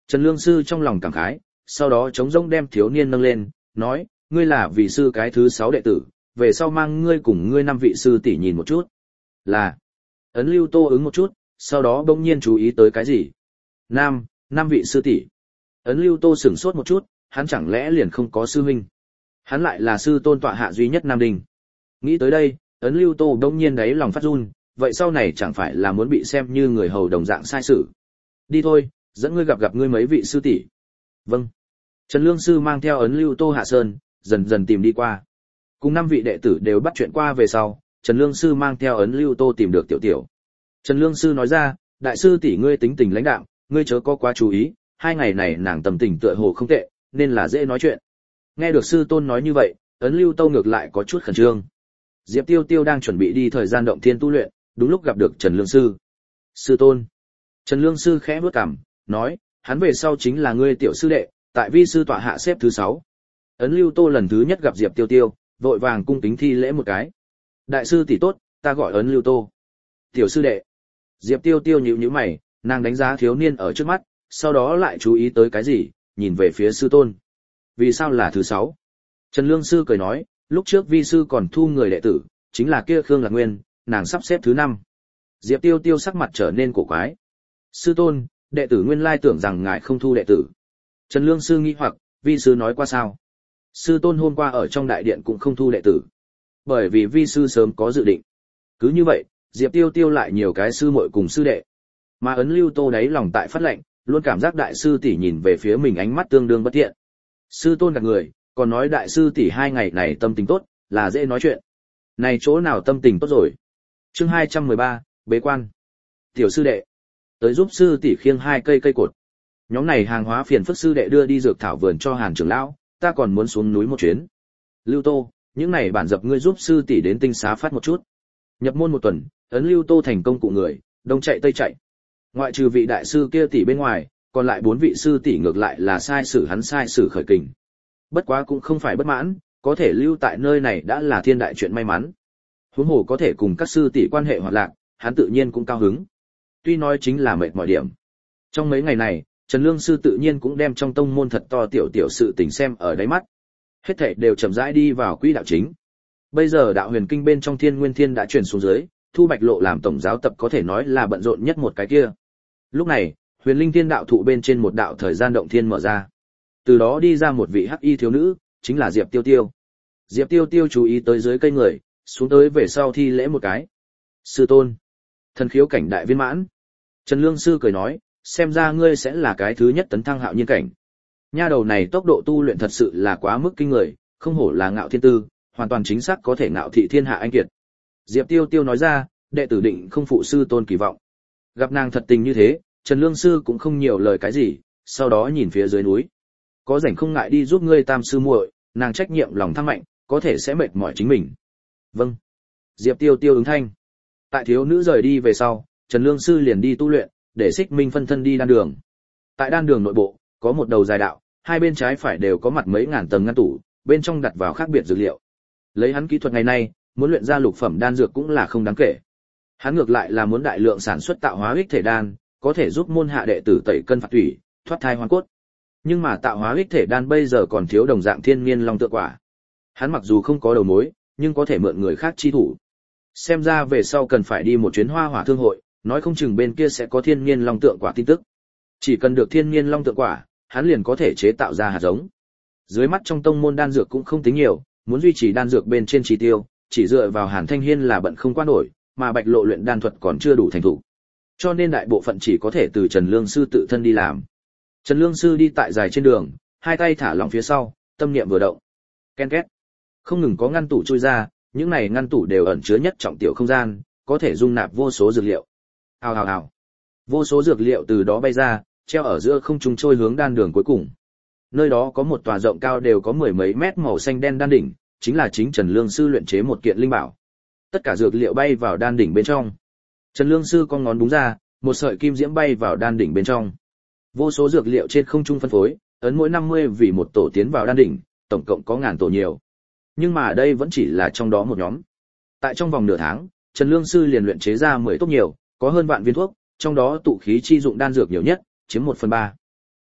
S1: Trần Lương sư trong lòng cảm khái, sau đó chống rỗng đem thiếu niên nâng lên, nói, ngươi là vị sư cái thứ sáu đệ tử, về sau mang ngươi cùng ngươi năm vị sư tỷ nhìn một chút. Là. Ấn Lưu Tô ứng một chút, sau đó bỗng nhiên chú ý tới cái gì. Nam, năm vị sư tỷ. Ấn Lưu Tô sửng sốt một chút, hắn chẳng lẽ liền không có sư huynh. Hắn lại là sư tôn tọa hạ duy nhất Nam Đình. Nghĩ tới đây, Ấn Lưu Tô bỗng nhiên đáy lòng phát run, vậy sau này chẳng phải là muốn bị xem như người hầu đồng dạng sai sự. Đi thôi, dẫn ngươi gặp gặp ngươi mấy vị sư tỷ. Vâng. Trần Lương sư mang theo Ấn Lưu Tô hạ sơn, dần dần tìm đi qua. Cùng năm vị đệ tử đều bắt chuyện qua về sau, Trần Lương sư mang theo Ấn Lưu Tô tìm được Tiểu Tiểu. Trần Lương sư nói ra, đại sư tỷ ngươi tính tình lãnh đạm, ngươi chớ có quá chú ý, hai ngày này nàng tâm tình tựa hồ không tệ, nên là dễ nói chuyện. Nghe được sư tôn nói như vậy, Ấn Lưu Tô ngược lại có chút khẩn trương. Diệp Tiêu Tiêu đang chuẩn bị đi thời gian động thiên tu luyện, đúng lúc gặp được Trần Lương sư. Sư tôn. Trần Lương sư khẽ bước cằm, nói, hắn về sau chính là ngươi tiểu sư đệ, tại vi sư tọa hạ xếp thứ sáu. Ấn Lưu Tô lần thứ nhất gặp Diệp Tiêu Tiêu, vội vàng cung kính thi lễ một cái. Đại sư tỷ tốt, ta gọi Ấn Lưu Tô. Tiểu sư đệ. Diệp Tiêu Tiêu nhíu nhíu mày, nàng đánh giá thiếu niên ở trước mắt, sau đó lại chú ý tới cái gì, nhìn về phía sư tôn. Vì sao là thứ sáu? Trần Lương sư cười nói, lúc trước vi sư còn thu người đệ tử, chính là kia Khương Lạc Nguyên, nàng sắp xếp thứ năm. Diệp Tiêu Tiêu sắc mặt trở nên cổ quái. Sư tôn, đệ tử nguyên lai tưởng rằng ngài không thu đệ tử. Trần Lương sư nghi hoặc, vi sư nói qua sao? Sư tôn hôm qua ở trong đại điện cũng không thu đệ tử. Bởi vì vi sư sớm có dự định. Cứ như vậy, Diệp Tiêu Tiêu lại nhiều cái sư muội cùng sư đệ. Mà Ấn Lưu Tô đáy lòng tại phát lệnh, luôn cảm giác đại sư tỷ nhìn về phía mình ánh mắt tương đương bất thiện. Sư tôn gạt người, còn nói đại sư tỷ hai ngày này tâm tình tốt, là dễ nói chuyện. Này chỗ nào tâm tình tốt rồi? Chương hai trăm mười ba, bế quan. Tiểu sư đệ, tới giúp sư tỷ khiêng hai cây cây cột. Nhóm này hàng hóa phiền phức sư đệ đưa đi dược thảo vườn cho Hàn trưởng lão, ta còn muốn xuống núi một chuyến. Lưu Tô, những này bản dập ngươi giúp sư tỷ đến tinh xá phát một chút. Nhập môn một tuần, Ấn Lưu Tô thành công cụ người, đông chạy tây chạy. Ngoại trừ vị đại sư kia tỷ bên ngoài, còn lại bốn vị sư tỷ ngược lại là sai sử hắn sai sử khởi kình. Bất quá cũng không phải bất mãn, có thể lưu tại nơi này đã là thiên đại chuyện may mắn. Huống hồ có thể cùng các sư tỷ quan hệ hoạt lạc, hắn tự nhiên cũng cao hứng. Tuy nói chính là mệt mỏi điểm. Trong mấy ngày này, Trần Lương sư tự nhiên cũng đem trong tông môn thật to tiểu tiểu sự tình xem ở đáy mắt. Hết thảy đều chậm rãi đi vào quỹ đạo chính. Bây giờ đạo huyền kinh bên trong Thiên Nguyên Thiên đã chuyển xuống dưới, Thu Bạch Lộ làm tổng giáo tập có thể nói là bận rộn nhất một cái kia. Lúc này, Huyền Linh Thiên đạo thụ bên trên một đạo thời gian động thiên mở ra. Từ đó đi ra một vị hắc y thiếu nữ, chính là Diệp Tiêu Tiêu. Diệp Tiêu Tiêu chú ý tới dưới cây người, xuống tới về sau thi lễ một cái. Sư tôn, thần khiếu cảnh đại viên mãn. Trần Lương sư cười nói, xem ra ngươi sẽ là cái thứ nhất tấn thăng hạo nhiên cảnh. Nha đầu này tốc độ tu luyện thật sự là quá mức kinh người, không hổ là ngạo thiên tư, hoàn toàn chính xác có thể ngạo thị thiên hạ anh kiệt. Diệp Tiêu Tiêu nói ra, đệ tử định không phụ sư tôn kỳ vọng. Gặp nàng thật tình như thế, Trần Lương sư cũng không nhiều lời cái gì, sau đó nhìn phía dưới núi. Có rảnh không ngại đi giúp ngươi tam sư muội, nàng trách nhiệm lòng tham mạnh, có thể sẽ mệt mỏi chính mình. Vâng. Diệp Tiêu Tiêu ứng thanh. Tại thiếu nữ rời đi về sau, Trần Lương sư liền đi tu luyện, để Xích Minh phân thân đi đan đường. Tại đan đường nội bộ, có một đầu dài đạo, hai bên trái phải đều có mặt mấy ngàn tầng ngăn tủ, bên trong đặt vào khác biệt dược liệu. Lấy hắn kỹ thuật ngày nay, muốn luyện ra lục phẩm đan dược cũng là không đáng kể. Hắn ngược lại là muốn đại lượng sản xuất tạo hóa ích thể đan, có thể giúp môn hạ đệ tử tẩy cân phạt thủy, thoát thai hoàn cốt. Nhưng mà tạo hóa ích thể đan bây giờ còn thiếu đồng dạng thiên niên long tượng quả. Hắn mặc dù không có đầu mối, nhưng có thể mượn người khác chi thủ. Xem ra về sau cần phải đi một chuyến Hoa Hỏa thương hội, nói không chừng bên kia sẽ có thiên niên long tượng quả tin tức. Chỉ cần được thiên niên long tượng quả, hắn liền có thể chế tạo ra hạt giống. Dưới mắt trong tông môn đan dược cũng không tính nhiều, muốn duy trì đan dược bên trên chi tiêu, chỉ dựa vào Hàn Thanh Hiên là bận không qua nổi, mà Bạch Lộ luyện đan thuật còn chưa đủ thành thục. Cho nên đại bộ phận chỉ có thể từ Trần Lương sư tự thân đi làm. Trần Lương sư đi tại dài trên đường, hai tay thả lỏng phía sau, tâm niệm vừa động. Ken két. Không ngừng có ngăn tủ chui ra, những này ngăn tủ đều ẩn chứa nhất trọng tiểu không gian, có thể dung nạp vô số dược liệu. Hào hào hào. Vô số dược liệu từ đó bay ra, treo ở giữa không trung trôi hướng đan đường cuối cùng. Nơi đó có một tòa rộng cao đều có mười mấy mét màu xanh đen đan đỉnh, chính là chính Trần Lương sư luyện chế một kiện linh bảo. Tất cả dược liệu bay vào đan đỉnh bên trong. Trần Lương sư con ngón búng ra, một sợi kim diễm bay vào đan đỉnh bên trong. Vô số dược liệu trên không trung phân phối, ấn mỗi năm mươi vì một tổ tiến vào đan đỉnh, tổng cộng có ngàn tổ nhiều. Nhưng mà đây vẫn chỉ là trong đó một nhóm. Tại trong vòng nửa tháng, Trần Lương sư liền luyện chế ra mười tốt nhiều, có hơn vạn viên thuốc, trong đó tụ khí chi dụng đan dược nhiều nhất, chiếm một phần ba.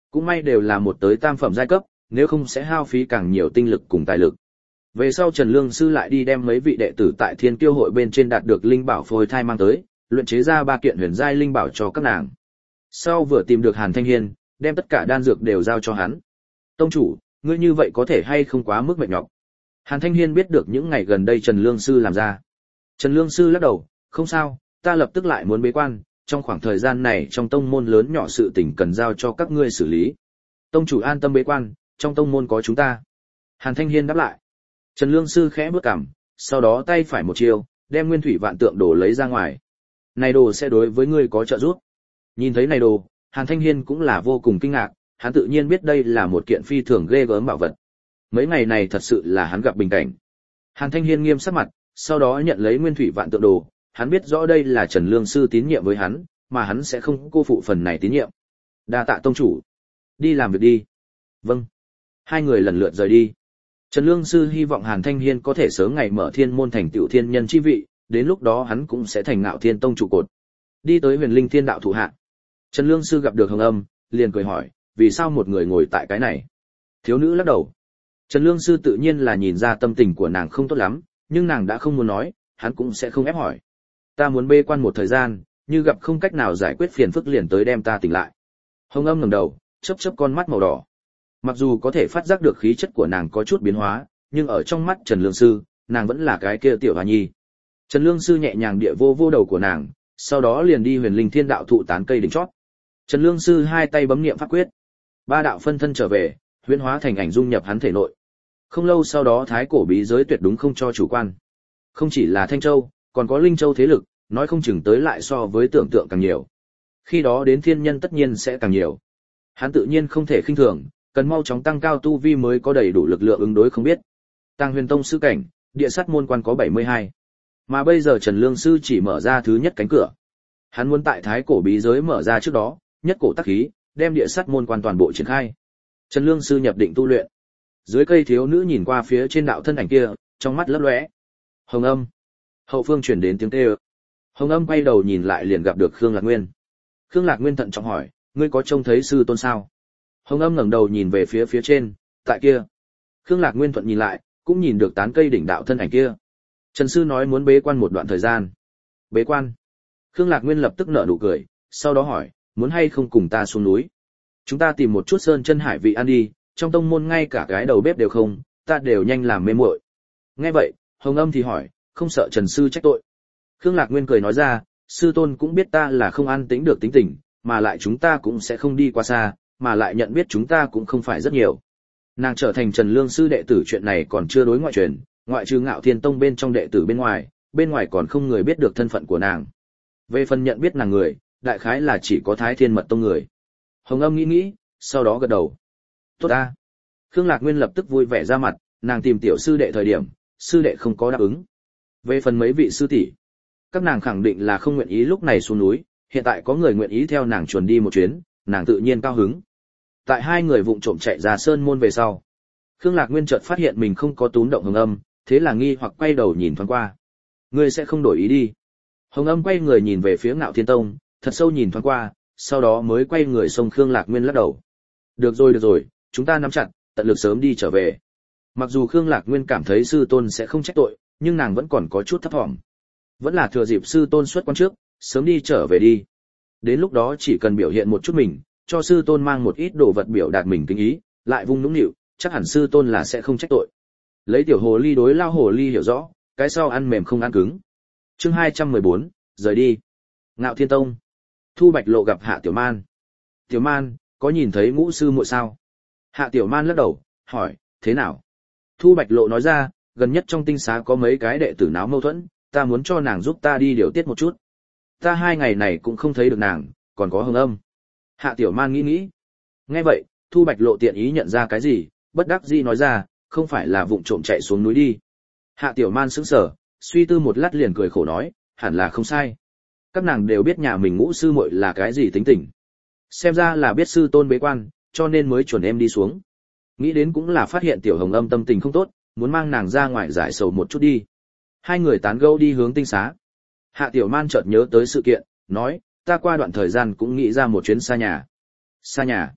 S1: Cũng may đều là một tới tam phẩm giai cấp, nếu không sẽ hao phí càng nhiều tinh lực cùng tài lực. Về sau Trần Lương sư lại đi đem mấy vị đệ tử tại Thiên Kiêu hội bên trên đạt được linh bảo phôi thai mang tới, luyện chế ra ba kiện huyền giai linh bảo cho các nàng. Sau vừa tìm được Hàn Thanh Hiên, đem tất cả đan dược đều giao cho hắn. Tông chủ, ngươi như vậy có thể hay không quá mức mệt nhọc? Hàn Thanh Hiên biết được những ngày gần đây Trần Lương sư làm ra. Trần Lương sư lắc đầu, không sao, ta lập tức lại muốn bế quan, trong khoảng thời gian này trong tông môn lớn nhỏ sự tình cần giao cho các ngươi xử lý. Tông chủ an tâm bế quan, trong tông môn có chúng ta. Hàn Thanh Hiên đáp lại. Trần Lương sư khẽ bước cằm, sau đó tay phải một chiêu, đem nguyên thủy vạn tượng đồ lấy ra ngoài. Này đồ sẽ đối với ngươi có trợ giúp. Nhìn thấy này đồ, Hàn Thanh Hiên cũng là vô cùng kinh ngạc, hắn tự nhiên biết đây là một kiện phi thường ghê gớm bảo vật. Mấy ngày này thật sự là hắn gặp bình cảnh. Hàn Thanh Hiên nghiêm sắc mặt, sau đó nhận lấy nguyên thủy vạn tượng đồ, hắn biết rõ đây là Trần Lương sư tín nhiệm với hắn, mà hắn sẽ không cô phụ phần này tín nhiệm. Đa tạ tông chủ. Đi làm việc đi. Vâng. Hai người lần lượt rời đi. Trần Lương sư hy vọng Hàn Thanh Hiên có thể sớm ngày mở thiên môn thành tựu thiên nhân chi vị, đến lúc đó hắn cũng sẽ thành Ngạo Thiên tông trụ cột. Đi tới Huyền Linh Thiên đạo thủ hạ. Trần Lương sư gặp được Hồng Âm, liền cười hỏi, vì sao một người ngồi tại cái này? Thiếu nữ lắc đầu. Trần Lương sư tự nhiên là nhìn ra tâm tình của nàng không tốt lắm, nhưng nàng đã không muốn nói, hắn cũng sẽ không ép hỏi. Ta muốn bê quan một thời gian, như gặp không cách nào giải quyết phiền phức liền tới đem ta tỉnh lại. Hồng Âm ngẩng đầu, chớp chớp con mắt màu đỏ. Mặc dù có thể phát giác được khí chất của nàng có chút biến hóa, nhưng ở trong mắt Trần Lương sư, nàng vẫn là cái kia tiểu hoa nhi. Trần Lương sư nhẹ nhàng địa vô vô đầu của nàng, sau đó liền đi Huyền Linh Thiên đạo thụ tán cây đỉnh chót. Trần Lương sư hai tay bấm niệm pháp quyết, ba đạo phân thân trở về, huyễn hóa thành ảnh dung nhập hắn thể nội. Không lâu sau đó thái cổ bí giới tuyệt đúng không cho chủ quan. Không chỉ là Thanh Châu, còn có Linh Châu thế lực, nói không chừng tới lại so với tưởng tượng càng nhiều. Khi đó đến thiên nhân tất nhiên sẽ càng nhiều. Hắn tự nhiên không thể khinh thường, cần mau chóng tăng cao tu vi mới có đầy đủ lực lượng ứng đối không biết. Tàng Huyền tông sư cảnh, địa sát môn quan có bảy mươi hai. Mà bây giờ Trần Lương sư chỉ mở ra thứ nhất cánh cửa. Hắn muốn tại thái cổ bí giới mở ra trước đó, nhất cổ tác khí, đem địa sát môn quan toàn bộ triển khai. Trần Lương sư nhập định tu luyện. Dưới cây thiếu nữ nhìn qua phía trên đạo thân ảnh kia, trong mắt lấp lóe. Hồng Âm. Hậu phương truyền đến tiếng kêu. Hồng Âm quay đầu nhìn lại liền gặp được Khương Lạc Nguyên. Khương Lạc Nguyên thận trọng hỏi, ngươi có trông thấy sư tôn sao? Hồng Âm ngẩng đầu nhìn về phía phía trên, tại kia. Khương Lạc Nguyên thuận nhìn lại, cũng nhìn được tán cây đỉnh đạo thân ảnh kia. Trần sư nói muốn bế quan một đoạn thời gian. Bế quan? Khương Lạc Nguyên lập tức nở nụ cười, sau đó hỏi, muốn hay không cùng ta xuống núi? Chúng ta tìm một chút sơn chân hải vị ăn đi, trong tông môn ngay cả cái đầu bếp đều không, ta đều nhanh làm mê muội. Nghe vậy, Hồng Âm thì hỏi, không sợ Trần sư trách tội? Khương Lạc Nguyên cười nói ra, sư tôn cũng biết ta là không an tĩnh được tính tình, mà lại chúng ta cũng sẽ không đi qua xa, mà lại nhận biết chúng ta cũng không phải rất nhiều. Nàng trở thành Trần Lương sư đệ tử chuyện này còn chưa đối ngoại truyền, ngoại trừ Ngạo Thiên tông bên trong đệ tử bên ngoài, bên ngoài còn không người biết được thân phận của nàng. Về phần nhận biết nàng người, đại khái là chỉ có Thái Thiên Mật tông người. Hồng Âm nghĩ nghĩ, sau đó gật đầu. Tốt a. Khương Lạc Nguyên lập tức vui vẻ ra mặt, nàng tìm tiểu sư đệ thời điểm, sư đệ không có đáp ứng. Về phần mấy vị sư tỷ, các nàng khẳng định là không nguyện ý lúc này xuống núi, hiện tại có người nguyện ý theo nàng chuồn đi một chuyến, nàng tự nhiên cao hứng. Tại hai người vụng trộm chạy ra sơn môn về sau, Khương Lạc Nguyên chợt phát hiện mình không có tún động Hồng Âm, thế là nghi hoặc quay đầu nhìn thoáng qua. Ngươi sẽ không đổi ý đi? Hồng Âm quay người nhìn về phía Ngạo Thiên tông, thật sâu nhìn thoáng qua, sau đó mới quay người xông Khương Lạc Nguyên lắc đầu. Được rồi được rồi, chúng ta nắm chặt, tận lực sớm đi trở về. Mặc dù Khương Lạc Nguyên cảm thấy sư tôn sẽ không trách tội, nhưng nàng vẫn còn có chút thấp thỏm. Vẫn là thừa dịp sư tôn xuất quan trước, sớm đi trở về đi. Đến lúc đó chỉ cần biểu hiện một chút mình, cho sư tôn mang một ít đồ vật biểu đạt mình kính ý, lại vung nũng nịu, chắc hẳn sư tôn là sẽ không trách tội. Lấy tiểu hồ ly đối lao hồ ly hiểu rõ, cái sau ăn mềm không ăn cứng. Chương hai trăm mười bốn, rời đi. Ngạo Thiên tông. Thu Bạch Lộ gặp Hạ Tiểu Man. Tiểu Man, có nhìn thấy ngũ sư muội sao? Hạ Tiểu Man lắc đầu, hỏi, thế nào? Thu Bạch Lộ nói ra, gần nhất trong tinh xá có mấy cái đệ tử náo mâu thuẫn, ta muốn cho nàng giúp ta đi điều tiết một chút. Ta hai ngày này cũng không thấy được nàng, còn có Hồng Âm. Hạ Tiểu Man nghĩ nghĩ. Nghe vậy, Thu Bạch Lộ tiện ý nhận ra cái gì, bất đắc dĩ nói ra, không phải là vụng trộm chạy xuống núi đi. Hạ Tiểu Man sững sờ, suy tư một lát liền cười khổ nói, hẳn là không sai. Các nàng đều biết nhà mình ngũ sư muội là cái gì tính tình. Xem ra là biết sư tôn bế quan, cho nên mới chuẩn em đi xuống. Nghĩ đến cũng là phát hiện Tiểu Hồng Âm tâm tình không tốt, muốn mang nàng ra ngoài giải sầu một chút đi. Hai người tán gẫu đi hướng tinh xá. Hạ Tiểu Man chợt nhớ tới sự kiện, nói, ta qua đoạn thời gian cũng nghĩ ra một chuyến xa nhà. Xa nhà?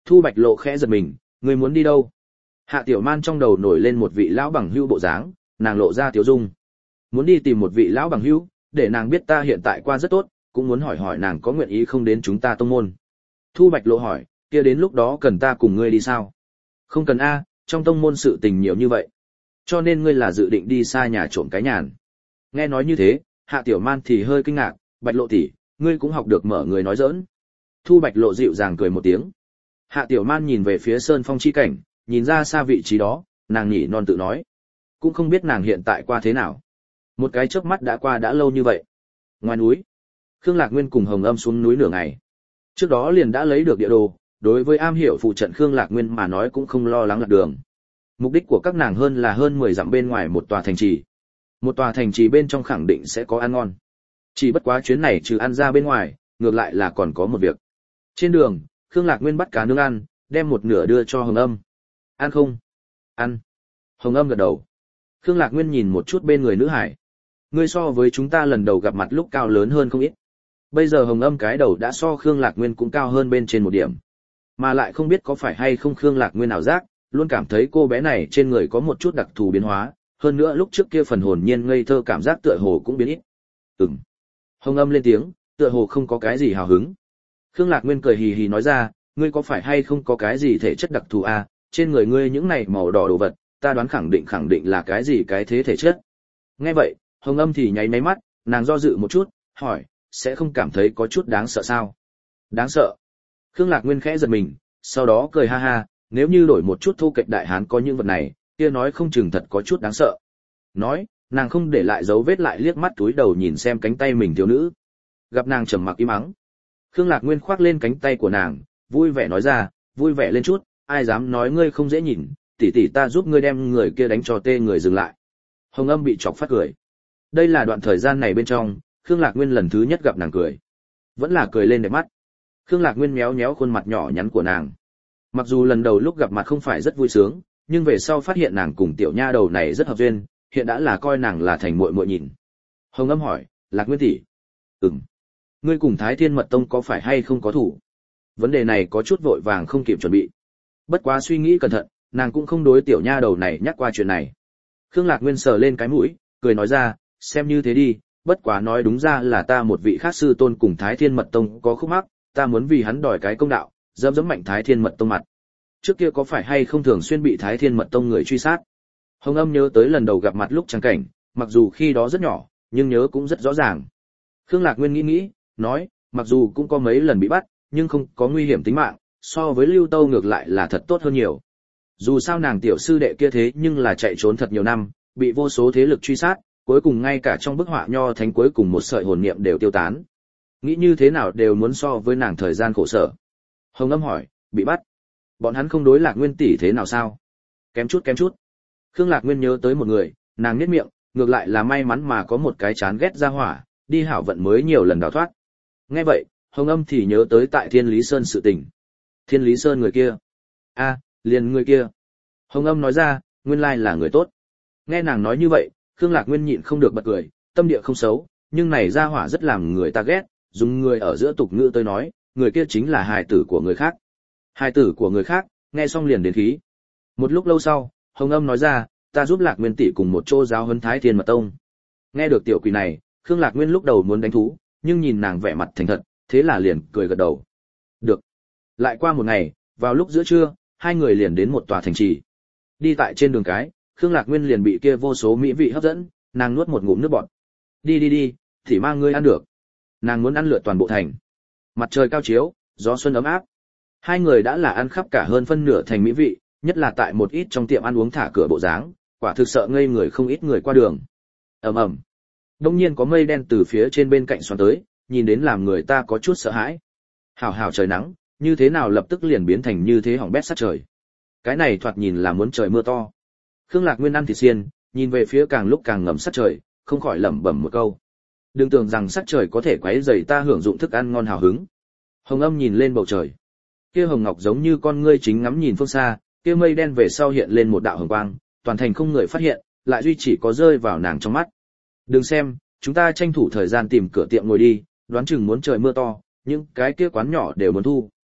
S1: Thu Bạch Lộ khẽ giật mình, ngươi muốn đi đâu? Hạ Tiểu Man trong đầu nổi lên một vị lão bằng hữu bộ dáng, nàng lộ ra tiểu dung. Muốn đi tìm một vị lão bằng hữu, để nàng biết ta hiện tại qua rất tốt, cũng muốn hỏi hỏi nàng có nguyện ý không đến chúng ta tông môn. Thu Bạch Lộ hỏi, kia đến lúc đó cần ta cùng ngươi đi sao? Không cần a, trong tông môn sự tình nhiều như vậy. Cho nên ngươi là dự định đi xa nhà trộm cái nhàn. Nghe nói như thế, Hạ Tiểu Man thì hơi kinh ngạc, Bạch Lộ tỷ, ngươi cũng học được mở người nói giỡn. Thu Bạch Lộ dịu dàng cười một tiếng. Hạ Tiểu Man nhìn về phía sơn phong chi cảnh, nhìn ra xa vị trí đó, nàng nhỉ non tự nói. Cũng không biết nàng hiện tại qua thế nào. Một cái chớp mắt đã qua đã lâu như vậy. Ngoài núi, Khương Lạc Nguyên cùng Hồng Âm xuống núi nửa ngày. Trước đó liền đã lấy được địa đồ, đối với am hiểu phụ trận Khương Lạc Nguyên mà nói cũng không lo lắng lạc đường. Mục đích của các nàng hơn là hơn mười dặm bên ngoài một tòa thành trì. Một tòa thành trì bên trong khẳng định sẽ có ăn ngon. Chỉ bất quá chuyến này trừ ăn ra bên ngoài, ngược lại là còn có một việc. Trên đường, Khương Lạc Nguyên bắt cá nướng ăn, đem một nửa đưa cho Hồng Âm. Ăn không? Ăn. Hồng Âm gật đầu. Khương Lạc Nguyên nhìn một chút bên người nữ hải. Ngươi so với chúng ta lần đầu gặp mặt lúc cao lớn hơn không ít. Bây giờ Hồng Âm cái đầu đã so Khương Lạc Nguyên cũng cao hơn bên trên một điểm. Mà lại không biết có phải hay không Khương Lạc Nguyên ảo giác, luôn cảm thấy cô bé này trên người có một chút đặc thù biến hóa, hơn nữa lúc trước kia phần hồn nhiên ngây thơ cảm giác tựa hồ cũng biến ít. Ừm. Hồng Âm lên tiếng, tựa hồ không có cái gì hào hứng. Khương Lạc Nguyên cười hì hì nói ra, ngươi có phải hay không có cái gì thể chất đặc thù à, trên người ngươi những này màu đỏ đồ vật, ta đoán khẳng định khẳng định là cái gì cái thế thể chất. Nghe vậy, Hồng Âm thì nháy máy mắt, nàng do dự một chút, hỏi, sẽ không cảm thấy có chút đáng sợ sao? Đáng sợ. Khương Lạc Nguyên khẽ giật mình, sau đó cười ha ha, nếu như đổi một chút thô kệch đại hán có những vật này, kia nói không chừng thật có chút đáng sợ. Nói, nàng không để lại dấu vết lại liếc mắt túi đầu nhìn xem cánh tay mình thiếu nữ. Gặp nàng trầm mặc im ắng. Khương Lạc Nguyên khoác lên cánh tay của nàng, vui vẻ nói ra, vui vẻ lên chút, ai dám nói ngươi không dễ nhìn, tỷ tỷ ta giúp ngươi đem người kia đánh cho tê người dừng lại. Hồng Âm bị chọc phát cười. Đây là đoạn thời gian này bên trong, Khương Lạc Nguyên lần thứ nhất gặp nàng cười. Vẫn là cười lên đẹp mắt. Khương Lạc Nguyên méo méo khuôn mặt nhỏ nhắn của nàng. Mặc dù lần đầu lúc gặp mặt không phải rất vui sướng, nhưng về sau phát hiện nàng cùng tiểu nha đầu này rất hợp duyên, hiện đã là coi nàng là thành muội muội nhìn. Hồng Âm hỏi, Lạc Nguyên tỷ, ừm, ngươi cùng Thái Thiên Mật Tông có phải hay không có thủ? Vấn đề này có chút vội vàng không kịp chuẩn bị. Bất quá suy nghĩ cẩn thận, nàng cũng không đối tiểu nha đầu này nhắc qua chuyện này. Khương Lạc Nguyên sờ lên cái mũi, cười nói ra, xem như thế đi, bất quá nói đúng ra là ta một vị khác sư tôn cùng Thái Thiên Mật Tông có khúc mắc, ta muốn vì hắn đòi cái công đạo, dẫm dẫm mạnh Thái Thiên Mật Tông mặt. Trước kia có phải hay không thường xuyên bị Thái Thiên Mật Tông người truy sát? Hồng Âm nhớ tới lần đầu gặp mặt lúc trang cảnh, mặc dù khi đó rất nhỏ, nhưng nhớ cũng rất rõ ràng. Khương Lạc Nguyên nghĩ nghĩ, nói, mặc dù cũng có mấy lần bị bắt, nhưng không có nguy hiểm tính mạng, so với Lưu Tâu ngược lại là thật tốt hơn nhiều. Dù sao nàng tiểu sư đệ kia thế nhưng là chạy trốn thật nhiều năm, bị vô số thế lực truy sát, cuối cùng ngay cả trong bức họa nho thánh cuối cùng một sợi hồn niệm đều tiêu tán. Nghĩ như thế nào đều muốn so với nàng thời gian khổ sở. Hồng Âm hỏi, bị bắt, bọn hắn không đối Lạc Nguyên tỷ thế nào sao? Kém chút kém chút. Khương Lạc Nguyên nhớ tới một người, nàng nhếch miệng, ngược lại là may mắn mà có một cái chán ghét ra hỏa, đi hảo vận mới nhiều lần đào thoát. Nghe vậy, Hồng Âm thì nhớ tới tại Thiên Lý Sơn sự tình. Thiên Lý Sơn người kia? A, à, liền người kia. Hồng Âm nói ra, nguyên lai là người tốt. Nghe nàng nói như vậy, Khương Lạc Nguyên nhịn không được bật cười, tâm địa không xấu, nhưng này ra hỏa rất làm người ta ghét, dùng người ở giữa tục ngữ tới nói, người kia chính là hài tử của người khác. Hài tử của người khác, nghe xong liền đến khí. Một lúc lâu sau, Hồng Âm nói ra, ta giúp Lạc Nguyên tỷ cùng một chỗ giáo huấn Thái Thiên Mật Tông. Nghe được tiểu quỷ này, Khương Lạc Nguyên lúc đầu muốn đánh thú, nhưng nhìn nàng vẻ mặt thành thật, thế là liền cười gật đầu. Được. Lại qua một ngày, vào lúc giữa trưa, hai người liền đến một tòa thành trì. Đi tại trên đường cái, Khương Lạc Nguyên liền bị kia vô số mỹ vị hấp dẫn, nàng nuốt một ngụm nước bọt. Đi đi đi, thì mang ngươi ăn được. Nàng muốn ăn lượt toàn bộ thành. Mặt trời cao chiếu, gió xuân ấm áp. Hai người đã là ăn khắp cả hơn phân nửa thành mỹ vị, nhất là tại một ít trong tiệm ăn uống thả cửa bộ dáng, quả thực sợ ngây người không ít người qua đường. Ầm ầm. Đông nhiên có mây đen từ phía trên bên cạnh xoắn tới, nhìn đến làm người ta có chút sợ hãi. Hào hào trời nắng, như thế nào lập tức liền biến thành như thế hỏng bét sát trời. Cái này thoạt nhìn là muốn trời mưa to. Khương Lạc Nguyên ăn thịt xiên, nhìn về phía càng lúc càng ngầm sát trời, không khỏi lẩm bẩm một câu. Đừng tưởng rằng sát trời có thể quấy rầy ta hưởng dụng thức ăn ngon hào hứng. Hồng Âm nhìn lên bầu trời. Kia hồng ngọc giống như con ngươi chính ngắm nhìn phương xa, kia mây đen về sau hiện lên một đạo hồng quang, toàn thành không người phát hiện, lại duy chỉ có rơi vào nàng trong mắt. Đừng xem, chúng ta tranh thủ thời gian tìm cửa tiệm ngồi đi, đoán chừng muốn trời mưa to, những cái kia quán nhỏ đều muốn thu.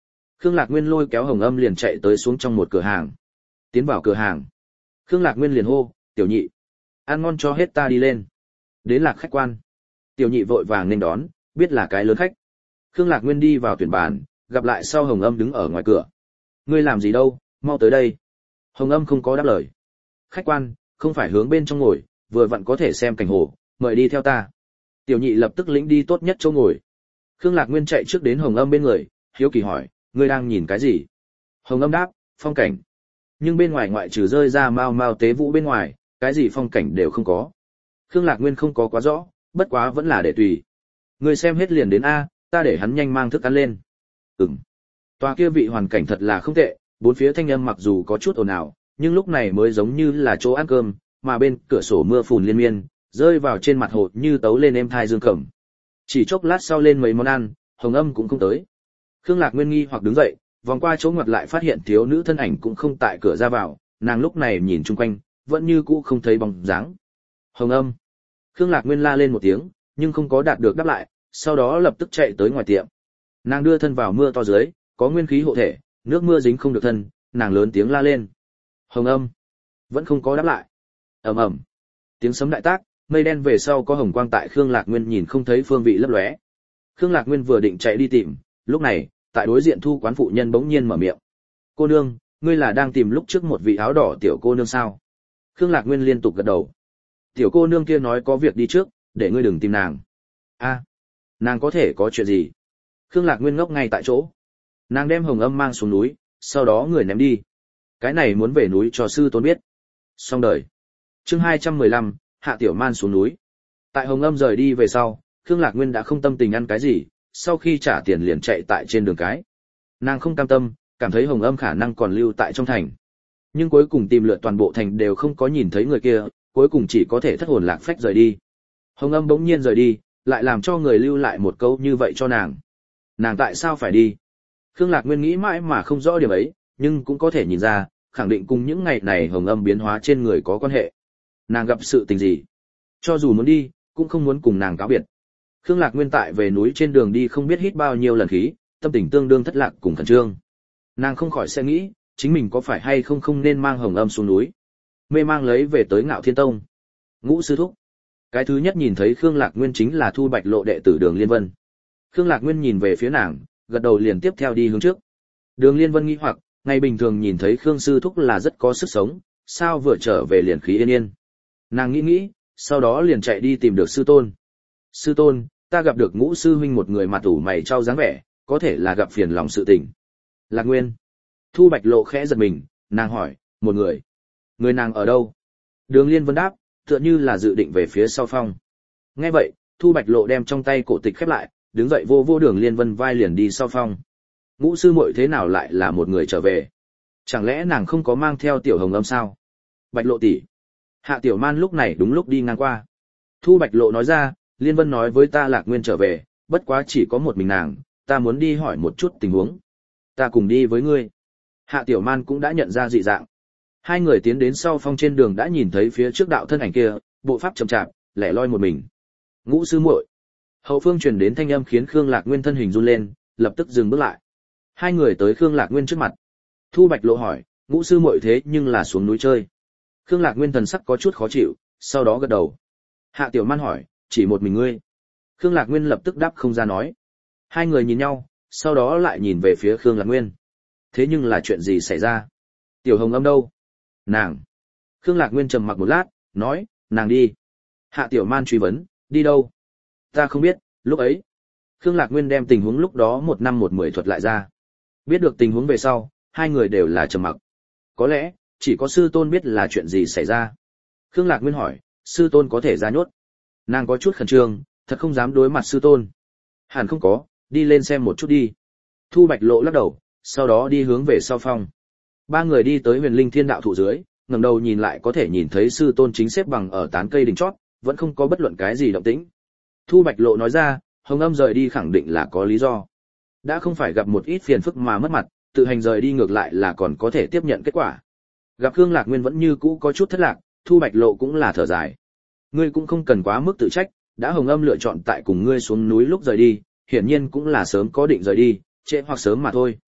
S1: Khương Lạc Nguyên lôi kéo Hồng Âm liền chạy tới xuống trong một cửa hàng. Tiến vào cửa hàng, Khương Lạc Nguyên liền hô, "Tiểu nhị, ăn ngon cho hết ta đi lên." Đến Lạc khách quan. Tiểu nhị vội vàng nên đón, biết là cái lớn khách. Khương Lạc Nguyên đi vào tuyển bàn, gặp lại sau Hồng Âm đứng ở ngoài cửa. "Ngươi làm gì đâu, mau tới đây." Hồng Âm không có đáp lời. "Khách quan, không phải hướng bên trong ngồi, vừa vặn có thể xem cảnh hồ, mời đi theo ta." Tiểu nhị lập tức lĩnh đi tốt nhất chỗ ngồi. Khương Lạc Nguyên chạy trước đến Hồng Âm bên người, hiếu kỳ hỏi, "Ngươi đang nhìn cái gì?" Hồng Âm đáp, "Phong cảnh." Nhưng bên ngoài ngoại trừ rơi ra mau mau tế vũ bên ngoài, cái gì phong cảnh đều không có. Khương Lạc Nguyên không có quá rõ, bất quá vẫn là để tùy. "Ngươi xem hết liền đến a, ta để hắn nhanh mang thức ăn lên." Ừm. Tòa kia vị hoàn cảnh thật là không tệ, bốn phía thanh âm mặc dù có chút ồn ào, nhưng lúc này mới giống như là chỗ ăn cơm, mà bên cửa sổ mưa phùn liên miên, rơi vào trên mặt hồ như tấu lên êm thai dương cầm. Chỉ chốc lát sau lên mấy món ăn, Hồng Âm cũng không tới. Khương Lạc Nguyên nghi hoặc đứng dậy, vòng qua chỗ ngoặt lại phát hiện thiếu nữ thân ảnh cũng không tại cửa ra vào, nàng lúc này nhìn chung quanh, vẫn như cũ không thấy bóng dáng. "Hồng Âm." Khương Lạc Nguyên la lên một tiếng, nhưng không có đạt được đáp lại, sau đó lập tức chạy tới ngoài tiệm. Nàng đưa thân vào mưa to dưới, có nguyên khí hộ thể, nước mưa dính không được thân, nàng lớn tiếng la lên. "Hồng Âm." Vẫn không có đáp lại. Ầm ầm. Tiếng sấm đại tác, mây đen về sau có hồng quang tại Khương Lạc Nguyên nhìn không thấy phương vị lấp lóe. Khương Lạc Nguyên vừa định chạy đi tìm, lúc này, tại đối diện thu quán phụ nhân bỗng nhiên mở miệng. "Cô nương, ngươi là đang tìm lúc trước một vị áo đỏ tiểu cô nương sao?" Khương Lạc Nguyên liên tục gật đầu. "Tiểu cô nương kia nói có việc đi trước, để ngươi đừng tìm nàng." "A, nàng có thể có chuyện gì?" Khương Lạc Nguyên ngốc ngay tại chỗ. Nàng đem Hồng Âm mang xuống núi, sau đó người ném đi. Cái này muốn về núi cho sư tôn biết. Xong đời. Chương hai trăm mười lăm, Hạ Tiểu Man xuống núi. Tại Hồng Âm rời đi về sau, Khương Lạc Nguyên đã không tâm tình ăn cái gì, sau khi trả tiền liền chạy tại trên đường cái. Nàng không cam tâm, cảm thấy Hồng Âm khả năng còn lưu tại trong thành. Nhưng cuối cùng tìm lượt toàn bộ thành đều không có nhìn thấy người kia, cuối cùng chỉ có thể thất hồn lạc phách rời đi. Hồng Âm bỗng nhiên rời đi, lại làm cho người lưu lại một câu như vậy cho nàng. Nàng tại sao phải đi? Khương Lạc Nguyên nghĩ mãi mà không rõ điểm ấy, nhưng cũng có thể nhìn ra, khẳng định cùng những ngày này Hồng Âm biến hóa trên người có quan hệ. Nàng gặp sự tình gì? Cho dù muốn đi, cũng không muốn cùng nàng cáo biệt. Khương Lạc Nguyên tại về núi trên đường đi không biết hít bao nhiêu lần khí, tâm tình tương đương thất lạc cùng khẩn trương. Nàng không khỏi sẽ nghĩ, chính mình có phải hay không không nên mang Hồng Âm xuống núi. Mê mang lấy về tới Ngạo Thiên Tông. Ngũ sư thúc. Cái thứ nhất nhìn thấy Khương Lạc Nguyên chính là Thu Bạch Lộ đệ tử Đường Liên Vân. Khương Lạc Nguyên nhìn về phía nàng, gật đầu liền tiếp theo đi hướng trước. Đường Liên Vân nghi hoặc, ngày bình thường nhìn thấy Khương sư thúc là rất có sức sống, sao vừa trở về liền khí yên yên. Nàng nghĩ nghĩ, sau đó liền chạy đi tìm được sư tôn. "Sư tôn, ta gặp được Ngũ sư huynh một người mặt ủ mày trao dáng vẻ, có thể là gặp phiền lòng sự tình." Lạc Nguyên. Thu Bạch Lộ khẽ giật mình, nàng hỏi, "Một người? Người nàng ở đâu?" Đường Liên Vân đáp, tựa như là dự định về phía sau phong. Nghe vậy, Thu Bạch Lộ đem trong tay cổ tịch khép lại, đứng dậy vô vô Đường Liên Vân vai liền đi sau phong. Ngũ sư muội thế nào lại là một người trở về? Chẳng lẽ nàng không có mang theo Tiểu Hồng Âm sao? Bạch Lộ tỷ. Hạ Tiểu Man lúc này đúng lúc đi ngang qua. Thu Bạch Lộ nói ra, Liên Vân nói với ta Lạc Nguyên trở về, bất quá chỉ có một mình nàng, ta muốn đi hỏi một chút tình huống. Ta cùng đi với ngươi. Hạ Tiểu Man cũng đã nhận ra dị dạng. Hai người tiến đến sau phong trên đường đã nhìn thấy phía trước đạo thân ảnh kia, bộ pháp chậm chạp, lẻ loi một mình. Ngũ sư muội. Hậu phương truyền đến thanh âm khiến Khương Lạc Nguyên thân hình run lên, lập tức dừng bước lại. Hai người tới Khương Lạc Nguyên trước mặt. Thu Bạch Lộ hỏi, Ngũ sư muội thế nhưng là xuống núi chơi. Khương Lạc Nguyên thần sắc có chút khó chịu, sau đó gật đầu. Hạ Tiểu Man hỏi, chỉ một mình ngươi? Khương Lạc Nguyên lập tức đáp không ra nói. Hai người nhìn nhau, sau đó lại nhìn về phía Khương Lạc Nguyên. Thế nhưng là chuyện gì xảy ra? Tiểu Hồng Âm đâu? Nàng. Khương Lạc Nguyên trầm mặc một lát, nói, nàng đi. Hạ Tiểu Man truy vấn, đi đâu? Ta không biết, lúc ấy. Khương Lạc Nguyên đem tình huống lúc đó một năm một mười thuật lại ra. Biết được tình huống về sau, hai người đều là trầm mặc. Có lẽ, chỉ có sư tôn biết là chuyện gì xảy ra. Khương Lạc Nguyên hỏi, sư tôn có thể ra nhốt? Nàng có chút khẩn trương, thật không dám đối mặt sư tôn. Hẳn không có, đi lên xem một chút đi. Thu Bạch Lộ lắc đầu, sau đó đi hướng về sau phong. Ba người đi tới Huyền Linh Thiên Đạo thụ dưới, ngẩng đầu nhìn lại có thể nhìn thấy sư tôn chính xếp bằng ở tán cây đỉnh chót, vẫn không có bất luận cái gì động tĩnh. Thu Bạch Lộ nói ra, Hồng Âm rời đi khẳng định là có lý do. Đã không phải gặp một ít phiền phức mà mất mặt, tự hành rời đi ngược lại là còn có thể tiếp nhận kết quả. Gặp Khương Lạc Nguyên vẫn như cũ có chút thất lạc, Thu Bạch Lộ cũng là thở dài. Ngươi cũng không cần quá mức tự trách, đã Hồng Âm lựa chọn tại cùng ngươi xuống núi lúc rời đi, hiển nhiên cũng là sớm có định rời đi, trễ hoặc sớm mà thôi.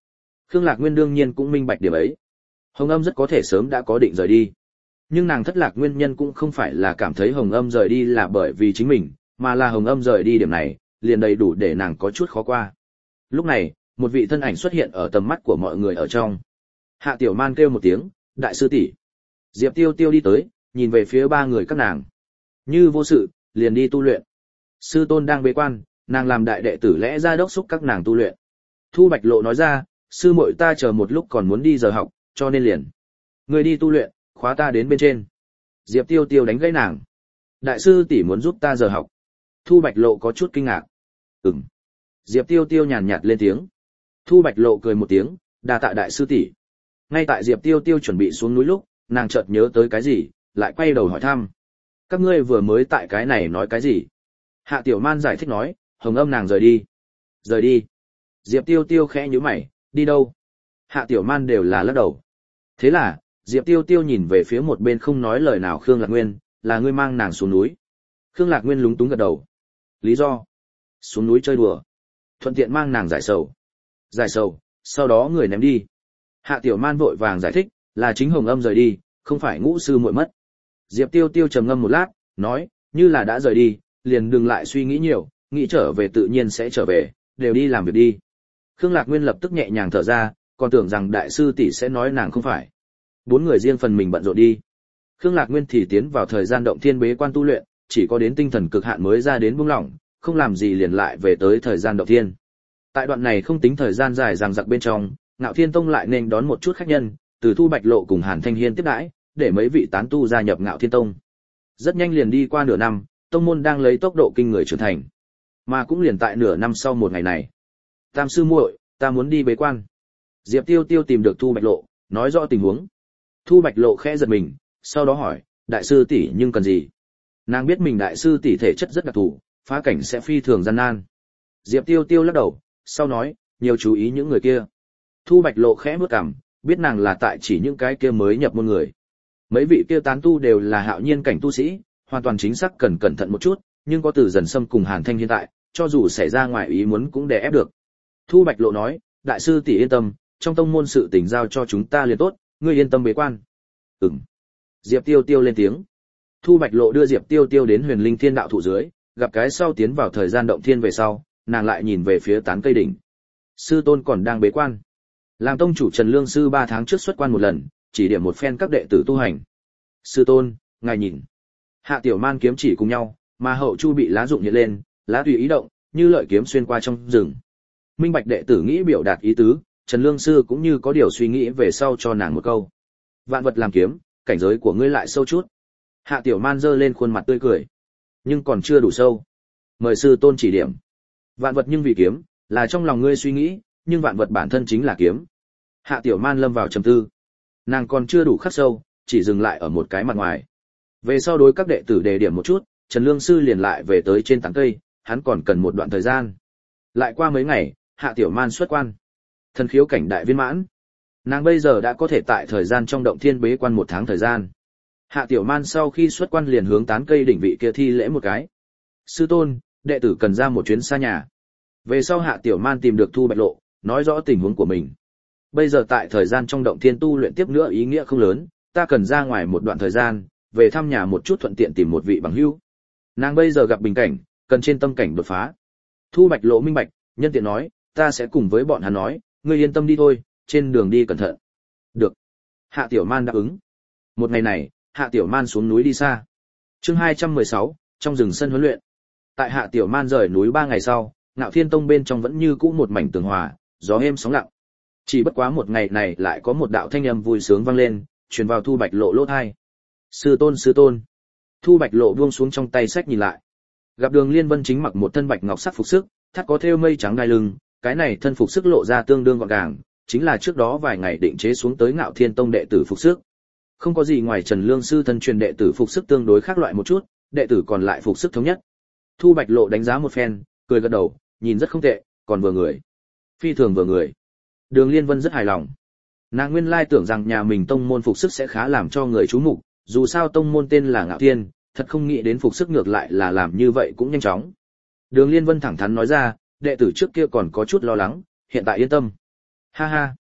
S1: Khương Lạc Nguyên đương nhiên cũng minh bạch điểm ấy. Hồng Âm rất có thể sớm đã có định rời đi. Nhưng nàng thất lạc nguyên nhân cũng không phải là cảm thấy Hồng Âm rời đi là bởi vì chính mình, mà là Hồng Âm rời đi điểm này, liền đầy đủ để nàng có chút khó qua. Lúc này, một vị thân ảnh xuất hiện ở tầm mắt của mọi người ở trong. Hạ Tiểu Man kêu một tiếng, đại sư tỷ. Diệp Tiêu Tiêu đi tới, nhìn về phía ba người các nàng. Như vô sự, liền đi tu luyện. Sư tôn đang bế quan, nàng làm đại đệ tử lẽ ra đốc thúc các nàng tu luyện. Thu Bạch Lộ nói ra, sư muội ta chờ một lúc còn muốn đi giờ học, cho nên liền. Người đi tu luyện, khóa ta đến bên trên. Diệp Tiêu Tiêu đánh gãy nàng. Đại sư tỷ muốn giúp ta giờ học. Thu Bạch Lộ có chút kinh ngạc. Ừm. Diệp Tiêu Tiêu nhàn nhạt lên tiếng. Thu Bạch Lộ cười một tiếng, đa tạ đại sư tỷ. Ngay tại Diệp Tiêu Tiêu chuẩn bị xuống núi lúc, nàng chợt nhớ tới cái gì, lại quay đầu hỏi thăm. Các ngươi vừa mới tại cái này nói cái gì? Hạ Tiểu Man giải thích nói, Hồng Âm nàng rời đi. Rời đi. Diệp Tiêu Tiêu khẽ nhíu mày, đi đâu? Hạ Tiểu Man đều là lắc đầu. Thế là, Diệp Tiêu Tiêu nhìn về phía một bên không nói lời nào Khương Lạc Nguyên, là ngươi mang nàng xuống núi. Khương Lạc Nguyên lúng túng gật đầu. Lý do? Xuống núi chơi đùa. Thuận tiện mang nàng giải sầu. Giải sầu, sau đó người ném đi. Hạ Tiểu Man vội vàng giải thích, là chính Hồng Âm rời đi, không phải Ngũ sư muội mất. Diệp Tiêu Tiêu trầm ngâm một lát, nói, như là đã rời đi, liền đừng lại suy nghĩ nhiều, nghĩ trở về tự nhiên sẽ trở về, đều đi làm việc đi. Khương Lạc Nguyên lập tức nhẹ nhàng thở ra, còn tưởng rằng đại sư tỷ sẽ nói nàng không phải. Bốn người riêng phần mình bận rộn đi. Khương Lạc Nguyên thì tiến vào thời gian động thiên bế quan tu luyện, chỉ có đến tinh thần cực hạn mới ra đến buông lỏng, không làm gì liền lại về tới thời gian động thiên. Tại đoạn này không tính thời gian dài dằng dặc bên trong, Ngạo Thiên Tông lại nên đón một chút khách nhân, từ Thu Bạch Lộ cùng Hàn Thanh Hiên tiếp đãi, để mấy vị tán tu gia nhập Ngạo Thiên Tông. Rất nhanh liền đi qua nửa năm, tông môn đang lấy tốc độ kinh người trưởng thành. Mà cũng liền tại nửa năm sau một ngày này. Tam sư muội, ta muốn đi bế quan. Diệp Tiêu Tiêu tìm được Thu Bạch Lộ, nói rõ tình huống. Thu Bạch Lộ khẽ giật mình, sau đó hỏi, đại sư tỷ nhưng cần gì? Nàng biết mình đại sư tỷ thể chất rất đặc thù, phá cảnh sẽ phi thường gian nan. Diệp Tiêu Tiêu lắc đầu, sau nói, nhiều chú ý những người kia. Thu Bạch Lộ khẽ bước cằm, biết nàng là tại chỉ những cái kia mới nhập môn người. Mấy vị kia tán tu đều là hạo nhiên cảnh tu sĩ, hoàn toàn chính xác cần cẩn thận một chút, nhưng có Từ Dần Sâm cùng Hàn Thanh hiện tại, cho dù xảy ra ngoài ý muốn cũng đè ép được. Thu Bạch Lộ nói, đại sư tỷ yên tâm, trong tông môn sự tình giao cho chúng ta liền tốt, ngươi yên tâm bế quan. Ừm. Diệp Tiêu Tiêu lên tiếng. Thu Bạch Lộ đưa Diệp Tiêu Tiêu đến Huyền Linh Thiên Đạo thụ dưới, gặp cái sau tiến vào thời gian động thiên về sau, nàng lại nhìn về phía tán cây đỉnh. Sư tôn còn đang bế quan. Làm tông chủ Trần Lương sư ba tháng trước xuất quan một lần, chỉ điểm một phen các đệ tử tu hành. Sư tôn, ngài nhìn. Hạ Tiểu Man kiếm chỉ cùng nhau, mà hậu chu bị lá dụng hiện lên, lá tùy ý động, như lợi kiếm xuyên qua trong rừng. Minh bạch đệ tử nghĩ biểu đạt ý tứ, Trần Lương sư cũng như có điều suy nghĩ về sau cho nàng một câu. Vạn vật làm kiếm, cảnh giới của ngươi lại sâu chút. Hạ Tiểu Man giơ lên khuôn mặt tươi cười. Nhưng còn chưa đủ sâu. Mời sư tôn chỉ điểm. Vạn vật nhưng vì kiếm, là trong lòng ngươi suy nghĩ, nhưng vạn vật bản thân chính là kiếm. Hạ Tiểu Man lâm vào trầm tư. Nàng còn chưa đủ khắc sâu, chỉ dừng lại ở một cái mặt ngoài. Về sau đối các đệ tử đề điểm một chút, Trần Lương sư liền lại về tới trên tán cây, hắn còn cần một đoạn thời gian. Lại qua mấy ngày, Hạ Tiểu Man xuất quan. Thần khiếu cảnh đại viên mãn. Nàng bây giờ đã có thể tại thời gian trong động thiên bế quan một tháng thời gian. Hạ Tiểu Man sau khi xuất quan liền hướng tán cây đỉnh vị kia thi lễ một cái. Sư tôn, đệ tử cần ra một chuyến xa nhà. Về sau Hạ Tiểu Man tìm được Thu Bạch Lộ, nói rõ tình huống của mình. Bây giờ tại thời gian trong động thiên tu luyện tiếp nữa ý nghĩa không lớn, ta cần ra ngoài một đoạn thời gian, về thăm nhà một chút thuận tiện tìm một vị bằng hữu. Nàng bây giờ gặp bình cảnh, cần trên tâm cảnh đột phá. Thu Bạch Lộ minh bạch, nhân tiện nói, ta sẽ cùng với bọn hắn nói, ngươi yên tâm đi thôi, trên đường đi cẩn thận. Được. Hạ Tiểu Man đáp ứng. Một ngày này, Hạ Tiểu Man xuống núi đi xa. Chương hai trăm mười sáu, trong rừng sân huấn luyện. Tại Hạ Tiểu Man rời núi ba ngày sau, Ngạo Thiên Tông bên trong vẫn như cũ một mảnh tường hòa, gió êm sóng lặng. Chỉ bất quá một ngày này lại có một đạo thanh âm vui sướng vang lên, truyền vào Thu Bạch Lộ lỗ tai. Sư tôn, sư tôn. Thu Bạch Lộ buông xuống trong tay sách nhìn lại. Gặp Đường Liên Vân chính mặc một thân bạch ngọc sắc phục sức, thắt có thêu mây trắng đai lưng, cái này thân phục sức lộ ra tương đương gọn gàng, chính là trước đó vài ngày định chế xuống tới Ngạo Thiên Tông đệ tử phục sức. Không có gì ngoài Trần Lương sư thân truyền đệ tử phục sức tương đối khác loại một chút, đệ tử còn lại phục sức thống nhất. Thu Bạch Lộ đánh giá một phen, cười gật đầu, nhìn rất không tệ, còn vừa người. Phi thường vừa người. Đường Liên Vân rất hài lòng. Nàng nguyên lai tưởng rằng nhà mình tông môn phục sức sẽ khá làm cho người chú mục, dù sao tông môn tên là Ngạo Thiên, thật không nghĩ đến phục sức ngược lại là làm như vậy cũng nhanh chóng. Đường Liên Vân thẳng thắn nói ra, đệ tử trước kia còn có chút lo lắng, hiện tại yên tâm. Ha ha.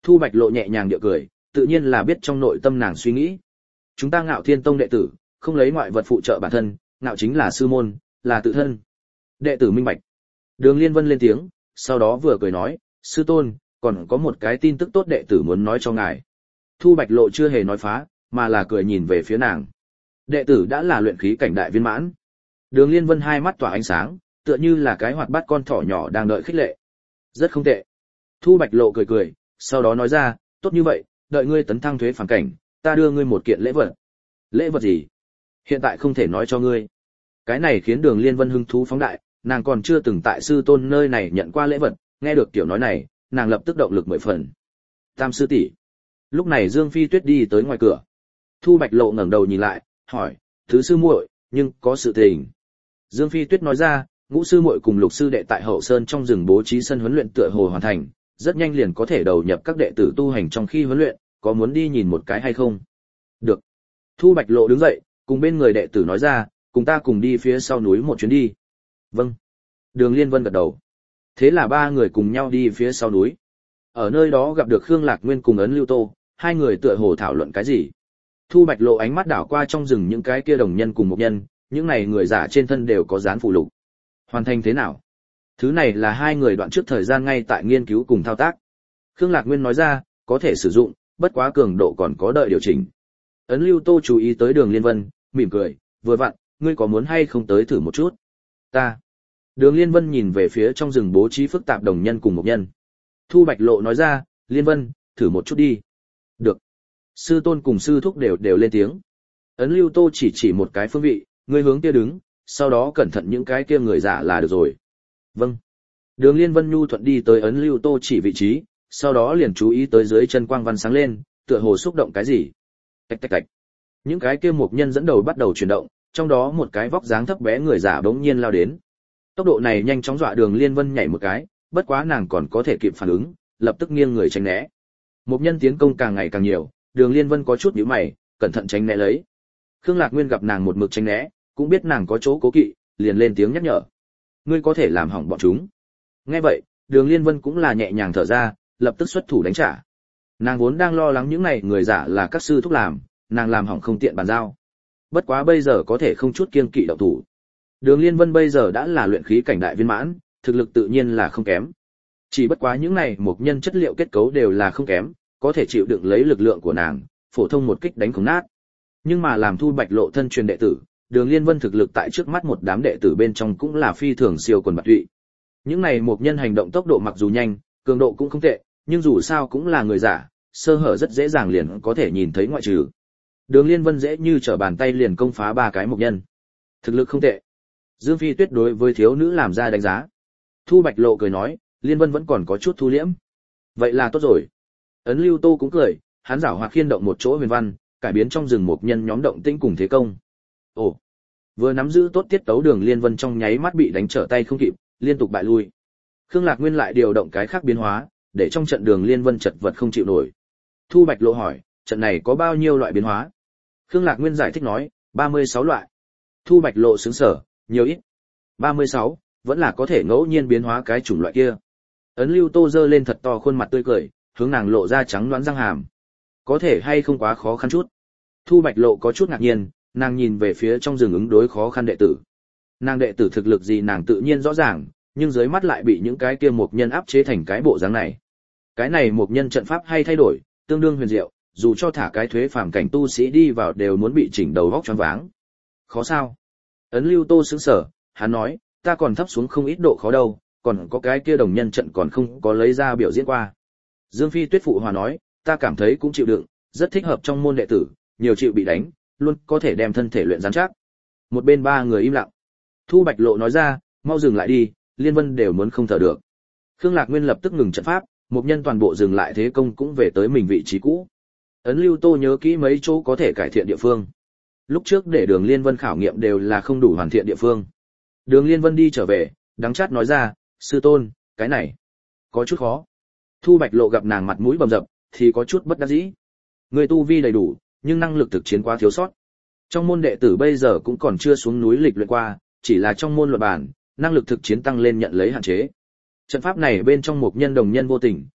S1: Thu Bạch Lộ nhẹ nhàng điệu cười, tự nhiên là biết trong nội tâm nàng suy nghĩ. Chúng ta Ngạo Thiên Tông đệ tử, không lấy ngoại vật phụ trợ bản thân, ngạo chính là sư môn, là tự thân. Đệ tử minh bạch. Đường Liên Vân lên tiếng, sau đó vừa cười nói, sư tôn, còn có một cái tin tức tốt đệ tử muốn nói cho ngài. Thu Bạch Lộ chưa hề nói phá, mà là cười nhìn về phía nàng. Đệ tử đã là luyện khí cảnh đại viên mãn. Đường Liên Vân hai mắt tỏa ánh sáng, tựa như là cái hoạt bát con thỏ nhỏ đang đợi khích lệ. Rất không tệ. Thu Bạch Lộ cười cười, sau đó nói ra, tốt như vậy, đợi ngươi tấn thăng thuế phản cảnh, ta đưa ngươi một kiện lễ vật. Lễ vật gì? Hiện tại không thể nói cho ngươi. Cái này khiến Đường Liên Vân hứng thú phóng đại, nàng còn chưa từng tại sư tôn nơi này nhận qua lễ vật, nghe được tiểu nói này, nàng lập tức động lực mười phần. Tam sư tỷ. Lúc này Dương Phi Tuyết đi tới ngoài cửa. Thu Bạch Lộ ngẩng đầu nhìn lại, hỏi, thứ sư muội, nhưng có sự tình. Dương Phi Tuyết nói ra, ngũ sư muội cùng lục sư đệ tại hậu sơn trong rừng bố trí sân huấn luyện tựa hồ hoàn thành, rất nhanh liền có thể đầu nhập các đệ tử tu hành trong khi huấn luyện, có muốn đi nhìn một cái hay không? Được. Thu Bạch Lộ đứng dậy, cùng bên người đệ tử nói ra, cùng ta cùng đi phía sau núi một chuyến đi. Vâng. Đường Liên Vân gật đầu. Thế là ba người cùng nhau đi phía sau núi. Ở nơi đó gặp được Khương Lạc Nguyên cùng Ấn Lưu Tô, hai người tựa hồ thảo luận cái gì. Thu Bạch Lộ ánh mắt đảo qua trong rừng những cái kia đồng nhân cùng một nhân, những này người giả trên thân đều có dán phù lục. Hoàn thành thế nào? Thứ này là hai người đoạn trước thời gian ngay tại nghiên cứu cùng thao tác. Khương Lạc Nguyên nói ra, có thể sử dụng, bất quá cường độ còn có đợi điều chỉnh. Ấn Lưu Tô chú ý tới Đường Liên Vân, mỉm cười, vừa vặn, ngươi có muốn hay không tới thử một chút? Ta. Đường Liên Vân nhìn về phía trong rừng bố trí phức tạp đồng nhân cùng một nhân. Thu Bạch Lộ nói ra, Liên Vân, thử một chút đi. Được. Sư tôn cùng sư thúc đều đều lên tiếng. Ấn Lưu Tô chỉ chỉ một cái phương vị, ngươi hướng kia đứng, sau đó cẩn thận những cái kia người giả là được rồi. Vâng. Đường Liên Vân nhu thuận đi tới Ấn Lưu Tô chỉ vị trí, sau đó liền chú ý tới dưới chân quang văn sáng lên, tựa hồ xúc động cái gì. Tạch tạch tạch. Những cái kia mục nhân dẫn đầu bắt đầu chuyển động, trong đó một cái vóc dáng thấp bé người giả bỗng nhiên lao đến. Tốc độ này nhanh chóng dọa Đường Liên Vân nhảy một cái, bất quá nàng còn có thể kịp phản ứng, lập tức nghiêng người tránh né. Mục nhân tiến công càng ngày càng nhiều, Đường Liên Vân có chút nhíu mày, cẩn thận tránh né lấy. Khương Lạc Nguyên gặp nàng một mực tránh né, cũng biết nàng có chỗ cố kỵ, liền lên tiếng nhắc nhở. Ngươi có thể làm hỏng bọn chúng. Nghe vậy, Đường Liên Vân cũng là nhẹ nhàng thở ra, lập tức xuất thủ đánh trả. Nàng vốn đang lo lắng những này người giả là các sư thúc làm, nàng làm hỏng không tiện bàn giao. Bất quá bây giờ có thể không chút kiêng kỵ động thủ. Đường Liên Vân bây giờ đã là luyện khí cảnh đại viên mãn, thực lực tự nhiên là không kém. Chỉ bất quá những này một nhân chất liệu kết cấu đều là không kém, có thể chịu đựng lấy lực lượng của nàng, phổ thông một kích đánh không nát. Nhưng mà làm Thu Bạch Lộ thân truyền đệ tử, Đường Liên Vân thực lực tại trước mắt một đám đệ tử bên trong cũng là phi thường siêu quần bạt tụy. Những này một nhân hành động tốc độ mặc dù nhanh, cường độ cũng không tệ, nhưng dù sao cũng là người giả, sơ hở rất dễ dàng liền có thể nhìn thấy ngoại trừ. Đường Liên Vân dễ như trở bàn tay liền công phá ba cái một nhân. Thực lực không tệ. Dương Phi Tuyết đối với thiếu nữ làm ra đánh giá. Thu Bạch Lộ cười nói, Liên Vân vẫn còn có chút thu liễm. Vậy là tốt rồi. Ấn Lưu Tô cũng cười, hắn giảo hoạt khiên động một chỗ huyền văn, cải biến trong rừng một nhân nhóm động tĩnh cùng thế công. Ồ, vừa nắm giữ tốt tiết tấu Đường Liên Vân trong nháy mắt bị đánh trở tay không kịp, liên tục bại lui. Khương Lạc Nguyên lại điều động cái khác biến hóa, để trong trận Đường Liên Vân chật vật không chịu nổi. Thu Bạch Lộ hỏi, trận này có bao nhiêu loại biến hóa? Khương Lạc Nguyên giải thích nói, ba mươi sáu loại. Thu Bạch Lộ sững sờ, nhiều ít? ba mươi sáu, vẫn là có thể ngẫu nhiên biến hóa cái chủng loại kia. Ấn Lưu Tô giơ lên thật to khuôn mặt tươi cười, hướng nàng lộ ra trắng đoán răng hàm. Có thể hay không quá khó khăn chút? Thu Bạch Lộ có chút ngạc nhiên, nàng nhìn về phía trong rừng ứng đối khó khăn đệ tử. Nàng đệ tử thực lực gì nàng tự nhiên rõ ràng, nhưng dưới mắt lại bị những cái kia mục nhân áp chế thành cái bộ dáng này. Cái này mục nhân trận pháp hay thay đổi, tương đương huyền diệu, dù cho thả cái thuế phàm cảnh tu sĩ đi vào đều muốn bị chỉnh đầu vóc choáng váng. Khó sao? Ấn Lưu Tô sững sờ, hắn nói, ta còn thấp xuống không ít độ khó đâu, còn có cái kia đồng nhân trận còn không có lấy ra biểu diễn qua. Dương Phi Tuyết phụ hòa nói, ta cảm thấy cũng chịu đựng, rất thích hợp trong môn đệ tử, nhiều chịu bị đánh, luôn có thể đem thân thể luyện rắn chắc. Một bên ba người im lặng. Thu Bạch Lộ nói ra, mau dừng lại đi, Liên Vân đều muốn không thở được. Khương Lạc Nguyên lập tức ngừng trận pháp, một nhân toàn bộ dừng lại thế công cũng về tới mình vị trí cũ. Ấn Lưu Tô nhớ kỹ mấy chỗ có thể cải thiện địa phương. Lúc trước để Đường Liên Vân khảo nghiệm đều là không đủ hoàn thiện địa phương. Đường Liên Vân đi trở về, đắng chát nói ra, sư tôn, cái này có chút khó. Thu Bạch Lộ gặp nàng mặt mũi bầm dập, thì có chút bất đắc dĩ. Người tu vi đầy đủ, nhưng năng lực thực chiến quá thiếu sót. Trong môn đệ tử bây giờ cũng còn chưa xuống núi lịch luyện qua, chỉ là trong môn luận bản, năng lực thực chiến tăng lên nhận lấy hạn chế. Trận pháp này bên trong một nhân đồng nhân vô tình,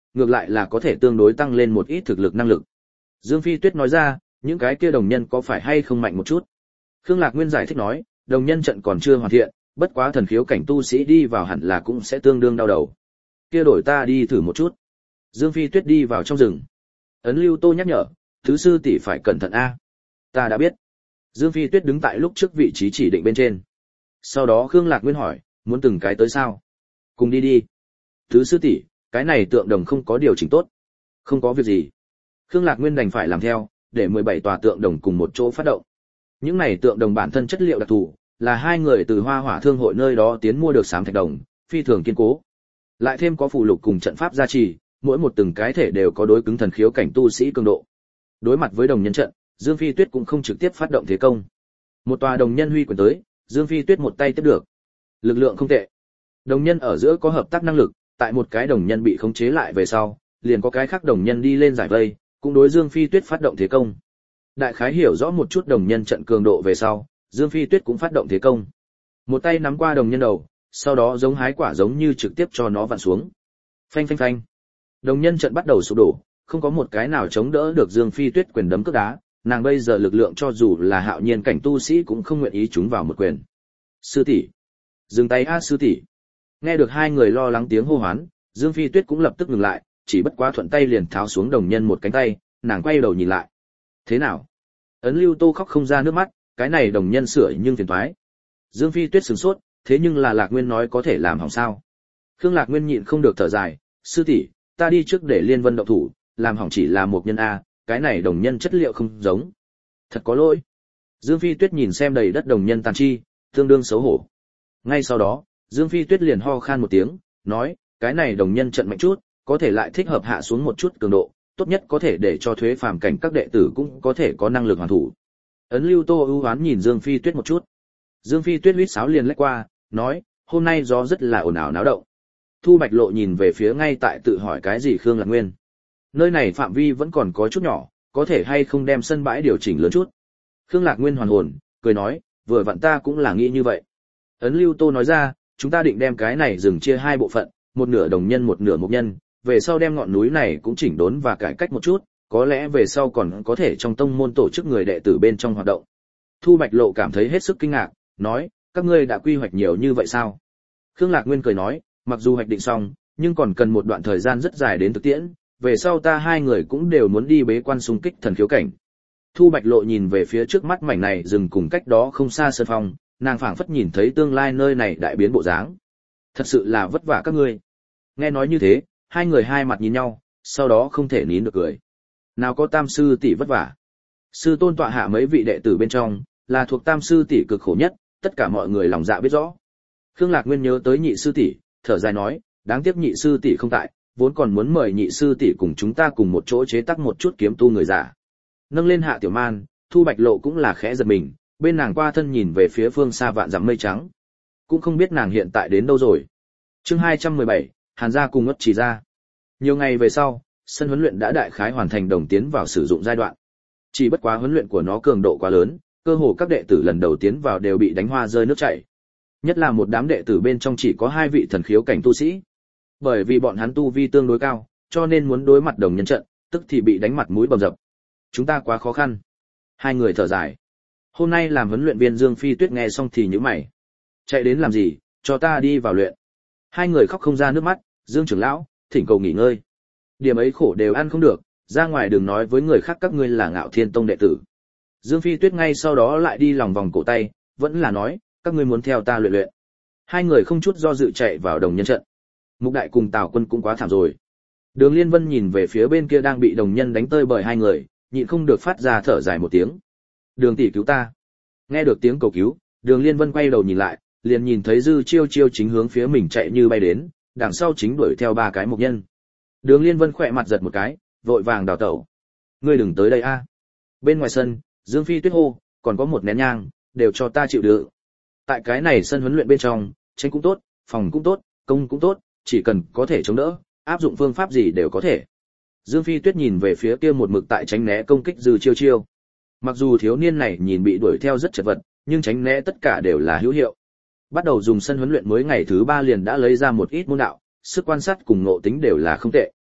S1: ngược lại là có thể tương đối tăng lên một ít thực lực năng lực. Dương Phi Tuyết nói ra, những cái kia đồng nhân có phải hay không mạnh một chút? Khương Lạc Nguyên giải thích nói, đồng nhân trận còn chưa hoàn thiện, bất quá thần khiếu cảnh tu sĩ đi vào hẳn là cũng sẽ tương đương đau đầu. Kia đổi ta đi thử một chút. Dương Phi Tuyết đi vào trong rừng. Ấn Lưu Tô nhắc nhở, thứ sư tỷ phải cẩn thận a. Ta đã biết. Dương Phi Tuyết đứng tại lúc trước vị trí chỉ định bên trên. Sau đó Khương Lạc Nguyên hỏi, muốn từng cái tới sao? Cùng đi đi. Thứ sư tỷ, cái này tượng đồng không có điều chỉnh tốt. Không có việc gì. Khương Lạc Nguyên đành phải làm theo, để mười bảy tòa tượng đồng cùng một chỗ phát động. Những này tượng đồng bản thân chất liệu đặc thù, là hai người từ Hoa Hỏa Thương hội nơi đó tiến mua được xám thạch đồng, phi thường kiên cố. Lại thêm có phù lục cùng trận pháp gia trì, mỗi một từng cái thể đều có đối cứng thần khiếu cảnh tu sĩ cường độ. Đối mặt với đồng nhân trận, Dương Phi Tuyết cũng không trực tiếp phát động thế công. Một tòa đồng nhân huy quyền tới, Dương Phi Tuyết một tay tiếp được. Lực lượng không tệ. Đồng nhân ở giữa có hợp tác năng lực, tại một cái đồng nhân bị khống chế lại về sau, liền có cái khác đồng nhân đi lên giải vây, cũng đối Dương Phi Tuyết phát động thế công. Đại khái hiểu rõ một chút đồng nhân trận cường độ về sau, Dương Phi Tuyết cũng phát động thế công. Một tay nắm qua đồng nhân đầu, sau đó giống hái quả giống như trực tiếp cho nó vặn xuống. Phanh phanh phanh. Đồng nhân trận bắt đầu sụp đổ, không có một cái nào chống đỡ được Dương Phi Tuyết quyền đấm cước đá, nàng bây giờ lực lượng cho dù là hạo nhiên cảnh tu sĩ cũng không nguyện ý trúng vào một quyền. Sư tỷ, dừng tay a sư tỷ. Nghe được hai người lo lắng tiếng hô hoán, Dương Phi Tuyết cũng lập tức ngừng lại, chỉ bất quá thuận tay liền tháo xuống đồng nhân một cánh tay, nàng quay đầu nhìn lại. Thế nào? Ấn Lưu Tô khóc không ra nước mắt, cái này đồng nhân sửa nhưng phiền toái. Dương Phi Tuyết sửng sốt, thế nhưng là Lạc Nguyên nói có thể làm hỏng sao? Khương Lạc Nguyên nhịn không được thở dài, sư tỷ, ta đi trước để Liên Vân động thủ, làm hỏng chỉ là một nhân a, cái này đồng nhân chất liệu không giống. Thật có lỗi. Dương Phi Tuyết nhìn xem đầy đất đồng nhân tàn chi, tương đương xấu hổ. Ngay sau đó, Dương Phi Tuyết liền ho khan một tiếng, nói, cái này đồng nhân trận mạnh chút, có thể lại thích hợp hạ xuống một chút cường độ, tốt nhất có thể để cho thuế phàm cảnh các đệ tử cũng có thể có năng lực hoàn thủ. Ấn Lưu Tô ưu hoán nhìn Dương Phi Tuyết một chút. Dương Phi Tuyết huýt sáo liền lách qua, nói, hôm nay gió rất là ồn ào náo động. Thu Bạch Lộ nhìn về phía ngay tại tự hỏi cái gì Khương Lạc Nguyên. Nơi này phạm vi vẫn còn có chút nhỏ, có thể hay không đem sân bãi điều chỉnh lớn chút. Khương Lạc Nguyên hoàn hồn, cười nói, vừa vặn ta cũng là nghĩ như vậy. Ấn Lưu Tô nói ra, chúng ta định đem cái này dừng chia hai bộ phận, một nửa đồng nhân một nửa mục nhân, về sau đem ngọn núi này cũng chỉnh đốn và cải cách một chút, có lẽ về sau còn có thể trong tông môn tổ chức người đệ tử bên trong hoạt động. Thu Bạch Lộ cảm thấy hết sức kinh ngạc, nói, các ngươi đã quy hoạch nhiều như vậy sao? Khương Lạc Nguyên cười nói, mặc dù hoạch định xong, nhưng còn cần một đoạn thời gian rất dài đến thực tiễn, về sau ta hai người cũng đều muốn đi bế quan xung kích thần khiếu cảnh. Thu Bạch Lộ nhìn về phía trước mắt mảnh này dừng cùng cách đó không xa sơn phong, nàng phảng phất nhìn thấy tương lai nơi này đại biến bộ dáng. Thật sự là vất vả các ngươi. Nghe nói như thế, hai người hai mặt nhìn nhau, sau đó không thể nín được cười. Nào có Tam sư tỷ vất vả. Sư tôn tọa hạ mấy vị đệ tử bên trong, là thuộc Tam sư tỷ cực khổ nhất, tất cả mọi người lòng dạ biết rõ. Khương Lạc Nguyên nhớ tới nhị sư tỷ, thở dài nói, đáng tiếc nhị sư tỷ không tại, vốn còn muốn mời nhị sư tỷ cùng chúng ta cùng một chỗ chế tác một chút kiếm tu người giả. Nâng lên Hạ Tiểu Man, Thu Bạch Lộ cũng là khẽ giật mình, bên nàng qua thân nhìn về phía phương xa vạn dặm mây trắng. Cũng không biết nàng hiện tại đến đâu rồi. Chương hai trăm mười bảy, Hàn gia cùng Ngất Chỉ gia. Nhiều ngày về sau, sân huấn luyện đã đại khái hoàn thành đồng tiến vào sử dụng giai đoạn. Chỉ bất quá huấn luyện của nó cường độ quá lớn, cơ hồ các đệ tử lần đầu tiến vào đều bị đánh hoa rơi nước chảy. Nhất là một đám đệ tử bên trong chỉ có hai vị thần khiếu cảnh tu sĩ. Bởi vì bọn hắn tu vi tương đối cao, cho nên muốn đối mặt đồng nhân trận, tức thì bị đánh mặt mũi bầm dập. Chúng ta quá khó khăn. Hai người thở dài. Hôm nay làm huấn luyện viên Dương Phi Tuyết nghe xong thì nhíu mày. Chạy đến làm gì, cho ta đi vào luyện. Hai người khóc không ra nước mắt, Dương trưởng lão, thỉnh cầu nghỉ ngơi. Điểm ấy khổ đều ăn không được, ra ngoài đừng nói với người khác các ngươi là Ngạo Thiên Tông đệ tử. Dương Phi Tuyết ngay sau đó lại đi lòng vòng cổ tay, vẫn là nói, các ngươi muốn theo ta luyện luyện. Hai người không chút do dự chạy vào đồng nhân trận. Mục Đại cùng Tào Quân cũng quá thảm rồi. Đường Liên Vân nhìn về phía bên kia đang bị đồng nhân đánh tơi bời hai người, nhịn không được phát ra thở dài một tiếng. Đường tỷ cứu ta. Nghe được tiếng cầu cứu, Đường Liên Vân quay đầu nhìn lại, liền nhìn thấy Dư Chiêu Chiêu chính hướng phía mình chạy như bay đến, đằng sau chính đuổi theo ba cái mục nhân. Đường Liên Vân khỏe mặt giật một cái, vội vàng đào tẩu. Ngươi đừng tới đây a. Bên ngoài sân, Dương Phi Tuyết hô, còn có một nén nhang, đều cho ta chịu đựng. Tại cái này sân huấn luyện bên trong, tranh cũng tốt, phòng cũng tốt, công cũng tốt, chỉ cần có thể chống đỡ, áp dụng phương pháp gì đều có thể. Dương Phi Tuyết nhìn về phía kia một mực tại tránh né công kích Dư Chiêu Chiêu. Mặc dù thiếu niên này nhìn bị đuổi theo rất chật vật, nhưng tránh né tất cả đều là hữu hiệu. Bắt đầu dùng sân huấn luyện mới ngày thứ ba liền đã lấy ra một ít môn đạo, sức quan sát cùng ngộ tính đều là không tệ.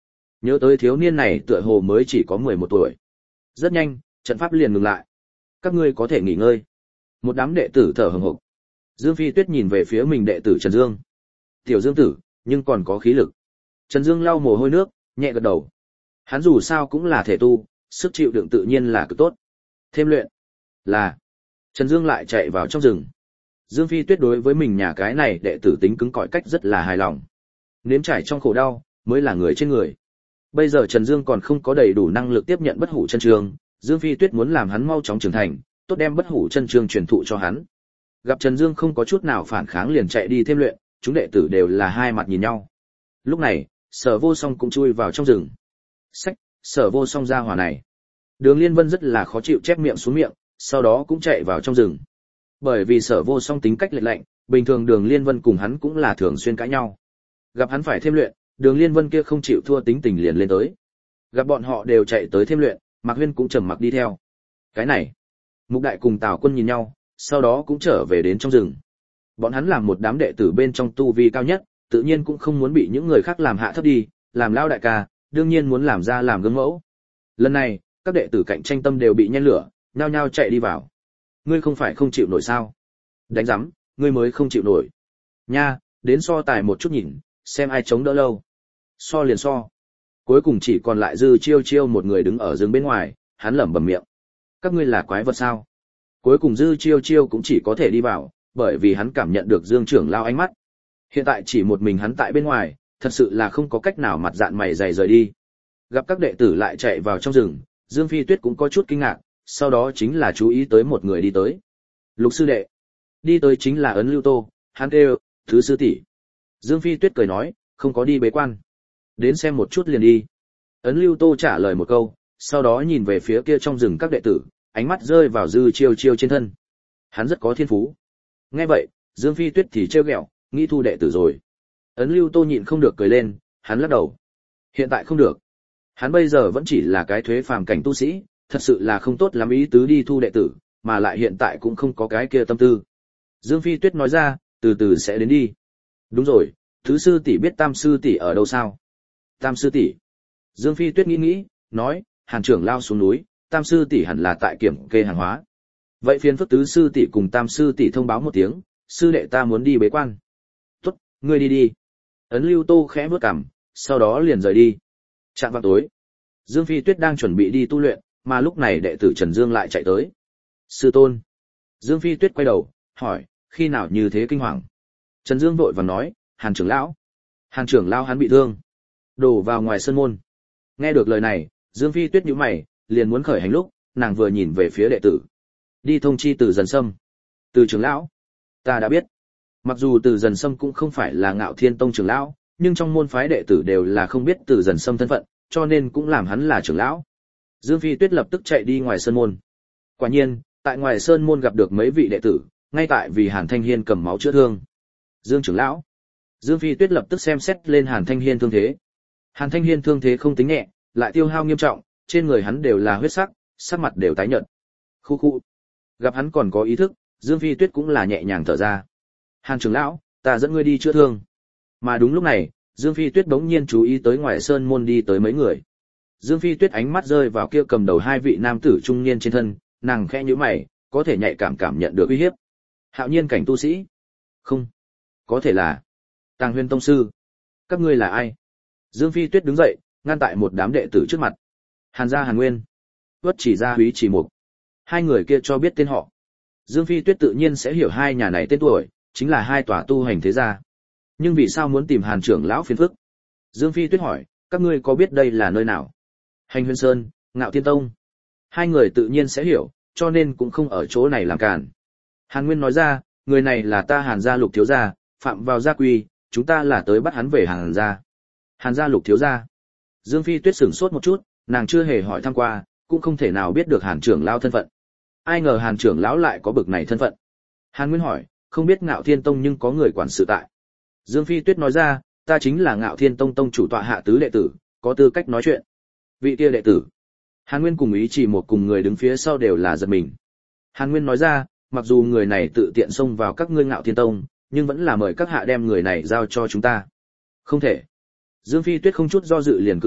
S1: Nhớ tới thiếu niên này tựa hồ mới chỉ có mười một tuổi. Rất nhanh, trận pháp liền ngừng lại. Các ngươi có thể nghỉ ngơi. Một đám đệ tử thở hổn hộc. Dương Phi Tuyết nhìn về phía mình đệ tử Trần Dương. Tiểu Dương tử, nhưng còn có khí lực. Trần Dương lau mồ hôi nước, nhẹ gật đầu. Hắn dù sao cũng là thể tu, sức chịu đựng tự nhiên là cực tốt. Thêm luyện. Là. Trần Dương lại chạy vào trong rừng. Dương Phi Tuyết đối với mình nhà cái này đệ tử tính cứng cỏi cách rất là hài lòng. Nếm trải trong khổ đau, mới là người trên người. Bây giờ Trần Dương còn không có đầy đủ năng lực tiếp nhận bất hủ chân trường, Dương Phi Tuyết muốn làm hắn mau chóng trưởng thành, tốt đem bất hủ chân trường truyền thụ cho hắn. Gặp Trần Dương không có chút nào phản kháng liền chạy đi thêm luyện, chúng đệ tử đều là hai mặt nhìn nhau. Lúc này, Sở Vô Song cũng chui vào trong rừng. Sách, Sở Vô Song ra hỏa này. Đường Liên Vân rất là khó chịu chép miệng xuống miệng, sau đó cũng chạy vào trong rừng. Bởi vì Sở Vô Song tính cách lệch lạnh, bình thường Đường Liên Vân cùng hắn cũng là thường xuyên cãi nhau. Gặp hắn phải thêm luyện, Đường Liên Vân kia không chịu thua tính tình liền lên tới. Gặp bọn họ đều chạy tới thêm luyện, Mạc Huyên cũng trầm mặc đi theo. Cái này, Mục Đại cùng Tào Quân nhìn nhau, sau đó cũng trở về đến trong rừng. Bọn hắn làm một đám đệ tử bên trong tu vi cao nhất, tự nhiên cũng không muốn bị những người khác làm hạ thấp đi, làm lao đại ca, đương nhiên muốn làm ra làm gương mẫu. Lần này, các đệ tử cạnh tranh tâm đều bị nhen lửa, nhao nhao chạy đi vào. Ngươi không phải không chịu nổi sao? Đánh rắm, ngươi mới không chịu nổi. Nha, đến so tài một chút nhìn, xem ai chống đỡ lâu. So liền so. Cuối cùng chỉ còn lại Dư Chiêu Chiêu một người đứng ở rừng bên ngoài, hắn lẩm bẩm miệng. Các ngươi là quái vật sao? Cuối cùng Dư Chiêu Chiêu cũng chỉ có thể đi vào, bởi vì hắn cảm nhận được Dương trưởng lao ánh mắt. Hiện tại chỉ một mình hắn tại bên ngoài, thật sự là không có cách nào mặt dạn mày dày rời đi. Gặp các đệ tử lại chạy vào trong rừng, Dương Phi Tuyết cũng có chút kinh ngạc, sau đó chính là chú ý tới một người đi tới. Lục sư đệ. Đi tới chính là Ấn Lưu Tô, hắn kêu, thứ sư tỷ. Dương Phi Tuyết cười nói, không có đi bế quan. Đến xem một chút liền đi. Ấn Lưu Tô trả lời một câu, sau đó nhìn về phía kia trong rừng các đệ tử, ánh mắt rơi vào Dư Chiêu Chiêu trên thân. Hắn rất có thiên phú. Nghe vậy, Dương Phi Tuyết thì trêu ghẹo, nghĩ thu đệ tử rồi. Ấn Lưu Tô nhịn không được cười lên, hắn lắc đầu. Hiện tại không được. Hắn bây giờ vẫn chỉ là cái thuế phàm cảnh tu sĩ, thật sự là không tốt lắm ý tứ đi thu đệ tử, mà lại hiện tại cũng không có cái kia tâm tư. Dương Phi Tuyết nói ra, từ từ sẽ đến đi. Đúng rồi, thứ sư tỷ biết Tam sư tỷ ở đâu sao? Tam sư tỷ. Dương Phi Tuyết nghĩ nghĩ, nói, Hàn trưởng lao xuống núi, Tam sư tỷ hẳn là tại kiểm kê hàng hóa. Vậy phiền phức tứ sư tỷ cùng Tam sư tỷ thông báo một tiếng, sư đệ ta muốn đi bế quan. Tốt, ngươi đi đi. Ấn Lưu Tô khẽ bước cằm, sau đó liền rời đi. Chạm vào tối, Dương Phi Tuyết đang chuẩn bị đi tu luyện, mà lúc này đệ tử Trần Dương lại chạy tới. Sư tôn. Dương Phi Tuyết quay đầu, hỏi, khi nào như thế kinh hoàng? Trần Dương vội vàng nói, Hàn trưởng lão. Hàn trưởng lão hắn bị thương, đổ vào ngoài sân môn. Nghe được lời này, Dương Phi Tuyết nhíu mày, liền muốn khởi hành lúc, nàng vừa nhìn về phía đệ tử. Đi thông chi Từ Dần Sâm. Từ trưởng lão. Ta đã biết. Mặc dù Từ Dần Sâm cũng không phải là Ngạo Thiên Tông trưởng lão, nhưng trong môn phái đệ tử đều là không biết Từ Dần Sâm thân phận, cho nên cũng làm hắn là trưởng lão. Dương Phi Tuyết lập tức chạy đi ngoài sơn môn. Quả nhiên, tại ngoài sơn môn gặp được mấy vị đệ tử, ngay tại vì Hàn Thanh Hiên cầm máu chữa thương. Dương trưởng lão. Dương Phi Tuyết lập tức xem xét lên Hàn Thanh Hiên thương thế. Hàn Thanh Hiên thương thế không tính nhẹ, lại tiêu hao nghiêm trọng, trên người hắn đều là huyết sắc, sắc mặt đều tái nhợt. Khu khu. Gặp hắn còn có ý thức, Dương Phi Tuyết cũng là nhẹ nhàng thở ra. Hàn trưởng lão, ta dẫn ngươi đi chữa thương. Mà đúng lúc này, Dương Phi Tuyết bỗng nhiên chú ý tới ngoài sơn môn đi tới mấy người. Dương Phi Tuyết ánh mắt rơi vào kia cầm đầu hai vị nam tử trung niên trên thân, nàng khẽ nhíu mày, có thể nhạy cảm cảm nhận được uy hiếp. Hạo nhiên cảnh tu sĩ? Không, có thể là Tàng Huyên tông sư. Các ngươi là ai? Dương Phi Tuyết đứng dậy, ngăn tại một đám đệ tử trước mặt. Hàn gia Hàn Nguyên, Uất Chỉ gia Úy Chỉ Mục. Hai người kia cho biết tên họ. Dương Phi Tuyết tự nhiên sẽ hiểu hai nhà này tên tuổi, chính là hai tòa tu hành thế gia. Nhưng vì sao muốn tìm Hàn trưởng lão phiền phức? Dương Phi Tuyết hỏi, các ngươi có biết đây là nơi nào? Hành Huyền Sơn, Ngạo Thiên Tông. Hai người tự nhiên sẽ hiểu, cho nên cũng không ở chỗ này làm cản. Hàn Nguyên nói ra, người này là ta Hàn gia Lục thiếu gia, phạm vào gia quy, chúng ta là tới bắt hắn về Hàn gia. Hàn gia Lục thiếu gia. Dương Phi Tuyết sửng sốt một chút, nàng chưa hề hỏi thăm qua, cũng không thể nào biết được Hàn trưởng lão thân phận. Ai ngờ Hàn trưởng lão lại có bực này thân phận. Hàn Nguyên hỏi, không biết Ngạo Thiên Tông nhưng có người quản sự tại. Dương Phi Tuyết nói ra, ta chính là Ngạo Thiên Tông tông chủ tọa hạ tứ đệ tử, có tư cách nói chuyện. Vị kia đệ tử. Hàn Nguyên cùng ý chỉ một cùng người đứng phía sau đều là giật mình. Hàn Nguyên nói ra, mặc dù người này tự tiện xông vào các ngươi Ngạo Thiên Tông, nhưng vẫn là mời các hạ đem người này giao cho chúng ta. Không thể. Dương Phi Tuyết không chút do dự liền cự tuyệt,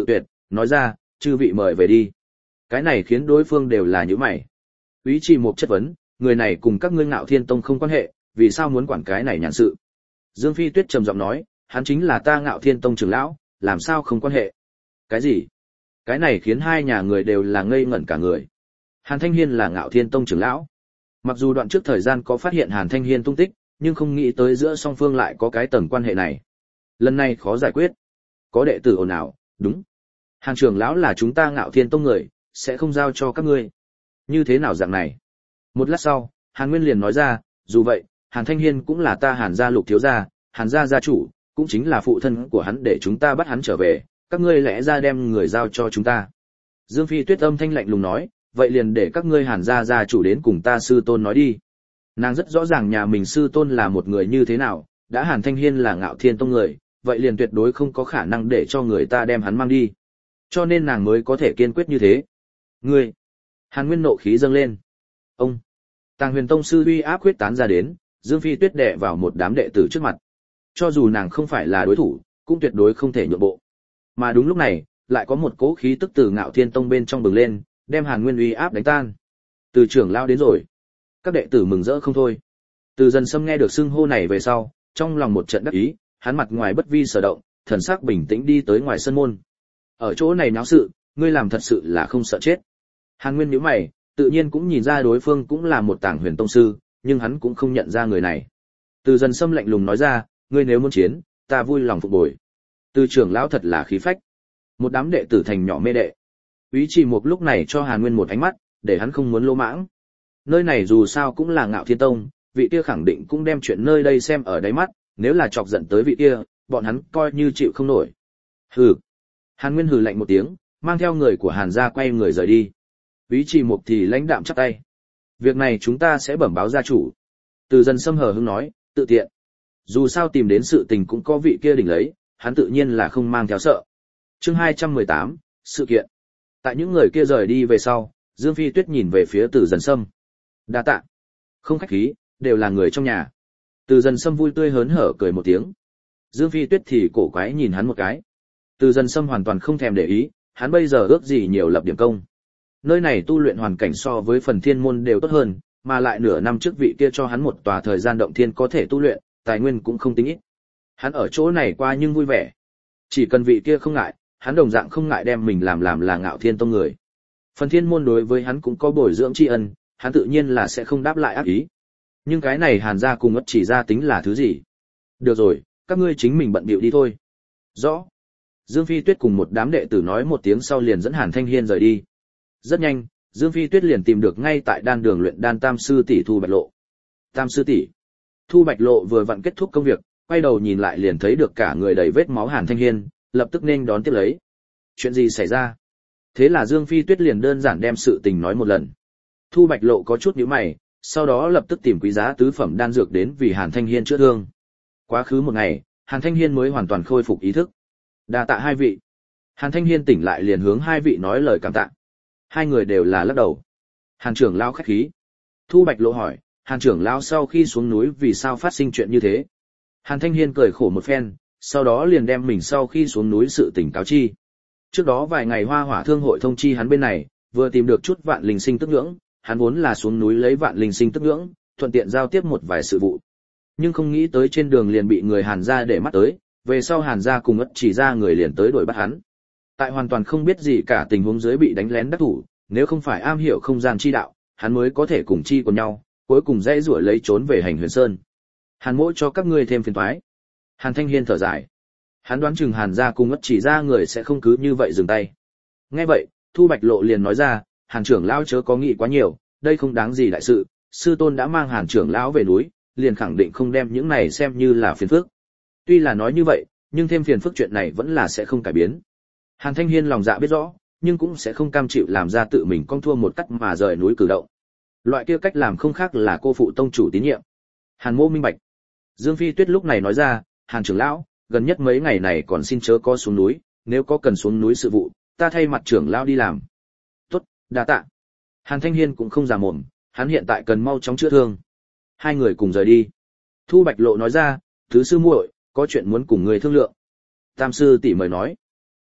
S1: nói ra, chư vị mời về đi. Cái này khiến đối phương đều là nhíu mày. Úy Trì Mục chất vấn, người này cùng các ngươi Ngạo Thiên Tông không quan hệ, vì sao muốn quản cái này nhàn sự? Dương Phi Tuyết trầm giọng nói, hắn chính là ta Ngạo Thiên Tông trưởng lão, làm sao không quan hệ? Cái gì? Cái này khiến hai nhà người đều là ngây ngẩn cả người. Hàn Thanh Hiên là Ngạo Thiên Tông trưởng lão. Mặc dù đoạn trước thời gian có phát hiện Hàn Thanh Hiên tung tích, nhưng không nghĩ tới giữa song phương lại có cái tầng quan hệ này. Lần này khó giải quyết. Có đệ tử ồn ào, đúng. Hàn trưởng lão là chúng ta Ngạo Thiên Tông người, sẽ không giao cho các ngươi. Như thế nào dạng này? Một lát sau, Hàn Nguyên liền nói ra, dù vậy, Hàn Thanh Hiên cũng là ta Hàn gia Lục thiếu gia, Hàn gia gia chủ, cũng chính là phụ thân của hắn, để chúng ta bắt hắn trở về, các ngươi lẽ ra đem người giao cho chúng ta. Dương Phi Tuyết âm thanh lạnh lùng nói, vậy liền để các ngươi Hàn gia gia chủ đến cùng ta sư tôn nói đi. Nàng rất rõ ràng nhà mình sư tôn là một người như thế nào, đã Hàn Thanh Hiên là Ngạo Thiên Tông người, vậy liền tuyệt đối không có khả năng để cho người ta đem hắn mang đi. Cho nên nàng mới có thể kiên quyết như thế. Ngươi! Hàn Nguyên nộ khí dâng lên. Ông! Tàng Huyền Tông sư uy áp quyết tán ra đến, Dương Phi Tuyết đè vào một đám đệ tử trước mặt. Cho dù nàng không phải là đối thủ, cũng tuyệt đối không thể nhượng bộ. Mà đúng lúc này, lại có một cỗ khí tức từ Ngạo Thiên Tông bên trong bừng lên, đem Hàn Nguyên uy áp đánh tan. Từ trưởng lão đến rồi. Các đệ tử mừng rỡ không thôi. Từ Dần Sâm nghe được xưng hô này về sau, trong lòng một trận đắc ý, hắn mặt ngoài bất vi sở động, thần sắc bình tĩnh đi tới ngoài sân môn. Ở chỗ này náo sự, ngươi làm thật sự là không sợ chết. Hàn Nguyên nhíu mày, tự nhiên cũng nhìn ra đối phương cũng là một Tàng Huyền Tông sư, nhưng hắn cũng không nhận ra người này. Từ Dần Sâm lạnh lùng nói ra, ngươi nếu muốn chiến, ta vui lòng phục bồi. Từ trưởng lão thật là khí phách. Một đám đệ tử thành nhỏ mê đệ. Úy Trì Mục lúc này cho Hàn Nguyên một ánh mắt, để hắn không muốn lỗ mãng. Nơi này dù sao cũng là Ngạo Thiên Tông, vị kia khẳng định cũng đem chuyện nơi đây xem ở đáy mắt, nếu là chọc giận tới vị kia, bọn hắn coi như chịu không nổi. Hừ. Hàn Nguyên hừ lạnh một tiếng, mang theo người của Hàn gia quay người rời đi. Úy Trì Mục thì lãnh đạm chắp tay. Việc này chúng ta sẽ bẩm báo gia chủ. Từ Dần Sâm hờ hững nói, tự tiện. Dù sao tìm đến sự tình cũng có vị kia đỉnh lấy, hắn tự nhiên là không mang theo sợ. Chương hai trăm mười tám, sự kiện. Tại những người kia rời đi về sau, Dương Phi Tuyết nhìn về phía Từ Dần Sâm. Đa tạ. Không khách khí, đều là người trong nhà. Từ Dần Sâm vui tươi hớn hở cười một tiếng. Dương Phi Tuyết thì cổ quái nhìn hắn một cái. Từ Dần Sâm hoàn toàn không thèm để ý, hắn bây giờ ước gì nhiều lập điểm công. Nơi này tu luyện hoàn cảnh so với Phần Thiên môn đều tốt hơn, mà lại nửa năm trước vị kia cho hắn một tòa thời gian động thiên có thể tu luyện, tài nguyên cũng không tính ít. Hắn ở chỗ này qua nhưng vui vẻ. Chỉ cần vị kia không ngại, hắn đồng dạng không ngại đem mình làm làm là Ngạo Thiên Tông người. Phần Thiên môn đối với hắn cũng có bồi dưỡng tri ân, hắn tự nhiên là sẽ không đáp lại ác ý. Nhưng cái này Hàn gia cùng Ất Chỉ gia tính là thứ gì? Được rồi, các ngươi chính mình bận bịu đi thôi. Rõ. Dương Phi Tuyết cùng một đám đệ tử nói một tiếng sau liền dẫn Hàn Thanh Hiên rời đi. Rất nhanh, Dương Phi Tuyết liền tìm được ngay tại đan đường luyện đan Tam sư tỷ Thu Bạch Lộ. Tam sư tỷ. Thu Bạch Lộ vừa vặn kết thúc công việc, quay đầu nhìn lại liền thấy được cả người đầy vết máu Hàn Thanh Hiên, lập tức nên đón tiếp lấy. Chuyện gì xảy ra? Thế là Dương Phi Tuyết liền đơn giản đem sự tình nói một lần. Thu Bạch Lộ có chút nhíu mày, sau đó lập tức tìm quý giá tứ phẩm đan dược đến vì Hàn Thanh Hiên chữa thương. Quá khứ một ngày, Hàn Thanh Hiên mới hoàn toàn khôi phục ý thức. Đa tạ hai vị. Hàn Thanh Hiên tỉnh lại liền hướng hai vị nói lời cảm tạ. Hai người đều là lắc đầu. Hàn trưởng lão khách khí. Thu Bạch Lộ hỏi, Hàn trưởng lão sau khi xuống núi vì sao phát sinh chuyện như thế? Hàn Thanh Hiên cười khổ một phen, sau đó liền đem mình sau khi xuống núi sự tình cáo chi. Trước đó vài ngày Hoa Hỏa Thương hội thông chi hắn bên này, vừa tìm được chút vạn linh sinh tức nhưỡng, hắn vốn là xuống núi lấy vạn linh sinh tức nhưỡng, thuận tiện giao tiếp một vài sự vụ. Nhưng không nghĩ tới trên đường liền bị người Hàn gia để mắt tới, về sau Hàn gia cùng Ất Chỉ gia người liền tới đuổi bắt hắn. Tại hoàn toàn không biết gì cả tình huống dưới bị đánh lén đắc thủ, nếu không phải am hiểu không gian chi đạo, hắn mới có thể cùng chi của nhau, cuối cùng dễ rủa lấy trốn về Hành Huyền Sơn. Hàn Mỗ cho các ngươi thêm phiền toái. Hàn Thanh Hiên thở dài. Hắn đoán chừng Hàn gia cùng Ất Chỉ gia người sẽ không cứ như vậy dừng tay. Nghe vậy, Thu Bạch Lộ liền nói ra, Hàn trưởng lão chớ có nghĩ quá nhiều, đây không đáng gì đại sự, sư tôn đã mang Hàn trưởng lão về núi, liền khẳng định không đem những này xem như là phiền phức. Tuy là nói như vậy, nhưng thêm phiền phức chuyện này vẫn là sẽ không cải biến. Hàn Thanh Hiên lòng dạ biết rõ, nhưng cũng sẽ không cam chịu làm ra tự mình con thua một cách mà rời núi cử động. Loại kia cách làm không khác là cô phụ tông chủ tín nhiệm. Hàn Mô minh bạch. Dương Phi Tuyết lúc này nói ra, Hàn trưởng lão, gần nhất mấy ngày này còn xin chớ có xuống núi, nếu có cần xuống núi sự vụ, ta thay mặt trưởng lão đi làm. Tốt, đa tạ. Hàn Thanh Hiên cũng không giả mồm, hắn hiện tại cần mau chóng chữa thương. Hai người cùng rời đi. Thu Bạch Lộ nói ra, thứ sư muội, có chuyện muốn cùng người thương lượng. Tam sư tỷ mời nói.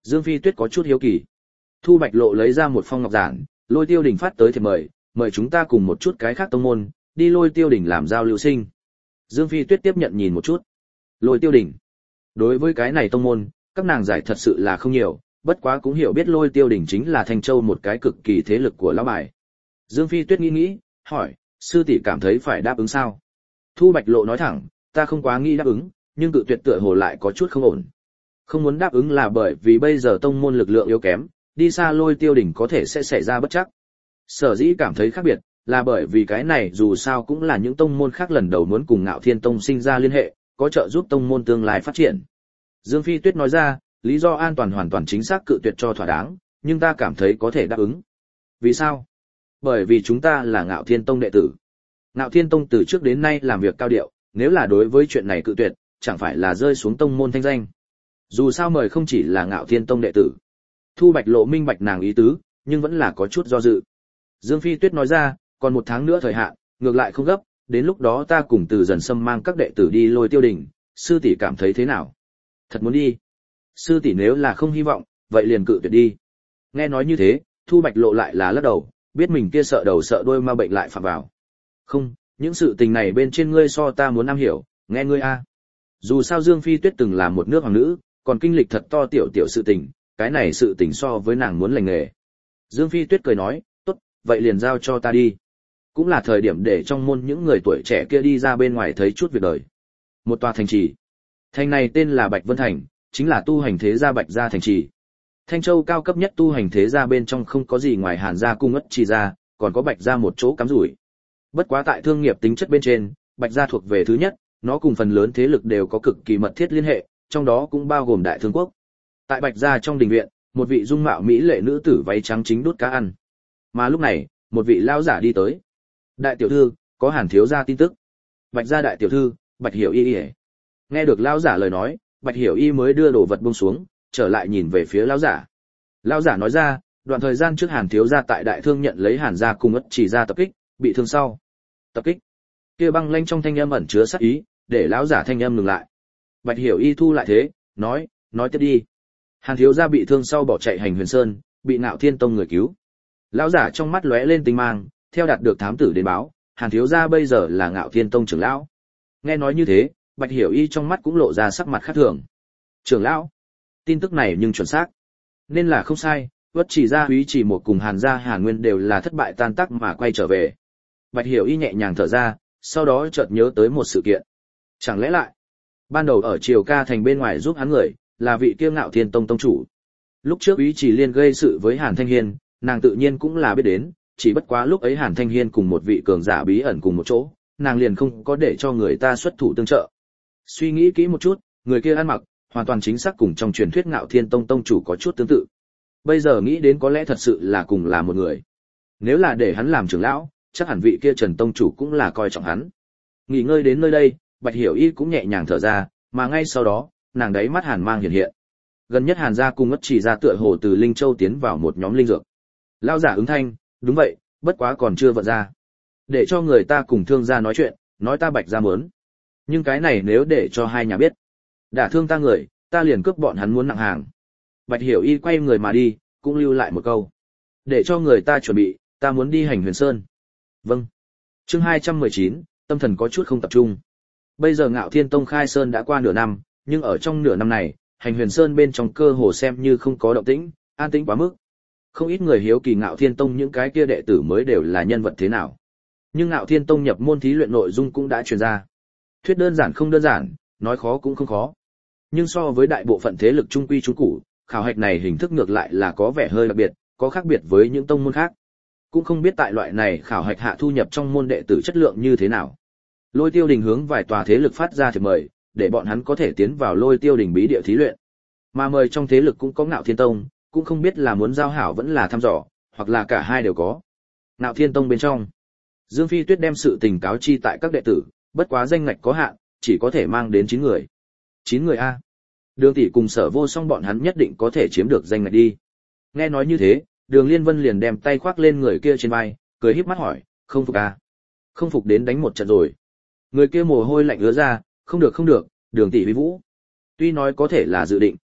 S1: Dương Phi Tuyết có chút hiếu kỳ. Thu Bạch Lộ lấy ra một phong ngọc giản, Lôi Tiêu Đình phát tới thiệp mời, mời chúng ta cùng một chút cái khác tông môn, đi Lôi Tiêu Đình làm giao lưu sinh. Dương Phi Tuyết tiếp nhận nhìn một chút. Lôi Tiêu Đình. Đối với cái này tông môn, các nàng giải thật sự là không nhiều, bất quá cũng hiểu biết Lôi Tiêu Đình chính là Thanh Châu một cái cực kỳ thế lực của lão bài. Dương Phi Tuyết nghĩ nghĩ, hỏi, sư tỷ cảm thấy phải đáp ứng sao? Thu Bạch Lộ nói thẳng, ta không quá nghĩ đáp ứng, nhưng cự tuyệt tựa hồ lại có chút không ổn. Không muốn đáp ứng là bởi vì bây giờ tông môn lực lượng yếu kém, đi xa Lôi Tiêu Đỉnh có thể sẽ xảy ra bất trắc. Sở dĩ cảm thấy khác biệt, là bởi vì cái này dù sao cũng là những tông môn khác lần đầu muốn cùng Ngạo Thiên Tông sinh ra liên hệ, có trợ giúp tông môn tương lai phát triển. Dương Phi Tuyết nói ra, lý do an toàn hoàn toàn chính xác cự tuyệt cho thỏa đáng, nhưng ta cảm thấy có thể đáp ứng. Vì sao? Bởi vì chúng ta là Ngạo Thiên Tông đệ tử. Ngạo Thiên Tông từ trước đến nay làm việc cao điệu, nếu là đối với chuyện này cự tuyệt, chẳng phải là rơi xuống tông môn thanh danh. Dù sao mời không chỉ là Ngạo Thiên Tông đệ tử. Thu Bạch Lộ minh bạch nàng ý tứ, nhưng vẫn là có chút do dự. Dương Phi Tuyết nói ra, còn một tháng nữa thời hạn, ngược lại không gấp, đến lúc đó ta cùng Từ Dần Sâm mang các đệ tử đi Lôi Tiêu Đỉnh, sư tỷ cảm thấy thế nào? Thật muốn đi. Sư tỷ nếu là không hy vọng, vậy liền cự tuyệt đi. Nghe nói như thế, Thu Bạch Lộ lại là lắc đầu, biết mình kia sợ đầu sợ đuôi ma bệnh lại phạm vào. Không, những sự tình này bên trên ngươi so ta muốn am hiểu, nghe ngươi a. Dù sao Dương Phi Tuyết từng là một nước hoàng nữ, còn kinh lịch thật to tiểu tiểu sự tình, cái này sự tình so với nàng muốn lành nghề. Dương Phi Tuyết cười nói, tốt, vậy liền giao cho ta đi. Cũng là thời điểm để trong môn những người tuổi trẻ kia đi ra bên ngoài thấy chút việc đời. Một tòa thành trì. Thành này tên là Bạch Vân Thành, chính là tu hành thế gia Bạch gia thành trì. Thanh Châu cao cấp nhất tu hành thế gia bên trong không có gì ngoài Hàn gia cung Ất Trì gia, còn có Bạch gia một chỗ cắm rủi. Bất quá tại thương nghiệp tính chất bên trên, Bạch gia thuộc về thứ nhất, nó cùng phần lớn thế lực đều có cực kỳ mật thiết liên hệ, trong đó cũng bao gồm Đại Thương quốc. Tại Bạch gia trong đình viện, một vị dung mạo mỹ lệ nữ tử váy trắng chính đút cá ăn. Mà lúc này, một vị lão giả đi tới. Đại tiểu thư, có Hàn thiếu gia tin tức. Bạch gia đại tiểu thư, Bạch Hiểu Y Y. Nghe được lão giả lời nói, Bạch Hiểu Y mới đưa đồ vật buông xuống, trở lại nhìn về phía lão giả. Lão giả nói ra, đoạn thời gian trước Hàn thiếu gia tại Đại Thương nhận lấy Hàn gia cùng Ất Chỉ gia tập kích, bị thương sau. Tập kích? Kia băng lanh trong thanh âm ẩn chứa sát ý, để lão giả thanh âm ngừng lại. Bạch Hiểu Y thu lại thế, nói, nói tiếp đi. Hàn thiếu gia bị thương sau bỏ chạy hành Huyền Sơn, bị Ngạo Thiên Tông người cứu. Lão giả trong mắt lóe lên tinh mang, theo đạt được thám tử đến báo, Hàn thiếu gia bây giờ là Ngạo Thiên Tông trưởng lão. Nghe nói như thế, Bạch Hiểu Y trong mắt cũng lộ ra sắc mặt khác thường. Trưởng lão, tin tức này nhưng chuẩn xác, nên là không sai. Uất Chỉ gia Úy Chỉ một cùng Hàn gia Hàn Nguyên đều là thất bại tan tác mà quay trở về. Bạch Hiểu Y nhẹ nhàng thở ra, sau đó chợt nhớ tới một sự kiện. Chẳng lẽ lại, ban đầu ở Triều Ca thành bên ngoài giúp hắn người, là vị kia Ngạo Thiên Tông tông chủ. Lúc trước Úy Chỉ Liên gây sự với Hàn Thanh Hiên, nàng tự nhiên cũng là biết đến, chỉ bất quá lúc ấy Hàn Thanh Hiên cùng một vị cường giả bí ẩn cùng một chỗ, nàng liền không có để cho người ta xuất thủ tương trợ. Suy nghĩ kỹ một chút, người kia ăn mặc, hoàn toàn chính xác cùng trong truyền thuyết Ngạo Thiên Tông tông chủ có chút tương tự. Bây giờ nghĩ đến có lẽ thật sự là cùng là một người. Nếu là để hắn làm trưởng lão, chắc hẳn vị kia Trần tông chủ cũng là coi trọng hắn. Nghỉ ngơi đến nơi đây, Bạch Hiểu Y cũng nhẹ nhàng thở ra, mà ngay sau đó, nàng đáy mắt hàn mang hiện hiện. Gần nhất Hàn gia cùng Ất Chỉ gia tựa hồ từ Linh Châu tiến vào một nhóm linh dược. Lão giả ứng thanh, đúng vậy, bất quá còn chưa vận ra. Để cho người ta cùng thương gia nói chuyện, nói ta Bạch gia muốn. Nhưng cái này nếu để cho hai nhà biết, đả thương ta người, ta liền cướp bọn hắn muốn nặng hàng. Bạch Hiểu Y quay người mà đi, cũng lưu lại một câu. Để cho người ta chuẩn bị, ta muốn đi hành Huyền Sơn. Vâng. Chương hai trăm mười chín, tâm thần có chút không tập trung. Bây giờ Ngạo Thiên Tông khai sơn đã qua nửa năm, nhưng ở trong nửa năm này, hành Huyền Sơn bên trong cơ hồ xem như không có động tĩnh, an tĩnh quá mức. Không ít người hiếu kỳ Ngạo Thiên Tông những cái kia đệ tử mới đều là nhân vật thế nào. Nhưng Ngạo Thiên Tông nhập môn thí luyện nội dung cũng đã truyền ra. Thuyết đơn giản không đơn giản, nói khó cũng không khó. Nhưng so với đại bộ phận thế lực trung quy trú cũ, khảo hạch này hình thức ngược lại là có vẻ hơi đặc biệt, có khác biệt với những tông môn khác. Cũng không biết tại loại này khảo hạch hạ thu nhập trong môn đệ tử chất lượng như thế nào. Lôi Tiêu Đình hướng vài tòa thế lực phát ra thiệp mời, để bọn hắn có thể tiến vào Lôi Tiêu Đình bí địa thí luyện. Mà mời trong thế lực cũng có Ngạo Thiên Tông, cũng không biết là muốn giao hảo vẫn là thăm dò, hoặc là cả hai đều có. Ngạo Thiên Tông bên trong, Dương Phi Tuyết đem sự tình cáo chi tại các đệ tử, bất quá danh ngạch có hạn, chỉ có thể mang đến chín người. chín người a. Đường tỷ cùng Sở Vô Song bọn hắn nhất định có thể chiếm được danh ngạch đi. Nghe nói như thế, Đường Liên Vân liền đem tay khoác lên người kia trên vai, cười híp mắt hỏi, không phục à? Không phục đến đánh một trận rồi. Người kia mồ hôi lạnh ứa ra, không được không được, Đường tỷ vi vũ. Tuy nói có thể là dự định,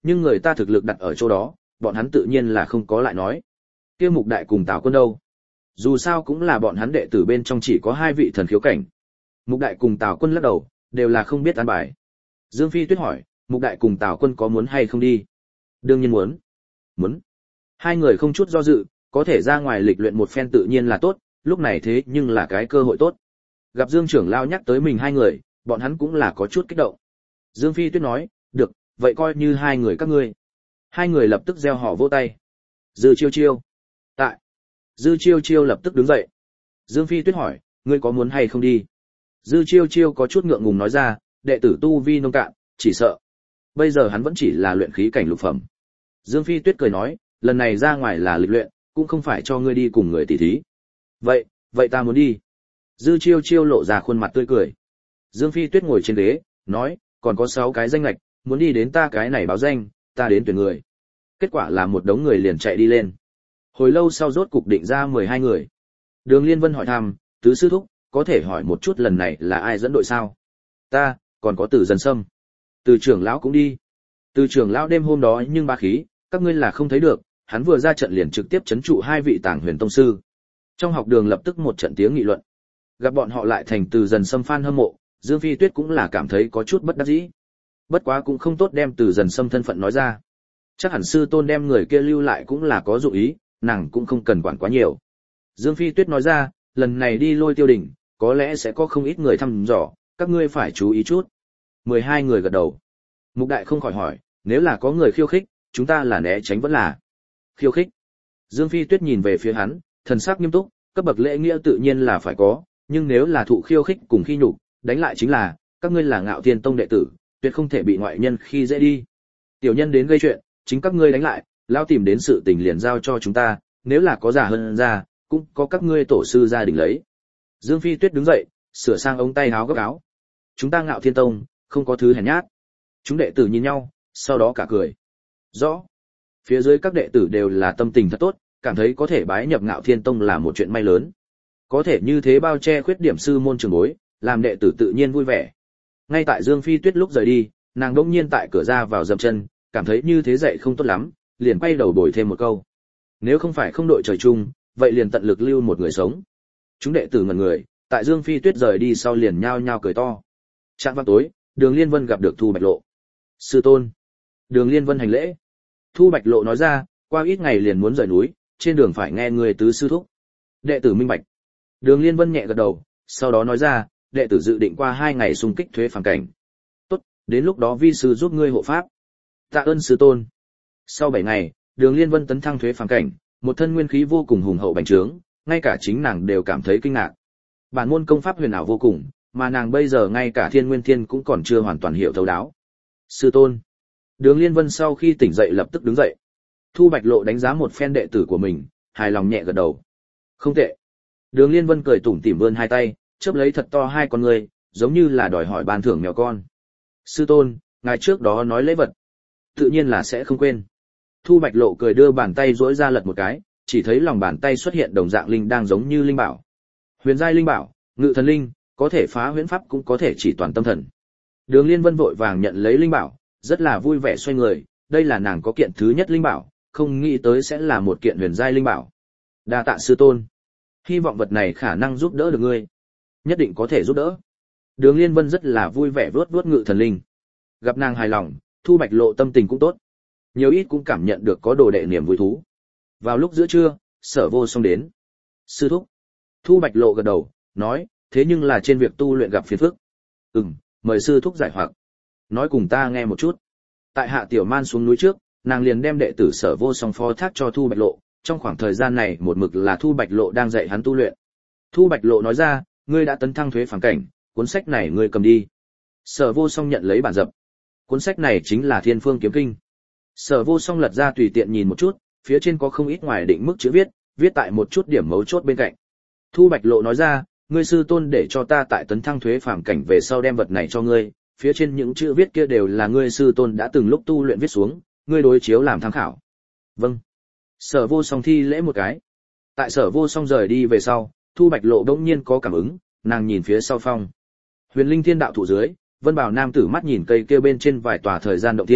S1: nhưng người ta thực lực đặt ở chỗ đó, bọn hắn tự nhiên là không có lại nói. Kia Mục Đại cùng Tào Quân đâu? Dù sao cũng là bọn hắn đệ tử bên trong chỉ có hai vị thần khiếu cảnh. Mục Đại cùng Tào Quân lắc đầu, đều là không biết an bài. Dương Phi Tuyết hỏi, Mục Đại cùng Tào Quân có muốn hay không đi? Đương nhiên muốn. Muốn. Hai người không chút do dự, có thể ra ngoài lịch luyện một phen tự nhiên là tốt, lúc này thế nhưng là cái cơ hội tốt. Gặp Dương trưởng lão nhắc tới mình hai người, bọn hắn cũng là có chút kích động. Dương Phi Tuyết nói, được, vậy coi như hai người các ngươi. Hai người lập tức gieo họ vỗ tay. Dư Chiêu Chiêu. Tại. Dư Chiêu Chiêu lập tức đứng dậy. Dương Phi Tuyết hỏi, ngươi có muốn hay không đi? Dư Chiêu Chiêu có chút ngượng ngùng nói ra, đệ tử tu vi nông cạn, chỉ sợ. Bây giờ hắn vẫn chỉ là luyện khí cảnh lục phẩm. Dương Phi Tuyết cười nói, lần này ra ngoài là lịch luyện, cũng không phải cho ngươi đi cùng người tỷ thí. Vậy, vậy ta muốn đi. Dư Chiêu Chiêu lộ ra khuôn mặt tươi cười. Dương Phi Tuyết ngồi trên ghế, nói, còn có sáu cái danh lệch, muốn đi đến ta cái này báo danh, ta đến tuyển người. Kết quả là một đống người liền chạy đi lên. Hồi lâu sau rốt cục định ra mười hai người. Đường Liên Vân hỏi thăm, tứ sư thúc, có thể hỏi một chút lần này là ai dẫn đội sao? Ta, còn có Từ Dần Sâm. Từ trưởng lão cũng đi. Từ trưởng lão đêm hôm đó nhưng ba khí, các ngươi là không thấy được, hắn vừa ra trận liền trực tiếp chấn trụ hai vị Tàng Huyền tông sư. Trong học đường lập tức một trận tiếng nghị luận. Gặp bọn họ lại thành Từ Dần Sâm fan hâm mộ, Dương Phi Tuyết cũng là cảm thấy có chút bất đắc dĩ. Bất quá cũng không tốt đem Từ Dần Sâm thân phận nói ra. Chắc hẳn sư tôn đem người kia lưu lại cũng là có dụng ý, nàng cũng không cần quản quá nhiều. Dương Phi Tuyết nói ra, lần này đi Lôi Tiêu đỉnh, có lẽ sẽ có không ít người thăm dò, các ngươi phải chú ý chút. mười hai người gật đầu. Mục Đại không khỏi hỏi, nếu là có người khiêu khích, chúng ta là né tránh vẫn là khiêu khích. Dương Phi Tuyết nhìn về phía hắn, thần sắc nghiêm túc, cấp bậc lễ nghĩa tự nhiên là phải có, nhưng nếu là thụ khiêu khích cùng khi nhục, đánh lại chính là, các ngươi là Ngạo Thiên Tông đệ tử, tuyệt không thể bị ngoại nhân khi dễ đi. Tiểu nhân đến gây chuyện, chính các ngươi đánh lại, lao tìm đến sự tình liền giao cho chúng ta, nếu là có giả hơn ra, cũng có các ngươi tổ sư gia đình lấy. Dương Phi Tuyết đứng dậy, sửa sang ống tay áo gấp áo. Chúng ta Ngạo Thiên Tông, không có thứ hèn nhát. Chúng đệ tử nhìn nhau, sau đó cả cười. Rõ. Phía dưới các đệ tử đều là tâm tình thật tốt, cảm thấy có thể bái nhập Ngạo Thiên Tông là một chuyện may lớn. Có thể như thế bao che khuyết điểm sư môn trường bối, làm đệ tử tự nhiên vui vẻ. Ngay tại Dương Phi Tuyết lúc rời đi, nàng đỗng nhiên tại cửa ra vào dậm chân, cảm thấy như thế dậy không tốt lắm, liền quay đầu bồi thêm một câu. Nếu không phải không đội trời chung, vậy liền tận lực lưu một người sống. Chúng đệ tử ngẩn người, tại Dương Phi Tuyết rời đi sau liền nhao nhao cười to. Trạng vạng tối, Đường Liên Vân gặp được Thu Bạch Lộ. Sư tôn. Đường Liên Vân hành lễ. Thu Bạch Lộ nói ra, qua ít ngày liền muốn rời núi, trên đường phải nghe người tứ sư thúc. Đệ tử minh bạch. Đường Liên Vân nhẹ gật đầu, sau đó nói ra, đệ tử dự định qua hai ngày xung kích thuế phàm cảnh. Tốt, đến lúc đó vi sư giúp ngươi hộ pháp. Tạ ơn sư tôn. Sau bảy ngày, Đường Liên Vân tấn thăng thuế phàm cảnh, một thân nguyên khí vô cùng hùng hậu bành trướng, ngay cả chính nàng đều cảm thấy kinh ngạc. Bản môn công pháp huyền ảo vô cùng, mà nàng bây giờ ngay cả Thiên Nguyên Thiên cũng còn chưa hoàn toàn hiểu thấu đáo. Sư tôn. Đường Liên Vân sau khi tỉnh dậy lập tức đứng dậy. Thu Bạch Lộ đánh giá một phen đệ tử của mình, hài lòng nhẹ gật đầu. Không tệ. Đường Liên Vân cười tủm tỉm vươn hai tay, chớp lấy thật to hai con người, giống như là đòi hỏi ban thưởng mèo con. Sư tôn, ngài trước đó nói lễ vật, tự nhiên là sẽ không quên. Thu Bạch Lộ cười đưa bàn tay duỗi ra lật một cái, chỉ thấy lòng bàn tay xuất hiện đồng dạng linh đang giống như linh bảo. Huyền giai linh bảo, ngự thần linh, có thể phá huyễn pháp cũng có thể chỉ toàn tâm thần. Đường Liên Vân vội vàng nhận lấy linh bảo, rất là vui vẻ xoay người, đây là nàng có kiện thứ nhất linh bảo, không nghĩ tới sẽ là một kiện huyền giai linh bảo. Đa tạ sư tôn. Hy vọng vật này khả năng giúp đỡ được ngươi. Nhất định có thể giúp đỡ. Đường Liên Vân rất là vui vẻ vuốt vuốt ngự thần linh. Gặp nàng hài lòng, Thu Bạch Lộ tâm tình cũng tốt. Nhiều ít cũng cảm nhận được có đồ đệ niềm vui thú. Vào lúc giữa trưa, Sở Vô Song đến. Sư thúc. Thu Bạch Lộ gật đầu, nói, thế nhưng là trên việc tu luyện gặp phiền phức. Ừm, mời sư thúc giải hoặc. Nói cùng ta nghe một chút. Tại Hạ Tiểu Man xuống núi trước, nàng liền đem đệ tử Sở Vô Song phó thác cho Thu Bạch Lộ, trong khoảng thời gian này một mực là Thu Bạch Lộ đang dạy hắn tu luyện. Thu Bạch Lộ nói ra, ngươi đã tấn thăng thuế phàm cảnh, cuốn sách này ngươi cầm đi. Sở Vô Song nhận lấy bản dập. Cuốn sách này chính là Thiên Phương Kiếm Kinh. Sở Vô Song lật ra tùy tiện nhìn một chút, phía trên có không ít ngoài định mức chữ viết, viết tại một chút điểm mấu chốt bên cạnh. Thu Bạch Lộ nói ra, ngươi sư tôn để cho ta tại tấn thăng thuế phàm cảnh về sau đem vật này cho ngươi, phía trên những chữ viết kia đều là ngươi sư tôn đã từng lúc tu luyện viết xuống, ngươi đối chiếu làm tham khảo. Vâng. Sở Vô Song thi lễ một cái. Tại Sở Vô Song rời đi về sau, Thu Bạch Lộ bỗng nhiên có cảm ứng, nàng nhìn phía sau phong. Huyền Linh Thiên đạo thụ dưới, Vân Bảo nam tử mắt nhìn cây kia bên trên vài tòa thời gian động thiên,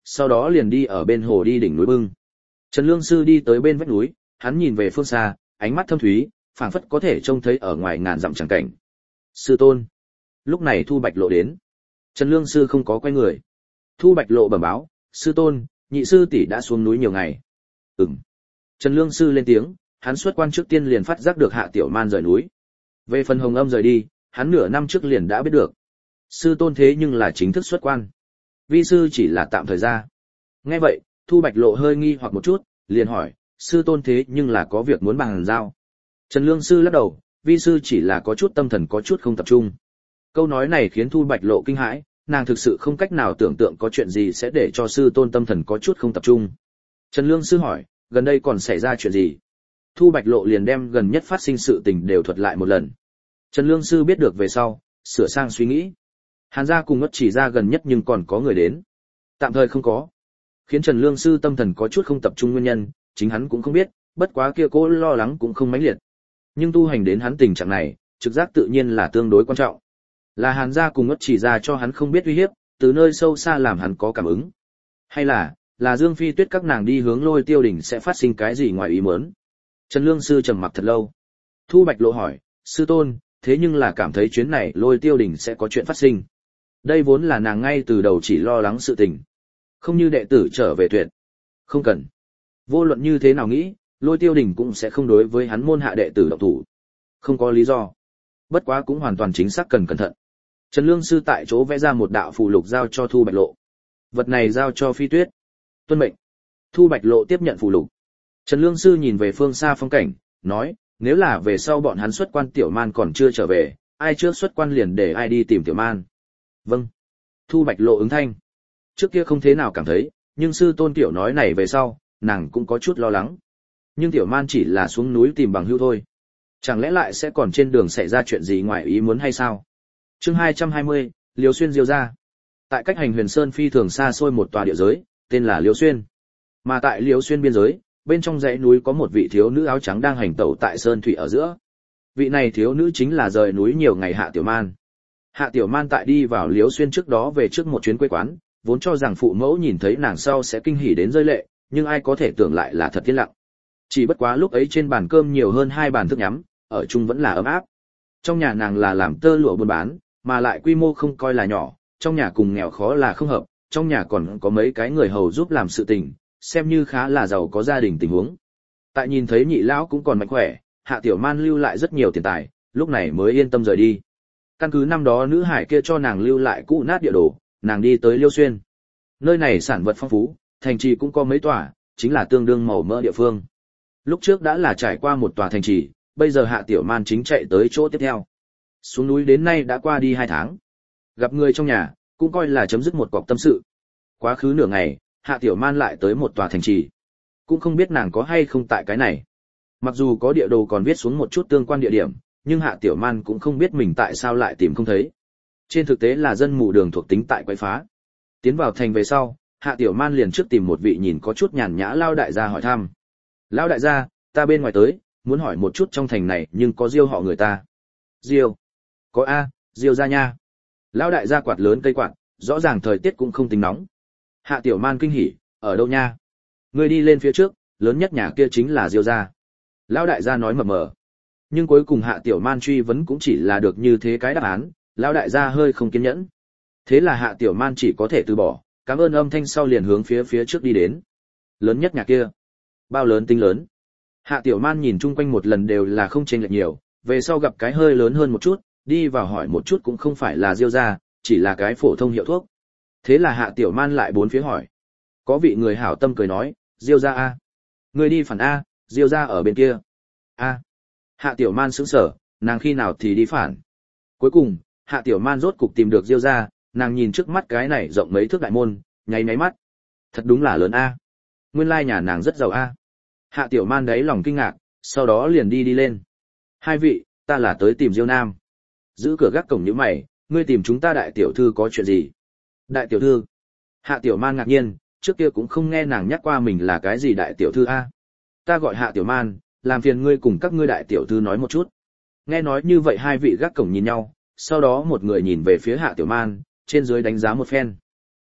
S1: sau đó liền đi ở bên hồ đi đỉnh núi bưng. Trần Lương Sư đi tới bên vách núi, hắn nhìn về phương xa, ánh mắt thâm thúy, phảng phất có thể trông thấy ở ngoài ngàn dặm chẳng cảnh. Sư tôn. Lúc này Thu Bạch Lộ đến. Trần Lương Sư không có quay người. Thu Bạch Lộ bẩm báo, sư tôn, nhị sư tỷ đã xuống núi nhiều ngày. Ừm. Trần Lương Sư lên tiếng, hắn xuất quan trước tiên liền phát giác được Hạ Tiểu Man rời núi. Về phần Hồng Âm rời đi, hắn nửa năm trước liền đã biết được. Sư tôn thế nhưng là chính thức xuất quan. Vi sư chỉ là tạm thời ra. Nghe vậy, Thu Bạch Lộ hơi nghi hoặc một chút, liền hỏi, sư tôn thế nhưng là có việc muốn bàn giao. Trần Lương Sư lắc đầu, vi sư chỉ là có chút tâm thần có chút không tập trung. Câu nói này khiến Thu Bạch Lộ kinh hãi, nàng thực sự không cách nào tưởng tượng có chuyện gì sẽ để cho sư tôn tâm thần có chút không tập trung. Trần Lương Sư hỏi, gần đây còn xảy ra chuyện gì? Thu Bạch Lộ liền đem gần nhất phát sinh sự tình đều thuật lại một lần. Trần Lương Sư biết được về sau, sửa sang suy nghĩ. Hàn gia cùng Ngất Chỉ gia gần nhất nhưng còn có người đến. Tạm thời không có. Khiến Trần Lương Sư tâm thần có chút không tập trung nguyên nhân, chính hắn cũng không biết, bất quá kia cố lo lắng cũng không mãnh liệt. Nhưng tu hành đến hắn tình trạng này, trực giác tự nhiên là tương đối quan trọng. Là Hàn gia cùng Ngất Chỉ gia cho hắn không biết uy hiếp, từ nơi sâu xa làm hắn có cảm ứng. Hay là, là Dương Phi Tuyết các nàng đi hướng Lôi Tiêu đỉnh sẽ phát sinh cái gì ngoài ý muốn. Trần Lương Sư trầm mặc thật lâu. Thu Bạch Lộ hỏi, sư tôn, thế nhưng là cảm thấy chuyến này Lôi Tiêu đỉnh sẽ có chuyện phát sinh. Đây vốn là nàng ngay từ đầu chỉ lo lắng sự tình. Không như đệ tử trở về tuyệt. Không cần. Vô luận như thế nào nghĩ, Lôi Tiêu đỉnh cũng sẽ không đối với hắn môn hạ đệ tử động thủ. Không có lý do. Bất quá cũng hoàn toàn chính xác cần cẩn thận. Trần Lương Sư tại chỗ vẽ ra một đạo phù lục giao cho Thu Bạch Lộ. Vật này giao cho Phi Tuyết. Tuân mệnh. Thu Bạch Lộ tiếp nhận phù lục. Trần Lương Sư nhìn về phương xa phong cảnh, nói, nếu là về sau bọn hắn xuất quan Tiểu Man còn chưa trở về, ai trước xuất quan liền để ai đi tìm Tiểu Man. Vâng. Thu Bạch Lộ ứng thanh. Trước kia không thế nào cảm thấy, nhưng sư tôn Tiểu nói này về sau, nàng cũng có chút lo lắng. Nhưng Tiểu Man chỉ là xuống núi tìm bằng hữu thôi. Chẳng lẽ lại sẽ còn trên đường xảy ra chuyện gì ngoài ý muốn hay sao? Chương hai trăm hai mươi, Liêu Xuyên Diêu gia. Tại cách Hành Huyền Sơn phi thường xa xôi một tòa địa giới, tên là Liêu Xuyên. Mà tại Liêu Xuyên biên giới, bên trong dãy núi có một vị thiếu nữ áo trắng đang hành tẩu tại sơn thủy ở giữa. Vị này thiếu nữ chính là rời núi nhiều ngày Hạ Tiểu Man. Hạ Tiểu Man tại đi vào Liêu Xuyên trước đó về trước một chuyến quê quán, vốn cho rằng phụ mẫu nhìn thấy nàng sau sẽ kinh hỉ đến rơi lệ, nhưng ai có thể tưởng lại là thật yên lặng. Chỉ bất quá lúc ấy trên bàn cơm nhiều hơn hai bàn thức nhắm, ở chung vẫn là ấm áp. Trong nhà nàng là làm tơ lụa buôn bán, mà lại quy mô không coi là nhỏ, trong nhà cùng nghèo khó là không hợp, trong nhà còn có mấy cái người hầu giúp làm sự tình, xem như khá là giàu có gia đình tình huống. Tại nhìn thấy nhị lão cũng còn mạnh khỏe, Hạ Tiểu Man lưu lại rất nhiều tiền tài, lúc này mới yên tâm rời đi. Căn cứ năm đó nữ hải kia cho nàng lưu lại cũ nát địa đồ, nàng đi tới Liêu Xuyên. Nơi này sản vật phong phú, thành trì cũng có mấy tòa, chính là tương đương màu mỡ địa phương. Lúc trước đã là trải qua một tòa thành trì, bây giờ Hạ Tiểu Man chính chạy tới chỗ tiếp theo. Xuống núi đến nay đã qua đi hai tháng. Gặp người trong nhà, cũng coi là chấm dứt một cọc tâm sự. Quá khứ nửa ngày, Hạ Tiểu Man lại tới một tòa thành trì. Cũng không biết nàng có hay không tại cái này. Mặc dù có địa đồ còn viết xuống một chút tương quan địa điểm, nhưng Hạ Tiểu Man cũng không biết mình tại sao lại tìm không thấy. Trên thực tế là dân mù đường thuộc tính tại quấy phá. Tiến vào thành về sau, Hạ Tiểu Man liền trước tìm một vị nhìn có chút nhàn nhã lao đại gia hỏi thăm. Lao đại gia, ta bên ngoài tới, muốn hỏi một chút trong thành này nhưng có Diêu họ người ta. Diêu? Có a, Diêu gia nha. Lao đại gia quạt lớn cây quạt, rõ ràng thời tiết cũng không tính nóng. Hạ Tiểu Man kinh hỉ, ở đâu nha? Ngươi đi lên phía trước, lớn nhất nhà kia chính là Diêu gia. Lão đại gia nói mờ mờ. Nhưng cuối cùng Hạ Tiểu Man truy vấn cũng chỉ là được như thế cái đáp án, lão đại gia hơi không kiên nhẫn. Thế là Hạ Tiểu Man chỉ có thể từ bỏ, cảm ơn âm thanh sau liền hướng phía phía trước đi đến. Lớn nhất nhà kia. Bao lớn tính lớn? Hạ Tiểu Man nhìn chung quanh một lần đều là không chênh lệch nhiều, về sau gặp cái hơi lớn hơn một chút, đi vào hỏi một chút cũng không phải là Diêu gia, chỉ là cái phổ thông hiệu thuốc. Thế là Hạ Tiểu Man lại bốn phía hỏi. Có vị người hảo tâm cười nói, Diêu gia a. Người đi phản a, Diêu gia ở bên kia. A. Hạ Tiểu Man sững sờ, nàng khi nào thì đi phản. Cuối cùng, Hạ Tiểu Man rốt cục tìm được Diêu gia, nàng nhìn trước mắt cái này rộng mấy thước đại môn, nháy nháy mắt. Thật đúng là lớn a. Nguyên lai nhà nàng rất giàu a. Hạ Tiểu Man đáy lòng kinh ngạc, sau đó liền đi đi lên. Hai vị, ta là tới tìm Diêu Nam. Giữ cửa gác cổng như mày, ngươi tìm chúng ta đại tiểu thư có chuyện gì? Đại tiểu thư? Hạ Tiểu Man ngạc nhiên, trước kia cũng không nghe nàng nhắc qua mình là cái gì đại tiểu thư a. Ta gọi Hạ Tiểu Man, làm phiền ngươi cùng các ngươi đại tiểu thư nói một chút. Nghe nói như vậy hai vị gác cổng nhìn nhau, sau đó một người nhìn về phía Hạ Tiểu Man, trên dưới đánh giá một phen.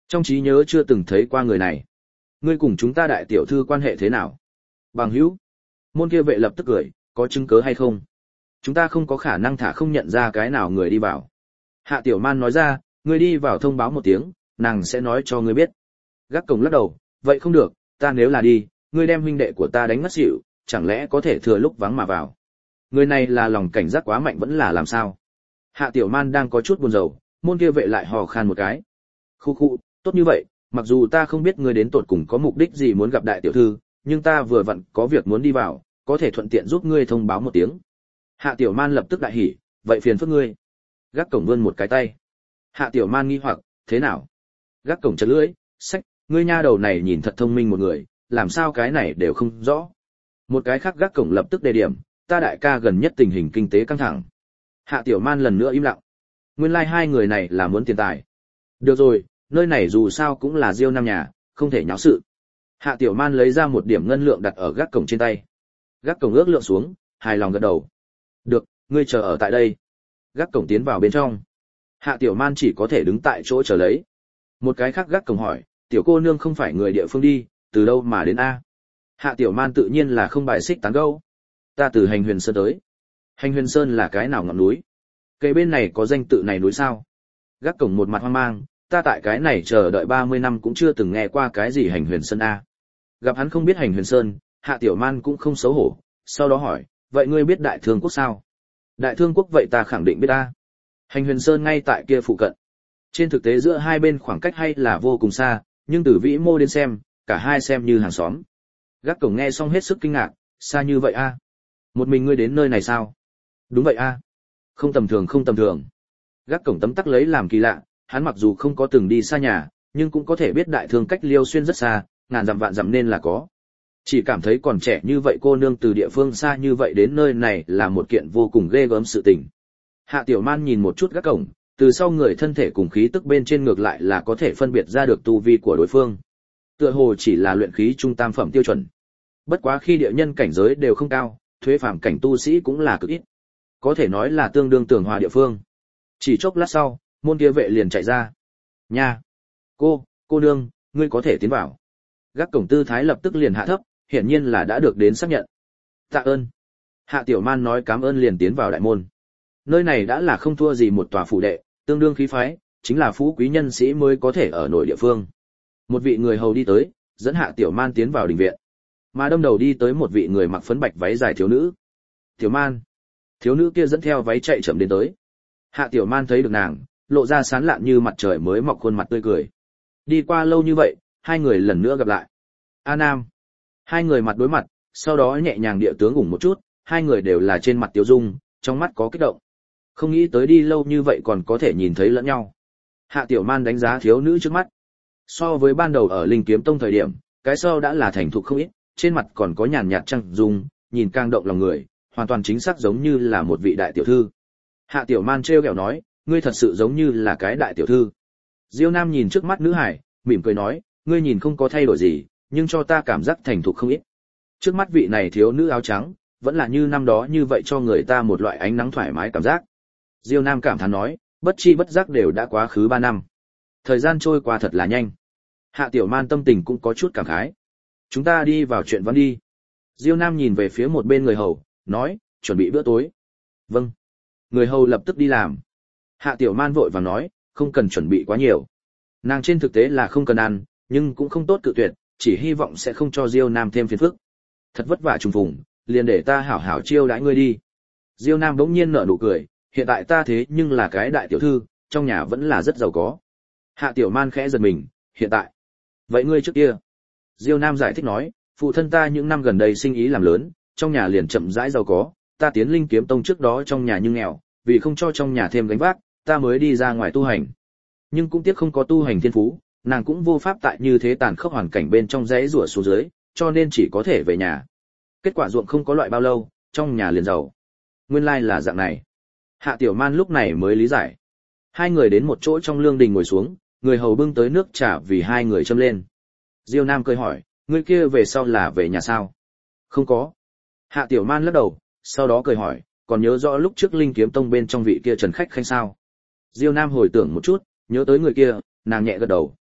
S1: Trong trí nhớ chưa từng thấy qua người này. Ngươi cùng chúng ta đại tiểu thư quan hệ thế nào? Bằng hữu. Môn kia vệ lập tức cười, có chứng cớ hay không? Chúng ta không có khả năng thả không nhận ra cái nào người đi vào. Hạ Tiểu Man nói ra, ngươi đi vào thông báo một tiếng, nàng sẽ nói cho ngươi biết. Gác cổng lắc đầu, vậy không được, ta nếu là đi, ngươi đem huynh đệ của ta đánh ngất xỉu, chẳng lẽ có thể thừa lúc vắng mà vào. Người này là lòng cảnh giác quá mạnh vẫn là làm sao? Hạ Tiểu Man đang có chút buồn rầu, môn kia vệ lại hò khan một cái. Khu khu, tốt như vậy, mặc dù ta không biết ngươi đến tột cùng có mục đích gì muốn gặp đại tiểu thư, nhưng ta vừa vặn có việc muốn đi vào, có thể thuận tiện giúp ngươi thông báo một tiếng. Hạ Tiểu Man lập tức đại hỉ, vậy phiền phức ngươi. Gác cổng vươn một cái tay. Hạ Tiểu Man nghi hoặc, thế nào? Gác cổng chật lưỡi, sách, ngươi nha đầu này nhìn thật thông minh một người, làm sao cái này đều không rõ. Một cái khác gác cổng lập tức đề điểm, ta đại ca gần nhất tình hình kinh tế căng thẳng. Hạ Tiểu Man lần nữa im lặng. Nguyên lai like hai người này là muốn tiền tài. Được rồi, nơi này dù sao cũng là Diêu Nam nhà, không thể nháo sự. Hạ Tiểu Man lấy ra một điểm ngân lượng đặt ở gác cổng trên tay. Gác cổng ước lượng xuống, hài lòng gật đầu. Được, ngươi chờ ở tại đây. Gác cổng tiến vào bên trong. Hạ Tiểu Man chỉ có thể đứng tại chỗ chờ lấy. Một cái khác gác cổng hỏi, tiểu cô nương không phải người địa phương đi, từ đâu mà đến a? Hạ Tiểu Man tự nhiên là không bài xích tán gẫu. Ta từ Hành Huyền Sơn tới. Hành Huyền Sơn là cái nào ngọn núi? Cây bên này có danh tự này núi sao? Gác cổng một mặt hoang mang, ta tại cái này chờ đợi ba mươi năm cũng chưa từng nghe qua cái gì Hành Huyền Sơn a. Gặp hắn không biết Hành Huyền Sơn, Hạ Tiểu Man cũng không xấu hổ, sau đó hỏi, vậy ngươi biết Đại Thương Quốc sao? Đại Thương Quốc vậy ta khẳng định biết ta. Hành Huyền Sơn ngay tại kia phụ cận. Trên thực tế giữa hai bên khoảng cách hay là vô cùng xa, nhưng từ vĩ mô đến xem, cả hai xem như hàng xóm. Gác cổng nghe xong hết sức kinh ngạc, xa như vậy a? Một mình ngươi đến nơi này sao? Đúng vậy a. Không tầm thường không tầm thường. Gác cổng tấm tắc lấy làm kỳ lạ, hắn mặc dù không có từng đi xa nhà, nhưng cũng có thể biết Đại Thương cách Liêu Xuyên rất xa, ngàn dặm vạn dặm nên là có. Chỉ cảm thấy còn trẻ như vậy cô nương từ địa phương xa như vậy đến nơi này là một kiện vô cùng ghê gớm sự tình. Hạ Tiểu Man nhìn một chút gác cổng, từ sau người thân thể cùng khí tức bên trên ngược lại là có thể phân biệt ra được tu vi của đối phương. Tựa hồ chỉ là luyện khí trung tam phẩm tiêu chuẩn. Bất quá khi địa nhân cảnh giới đều không cao, thuế phàm cảnh tu sĩ cũng là cực ít. Có thể nói là tương đương tường hòa địa phương. Chỉ chốc lát sau, môn kia vệ liền chạy ra. Nha! Cô, cô nương, ngươi có thể tiến vào. Gác cổng tư thái lập tức liền hạ thấp, hiển nhiên là đã được đến xác nhận. Tạ ơn. Hạ Tiểu Man nói cảm ơn liền tiến vào đại môn. Nơi này đã là không thua gì một tòa phủ đệ, tương đương khí phái, chính là phú quý nhân sĩ mới có thể ở nổi địa phương. Một vị người hầu đi tới, dẫn Hạ Tiểu Man tiến vào đình viện. Mà đâm đầu đi tới một vị người mặc phấn bạch váy dài thiếu nữ. Tiểu Man. Thiếu nữ kia dẫn theo váy chạy chậm đến tới. Hạ Tiểu Man thấy được nàng, lộ ra sán lạn như mặt trời mới mọc khuôn mặt tươi cười. Đi qua lâu như vậy, hai người lần nữa gặp lại. A Nam. Hai người mặt đối mặt, sau đó nhẹ nhàng địa tướng ủng một chút, hai người đều là trên mặt tiêu dung, trong mắt có kích động. Không nghĩ tới đi lâu như vậy còn có thể nhìn thấy lẫn nhau. Hạ Tiểu Man đánh giá thiếu nữ trước mắt. So với ban đầu ở Linh Kiếm Tông thời điểm, cái sau đã là thành thục không ít, trên mặt còn có nhàn nhạt trăng dung, nhìn càng động lòng người, hoàn toàn chính xác giống như là một vị đại tiểu thư. Hạ Tiểu Man trêu ghẹo nói, ngươi thật sự giống như là cái đại tiểu thư. Diêu Nam nhìn trước mắt nữ hải, mỉm cười nói, ngươi nhìn không có thay đổi gì, nhưng cho ta cảm giác thành thục không ít. Trước mắt vị này thiếu nữ áo trắng, vẫn là như năm đó như vậy cho người ta một loại ánh nắng thoải mái cảm giác. Diêu Nam cảm thán nói, bất chi bất giác đều đã quá khứ ba năm. Thời gian trôi qua thật là nhanh. Hạ Tiểu Man tâm tình cũng có chút cảm khái. Chúng ta đi vào chuyện văn đi. Diêu Nam nhìn về phía một bên người hầu, nói, chuẩn bị bữa tối. Vâng. Người hầu lập tức đi làm. Hạ Tiểu Man vội vàng nói, không cần chuẩn bị quá nhiều. Nàng trên thực tế là không cần ăn, nhưng cũng không tốt cự tuyệt, chỉ hy vọng sẽ không cho Diêu Nam thêm phiền phức. Thật vất vả trùng phùng, liền để ta hảo hảo chiêu đãi ngươi đi. Diêu Nam bỗng nhiên nở nụ cười, hiện tại ta thế nhưng là cái đại tiểu thư, trong nhà vẫn là rất giàu có. Hạ Tiểu Man khẽ giật mình, hiện tại. Vậy ngươi trước kia? Diêu Nam giải thích nói, phụ thân ta những năm gần đây sinh ý làm lớn, trong nhà liền chậm rãi giàu có, ta tiến Linh Kiếm Tông trước đó trong nhà nhưng nghèo, vì không cho trong nhà thêm gánh vác, ta mới đi ra ngoài tu hành. Nhưng cũng tiếc không có tu hành thiên phú, nàng cũng vô pháp tại như thế tàn khốc hoàn cảnh bên trong rẽ rủa xuống dưới, cho nên chỉ có thể về nhà. Kết quả ruộng không có loại bao lâu, trong nhà liền giàu. Nguyên lai là dạng này. Hạ Tiểu Man lúc này mới lý giải. Hai người đến một chỗ trong lương đình ngồi xuống, người hầu bưng tới nước trà vì hai người châm lên. Diêu Nam cười hỏi, người kia về sau là về nhà sao? Không có. Hạ Tiểu Man lắc đầu, sau đó cười hỏi, còn nhớ rõ lúc trước Linh Kiếm Tông bên trong vị kia Trần Khách Khanh sao? Diêu Nam hồi tưởng một chút, nhớ tới người kia, nàng nhẹ gật đầu.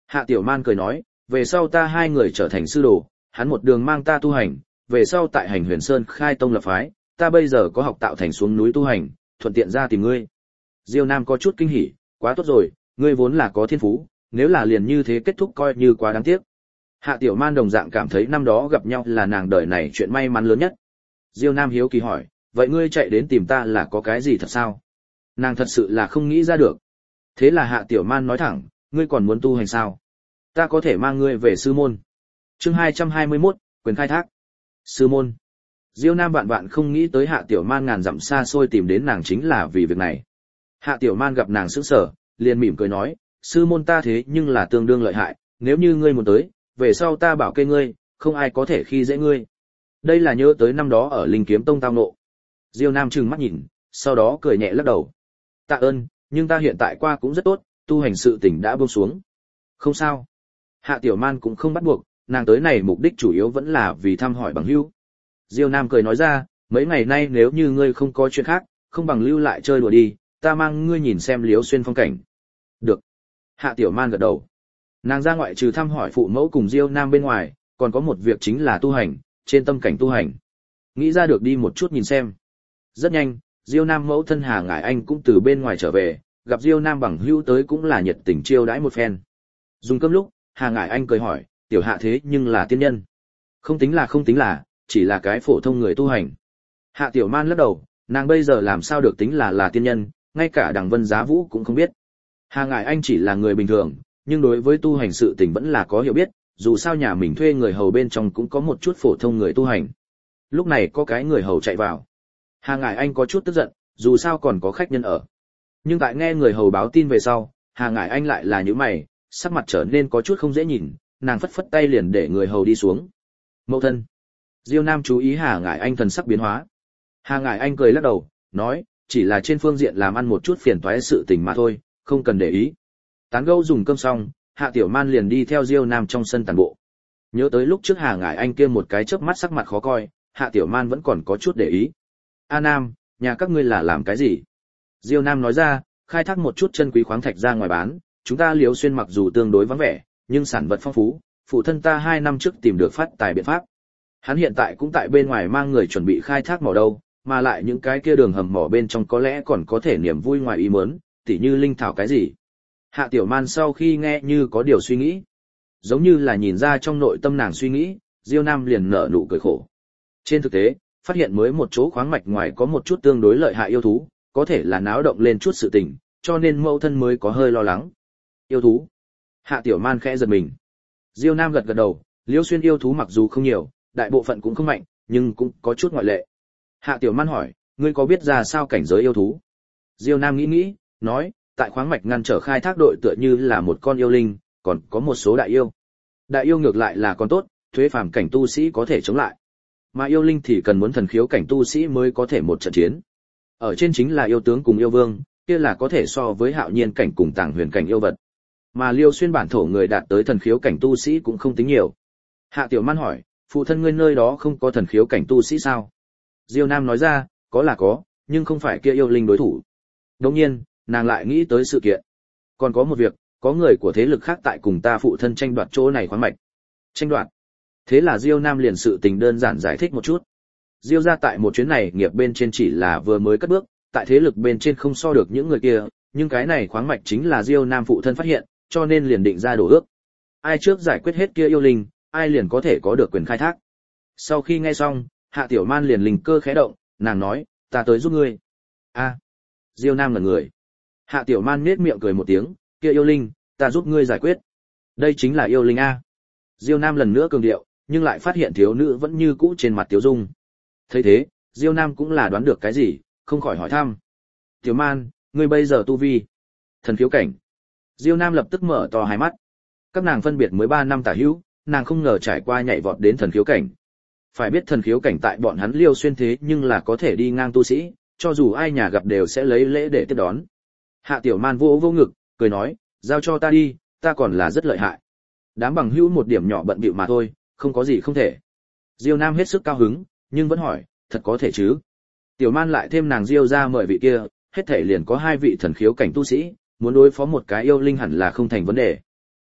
S1: Hạ Tiểu Man cười nói, về sau ta hai người trở thành sư đồ, hắn một đường mang ta tu hành, về sau tại Hành Huyền Sơn khai tông lập phái, ta bây giờ có học tạo thành xuống núi tu hành, thuận tiện ra tìm ngươi. Diêu Nam có chút kinh hỉ, quá tốt rồi, ngươi vốn là có thiên phú, nếu là liền như thế kết thúc coi như quá đáng tiếc. Hạ Tiểu Man đồng dạng cảm thấy năm đó gặp nhau là nàng đời này chuyện may mắn lớn nhất. Diêu Nam hiếu kỳ hỏi, vậy ngươi chạy đến tìm ta là có cái gì thật sao? Nàng thật sự là không nghĩ ra được. Thế là Hạ Tiểu Man nói thẳng, ngươi còn muốn tu hành sao? Ta có thể mang ngươi về sư môn. Chương hai trăm hai mươi mốt, quyền khai thác. Sư môn. Diêu Nam vạn vạn không nghĩ tới Hạ Tiểu Man ngàn dặm xa xôi tìm đến nàng chính là vì việc này. Hạ Tiểu Man gặp nàng sững sờ, liền mỉm cười nói, sư môn ta thế nhưng là tương đương lợi hại, nếu như ngươi muốn tới, về sau ta bảo kê ngươi, không ai có thể khi dễ ngươi. Đây là nhớ tới năm đó ở Linh Kiếm Tông tao nộ. Diêu Nam trừng mắt nhìn, sau đó cười nhẹ lắc đầu. Tạ ơn, nhưng ta hiện tại qua cũng rất tốt, tu hành sự tình đã buông xuống. Không sao. Hạ Tiểu Man cũng không bắt buộc, nàng tới này mục đích chủ yếu vẫn là vì thăm hỏi bằng hữu. Diêu Nam cười nói ra, mấy ngày nay nếu như ngươi không có chuyện khác, không bằng lưu lại chơi đùa đi, ta mang ngươi nhìn xem Liếu Xuyên phong cảnh. Được. Hạ Tiểu Man gật đầu. Nàng ra ngoại trừ thăm hỏi phụ mẫu cùng Diêu Nam bên ngoài, còn có một việc chính là tu hành, trên tâm cảnh tu hành. Nghĩ ra được đi một chút nhìn xem. Rất nhanh, Diêu Nam mẫu thân Hà Ngải Anh cũng từ bên ngoài trở về, gặp Diêu Nam bằng hữu tới cũng là nhiệt tình chiêu đãi một phen. Dùng cơm lúc, Hà Ngải Anh cười hỏi, tiểu Hạ thế nhưng là tiên nhân. Không tính là không tính là, chỉ là cái phổ thông người tu hành. Hạ Tiểu Man lắc đầu, nàng bây giờ làm sao được tính là là tiên nhân, ngay cả Đằng Vân Giá Vũ cũng không biết. Hà Ngải Anh chỉ là người bình thường, nhưng đối với tu hành sự tình vẫn là có hiểu biết, dù sao nhà mình thuê người hầu bên trong cũng có một chút phổ thông người tu hành. Lúc này có cái người hầu chạy vào. Hà Ngải Anh có chút tức giận, dù sao còn có khách nhân ở. Nhưng tại nghe người hầu báo tin về sau, Hà Ngải Anh lại là nhíu mày, sắc mặt trở nên có chút không dễ nhìn, nàng phất phất tay liền để người hầu đi xuống. Mẫu thân. Diêu Nam chú ý Hà Ngải Anh thần sắc biến hóa. Hà Ngải Anh cười lắc đầu, nói, chỉ là trên phương diện làm ăn một chút phiền toái sự tình mà thôi, không cần để ý. Tán gẫu dùng cơm xong, Hạ Tiểu Man liền đi theo Diêu Nam trong sân tản bộ. Nhớ tới lúc trước Hà Ngải Anh kia một cái chớp mắt sắc mặt khó coi, Hạ Tiểu Man vẫn còn có chút để ý. A Nam, nhà các ngươi là làm cái gì? Diêu Nam nói ra, khai thác một chút chân quý khoáng thạch ra ngoài bán, chúng ta Liếu Xuyên mặc dù tương đối vắng vẻ, nhưng sản vật phong phú, phụ thân ta hai năm trước tìm được phát tài biện pháp. Hắn hiện tại cũng tại bên ngoài mang người chuẩn bị khai thác mỏ đâu, mà lại những cái kia đường hầm mỏ bên trong có lẽ còn có thể niềm vui ngoài ý muốn, tỉ như linh thảo cái gì. Hạ Tiểu Man sau khi nghe như có điều suy nghĩ, giống như là nhìn ra trong nội tâm nàng suy nghĩ, Diêu Nam liền nở nụ cười khổ. Trên thực tế, phát hiện mới một chỗ khoáng mạch ngoài có một chút tương đối lợi hại yêu thú, có thể là náo động lên chút sự tình, cho nên mẫu thân mới có hơi lo lắng. Yêu thú? Hạ Tiểu Man khẽ giật mình. Diêu Nam gật gật đầu, Liêu Xuyên yêu thú mặc dù không nhiều, đại bộ phận cũng không mạnh, nhưng cũng có chút ngoại lệ. Hạ Tiểu Man hỏi, ngươi có biết ra sao cảnh giới yêu thú? Diêu Nam nghĩ nghĩ, nói, tại khoáng mạch ngăn trở khai thác đội tựa như là một con yêu linh, còn có một số đại yêu. Đại yêu ngược lại là còn tốt, thuế phàm cảnh tu sĩ có thể chống lại. Mà yêu linh thì cần muốn thần khiếu cảnh tu sĩ mới có thể một trận chiến. Ở trên chính là yêu tướng cùng yêu vương, kia là có thể so với hạo nhiên cảnh cùng tàng huyền cảnh yêu vật. Mà Liêu Xuyên bản thổ người đạt tới thần khiếu cảnh tu sĩ cũng không tính nhiều. Hạ Tiểu Man hỏi, phụ thân ngươi nơi đó không có thần khiếu cảnh tu sĩ sao? Diêu Nam nói ra, có là có, nhưng không phải kia yêu linh đối thủ. Đồng nhiên, nàng lại nghĩ tới sự kiện. Còn có một việc, có người của thế lực khác tại cùng ta phụ thân tranh đoạt chỗ này khoáng mạch. Tranh đoạt? Thế là Diêu Nam liền sự tình đơn giản giải thích một chút. Diêu gia tại một chuyến này nghiệp bên trên chỉ là vừa mới cất bước, tại thế lực bên trên không so được những người kia, nhưng cái này khoáng mạch chính là Diêu Nam phụ thân phát hiện, cho nên liền định ra đổ ước. Ai trước giải quyết hết kia yêu linh, ai liền có thể có được quyền khai thác. Sau khi nghe xong, Hạ Tiểu Man liền linh cơ khẽ động, nàng nói, ta tới giúp ngươi. A. Diêu Nam ngẩn người. Hạ Tiểu Man nhếch miệng cười một tiếng, kia yêu linh, ta giúp ngươi giải quyết. Đây chính là yêu linh a. Diêu Nam lần nữa cường điệu, nhưng lại phát hiện thiếu nữ vẫn như cũ trên mặt Tiểu Dung. Thấy thế, Diêu Nam cũng là đoán được cái gì, không khỏi hỏi thăm. Tiểu Man, ngươi bây giờ tu vi? Thần khiếu cảnh. Diêu Nam lập tức mở to hai mắt. Các nàng phân biệt mới ba năm tả hữu, nàng không ngờ trải qua nhảy vọt đến thần khiếu cảnh. Phải biết thần khiếu cảnh tại bọn hắn Liêu Xuyên thế nhưng là có thể đi ngang tu sĩ, cho dù ai nhà gặp đều sẽ lấy lễ để tiếp đón. Hạ Tiểu Man vô vô ngực, cười nói, giao cho ta đi, ta còn là rất lợi hại. Đám bằng hữu một điểm nhỏ bận bịu mà thôi, không có gì không thể. Diêu Nam hết sức cao hứng, nhưng vẫn hỏi, thật có thể chứ? Tiểu Man lại thêm nàng Diêu ra mời vị kia, hết thể liền có hai vị thần khiếu cảnh tu sĩ, muốn đối phó một cái yêu linh hẳn là không thành vấn đề.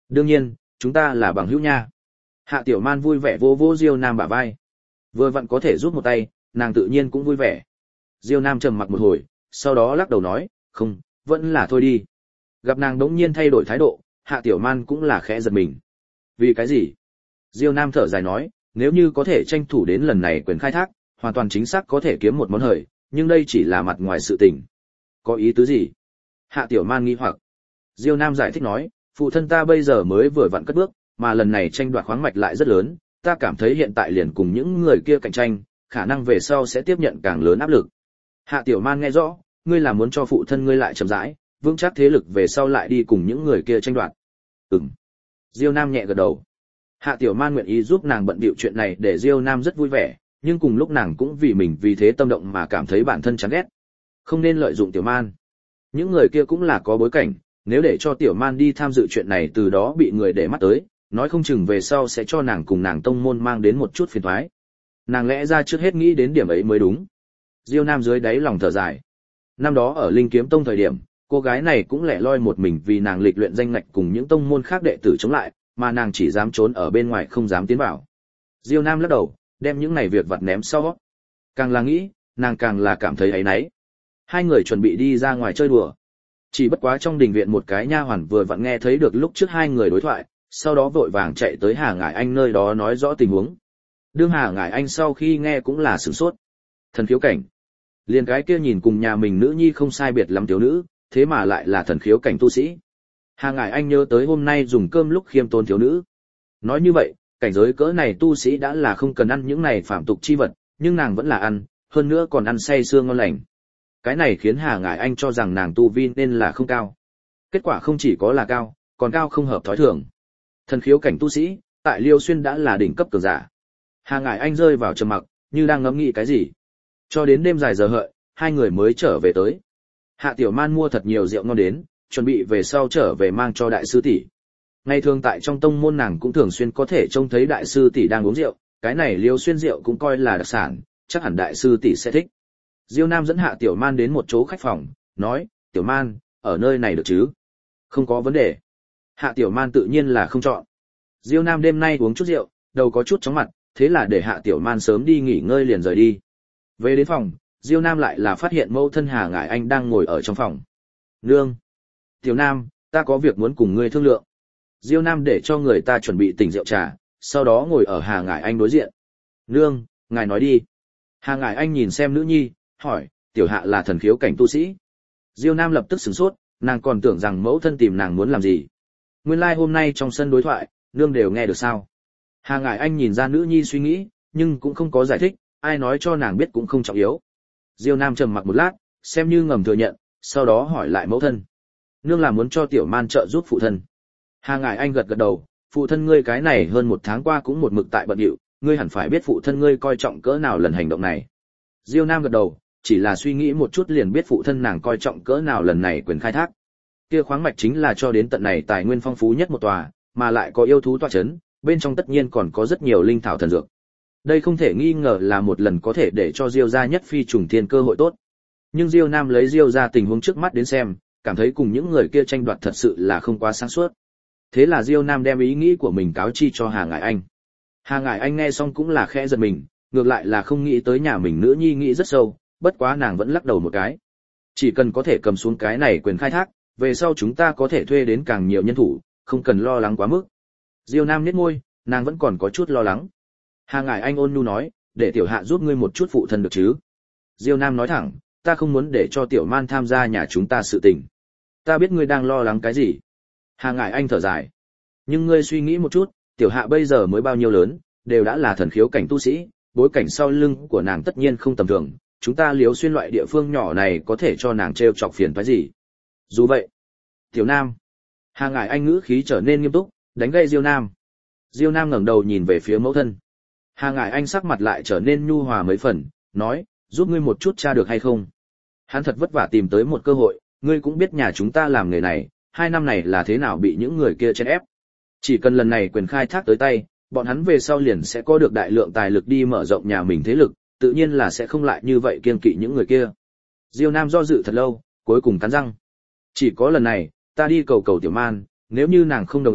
S1: Đương nhiên, chúng ta là bằng hữu nha. Hạ Tiểu Man vui vẻ vô vô Diêu Nam bả vai. Vừa vặn có thể giúp một tay, nàng tự nhiên cũng vui vẻ. Diêu Nam trầm mặc một hồi, sau đó lắc đầu nói, không, vẫn là thôi đi. Gặp nàng đống nhiên thay đổi thái độ, Hạ Tiểu Man cũng là khẽ giật mình. Vì cái gì? Diêu Nam thở dài nói, nếu như có thể tranh thủ đến lần này quyền khai thác, hoàn toàn chính xác có thể kiếm một món hời, nhưng đây chỉ là mặt ngoài sự tình. Có ý tứ gì? Hạ Tiểu Man nghi hoặc. Diêu Nam giải thích nói, phụ thân ta bây giờ mới vừa vặn cất bước, mà lần này tranh đoạt khoáng mạch lại rất lớn, ta cảm thấy hiện tại liền cùng những người kia cạnh tranh, khả năng về sau sẽ tiếp nhận càng lớn áp lực. Hạ Tiểu Man nghe rõ, ngươi là muốn cho phụ thân ngươi lại chậm rãi, vững chắc thế lực về sau lại đi cùng những người kia tranh đoạt. Ừm. Diêu Nam nhẹ gật đầu. Hạ Tiểu Man nguyện ý giúp nàng bận bịu chuyện này để Diêu Nam rất vui vẻ, nhưng cùng lúc nàng cũng vì mình vì thế tâm động mà cảm thấy bản thân chán ghét. Không nên lợi dụng Tiểu Man. Những người kia cũng là có bối cảnh, nếu để cho Tiểu Man đi tham dự chuyện này từ đó bị người để mắt tới, nói không chừng về sau sẽ cho nàng cùng nàng tông môn mang đến một chút phiền toái. Nàng lẽ ra trước hết nghĩ đến điểm ấy mới đúng. Diêu Nam dưới đáy lòng thở dài. Năm đó ở Linh Kiếm Tông thời điểm, cô gái này cũng lẻ loi một mình vì nàng lịch luyện danh ngạch cùng những tông môn khác đệ tử chống lại, mà nàng chỉ dám trốn ở bên ngoài không dám tiến vào. Diêu Nam lắc đầu, đem những này việc vặt ném sau. Càng là nghĩ, nàng càng là cảm thấy áy náy. Hai người chuẩn bị đi ra ngoài chơi đùa. Chỉ bất quá trong đình viện một cái nha hoàn vừa vặn nghe thấy được lúc trước hai người đối thoại, sau đó vội vàng chạy tới Hà Ngải Anh nơi đó nói rõ tình huống. Đương Hà Ngải Anh sau khi nghe cũng là sửng sốt. Thần khiếu cảnh. Liền cái kia nhìn cùng nhà mình nữ nhi không sai biệt lắm thiếu nữ, thế mà lại là thần khiếu cảnh tu sĩ. Hà Ngải Anh nhớ tới hôm nay dùng cơm lúc khiêm tôn thiếu nữ. Nói như vậy, cảnh giới cỡ này tu sĩ đã là không cần ăn những này phạm tục chi vật, nhưng nàng vẫn là ăn, hơn nữa còn ăn say sưa ngon lành. Cái này khiến Hà Ngải Anh cho rằng nàng tu vi nên là không cao. Kết quả không chỉ có là cao, còn cao không hợp thói thường. Thần khiếu cảnh tu sĩ, tại Liêu Xuyên đã là đỉnh cấp cường giả. Hà Ngải Anh rơi vào trầm mặc, như đang ngẫm nghĩ cái gì. Cho đến đêm dài giờ hợi, hai người mới trở về tới. Hạ Tiểu Man mua thật nhiều rượu ngon đến, chuẩn bị về sau trở về mang cho đại sư tỷ. Ngày thường tại trong tông môn nàng cũng thường xuyên có thể trông thấy đại sư tỷ đang uống rượu, cái này Liêu Xuyên rượu cũng coi là đặc sản, chắc hẳn đại sư tỷ sẽ thích. Diêu Nam dẫn Hạ Tiểu Man đến một chỗ khách phòng, nói, Tiểu Man, ở nơi này được chứ? Không có vấn đề. Hạ Tiểu Man tự nhiên là không chọn. Diêu Nam đêm nay uống chút rượu, đầu có chút chóng mặt, thế là để Hạ Tiểu Man sớm đi nghỉ ngơi liền rời đi. Về đến phòng, Diêu Nam lại là phát hiện mẫu thân Hà Ngải Anh đang ngồi ở trong phòng. Nương! Tiểu Nam, ta có việc muốn cùng ngươi thương lượng. Diêu Nam để cho người ta chuẩn bị tỉnh rượu trà, sau đó ngồi ở Hà Ngải Anh đối diện. Nương, ngài nói đi. Hà Ngải Anh nhìn xem nữ nhi, hỏi, tiểu hạ là thần khiếu cảnh tu sĩ. Diêu Nam lập tức sửng sốt, nàng còn tưởng rằng mẫu thân tìm nàng muốn làm gì. Nguyên lai like hôm nay trong sân đối thoại, nương đều nghe được sao. Hà Ngải Anh nhìn ra nữ nhi suy nghĩ, nhưng cũng không có giải thích, ai nói cho nàng biết cũng không trọng yếu. Diêu Nam trầm mặc một lát, xem như ngầm thừa nhận, sau đó hỏi lại mẫu thân. Nương là muốn cho Tiểu Man trợ giúp phụ thân. Hà Ngải Anh gật gật đầu, phụ thân ngươi cái này hơn một tháng qua cũng một mực tại bận rộn, ngươi hẳn phải biết phụ thân ngươi coi trọng cỡ nào lần hành động này. Diêu Nam gật đầu, chỉ là suy nghĩ một chút liền biết phụ thân nàng coi trọng cỡ nào lần này quyền khai thác. Kia khoáng mạch chính là cho đến tận này tài nguyên phong phú nhất một tòa, mà lại có yêu thú tọa chấn, bên trong tất nhiên còn có rất nhiều linh thảo thần dược. Đây không thể nghi ngờ là một lần có thể để cho Diêu gia nhất phi trùng thiên cơ hội tốt. Nhưng Diêu Nam lấy Diêu gia tình huống trước mắt đến xem, cảm thấy cùng những người kia tranh đoạt thật sự là không quá sáng suốt. Thế là Diêu Nam đem ý nghĩ của mình cáo chi cho Hà Ngải Anh. Hà Ngải Anh nghe xong cũng là khẽ giật mình, ngược lại là không nghĩ tới nhà mình nữ nhi nghĩ rất sâu, bất quá nàng vẫn lắc đầu một cái. Chỉ cần có thể cầm xuống cái này quyền khai thác, về sau chúng ta có thể thuê đến càng nhiều nhân thủ, không cần lo lắng quá mức. Diêu Nam nhếch môi, nàng vẫn còn có chút lo lắng. Hà Ngải Anh ôn nhu nói, để tiểu hạ giúp ngươi một chút phụ thân được chứ? Diêu Nam nói thẳng, ta không muốn để cho Tiểu Man tham gia nhà chúng ta sự tình. Ta biết ngươi đang lo lắng cái gì. Hà Ngải Anh thở dài. Nhưng ngươi suy nghĩ một chút, tiểu hạ bây giờ mới bao nhiêu lớn, đều đã là thần khiếu cảnh tu sĩ, bối cảnh sau lưng của nàng tất nhiên không tầm thường, chúng ta Liếu Xuyên loại địa phương nhỏ này có thể cho nàng trêu chọc phiền phái gì. Dù vậy, Tiểu Nam. Hà Ngải Anh ngữ khí trở nên nghiêm túc, đánh gây Diêu Nam. Diêu Nam ngẩng đầu nhìn về phía mẫu thân. Hà Ngải Anh sắc mặt lại trở nên nhu hòa mấy phần, nói, giúp ngươi một chút tra được hay không? Hắn thật vất vả tìm tới một cơ hội, ngươi cũng biết nhà chúng ta làm nghề này, hai năm này là thế nào bị những người kia chen ép. Chỉ cần lần này quyền khai thác tới tay, bọn hắn về sau liền sẽ có được đại lượng tài lực đi mở rộng nhà mình thế lực, tự nhiên là sẽ không lại như vậy kiêng kỵ những người kia. Diêu Nam do dự thật lâu, cuối cùng cắn răng. Chỉ có lần này, ta đi cầu cầu Tiểu Man, nếu như nàng không đồng ý,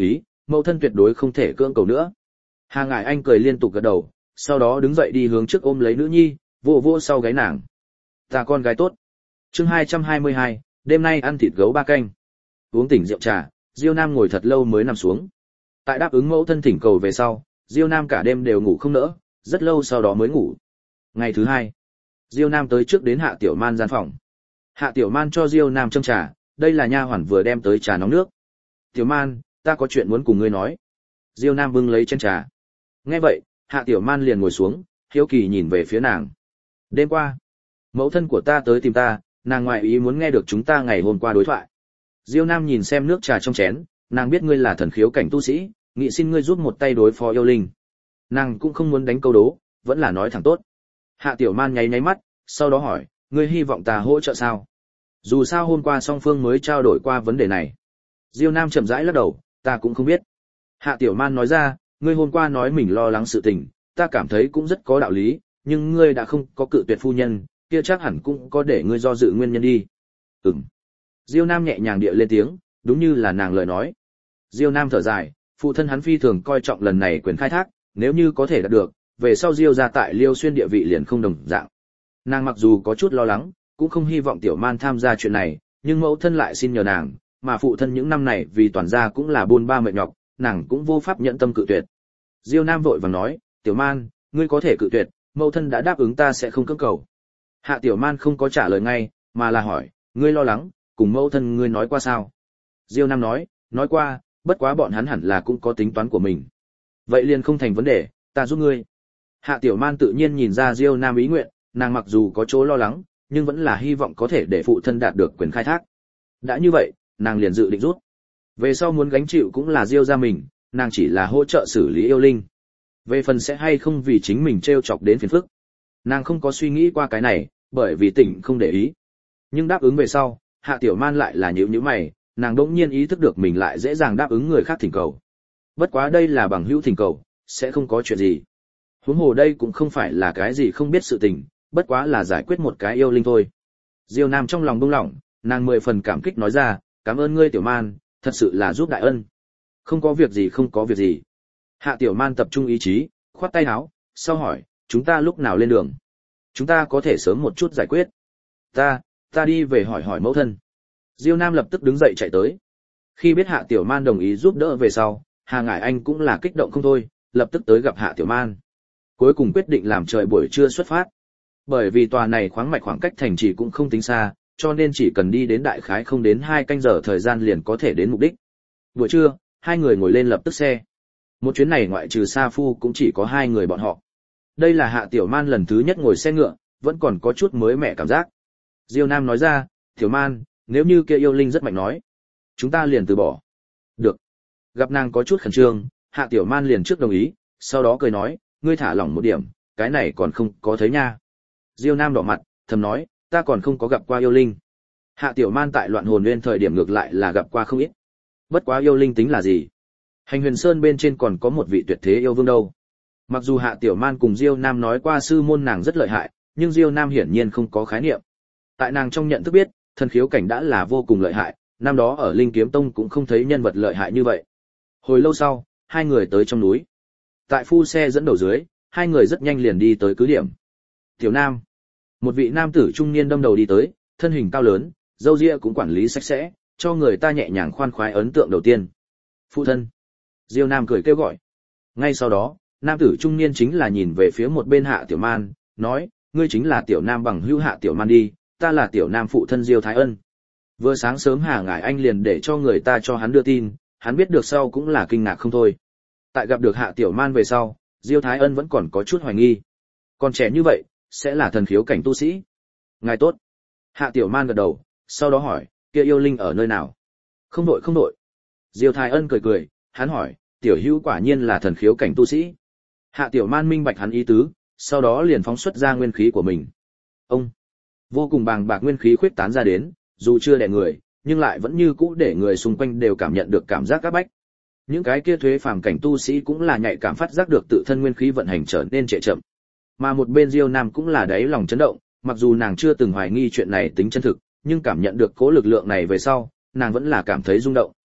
S1: mẫu thân tuyệt đối không thể cưỡng cầu nữa. Hà Ngải Anh cười liên tục gật đầu, sau đó đứng dậy đi hướng trước ôm lấy nữ nhi, vô vô sau gáy nàng. Ta con gái tốt. Chương hai trăm hai mươi hai, đêm nay ăn thịt gấu ba canh. Uống tỉnh rượu trà, Diêu Nam ngồi thật lâu mới nằm xuống. Tại đáp ứng mẫu thân thỉnh cầu về sau, Diêu Nam cả đêm đều ngủ không nỡ, rất lâu sau đó mới ngủ. Ngày thứ hai, Diêu Nam tới trước đến Hạ Tiểu Man gian phòng. Hạ Tiểu Man cho Diêu Nam châm trà, đây là nha hoàn vừa đem tới trà nóng nước. Tiểu Man, ta có chuyện muốn cùng ngươi nói. Diêu Nam bưng lấy chén trà. Nghe vậy, Hạ Tiểu Man liền ngồi xuống, hiếu kỳ nhìn về phía nàng. Đêm qua, mẫu thân của ta tới tìm ta, nàng ngoại ý muốn nghe được chúng ta ngày hôm qua đối thoại. Diêu Nam nhìn xem nước trà trong chén, nàng biết ngươi là thần khiếu cảnh tu sĩ, nghị xin ngươi giúp một tay đối phó yêu linh. Nàng cũng không muốn đánh câu đố, vẫn là nói thẳng tốt. Hạ Tiểu Man nháy nháy mắt, sau đó hỏi, ngươi hy vọng ta hỗ trợ sao? Dù sao hôm qua song phương mới trao đổi qua vấn đề này. Diêu Nam chậm rãi lắc đầu, ta cũng không biết. Hạ Tiểu Man nói ra, ngươi hôm qua nói mình lo lắng sự tình, ta cảm thấy cũng rất có đạo lý, nhưng ngươi đã không có cự tuyệt phu nhân, kia chắc hẳn cũng có để ngươi do dự nguyên nhân đi. Ừm. Diêu Nam nhẹ nhàng địa lên tiếng, đúng như là nàng lời nói. Diêu Nam thở dài, phụ thân hắn phi thường coi trọng lần này quyền khai thác, nếu như có thể đạt được, về sau Diêu gia tại Liêu Xuyên địa vị liền không đồng dạng. Nàng mặc dù có chút lo lắng, cũng không hy vọng Tiểu Man tham gia chuyện này, nhưng mẫu thân lại xin nhờ nàng, mà phụ thân những năm này vì toàn gia cũng là buôn ba mệt nhọc, nàng cũng vô pháp nhận tâm cự tuyệt. Diêu Nam vội vàng nói, Tiểu Man, ngươi có thể cự tuyệt, mẫu thân đã đáp ứng ta sẽ không cưỡng cầu. Hạ Tiểu Man không có trả lời ngay, mà là hỏi, ngươi lo lắng, cùng mẫu thân ngươi nói qua sao? Diêu Nam nói, nói qua, bất quá bọn hắn hẳn là cũng có tính toán của mình. Vậy liền không thành vấn đề, ta giúp ngươi. Hạ Tiểu Man tự nhiên nhìn ra Diêu Nam ý nguyện, nàng mặc dù có chỗ lo lắng, nhưng vẫn là hy vọng có thể để phụ thân đạt được quyền khai thác. Đã như vậy, nàng liền dự định rút. Về sau muốn gánh chịu cũng là Diêu gia mình, nàng chỉ là hỗ trợ xử lý yêu linh. Về phần sẽ hay không vì chính mình trêu chọc đến phiền phức, nàng không có suy nghĩ qua cái này, bởi vì tỉnh không để ý. Nhưng đáp ứng về sau, Hạ Tiểu Man lại là nhíu nhíu mày, nàng đỗng nhiên ý thức được mình lại dễ dàng đáp ứng người khác thỉnh cầu. Bất quá đây là bằng hữu thỉnh cầu, sẽ không có chuyện gì. Huống hồ đây cũng không phải là cái gì không biết sự tình, bất quá là giải quyết một cái yêu linh thôi. Diêu Nam trong lòng buông lỏng, nàng mười phần cảm kích nói ra, cảm ơn ngươi Tiểu Man, thật sự là giúp đại ân. Không có việc gì không có việc gì. Hạ Tiểu Man tập trung ý chí, khoát tay áo, sau hỏi, chúng ta lúc nào lên đường? Chúng ta có thể sớm một chút giải quyết. Ta, ta đi về hỏi hỏi mẫu thân. Diêu Nam lập tức đứng dậy chạy tới. Khi biết Hạ Tiểu Man đồng ý giúp đỡ về sau, Hà Ngải Anh cũng là kích động không thôi, lập tức tới gặp Hạ Tiểu Man. Cuối cùng quyết định làm trời buổi trưa xuất phát. Bởi vì tòa này khoáng mạch khoảng cách thành trì cũng không tính xa, cho nên chỉ cần đi đến đại khái không đến hai canh giờ thời gian liền có thể đến mục đích. Buổi trưa, hai người ngồi lên lập tức xe. Một chuyến này ngoại trừ Sa Phu cũng chỉ có hai người bọn họ. Đây là Hạ Tiểu Man lần thứ nhất ngồi xe ngựa, vẫn còn có chút mới mẻ cảm giác. Diêu Nam nói ra, Tiểu Man, nếu như kia yêu linh rất mạnh nói, chúng ta liền từ bỏ. Được. Gặp nàng có chút khẩn trương, Hạ Tiểu Man liền trước đồng ý, sau đó cười nói, ngươi thả lỏng một điểm, cái này còn không có thấy nha. Diêu Nam đỏ mặt, thầm nói, ta còn không có gặp qua yêu linh. Hạ Tiểu Man tại Loạn Hồn Nguyên thời điểm ngược lại là gặp qua không ít. Bất quá yêu linh tính là gì? Hành Huyền Sơn bên trên còn có một vị tuyệt thế yêu vương đâu. Mặc dù Hạ Tiểu Man cùng Diêu Nam nói qua sư môn nàng rất lợi hại, nhưng Diêu Nam hiển nhiên không có khái niệm. Tại nàng trong nhận thức biết, thần khiếu cảnh đã là vô cùng lợi hại, năm đó ở Linh Kiếm Tông cũng không thấy nhân vật lợi hại như vậy. Hồi lâu sau, hai người tới trong núi. Tại phu xe dẫn đầu dưới, hai người rất nhanh liền đi tới cứ điểm. Tiểu Nam, một vị nam tử trung niên đâm đầu đi tới, thân hình cao lớn, râu ria cũng quản lý sạch sẽ, cho người ta nhẹ nhàng khoan khoái ấn tượng đầu tiên. Phụ thân. Diêu Nam cười kêu gọi. Ngay sau đó, nam tử trung niên chính là nhìn về phía một bên Hạ Tiểu Man, nói, ngươi chính là Tiểu Nam bằng hữu Hạ Tiểu Man đi, ta là Tiểu Nam phụ thân Diêu Thái Ân. Vừa sáng sớm Hà Ngải Anh liền để cho người ta cho hắn đưa tin, hắn biết được sau cũng là kinh ngạc không thôi. Tại gặp được Hạ Tiểu Man về sau, Diêu Thái Ân vẫn còn có chút hoài nghi. Còn trẻ như vậy, sẽ là thần khiếu cảnh tu sĩ. Ngài tốt. Hạ Tiểu Man gật đầu, sau đó hỏi, kia yêu linh ở nơi nào? Không đội không đội. Diêu Thái Ân cười cười, hắn hỏi, tiểu hữu quả nhiên là thần khiếu cảnh tu sĩ. Hạ Tiểu Man minh bạch hắn ý tứ, sau đó liền phóng xuất ra nguyên khí của mình. Ông, vô cùng bàng bạc nguyên khí khuyết tán ra đến, dù chưa đè người, nhưng lại vẫn như cũ để người xung quanh đều cảm nhận được cảm giác áp bách. Những cái kia thuế phàm cảnh tu sĩ cũng là nhạy cảm phát giác được tự thân nguyên khí vận hành trở nên trệ chậm. Mà một bên Diêu Nam cũng là đáy lòng chấn động, mặc dù nàng chưa từng hoài nghi chuyện này tính chân thực, nhưng cảm nhận được cố lực lượng này về sau, nàng vẫn là cảm thấy rung động.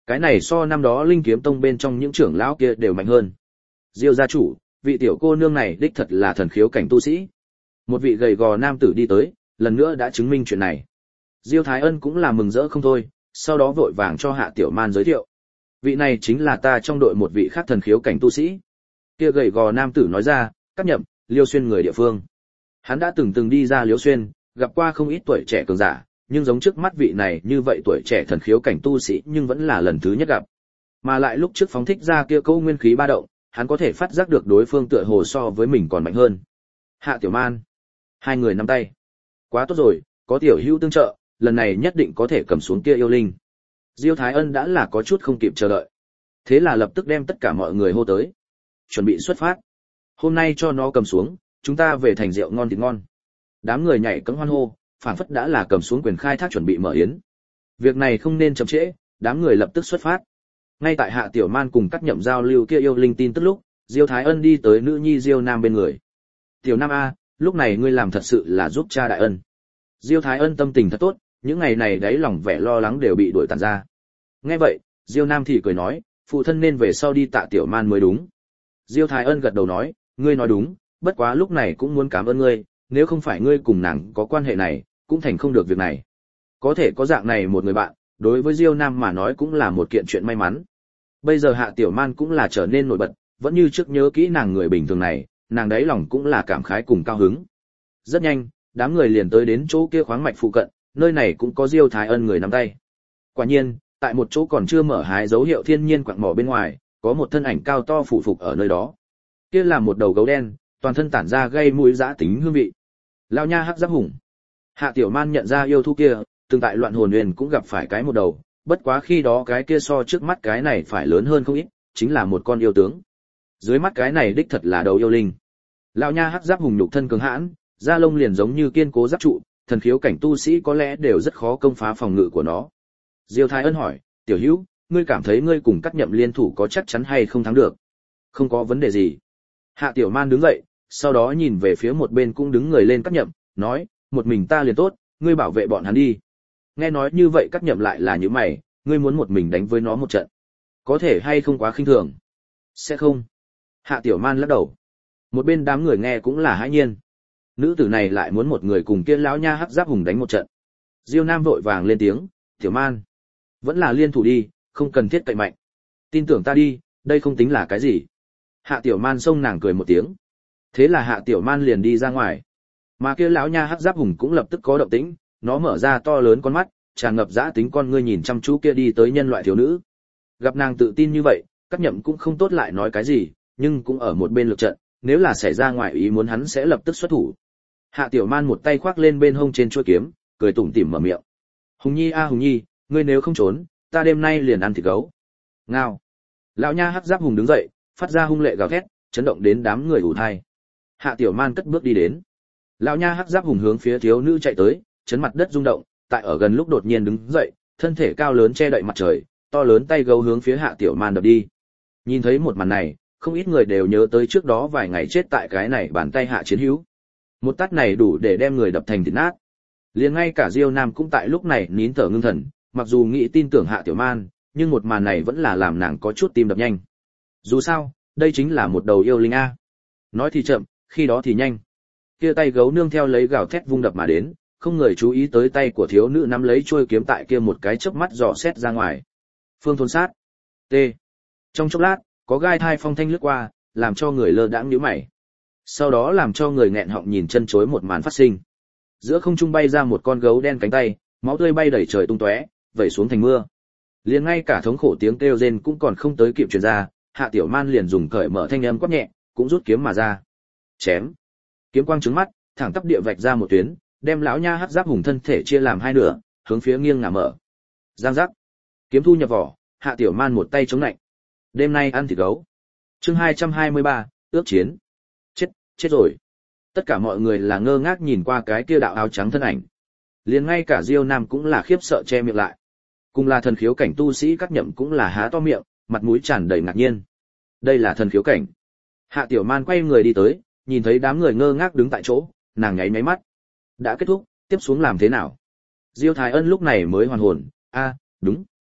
S1: Cái này so năm đó Linh Kiếm Tông bên trong những trưởng lão kia đều mạnh hơn. Diêu gia chủ, vị tiểu cô nương này đích thật là thần khiếu cảnh tu sĩ. Một vị gầy gò nam tử đi tới, lần nữa đã chứng minh chuyện này. Diêu Thái Ân cũng là mừng rỡ không thôi, sau đó vội vàng cho Hạ Tiểu Man giới thiệu. Vị này chính là ta trong đội một vị khác thần khiếu cảnh tu sĩ. Kia gầy gò nam tử nói ra, Cát Nhậm, Liêu Xuyên người địa phương. Hắn đã từng từng đi ra Liêu Xuyên, gặp qua không ít tuổi trẻ cường giả, nhưng giống trước mắt vị này như vậy tuổi trẻ thần khiếu cảnh tu sĩ nhưng vẫn là lần thứ nhất gặp. Mà lại lúc trước phóng thích ra kia câu nguyên khí ba động, hắn có thể phát giác được đối phương tựa hồ so với mình còn mạnh hơn. Hạ Tiểu Man, hai người nắm tay. Quá tốt rồi, có tiểu hữu tương trợ, lần này nhất định có thể cầm xuống kia yêu linh. Diêu Thái Ân đã là có chút không kịp chờ đợi. Thế là lập tức đem tất cả mọi người hô tới. Chuẩn bị xuất phát. Hôm nay cho nó cầm xuống, chúng ta về thành rượu ngon thịt ngon. Đám người nhảy cẫng hoan hô, phảng phất đã là cầm xuống quyền khai thác chuẩn bị mở yến. Việc này không nên chậm trễ, đám người lập tức xuất phát. Ngay tại Hạ Tiểu Man cùng Cát Nhậm giao lưu kia yêu linh tin tức lúc, Diêu Thái Ân đi tới nữ nhi Diêu Nam bên người. Tiểu Nam a, lúc này ngươi làm thật sự là giúp cha đại ân. Diêu Thái Ân tâm tình thật tốt, những ngày này đáy lòng vẻ lo lắng đều bị đuổi tàn ra. Nghe vậy, Diêu Nam thì cười nói, phụ thân nên về sau đi tạ Tiểu Man mới đúng. Diêu Thái Ân gật đầu nói, ngươi nói đúng, bất quá lúc này cũng muốn cảm ơn ngươi, nếu không phải ngươi cùng nàng có quan hệ này, cũng thành không được việc này. Có thể có dạng này một người bạn, đối với Diêu Nam mà nói cũng là một kiện chuyện may mắn. Bây giờ Hạ Tiểu Man cũng là trở nên nổi bật, vẫn như trước nhớ kỹ nàng người bình thường này, nàng đáy lòng cũng là cảm khái cùng cao hứng. Rất nhanh, đám người liền tới đến chỗ kia khoáng mạch phụ cận, nơi này cũng có Diêu Thái Ân người nắm tay. Quả nhiên, tại một chỗ còn chưa mở hái dấu hiệu thiên nhiên quặng mỏ bên ngoài, có một thân ảnh cao to phủ phục ở nơi đó. Kia là một đầu gấu đen, toàn thân tản ra gây mũi dã tính hương vị. Lão nha hắc giáp hùng. Hạ Tiểu Man nhận ra yêu thú kia, từng tại Loạn Hồn Huyền cũng gặp phải cái một đầu, bất quá khi đó cái kia so trước mắt cái này phải lớn hơn không ít, chính là một con yêu tướng. Dưới mắt cái này đích thật là đầu yêu linh. Lão nha hắc giáp hùng nhục thân cường hãn, da lông liền giống như kiên cố giáp trụ, thần khiếu cảnh tu sĩ có lẽ đều rất khó công phá phòng ngự của nó. Diêu Thái Ân hỏi, tiểu hữu, ngươi cảm thấy ngươi cùng Cát Nhậm liên thủ có chắc chắn hay không thắng được? Không có vấn đề gì. Hạ Tiểu Man đứng dậy, sau đó nhìn về phía một bên cũng đứng người lên Cát Nhậm, nói, một mình ta liền tốt, ngươi bảo vệ bọn hắn đi. Nghe nói như vậy Cát Nhậm lại là như mày, ngươi muốn một mình đánh với nó một trận, có thể hay không quá khinh thường? Sẽ không. Hạ Tiểu Man lắc đầu. Một bên đám người nghe cũng là hãi nhiên. Nữ tử này lại muốn một người cùng kia lão nha hắc giáp hùng đánh một trận. Diêu Nam vội vàng lên tiếng, Tiểu Man, vẫn là liên thủ đi, không cần thiết cậy mạnh. Tin tưởng ta đi, đây không tính là cái gì. Hạ Tiểu Man xông nàng cười một tiếng. Thế là Hạ Tiểu Man liền đi ra ngoài. Mà kia lão nha hắc giáp hùng cũng lập tức có động tĩnh, nó mở ra to lớn con mắt, tràn ngập dã tính con ngươi nhìn chăm chú kia đi tới nhân loại thiếu nữ. Gặp nàng tự tin như vậy, Cát Nhậm cũng không tốt lại nói cái gì, nhưng cũng ở một bên lực trận, nếu là xảy ra ngoài ý muốn hắn sẽ lập tức xuất thủ. Hạ Tiểu Man một tay khoác lên bên hông trên chuôi kiếm, cười tủm tỉm mở miệng. Hùng Nhi a Hùng Nhi, ngươi nếu không trốn, ta đêm nay liền ăn thịt gấu. Ngao. Lão nha hắc giáp hùng đứng dậy, phát ra hung lệ gào thét, chấn động đến đám người ù tai. Hạ Tiểu Man cất bước đi đến. Lão nha hắc giáp hùng hướng phía thiếu nữ chạy tới, chấn mặt đất rung động, tại ở gần lúc đột nhiên đứng dậy, thân thể cao lớn che đậy mặt trời, to lớn tay gấu hướng phía Hạ Tiểu Man đập đi. Nhìn thấy một màn này, không ít người đều nhớ tới trước đó vài ngày chết tại cái này bàn tay Hạ Chiến Hữu. Một tát này đủ để đem người đập thành thịt nát. Liền ngay cả Diêu Nam cũng tại lúc này nín thở ngưng thần, mặc dù nghĩ tin tưởng Hạ Tiểu Man, nhưng một màn này vẫn là làm nàng có chút tim đập nhanh. Dù sao, đây chính là một đầu yêu linh a. Nói thì chậm, khi đó thì nhanh. Kia tay gấu nương theo lấy gào thét vung đập mà đến, không người chú ý tới tay của thiếu nữ nắm lấy chuôi kiếm tại kia một cái chớp mắt dò xét ra ngoài. Phương thôn sát. T. Trong chốc lát, có gai thai phong thanh lướt qua, làm cho người lơ đãng nhíu mày. Sau đó làm cho người nghẹn họng nhìn chân chối một màn phát sinh. Giữa không trung bay ra một con gấu đen cánh tay, máu tươi bay đầy trời tung tóe, vẩy xuống thành mưa. Liền ngay cả thống khổ tiếng kêu rên cũng còn không tới kịp truyền ra, Hạ Tiểu Man liền dùng cởi mở thanh âm quát nhẹ, cũng rút kiếm mà ra. Chém. Kiếm quang trứng mắt, thẳng tắp địa vạch ra một tuyến, đem lão nha hắc giáp hùng thân thể chia làm hai nửa, hướng phía nghiêng ngả mở. Giang giác. Kiếm thu nhập vỏ, Hạ Tiểu Man một tay chống lạnh. Đêm nay ăn thịt gấu. Chương hai trăm hai mươi ba, ước chiến. Chết, chết rồi. Tất cả mọi người là ngơ ngác nhìn qua cái kia đạo áo trắng thân ảnh. Liền ngay cả Diêu Nam cũng là khiếp sợ che miệng lại. Cùng là thần khiếu cảnh tu sĩ Cát Nhậm cũng là há to miệng, mặt mũi tràn đầy ngạc nhiên. Đây là thần khiếu cảnh. Hạ Tiểu Man quay người đi tới, nhìn thấy đám người ngơ ngác đứng tại chỗ, nàng nháy nháy mắt. Đã kết thúc, tiếp xuống làm thế nào? Diêu Thái Ân lúc này mới hoàn hồn, a, đúng.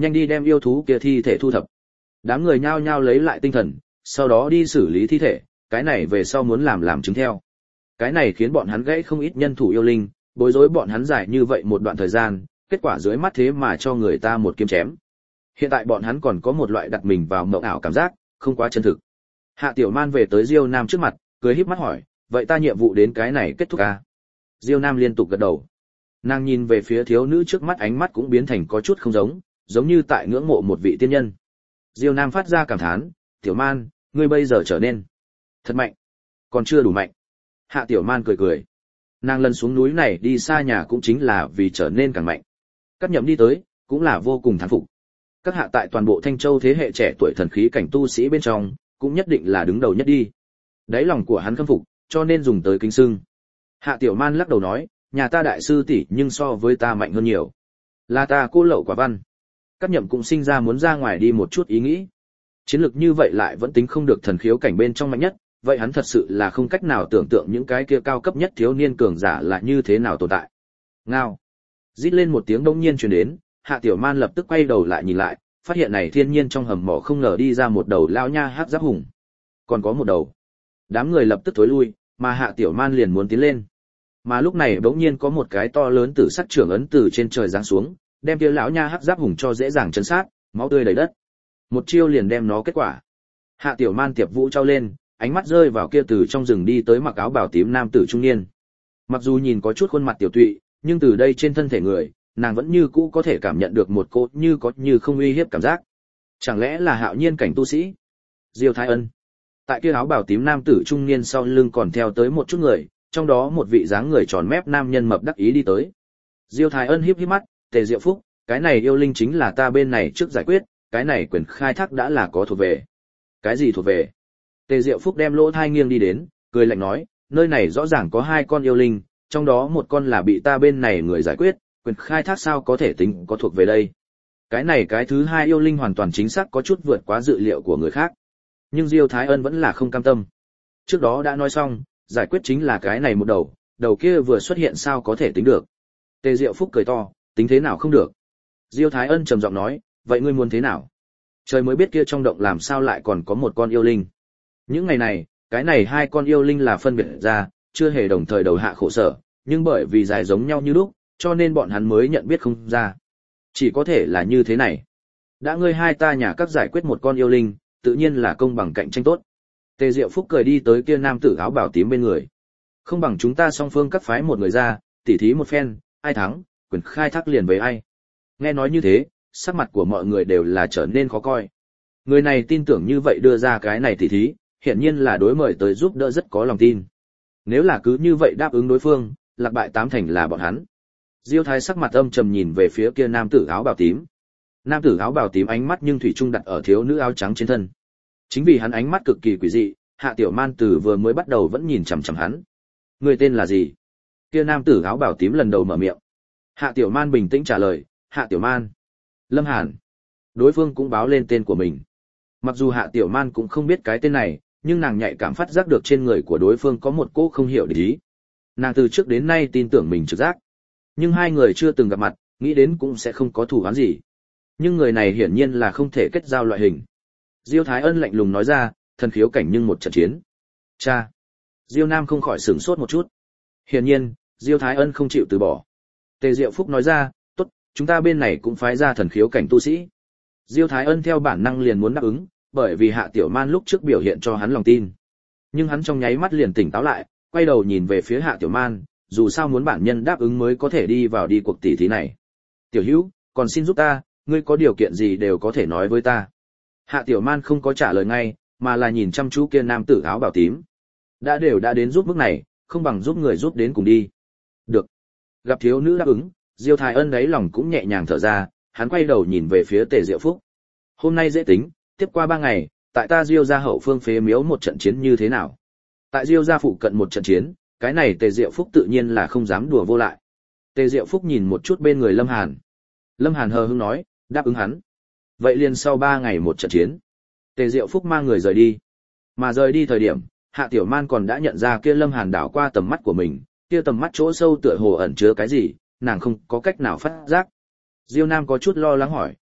S1: Nhanh đi đem yêu thú kia thi thể thu thập. Đám người nhao nhao lấy lại tinh thần, sau đó đi xử lý thi thể, cái này về sau muốn làm làm chứng theo. Cái này khiến bọn hắn gãy không ít nhân thủ yêu linh, bối rối bọn hắn dài như vậy một đoạn thời gian, kết quả dưới mắt thế mà cho người ta một kiếm chém. Hiện tại bọn hắn còn có một loại đặt mình vào mộng ảo cảm giác, không quá chân thực. Hạ Tiểu Man về tới Diêu Nam trước mặt, cười híp mắt hỏi, vậy ta nhiệm vụ đến cái này kết thúc à? Diêu Nam liên tục gật đầu. Nàng nhìn về phía thiếu nữ trước mắt, ánh mắt cũng biến thành có chút không giống, giống như tại ngưỡng mộ một vị tiên nhân. Diêu Nam phát ra cảm thán, Tiểu Man, ngươi bây giờ trở nên thật mạnh, còn chưa đủ mạnh. Hạ Tiểu Man cười cười. Nàng lần xuống núi này đi xa nhà cũng chính là vì trở nên càng mạnh. Cát Nhậm đi tới, cũng là vô cùng thán phục. Các hạ tại toàn bộ Thanh Châu thế hệ trẻ tuổi thần khí cảnh tu sĩ bên trong, cũng nhất định là đứng đầu nhất đi. Đáy lòng của hắn khâm phục, cho nên dùng tới kính xưng. Hạ Tiểu Man lắc đầu nói, nhà ta đại sư tỷ nhưng so với ta mạnh hơn nhiều. Là ta cô lậu quả văn. Cát Nhậm cũng sinh ra muốn ra ngoài đi một chút ý nghĩ. Chiến lược như vậy lại vẫn tính không được thần khiếu cảnh bên trong mạnh nhất, vậy hắn thật sự là không cách nào tưởng tượng những cái kia cao cấp nhất thiếu niên cường giả là như thế nào tồn tại. Ngao. Rít lên một tiếng đông nhiên truyền đến, Hạ Tiểu Man lập tức quay đầu lại nhìn lại, phát hiện này thiên nhiên trong hầm mỏ không ngờ đi ra một đầu lao nha hắc giáp hùng. Còn có một đầu. Đám người lập tức thối lui, mà Hạ Tiểu Man liền muốn tiến lên. Mà lúc này bỗng nhiên có một cái to lớn tử sắc trưởng ấn từ trên trời giáng xuống, đem kia lão nha hắc giáp hùng cho dễ dàng chấn sát, máu tươi đầy đất. Một chiêu liền đem nó kết quả. Hạ Tiểu Man tiệp vũ trao lên, ánh mắt rơi vào kia từ trong rừng đi tới mặc áo bào tím nam tử trung niên. Mặc dù nhìn có chút khuôn mặt tiểu tụy, nhưng từ đây trên thân thể người, nàng vẫn như cũ có thể cảm nhận được một cỗ như có như không uy hiếp cảm giác. Chẳng lẽ là hạo nhiên cảnh tu sĩ? Diêu Thái Ân. Tại kia áo bào tím nam tử trung niên sau lưng còn theo tới một chút người, trong đó một vị dáng người tròn mép nam nhân mập đắc ý đi tới. Diêu Thái Ân híp híp mắt, Tề Diệu Phúc, cái này yêu linh chính là ta bên này trước giải quyết, cái này quyền khai thác đã là có thuộc về. Cái gì thuộc về? Tề Diệu Phúc đem lỗ thai nghiêng đi đến, cười lạnh nói, nơi này rõ ràng có hai con yêu linh, trong đó một con là bị ta bên này người giải quyết, quyền khai thác sao có thể tính có thuộc về đây. Cái này cái thứ hai yêu linh hoàn toàn chính xác có chút vượt quá dự liệu của người khác. Nhưng Diêu Thái Ân vẫn là không cam tâm. Trước đó đã nói xong, giải quyết chính là cái này một đầu, đầu kia vừa xuất hiện sao có thể tính được. Tề Diệu Phúc cười to, tính thế nào không được. Diêu Thái Ân trầm giọng nói, vậy ngươi muốn thế nào? Trời mới biết kia trong động làm sao lại còn có một con yêu linh. Những ngày này, cái này hai con yêu linh là phân biệt ra, chưa hề đồng thời đầu hạ khổ sở, nhưng bởi vì dài giống nhau như lúc, cho nên bọn hắn mới nhận biết không ra. Chỉ có thể là như thế này. Đã ngươi hai ta nhà các giải quyết một con yêu linh, tự nhiên là công bằng cạnh tranh tốt. Tề Diệu Phúc cười đi tới kia nam tử áo bào tím bên người. Không bằng chúng ta song phương cắt phái một người ra, tỉ thí một phen, ai thắng, quyền khai thác liền với ai. Nghe nói như thế, sắc mặt của mọi người đều là trở nên khó coi. Người này tin tưởng như vậy đưa ra cái này tỉ thí, hiển nhiên là đối mời tới giúp đỡ rất có lòng tin. Nếu là cứ như vậy đáp ứng đối phương, lạc bại tám thành là bọn hắn. Diêu Thái sắc mặt âm trầm nhìn về phía kia nam tử áo bào tím. Nam tử áo bào tím ánh mắt nhưng thủy chung đặt ở thiếu nữ áo trắng trên thân. Chính vì hắn ánh mắt cực kỳ quỷ dị, Hạ Tiểu Man từ vừa mới bắt đầu vẫn nhìn chằm chằm hắn. Người tên là gì? Kia nam tử áo bào tím lần đầu mở miệng. Hạ Tiểu Man bình tĩnh trả lời, Hạ Tiểu Man. Lâm Hàn. Đối phương cũng báo lên tên của mình. Mặc dù Hạ Tiểu Man cũng không biết cái tên này, nhưng nàng nhạy cảm phát giác được trên người của đối phương có một cỗ không hiểu địch ý. Nàng từ trước đến nay tin tưởng mình trực giác. Nhưng hai người chưa từng gặp mặt, nghĩ đến cũng sẽ không có thù oán gì. Nhưng người này hiển nhiên là không thể kết giao loại hình. Diêu Thái Ân lạnh lùng nói ra, thần khiếu cảnh nhưng một trận chiến. Cha. Diêu Nam không khỏi sửng sốt một chút. Hiển nhiên, Diêu Thái Ân không chịu từ bỏ. Tề Diệu Phúc nói ra, tốt, chúng ta bên này cũng phái ra thần khiếu cảnh tu sĩ. Diêu Thái Ân theo bản năng liền muốn đáp ứng, bởi vì Hạ Tiểu Man lúc trước biểu hiện cho hắn lòng tin. Nhưng hắn trong nháy mắt liền tỉnh táo lại, quay đầu nhìn về phía Hạ Tiểu Man, dù sao muốn bản nhân đáp ứng mới có thể đi vào đi cuộc tỷ thí này. Tiểu Hữu, còn xin giúp ta, ngươi có điều kiện gì đều có thể nói với ta. Hạ Tiểu Man không có trả lời ngay, mà là nhìn chăm chú kia nam tử áo bào tím. Đã đều đã đến giúp mức này, không bằng giúp người giúp đến cùng đi. Được. Gặp thiếu nữ đáp ứng, Diêu Thái Ân đáy lòng cũng nhẹ nhàng thở ra, hắn quay đầu nhìn về phía Tề Diệu Phúc. Hôm nay dễ tính, tiếp qua ba ngày, tại ta Diêu gia hậu phương phế miếu một trận chiến như thế nào? Tại Diêu gia phụ cận một trận chiến, cái này Tề Diệu Phúc tự nhiên là không dám đùa vô lại. Tề Diệu Phúc nhìn một chút bên người Lâm Hàn. Lâm Hàn hờ hững nói, đáp ứng hắn. Vậy liền sau ba ngày một trận chiến. Tề Diệu Phúc mang người rời đi. Mà rời đi thời điểm, Hạ Tiểu Man còn đã nhận ra kia Lâm Hàn đảo qua tầm mắt của mình, kia tầm mắt chỗ sâu tựa hồ ẩn chứa cái gì, nàng không có cách nào phát giác. Diêu Nam có chút lo lắng hỏi,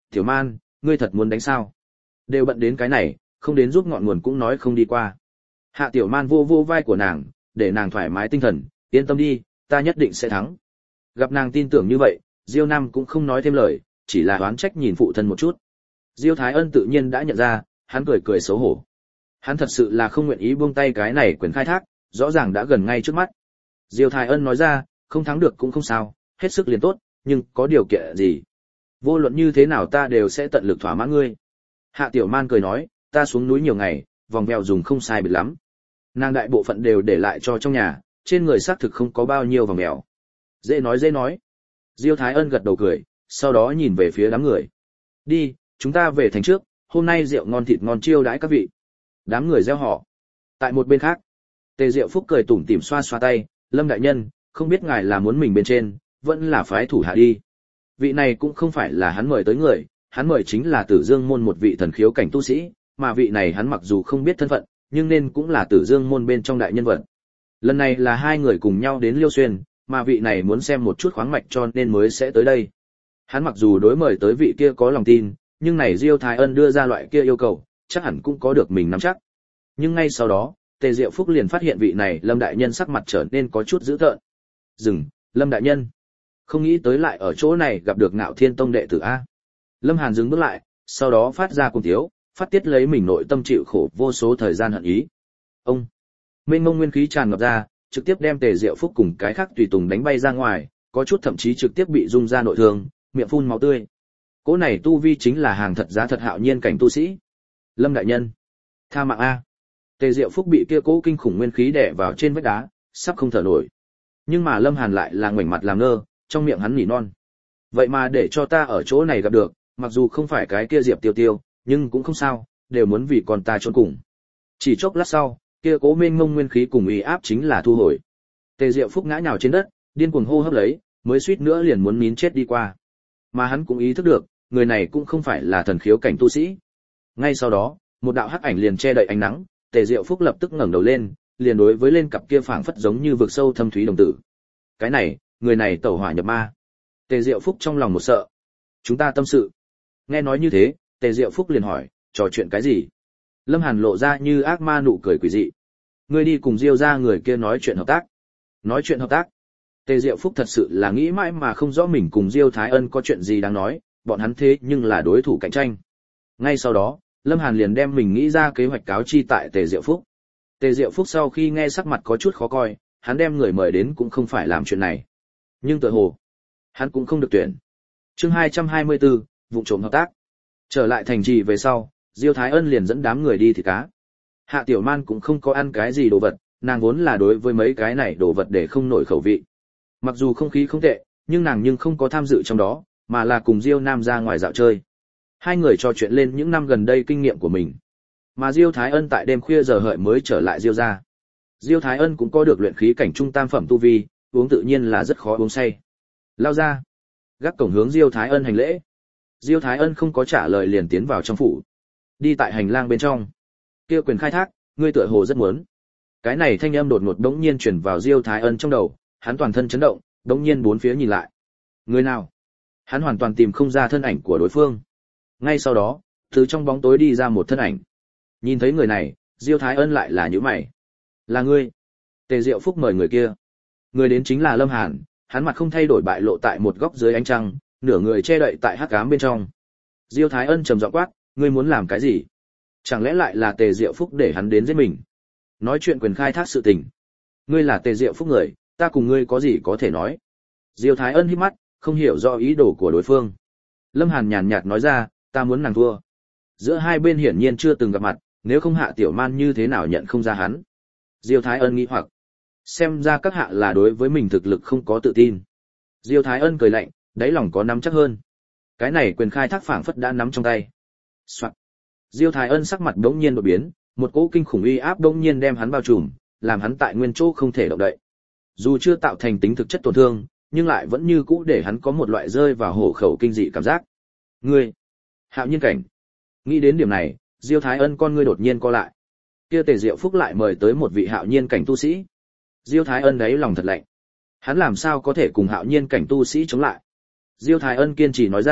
S1: Tiểu Man, ngươi thật muốn đánh sao? Đều bận đến cái này, không đến giúp ngọn nguồn cũng nói không đi qua. Hạ Tiểu Man vô vô vai của nàng, để nàng thoải mái tinh thần, yên tâm đi, ta nhất định sẽ thắng. Gặp nàng tin tưởng như vậy, Diêu Nam cũng không nói thêm lời, chỉ là oán trách nhìn phụ thân một chút. Diêu Thái Ân tự nhiên đã nhận ra, hắn cười cười xấu hổ. Hắn thật sự là không nguyện ý buông tay cái này quyền khai thác, rõ ràng đã gần ngay trước mắt. Diêu Thái Ân nói ra, không thắng được cũng không sao, hết sức liền tốt, nhưng có điều kiện gì? Vô luận như thế nào ta đều sẽ tận lực thỏa mãn ngươi. Hạ Tiểu Man cười nói, ta xuống núi nhiều ngày, vòng vèo dùng không sai biệt lắm. Nàng đại bộ phận đều để lại cho trong nhà, trên người xác thực không có bao nhiêu vòng vèo. Dễ nói dễ nói. Diêu Thái Ân gật đầu cười, sau đó nhìn về phía đám người. Đi, chúng ta về thành trước, hôm nay rượu ngon thịt ngon chiêu đãi các vị. Đám người reo hò. Tại một bên khác, Tề Diệu Phúc cười tủm tỉm xoa xoa tay, Lâm đại nhân, không biết ngài là muốn mình bên trên, vẫn là phái thủ hạ đi. Vị này cũng không phải là hắn mời tới người, hắn mời chính là Tử Dương môn một vị thần khiếu cảnh tu sĩ, mà vị này hắn mặc dù không biết thân phận, nhưng nên cũng là Tử Dương môn bên trong đại nhân vật. Lần này là hai người cùng nhau đến Liêu Xuyên, mà vị này muốn xem một chút khoáng mạch cho nên mới sẽ tới đây. Hắn mặc dù đối mời tới vị kia có lòng tin, nhưng này Diêu Thái Ân đưa ra loại kia yêu cầu, chắc hẳn cũng có được mình nắm chắc. Nhưng ngay sau đó, Tề Diệu Phúc liền phát hiện vị này Lâm đại nhân sắc mặt trở nên có chút dữ tợn. "Dừng, Lâm đại nhân, không nghĩ tới lại ở chỗ này gặp được Ngạo Thiên Tông đệ tử a." Lâm Hàn dừng bước lại, sau đó phát ra cuồng tiếu, phát tiết lấy mình nội tâm chịu khổ vô số thời gian hận ý. Ông, mênh mông nguyên khí tràn ngập ra, trực tiếp đem Tề Diệu Phúc cùng cái khác tùy tùng đánh bay ra ngoài, có chút thậm chí trực tiếp bị rung ra nội thương, miệng phun máu tươi. Cỗ này tu vi chính là hàng thật giá thật hạo nhiên cảnh tu sĩ. Lâm đại nhân, tha mạng a. Tề Diệu Phúc bị kia cỗ kinh khủng nguyên khí đè vào trên vách đá, sắp không thở nổi. Nhưng mà Lâm Hàn lại là ngoảnh mặt làm ngơ, trong miệng hắn nỉ non. Vậy mà để cho ta ở chỗ này gặp được, mặc dù không phải cái kia Diệp Tiêu Tiêu, nhưng cũng không sao, đều muốn vì con ta trốn cùng. Chỉ chốc lát sau, kia cố mênh mông nguyên khí cùng uy áp chính là thu hồi. Tề Diệu Phúc ngã nhào trên đất, điên cuồng hô hấp lấy, mới suýt nữa liền muốn nín chết đi qua. Mà hắn cũng ý thức được, người này cũng không phải là thần khiếu cảnh tu sĩ. Ngay sau đó, một đạo hắc ảnh liền che đậy ánh nắng, Tề Diệu Phúc lập tức ngẩng đầu lên, liền đối với lên cặp kia phảng phất giống như vực sâu thâm thúy đồng tử. Cái này, người này tẩu hỏa nhập ma. Tề Diệu Phúc trong lòng một sợ. Chúng ta tâm sự. Nghe nói như thế, Tề Diệu Phúc liền hỏi, trò chuyện cái gì? Lâm Hàn lộ ra như ác ma nụ cười quỷ dị. Ngươi đi cùng Diêu gia người kia nói chuyện hợp tác. Nói chuyện hợp tác? Tề Diệu Phúc thật sự là nghĩ mãi mà không rõ mình cùng Diêu Thái Ân có chuyện gì đáng nói, bọn hắn thế nhưng là đối thủ cạnh tranh. Ngay sau đó, Lâm Hàn liền đem mình nghĩ ra kế hoạch cáo chi tại Tề Diệu Phúc. Tề Diệu Phúc sau khi nghe sắc mặt có chút khó coi, hắn đem người mời đến cũng không phải làm chuyện này. Nhưng tựa hồ, hắn cũng không được tuyển. Chương hai trăm hai mươi tư, vụ trộm hợp tác. Trở lại thành trì về sau, Diêu Thái Ân liền dẫn đám người đi thịt cá. Hạ Tiểu Man cũng không có ăn cái gì đồ vật, nàng vốn là đối với mấy cái này đồ vật để không nổi khẩu vị. Mặc dù không khí không tệ, nhưng nàng nhưng không có tham dự trong đó, mà là cùng Diêu Nam ra ngoài dạo chơi. Hai người trò chuyện lên những năm gần đây kinh nghiệm của mình. Mà Diêu Thái Ân tại đêm khuya giờ hợi mới trở lại Diêu gia. Diêu Thái Ân cũng có được luyện khí cảnh trung tam phẩm tu vi, uống tự nhiên là rất khó uống say. Lao ra, gác cổng hướng Diêu Thái Ân hành lễ. Diêu Thái Ân không có trả lời liền tiến vào trong phủ. Đi tại hành lang bên trong. Kia quyền khai thác, ngươi tựa hồ rất muốn. Cái này thanh âm đột ngột đống nhiên truyền vào Diêu Thái Ân trong đầu, hắn toàn thân chấn động, đống nhiên bốn phía nhìn lại. Người nào? Hắn hoàn toàn tìm không ra thân ảnh của đối phương. Ngay sau đó, từ trong bóng tối đi ra một thân ảnh. Nhìn thấy người này, Diêu Thái Ân lại là nhíu mày. Là ngươi? Tề Diệu Phúc mời người kia. Người đến chính là Lâm Hàn, hắn mặt không thay đổi bại lộ tại một góc dưới ánh trăng, nửa người che đậy tại hắc ám bên trong. Diêu Thái Ân trầm giọng quát, ngươi muốn làm cái gì? Chẳng lẽ lại là Tề Diệu Phúc để hắn đến giết mình? Nói chuyện quyền khai thác sự tình. Ngươi là Tề Diệu Phúc người, ta cùng ngươi có gì có thể nói? Diêu Thái Ân híp mắt, không hiểu rõ ý đồ của đối phương. Lâm Hàn nhàn nhạt nói ra, ta muốn nàng thua. Giữa hai bên hiển nhiên chưa từng gặp mặt, nếu không Hạ Tiểu Man như thế nào nhận không ra hắn. Diêu Thái Ân nghĩ hoặc, xem ra các hạ là đối với mình thực lực không có tự tin. Diêu Thái Ân cười lạnh, đáy lòng có nắm chắc hơn. Cái này quyền khai thác phảng phất đã nắm trong tay. Soạn. Diêu Thái Ân sắc mặt đống nhiên đột biến, một cỗ kinh khủng uy áp đống nhiên đem hắn bao trùm, làm hắn tại nguyên chỗ không thể động đậy. Dù chưa tạo thành tính thực chất tổn thương, nhưng lại vẫn như cũ để hắn có một loại rơi vào hổ khẩu kinh dị cảm giác. Ngươi, hạo nhiên cảnh. Nghĩ đến điểm này, Diêu Thái Ân con ngươi đột nhiên co lại. Kia Tề Diệu Phúc lại mời tới một vị hạo nhiên cảnh tu sĩ. Diêu Thái Ân đấy lòng thật lạnh. Hắn làm sao có thể cùng hạo nhiên cảnh tu sĩ chống lại? Diêu Thái Ân kiên trì nói ra,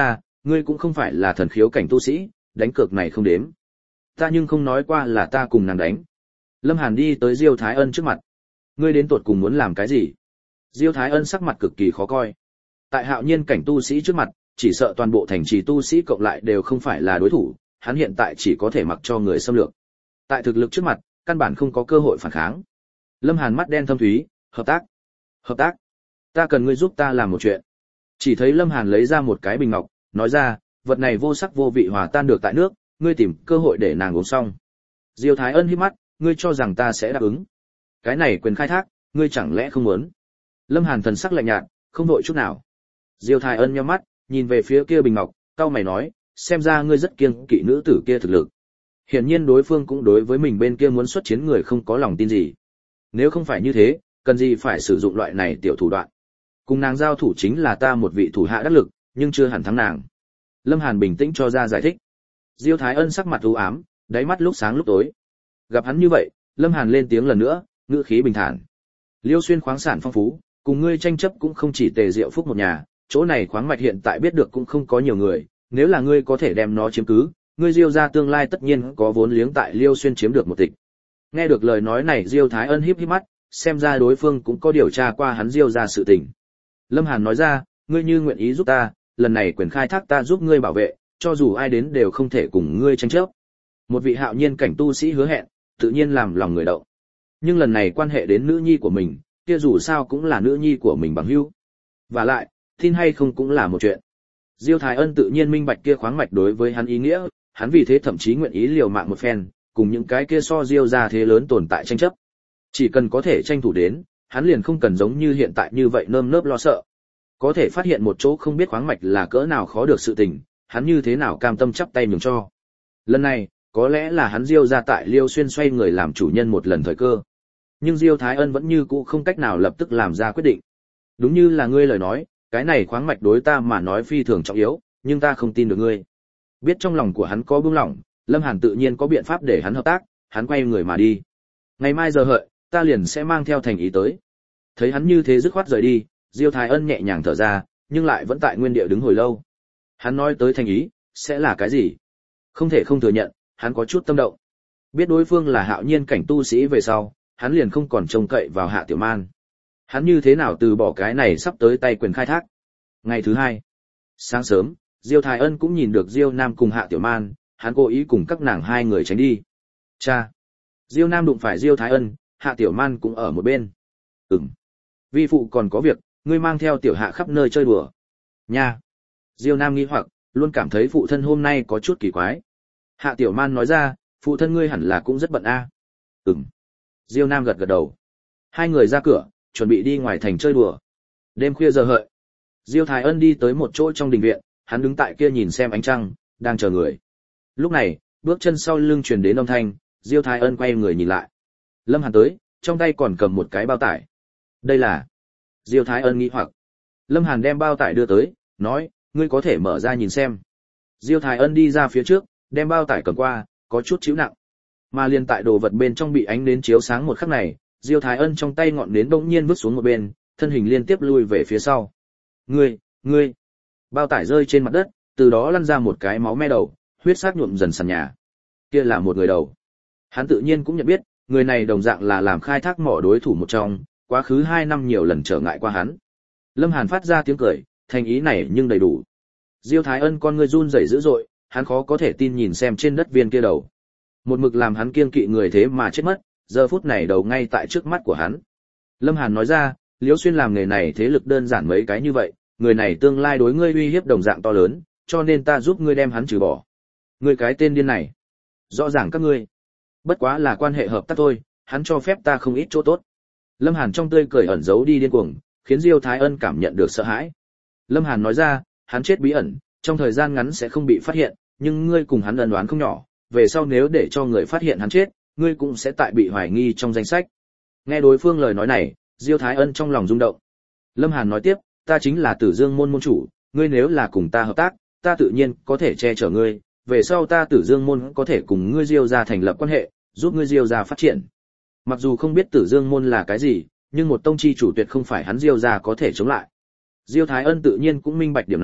S1: ngươi cũng không phải là thần khiếu cảnh tu sĩ, đánh cược này không đếm. Ta nhưng không nói qua là ta cùng nàng đánh. Lâm Hàn đi tới Diêu Thái Ân trước mặt. Ngươi đến tột cùng muốn làm cái gì? Diêu Thái Ân sắc mặt cực kỳ khó coi. Tại hạo nhiên cảnh tu sĩ trước mặt, chỉ sợ toàn bộ thành trì tu sĩ cộng lại đều không phải là đối thủ, hắn hiện tại chỉ có thể mặc cho người xâm lược. Tại thực lực trước mặt, căn bản không có cơ hội phản kháng. Lâm Hàn mắt đen thâm thúy, hợp tác. Hợp tác? Ta cần ngươi giúp ta làm một chuyện. Chỉ thấy Lâm Hàn lấy ra một cái bình ngọc, nói ra, vật này vô sắc vô vị hòa tan được tại nước, ngươi tìm cơ hội để nàng uống xong. Diêu Thái Ân híp mắt, ngươi cho rằng ta sẽ đáp ứng? Cái này quyền khai thác, ngươi chẳng lẽ không muốn? Lâm Hàn thần sắc lạnh nhạt, không đội chút nào. Diêu Thái Ân nhắm mắt, nhìn về phía kia bình ngọc, cau mày nói, xem ra ngươi rất kiêng kỵ nữ tử kia thực lực. Hiển nhiên đối phương cũng đối với mình bên kia muốn xuất chiến người không có lòng tin gì. Nếu không phải như thế, cần gì phải sử dụng loại này tiểu thủ đoạn? Cùng nàng giao thủ chính là ta một vị thủ hạ đắc lực, nhưng chưa hẳn thắng nàng. Lâm Hàn bình tĩnh cho ra giải thích. Diêu Thái Ân sắc mặt u ám, đáy mắt lúc sáng lúc tối. Gặp hắn như vậy, Lâm Hàn lên tiếng lần nữa, ngữ khí bình thản. Liêu Xuyên khoáng sản phong phú, cùng ngươi tranh chấp cũng không chỉ Tề Diệu Phúc một nhà, chỗ này khoáng mạch hiện tại biết được cũng không có nhiều người, nếu là ngươi có thể đem nó chiếm cứ, ngươi Diêu gia tương lai tất nhiên có vốn liếng tại Liêu Xuyên chiếm được một tịch. Nghe được lời nói này, Diêu Thái Ân híp híp mắt, xem ra đối phương cũng có điều tra qua hắn Diêu gia sự tình. Lâm Hàn nói ra, ngươi như nguyện ý giúp ta, lần này quyền khai thác ta giúp ngươi bảo vệ, cho dù ai đến đều không thể cùng ngươi tranh chấp. Một vị hạo nhiên cảnh tu sĩ hứa hẹn, tự nhiên làm lòng người động. Nhưng lần này quan hệ đến nữ nhi của mình, kia dù sao cũng là nữ nhi của mình bằng hữu. Và lại, tin hay không cũng là một chuyện. Diêu Thái Ân tự nhiên minh bạch kia khoáng mạch đối với hắn ý nghĩa, hắn vì thế thậm chí nguyện ý liều mạng một phen, cùng những cái kia so Diêu gia thế lớn tồn tại tranh chấp. Chỉ cần có thể tranh thủ đến, hắn liền không cần giống như hiện tại như vậy nơm nớp lo sợ. Có thể phát hiện một chỗ không biết khoáng mạch là cỡ nào khó được sự tình, hắn như thế nào cam tâm chắp tay nhường cho. Lần này, có lẽ là hắn Diêu gia tại Liêu Xuyên xoay người làm chủ nhân một lần thời cơ. Nhưng Diêu Thái Ân vẫn như cũ không cách nào lập tức làm ra quyết định. Đúng như là ngươi lời nói, cái này khoáng mạch đối ta mà nói phi thường trọng yếu, nhưng ta không tin được ngươi. Biết trong lòng của hắn có buông lỏng, Lâm Hàn tự nhiên có biện pháp để hắn hợp tác, hắn quay người mà đi. Ngày mai giờ hợi, ta liền sẽ mang theo thành ý tới. Thấy hắn như thế dứt khoát rời đi, Diêu Thái Ân nhẹ nhàng thở ra, nhưng lại vẫn tại nguyên địa đứng hồi lâu. Hắn nói tới thành ý, sẽ là cái gì? Không thể không thừa nhận, hắn có chút tâm động. Biết đối phương là hạo nhiên cảnh tu sĩ về sau, hắn liền không còn trông cậy vào Hạ Tiểu Man. Hắn như thế nào từ bỏ cái này sắp tới tay quyền khai thác. Ngày thứ hai, sáng sớm, Diêu Thái Ân cũng nhìn được Diêu Nam cùng Hạ Tiểu Man, hắn cố ý cùng các nàng hai người tránh đi. Cha! Diêu Nam đụng phải Diêu Thái Ân, Hạ Tiểu Man cũng ở một bên. Ừm. Vi phụ còn có việc, ngươi mang theo Tiểu Hạ khắp nơi chơi đùa. Nha! Diêu Nam nghi hoặc, luôn cảm thấy phụ thân hôm nay có chút kỳ quái. Hạ Tiểu Man nói ra, phụ thân ngươi hẳn là cũng rất bận a. À? Ừm. Diêu Nam gật gật đầu. Hai người ra cửa, chuẩn bị đi ngoài thành chơi đùa. Đêm khuya giờ hợi, Diêu Thái Ân đi tới một chỗ trong đình viện, hắn đứng tại kia nhìn xem ánh trăng, đang chờ người. Lúc này, bước chân sau lưng truyền đến âm thanh, Diêu Thái Ân quay người nhìn lại. Lâm Hàn tới, trong tay còn cầm một cái bao tải. Đây là... Diêu Thái Ân nghi hoặc. Lâm Hàn đem bao tải đưa tới, nói, ngươi có thể mở ra nhìn xem. Diêu Thái Ân đi ra phía trước, đem bao tải cầm qua, có chút chịu nặng. Mà liền tại đồ vật bên trong bị ánh nến chiếu sáng một khắc này, Diêu Thái Ân trong tay ngọn nến bỗng nhiên vứt xuống một bên, thân hình liên tiếp lui về phía sau. Ngươi, ngươi! Bao tải rơi trên mặt đất, từ đó lăn ra một cái máu me đầu, huyết sắc nhuộm dần sàn nhà. Kia là một người đầu. Hắn tự nhiên cũng nhận biết, người này đồng dạng là làm khai thác mỏ đối thủ một trong, quá khứ hai năm nhiều lần trở ngại qua hắn. Lâm Hàn phát ra tiếng cười, thành ý này nhưng đầy đủ. Diêu Thái Ân con ngươi run rẩy dữ dội, hắn khó có thể tin nhìn xem trên đất viên kia đầu. Một mực làm hắn kiêng kỵ người thế mà chết mất, giờ phút này đầu ngay tại trước mắt của hắn. Lâm Hàn nói ra, Liễu Xuyên làm nghề này thế lực đơn giản mấy cái như vậy, người này tương lai đối ngươi uy hiếp đồng dạng to lớn, cho nên ta giúp ngươi đem hắn trừ bỏ. Ngươi cái tên điên này, rõ ràng các ngươi bất quá là quan hệ hợp tác thôi, hắn cho phép ta không ít chỗ tốt. Lâm Hàn trong tươi cười ẩn giấu đi điên cuồng, khiến Diêu Thái Ân cảm nhận được sợ hãi. Lâm Hàn nói ra, hắn chết bí ẩn, trong thời gian ngắn sẽ không bị phát hiện, nhưng ngươi cùng hắn ân oán không nhỏ, về sau nếu để cho người phát hiện hắn chết, ngươi cũng sẽ tại bị hoài nghi trong danh sách. Nghe đối phương lời nói này, Diêu Thái Ân trong lòng rung động. Lâm Hàn nói tiếp, ta chính là Tử Dương môn môn chủ, ngươi nếu là cùng ta hợp tác, ta tự nhiên có thể che chở ngươi, về sau ta Tử Dương môn có thể cùng ngươi Diêu gia thành lập quan hệ, giúp ngươi Diêu gia phát triển. Mặc dù không biết Tử Dương môn là cái gì, nhưng một tông chi chủ tuyệt không phải hắn Diêu gia có thể chống lại. Diêu Thái Ân tự nhiên cũng minh bạch điểm này,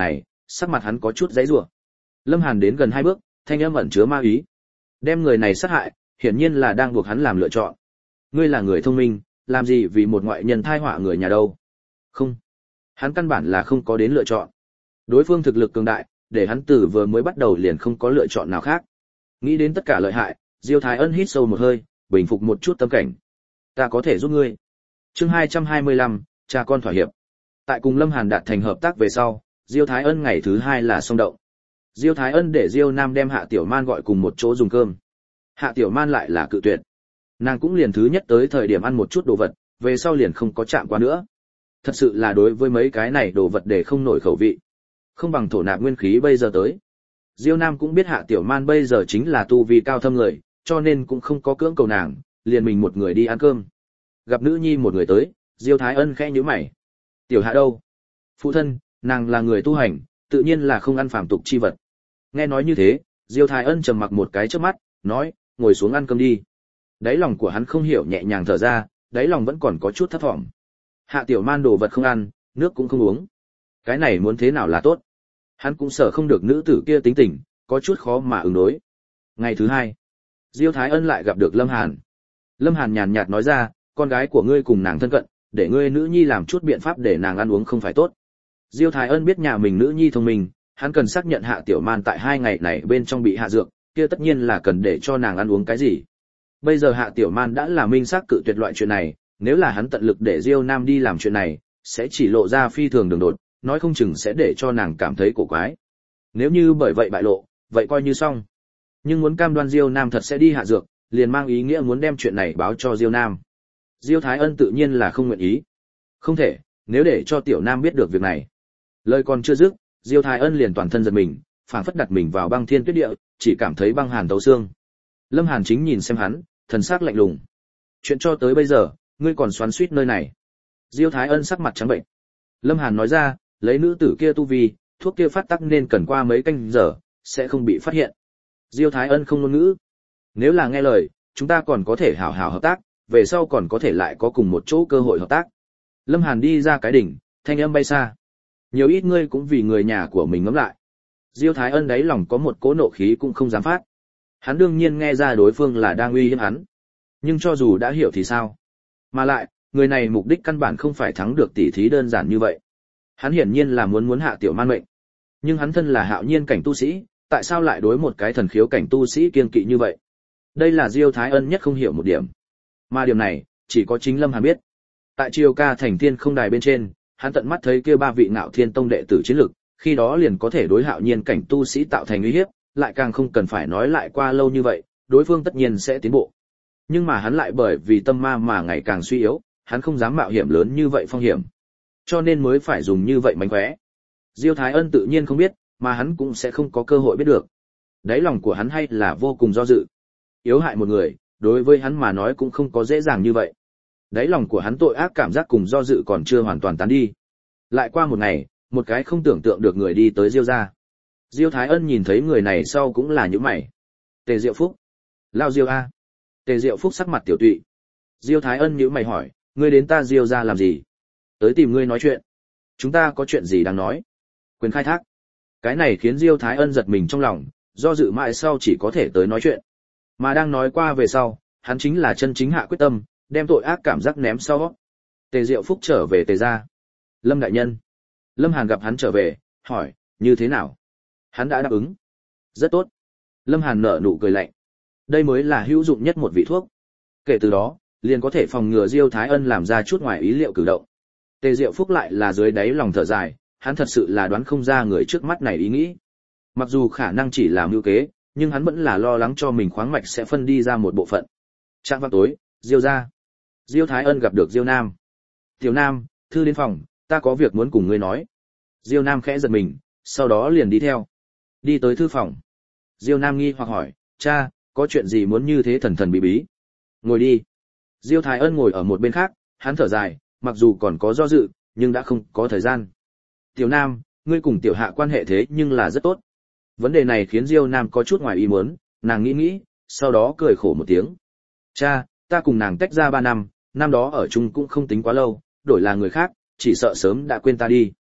S1: sắc mặt hắn có chút giãy giụa. Lâm Hàn đến gần hai bước, thanh âm ẩn chứa ma ý. Đem người này sát hại, hiển nhiên là đang buộc hắn làm lựa chọn. Ngươi là người thông minh, làm gì vì một ngoại nhân thai họa người nhà đâu? Không, hắn căn bản là không có đến lựa chọn. Đối phương thực lực cường đại, để hắn từ vừa mới bắt đầu liền không có lựa chọn nào khác. Nghĩ đến tất cả lợi hại, Diêu Thái Ân hít sâu một hơi, bình phục một chút tâm cảnh. Ta có thể giúp ngươi. Chương hai trăm hai mươi lăm, cha con thỏa hiệp. Tại cùng Lâm Hàn đạt thành hợp tác về sau, Diêu Thái Ân ngày thứ hai là xong động. Diêu Thái Ân để Diêu Nam đem Hạ Tiểu Man gọi cùng một chỗ dùng cơm. Hạ Tiểu Man lại là cự tuyệt. Nàng cũng liền thứ nhất tới thời điểm ăn một chút đồ vật, về sau liền không có chạm qua nữa. Thật sự là đối với mấy cái này đồ vật để không nổi khẩu vị. Không bằng thổ nạp nguyên khí bây giờ tới. Diêu Nam cũng biết Hạ Tiểu Man bây giờ chính là tu vi cao thâm người, cho nên cũng không có cưỡng cầu nàng, liền mình một người đi ăn cơm. Gặp nữ nhi một người tới, Diêu Thái Ân khẽ nhíu mày. Tiểu Hạ đâu? Phụ thân, nàng là người tu hành, tự nhiên là không ăn phàm tục chi vật. Nghe nói như thế, Diêu Thái Ân trầm mặc một cái trước mắt, nói, ngồi xuống ăn cơm đi. Đáy lòng của hắn không hiểu nhẹ nhàng thở ra, đáy lòng vẫn còn có chút thấp thỏm. Hạ Tiểu Man đồ vật không ăn, nước cũng không uống. Cái này muốn thế nào là tốt? Hắn cũng sợ không được nữ tử kia tính tình, có chút khó mà ứng đối. Ngày thứ hai, Diêu Thái Ân lại gặp được Lâm Hàn. Lâm Hàn nhàn nhạt nói ra, con gái của ngươi cùng nàng thân cận, để ngươi nữ nhi làm chút biện pháp để nàng ăn uống không phải tốt. Diêu Thái Ân biết nhà mình nữ nhi thông minh, hắn cần xác nhận Hạ Tiểu Man tại hai ngày này bên trong bị hạ dược, kia tất nhiên là cần để cho nàng ăn uống cái gì. Bây giờ Hạ Tiểu Man đã là minh xác cự tuyệt loại chuyện này, nếu là hắn tận lực để Diêu Nam đi làm chuyện này, sẽ chỉ lộ ra phi thường đường đột, nói không chừng sẽ để cho nàng cảm thấy cổ quái. Nếu như bởi vậy bại lộ, vậy coi như xong. Nhưng muốn cam đoan Diêu Nam thật sẽ đi hạ dược, liền mang ý nghĩa muốn đem chuyện này báo cho Diêu Nam. Diêu Thái Ân tự nhiên là không nguyện ý. Không thể, nếu để cho Tiểu Nam biết được việc này. Lời còn chưa dứt, Diêu Thái Ân liền toàn thân giật mình, phảng phất đặt mình vào băng thiên tuyết địa, chỉ cảm thấy băng hàn thấu xương. Lâm Hàn chính nhìn xem hắn, thần sắc lạnh lùng. Chuyện cho tới bây giờ, ngươi còn xoắn xuýt nơi này. Diêu Thái Ân sắc mặt trắng bệnh. Lâm Hàn nói ra, lấy nữ tử kia tu vi, thuốc kia phát tắc nên cần qua mấy canh giờ, sẽ không bị phát hiện. Diêu Thái Ân không ngôn ngữ. Nếu là nghe lời, chúng ta còn có thể hảo hảo hợp tác, về sau còn có thể lại có cùng một chỗ cơ hội hợp tác. Lâm Hàn đi ra cái đỉnh, thanh âm bay xa. Nhiều ít ngươi cũng vì người nhà của mình ngẫm lại. Diêu Thái Ân đáy lòng có một cỗ nộ khí cũng không dám phát. Hắn đương nhiên nghe ra đối phương là đang uy hiếp hắn. Nhưng cho dù đã hiểu thì sao? Mà lại, người này mục đích căn bản không phải thắng được tỷ thí đơn giản như vậy. Hắn hiển nhiên là muốn muốn Hạ Tiểu Man mệnh. Nhưng hắn thân là hạo nhiên cảnh tu sĩ, tại sao lại đối một cái thần khiếu cảnh tu sĩ kiên kỵ như vậy? Đây là Diêu Thái Ân nhất không hiểu một điểm. Mà điểm này, chỉ có chính Lâm Hàn biết. Tại Triều Ca thành Thiên Không Đài bên trên, hắn tận mắt thấy kia ba vị Ngạo Thiên Tông đệ tử chiến lực, khi đó liền có thể đối hạo nhiên cảnh tu sĩ tạo thành uy hiếp, lại càng không cần phải nói lại qua lâu như vậy, đối phương tất nhiên sẽ tiến bộ. Nhưng mà hắn lại bởi vì tâm ma mà ngày càng suy yếu, hắn không dám mạo hiểm lớn như vậy phong hiểm. Cho nên mới phải dùng như vậy mánh khóe. Diêu Thái Ân tự nhiên không biết, mà hắn cũng sẽ không có cơ hội biết được. Đáy lòng của hắn hay là vô cùng do dự. Yếu hại một người, đối với hắn mà nói cũng không có dễ dàng như vậy. Đáy lòng của hắn tội ác cảm giác cùng do dự còn chưa hoàn toàn tán đi. Lại qua một ngày, một cái không tưởng tượng được người đi tới Diêu gia. Diêu Thái Ân nhìn thấy người này sau cũng là nhíu mày. Tề Diệu Phúc. Lao Diêu a. Tề Diệu Phúc sắc mặt tiểu tụy. Diêu Thái Ân nhíu mày hỏi, ngươi đến ta Diêu gia làm gì? Tới tìm ngươi nói chuyện. Chúng ta có chuyện gì đang nói? Quyền khai thác. Cái này khiến Diêu Thái Ân giật mình trong lòng, do dự mãi sau chỉ có thể tới nói chuyện. Mà đang nói qua về sau, hắn chính là chân chính hạ quyết tâm, đem tội ác cảm giác ném sau. Tề Diệu Phúc trở về Tề gia. Lâm đại nhân. Lâm Hàn gặp hắn trở về, hỏi, như thế nào? Hắn đã đáp ứng. Rất tốt. Lâm Hàn nở nụ cười lạnh. Đây mới là hữu dụng nhất một vị thuốc. Kể từ đó, liền có thể phòng ngừa Diêu Thái Ân làm ra chút ngoài ý liệu cử động. Tề Diệu Phúc lại là dưới đáy lòng thở dài, hắn thật sự là đoán không ra người trước mắt này ý nghĩ. Mặc dù khả năng chỉ là mưu kế, nhưng hắn vẫn là lo lắng cho mình khoáng mạch sẽ phân đi ra một bộ phận. Trạng vào tối, Diêu gia. Diêu Thái Ân gặp được Diêu Nam. Tiểu Nam, thư đến phòng, ta có việc muốn cùng ngươi nói. Diêu Nam khẽ giật mình, sau đó liền đi theo. Đi tới thư phòng. Diêu Nam nghi hoặc hỏi, cha, có chuyện gì muốn như thế thần thần bí bí? Ngồi đi. Diêu Thái Ân ngồi ở một bên khác, hắn thở dài, mặc dù còn có do dự, nhưng đã không có thời gian. Tiểu Nam, ngươi cùng Tiểu Hạ quan hệ thế nhưng là rất tốt. Vấn đề này khiến Diêu Nam có chút ngoài ý muốn, nàng nghĩ nghĩ, sau đó cười khổ một tiếng. Cha, ta cùng nàng tách ra ba năm, năm đó ở chung cũng không tính quá lâu, đổi là người khác, chỉ sợ sớm đã quên ta đi.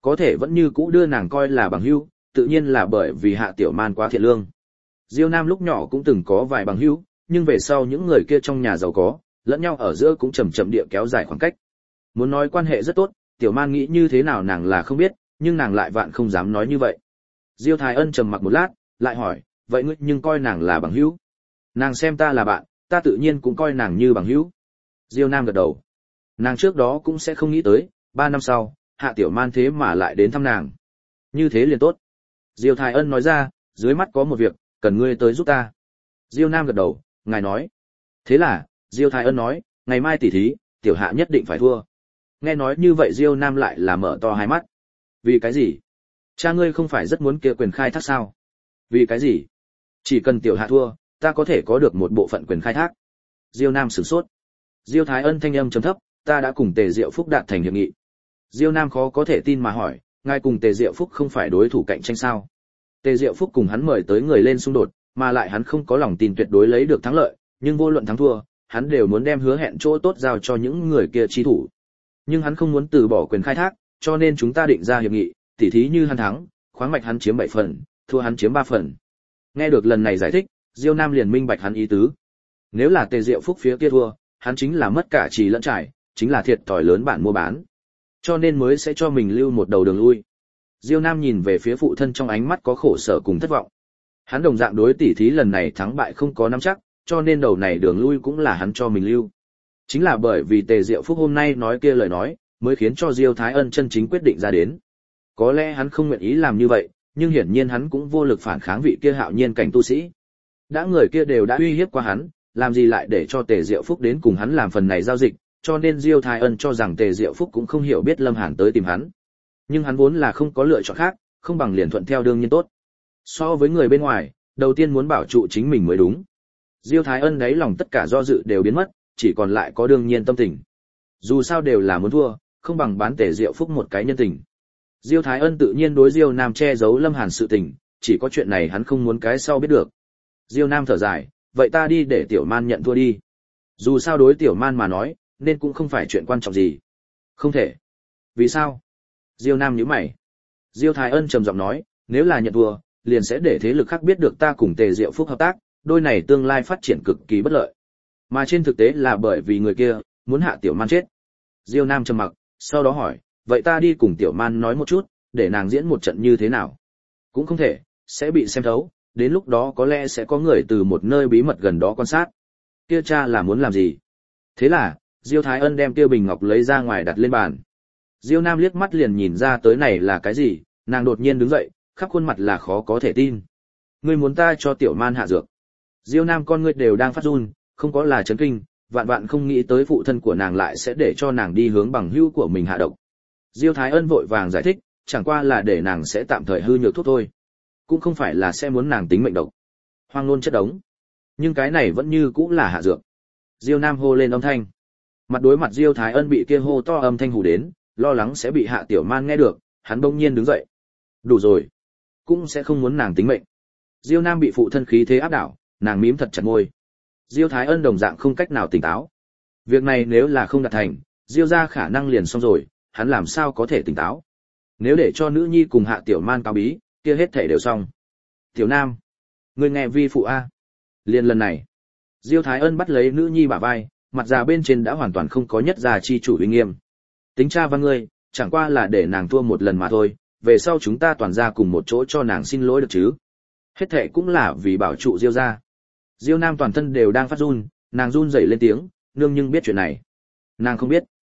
S1: có thể vẫn như cũ đưa nàng coi là bằng hữu, tự nhiên là bởi vì Hạ Tiểu Man quá thiện lương. Diêu Nam lúc nhỏ cũng từng có vài bằng hữu, nhưng về sau những người kia trong nhà giàu có, lẫn nhau ở giữa cũng chậm chậm địa kéo dài khoảng cách. Muốn nói quan hệ rất tốt, Tiểu Man nghĩ như thế nào nàng là không biết, nhưng nàng lại vạn không dám nói như vậy. Diêu Thái Ân trầm mặc một lát, lại hỏi, vậy ngươi nhưng coi nàng là bằng hữu? Nàng xem ta là bạn, ta tự nhiên cũng coi nàng như bằng hữu. Diêu Nam gật đầu. Nàng trước đó cũng sẽ không nghĩ tới, ba năm sau, Hạ Tiểu Man thế mà lại đến thăm nàng. Như thế liền tốt. Diêu Thái Ân nói ra, dưới mắt có một việc, cần ngươi tới giúp ta. Diêu Nam gật đầu, ngài nói. Thế là, Diêu Thái Ân nói, ngày mai tỉ thí, Tiểu Hạ nhất định phải thua. Nghe nói như vậy Diêu Nam lại là mở to hai mắt. Vì cái gì? Cha ngươi không phải rất muốn kia quyền khai thác sao? Vì cái gì? Chỉ cần Tiểu Hạ thua, ta có thể có được một bộ phận quyền khai thác. Diêu Nam sửng sốt. Diêu Thái Ân thanh âm trầm thấp, ta đã cùng Tề Diệu Phúc đạt thành hiệp nghị. Diêu Nam khó có thể tin mà hỏi, ngài cùng Tề Diệu Phúc không phải đối thủ cạnh tranh sao? Tề Diệu Phúc cùng hắn mời tới người lên xung đột, mà lại hắn không có lòng tin tuyệt đối lấy được thắng lợi, nhưng vô luận thắng thua, hắn đều muốn đem hứa hẹn chỗ tốt giao cho những người kia chi thủ. Nhưng hắn không muốn từ bỏ quyền khai thác, cho nên chúng ta định ra hiệp nghị, tỉ thí như hắn thắng, khoáng mạch hắn chiếm bảy phần, thua hắn chiếm ba phần. Nghe được lần này giải thích, Diêu Nam liền minh bạch hắn ý tứ. Nếu là Tề Diệu Phúc phía kia thua, hắn chính là mất cả trì lẫn trải, chính là thiệt thòi lớn bản mua bán. Cho nên mới sẽ cho mình lưu một đầu đường lui. Diêu Nam nhìn về phía phụ thân trong ánh mắt có khổ sở cùng thất vọng. Hắn đồng dạng đối tỉ thí lần này thắng bại không có nắm chắc, cho nên đầu này đường lui cũng là hắn cho mình lưu. Chính là bởi vì Tề Diệu Phúc hôm nay nói kia lời nói, mới khiến cho Diêu Thái Ân chân chính quyết định ra đến. Có lẽ hắn không nguyện ý làm như vậy, nhưng hiển nhiên hắn cũng vô lực phản kháng vị kia hạo nhiên cảnh tu sĩ. Đã người kia đều đã uy hiếp qua hắn, làm gì lại để cho Tề Diệu Phúc đến cùng hắn làm phần này giao dịch, cho nên Diêu Thái Ân cho rằng Tề Diệu Phúc cũng không hiểu biết Lâm Hàn tới tìm hắn. Nhưng hắn vốn là không có lựa chọn khác, không bằng liền thuận theo đương nhiên tốt. So với người bên ngoài, đầu tiên muốn bảo trụ chính mình mới đúng. Diêu Thái Ân đáy lòng tất cả do dự đều biến mất, chỉ còn lại có đương nhiên tâm tình. Dù sao đều là muốn thua, không bằng bán Tề Diệu Phúc một cái nhân tình. Diêu Thái Ân tự nhiên đối Diêu Nam che giấu Lâm Hàn sự tình, chỉ có chuyện này hắn không muốn cái sau biết được. Diêu Nam thở dài, vậy ta đi để Tiểu Man nhận thua đi. Dù sao đối Tiểu Man mà nói, nên cũng không phải chuyện quan trọng gì. Không thể. Vì sao? Diêu Nam nhíu mày. Diêu Thái Ân trầm giọng nói, nếu là nhận thua, liền sẽ để thế lực khác biết được ta cùng Tề Diệu Phúc hợp tác, đôi này tương lai phát triển cực kỳ bất lợi. Mà trên thực tế là bởi vì người kia muốn hạ Tiểu Man chết. Diêu Nam trầm mặc, sau đó hỏi, vậy ta đi cùng Tiểu Man nói một chút, để nàng diễn một trận như thế nào? Cũng không thể, sẽ bị xem thấu, đến lúc đó có lẽ sẽ có người từ một nơi bí mật gần đó quan sát. Kia cha là muốn làm gì? Thế là, Diêu Thái Ân đem kia bình ngọc lấy ra ngoài đặt lên bàn. Diêu Nam liếc mắt liền nhìn ra tới này là cái gì, nàng đột nhiên đứng dậy, khắp khuôn mặt là khó có thể tin. Ngươi muốn ta cho Tiểu Man hạ dược? Diêu Nam con ngươi đều đang phát run, không có là chấn kinh, vạn vạn không nghĩ tới phụ thân của nàng lại sẽ để cho nàng đi hướng bằng hữu của mình hạ độc. Diêu Thái Ân vội vàng giải thích, chẳng qua là để nàng sẽ tạm thời hư nhược thuốc thôi, cũng không phải là sẽ muốn nàng tính mệnh độc. Hoang luôn chất đống, nhưng cái này vẫn như cũng là hạ dược. Diêu Nam hô lên âm thanh, mặt đối mặt Diêu Thái Ân bị kia hô to âm thanh hù đến, lo lắng sẽ bị Hạ Tiểu Man nghe được, hắn bỗng nhiên đứng dậy. Đủ rồi, cũng sẽ không muốn nàng tính mệnh. Diêu Nam bị phụ thân khí thế áp đảo, nàng mím thật chặt môi. Diêu Thái Ân đồng dạng không cách nào tỉnh táo. Việc này nếu là không đạt thành, Diêu gia khả năng liền xong rồi, hắn làm sao có thể tỉnh táo? Nếu để cho nữ nhi cùng Hạ Tiểu Man cáo bí, kia hết thể đều xong. Tiểu Nam, ngươi nghe vi phụ a. Liên lần này, Diêu Thái Ân bắt lấy nữ nhi bả vai, mặt già bên trên đã hoàn toàn không có nhất già chi chủ uy nghiêm. Tính cha văn ngươi, chẳng qua là để nàng thua một lần mà thôi, về sau chúng ta toàn ra cùng một chỗ cho nàng xin lỗi được chứ? Hết thệ cũng là vì bảo trụ Diêu gia. Diêu Nam toàn thân đều đang phát run, nàng run rẩy lên tiếng, nương nhưng biết chuyện này. Nàng không biết.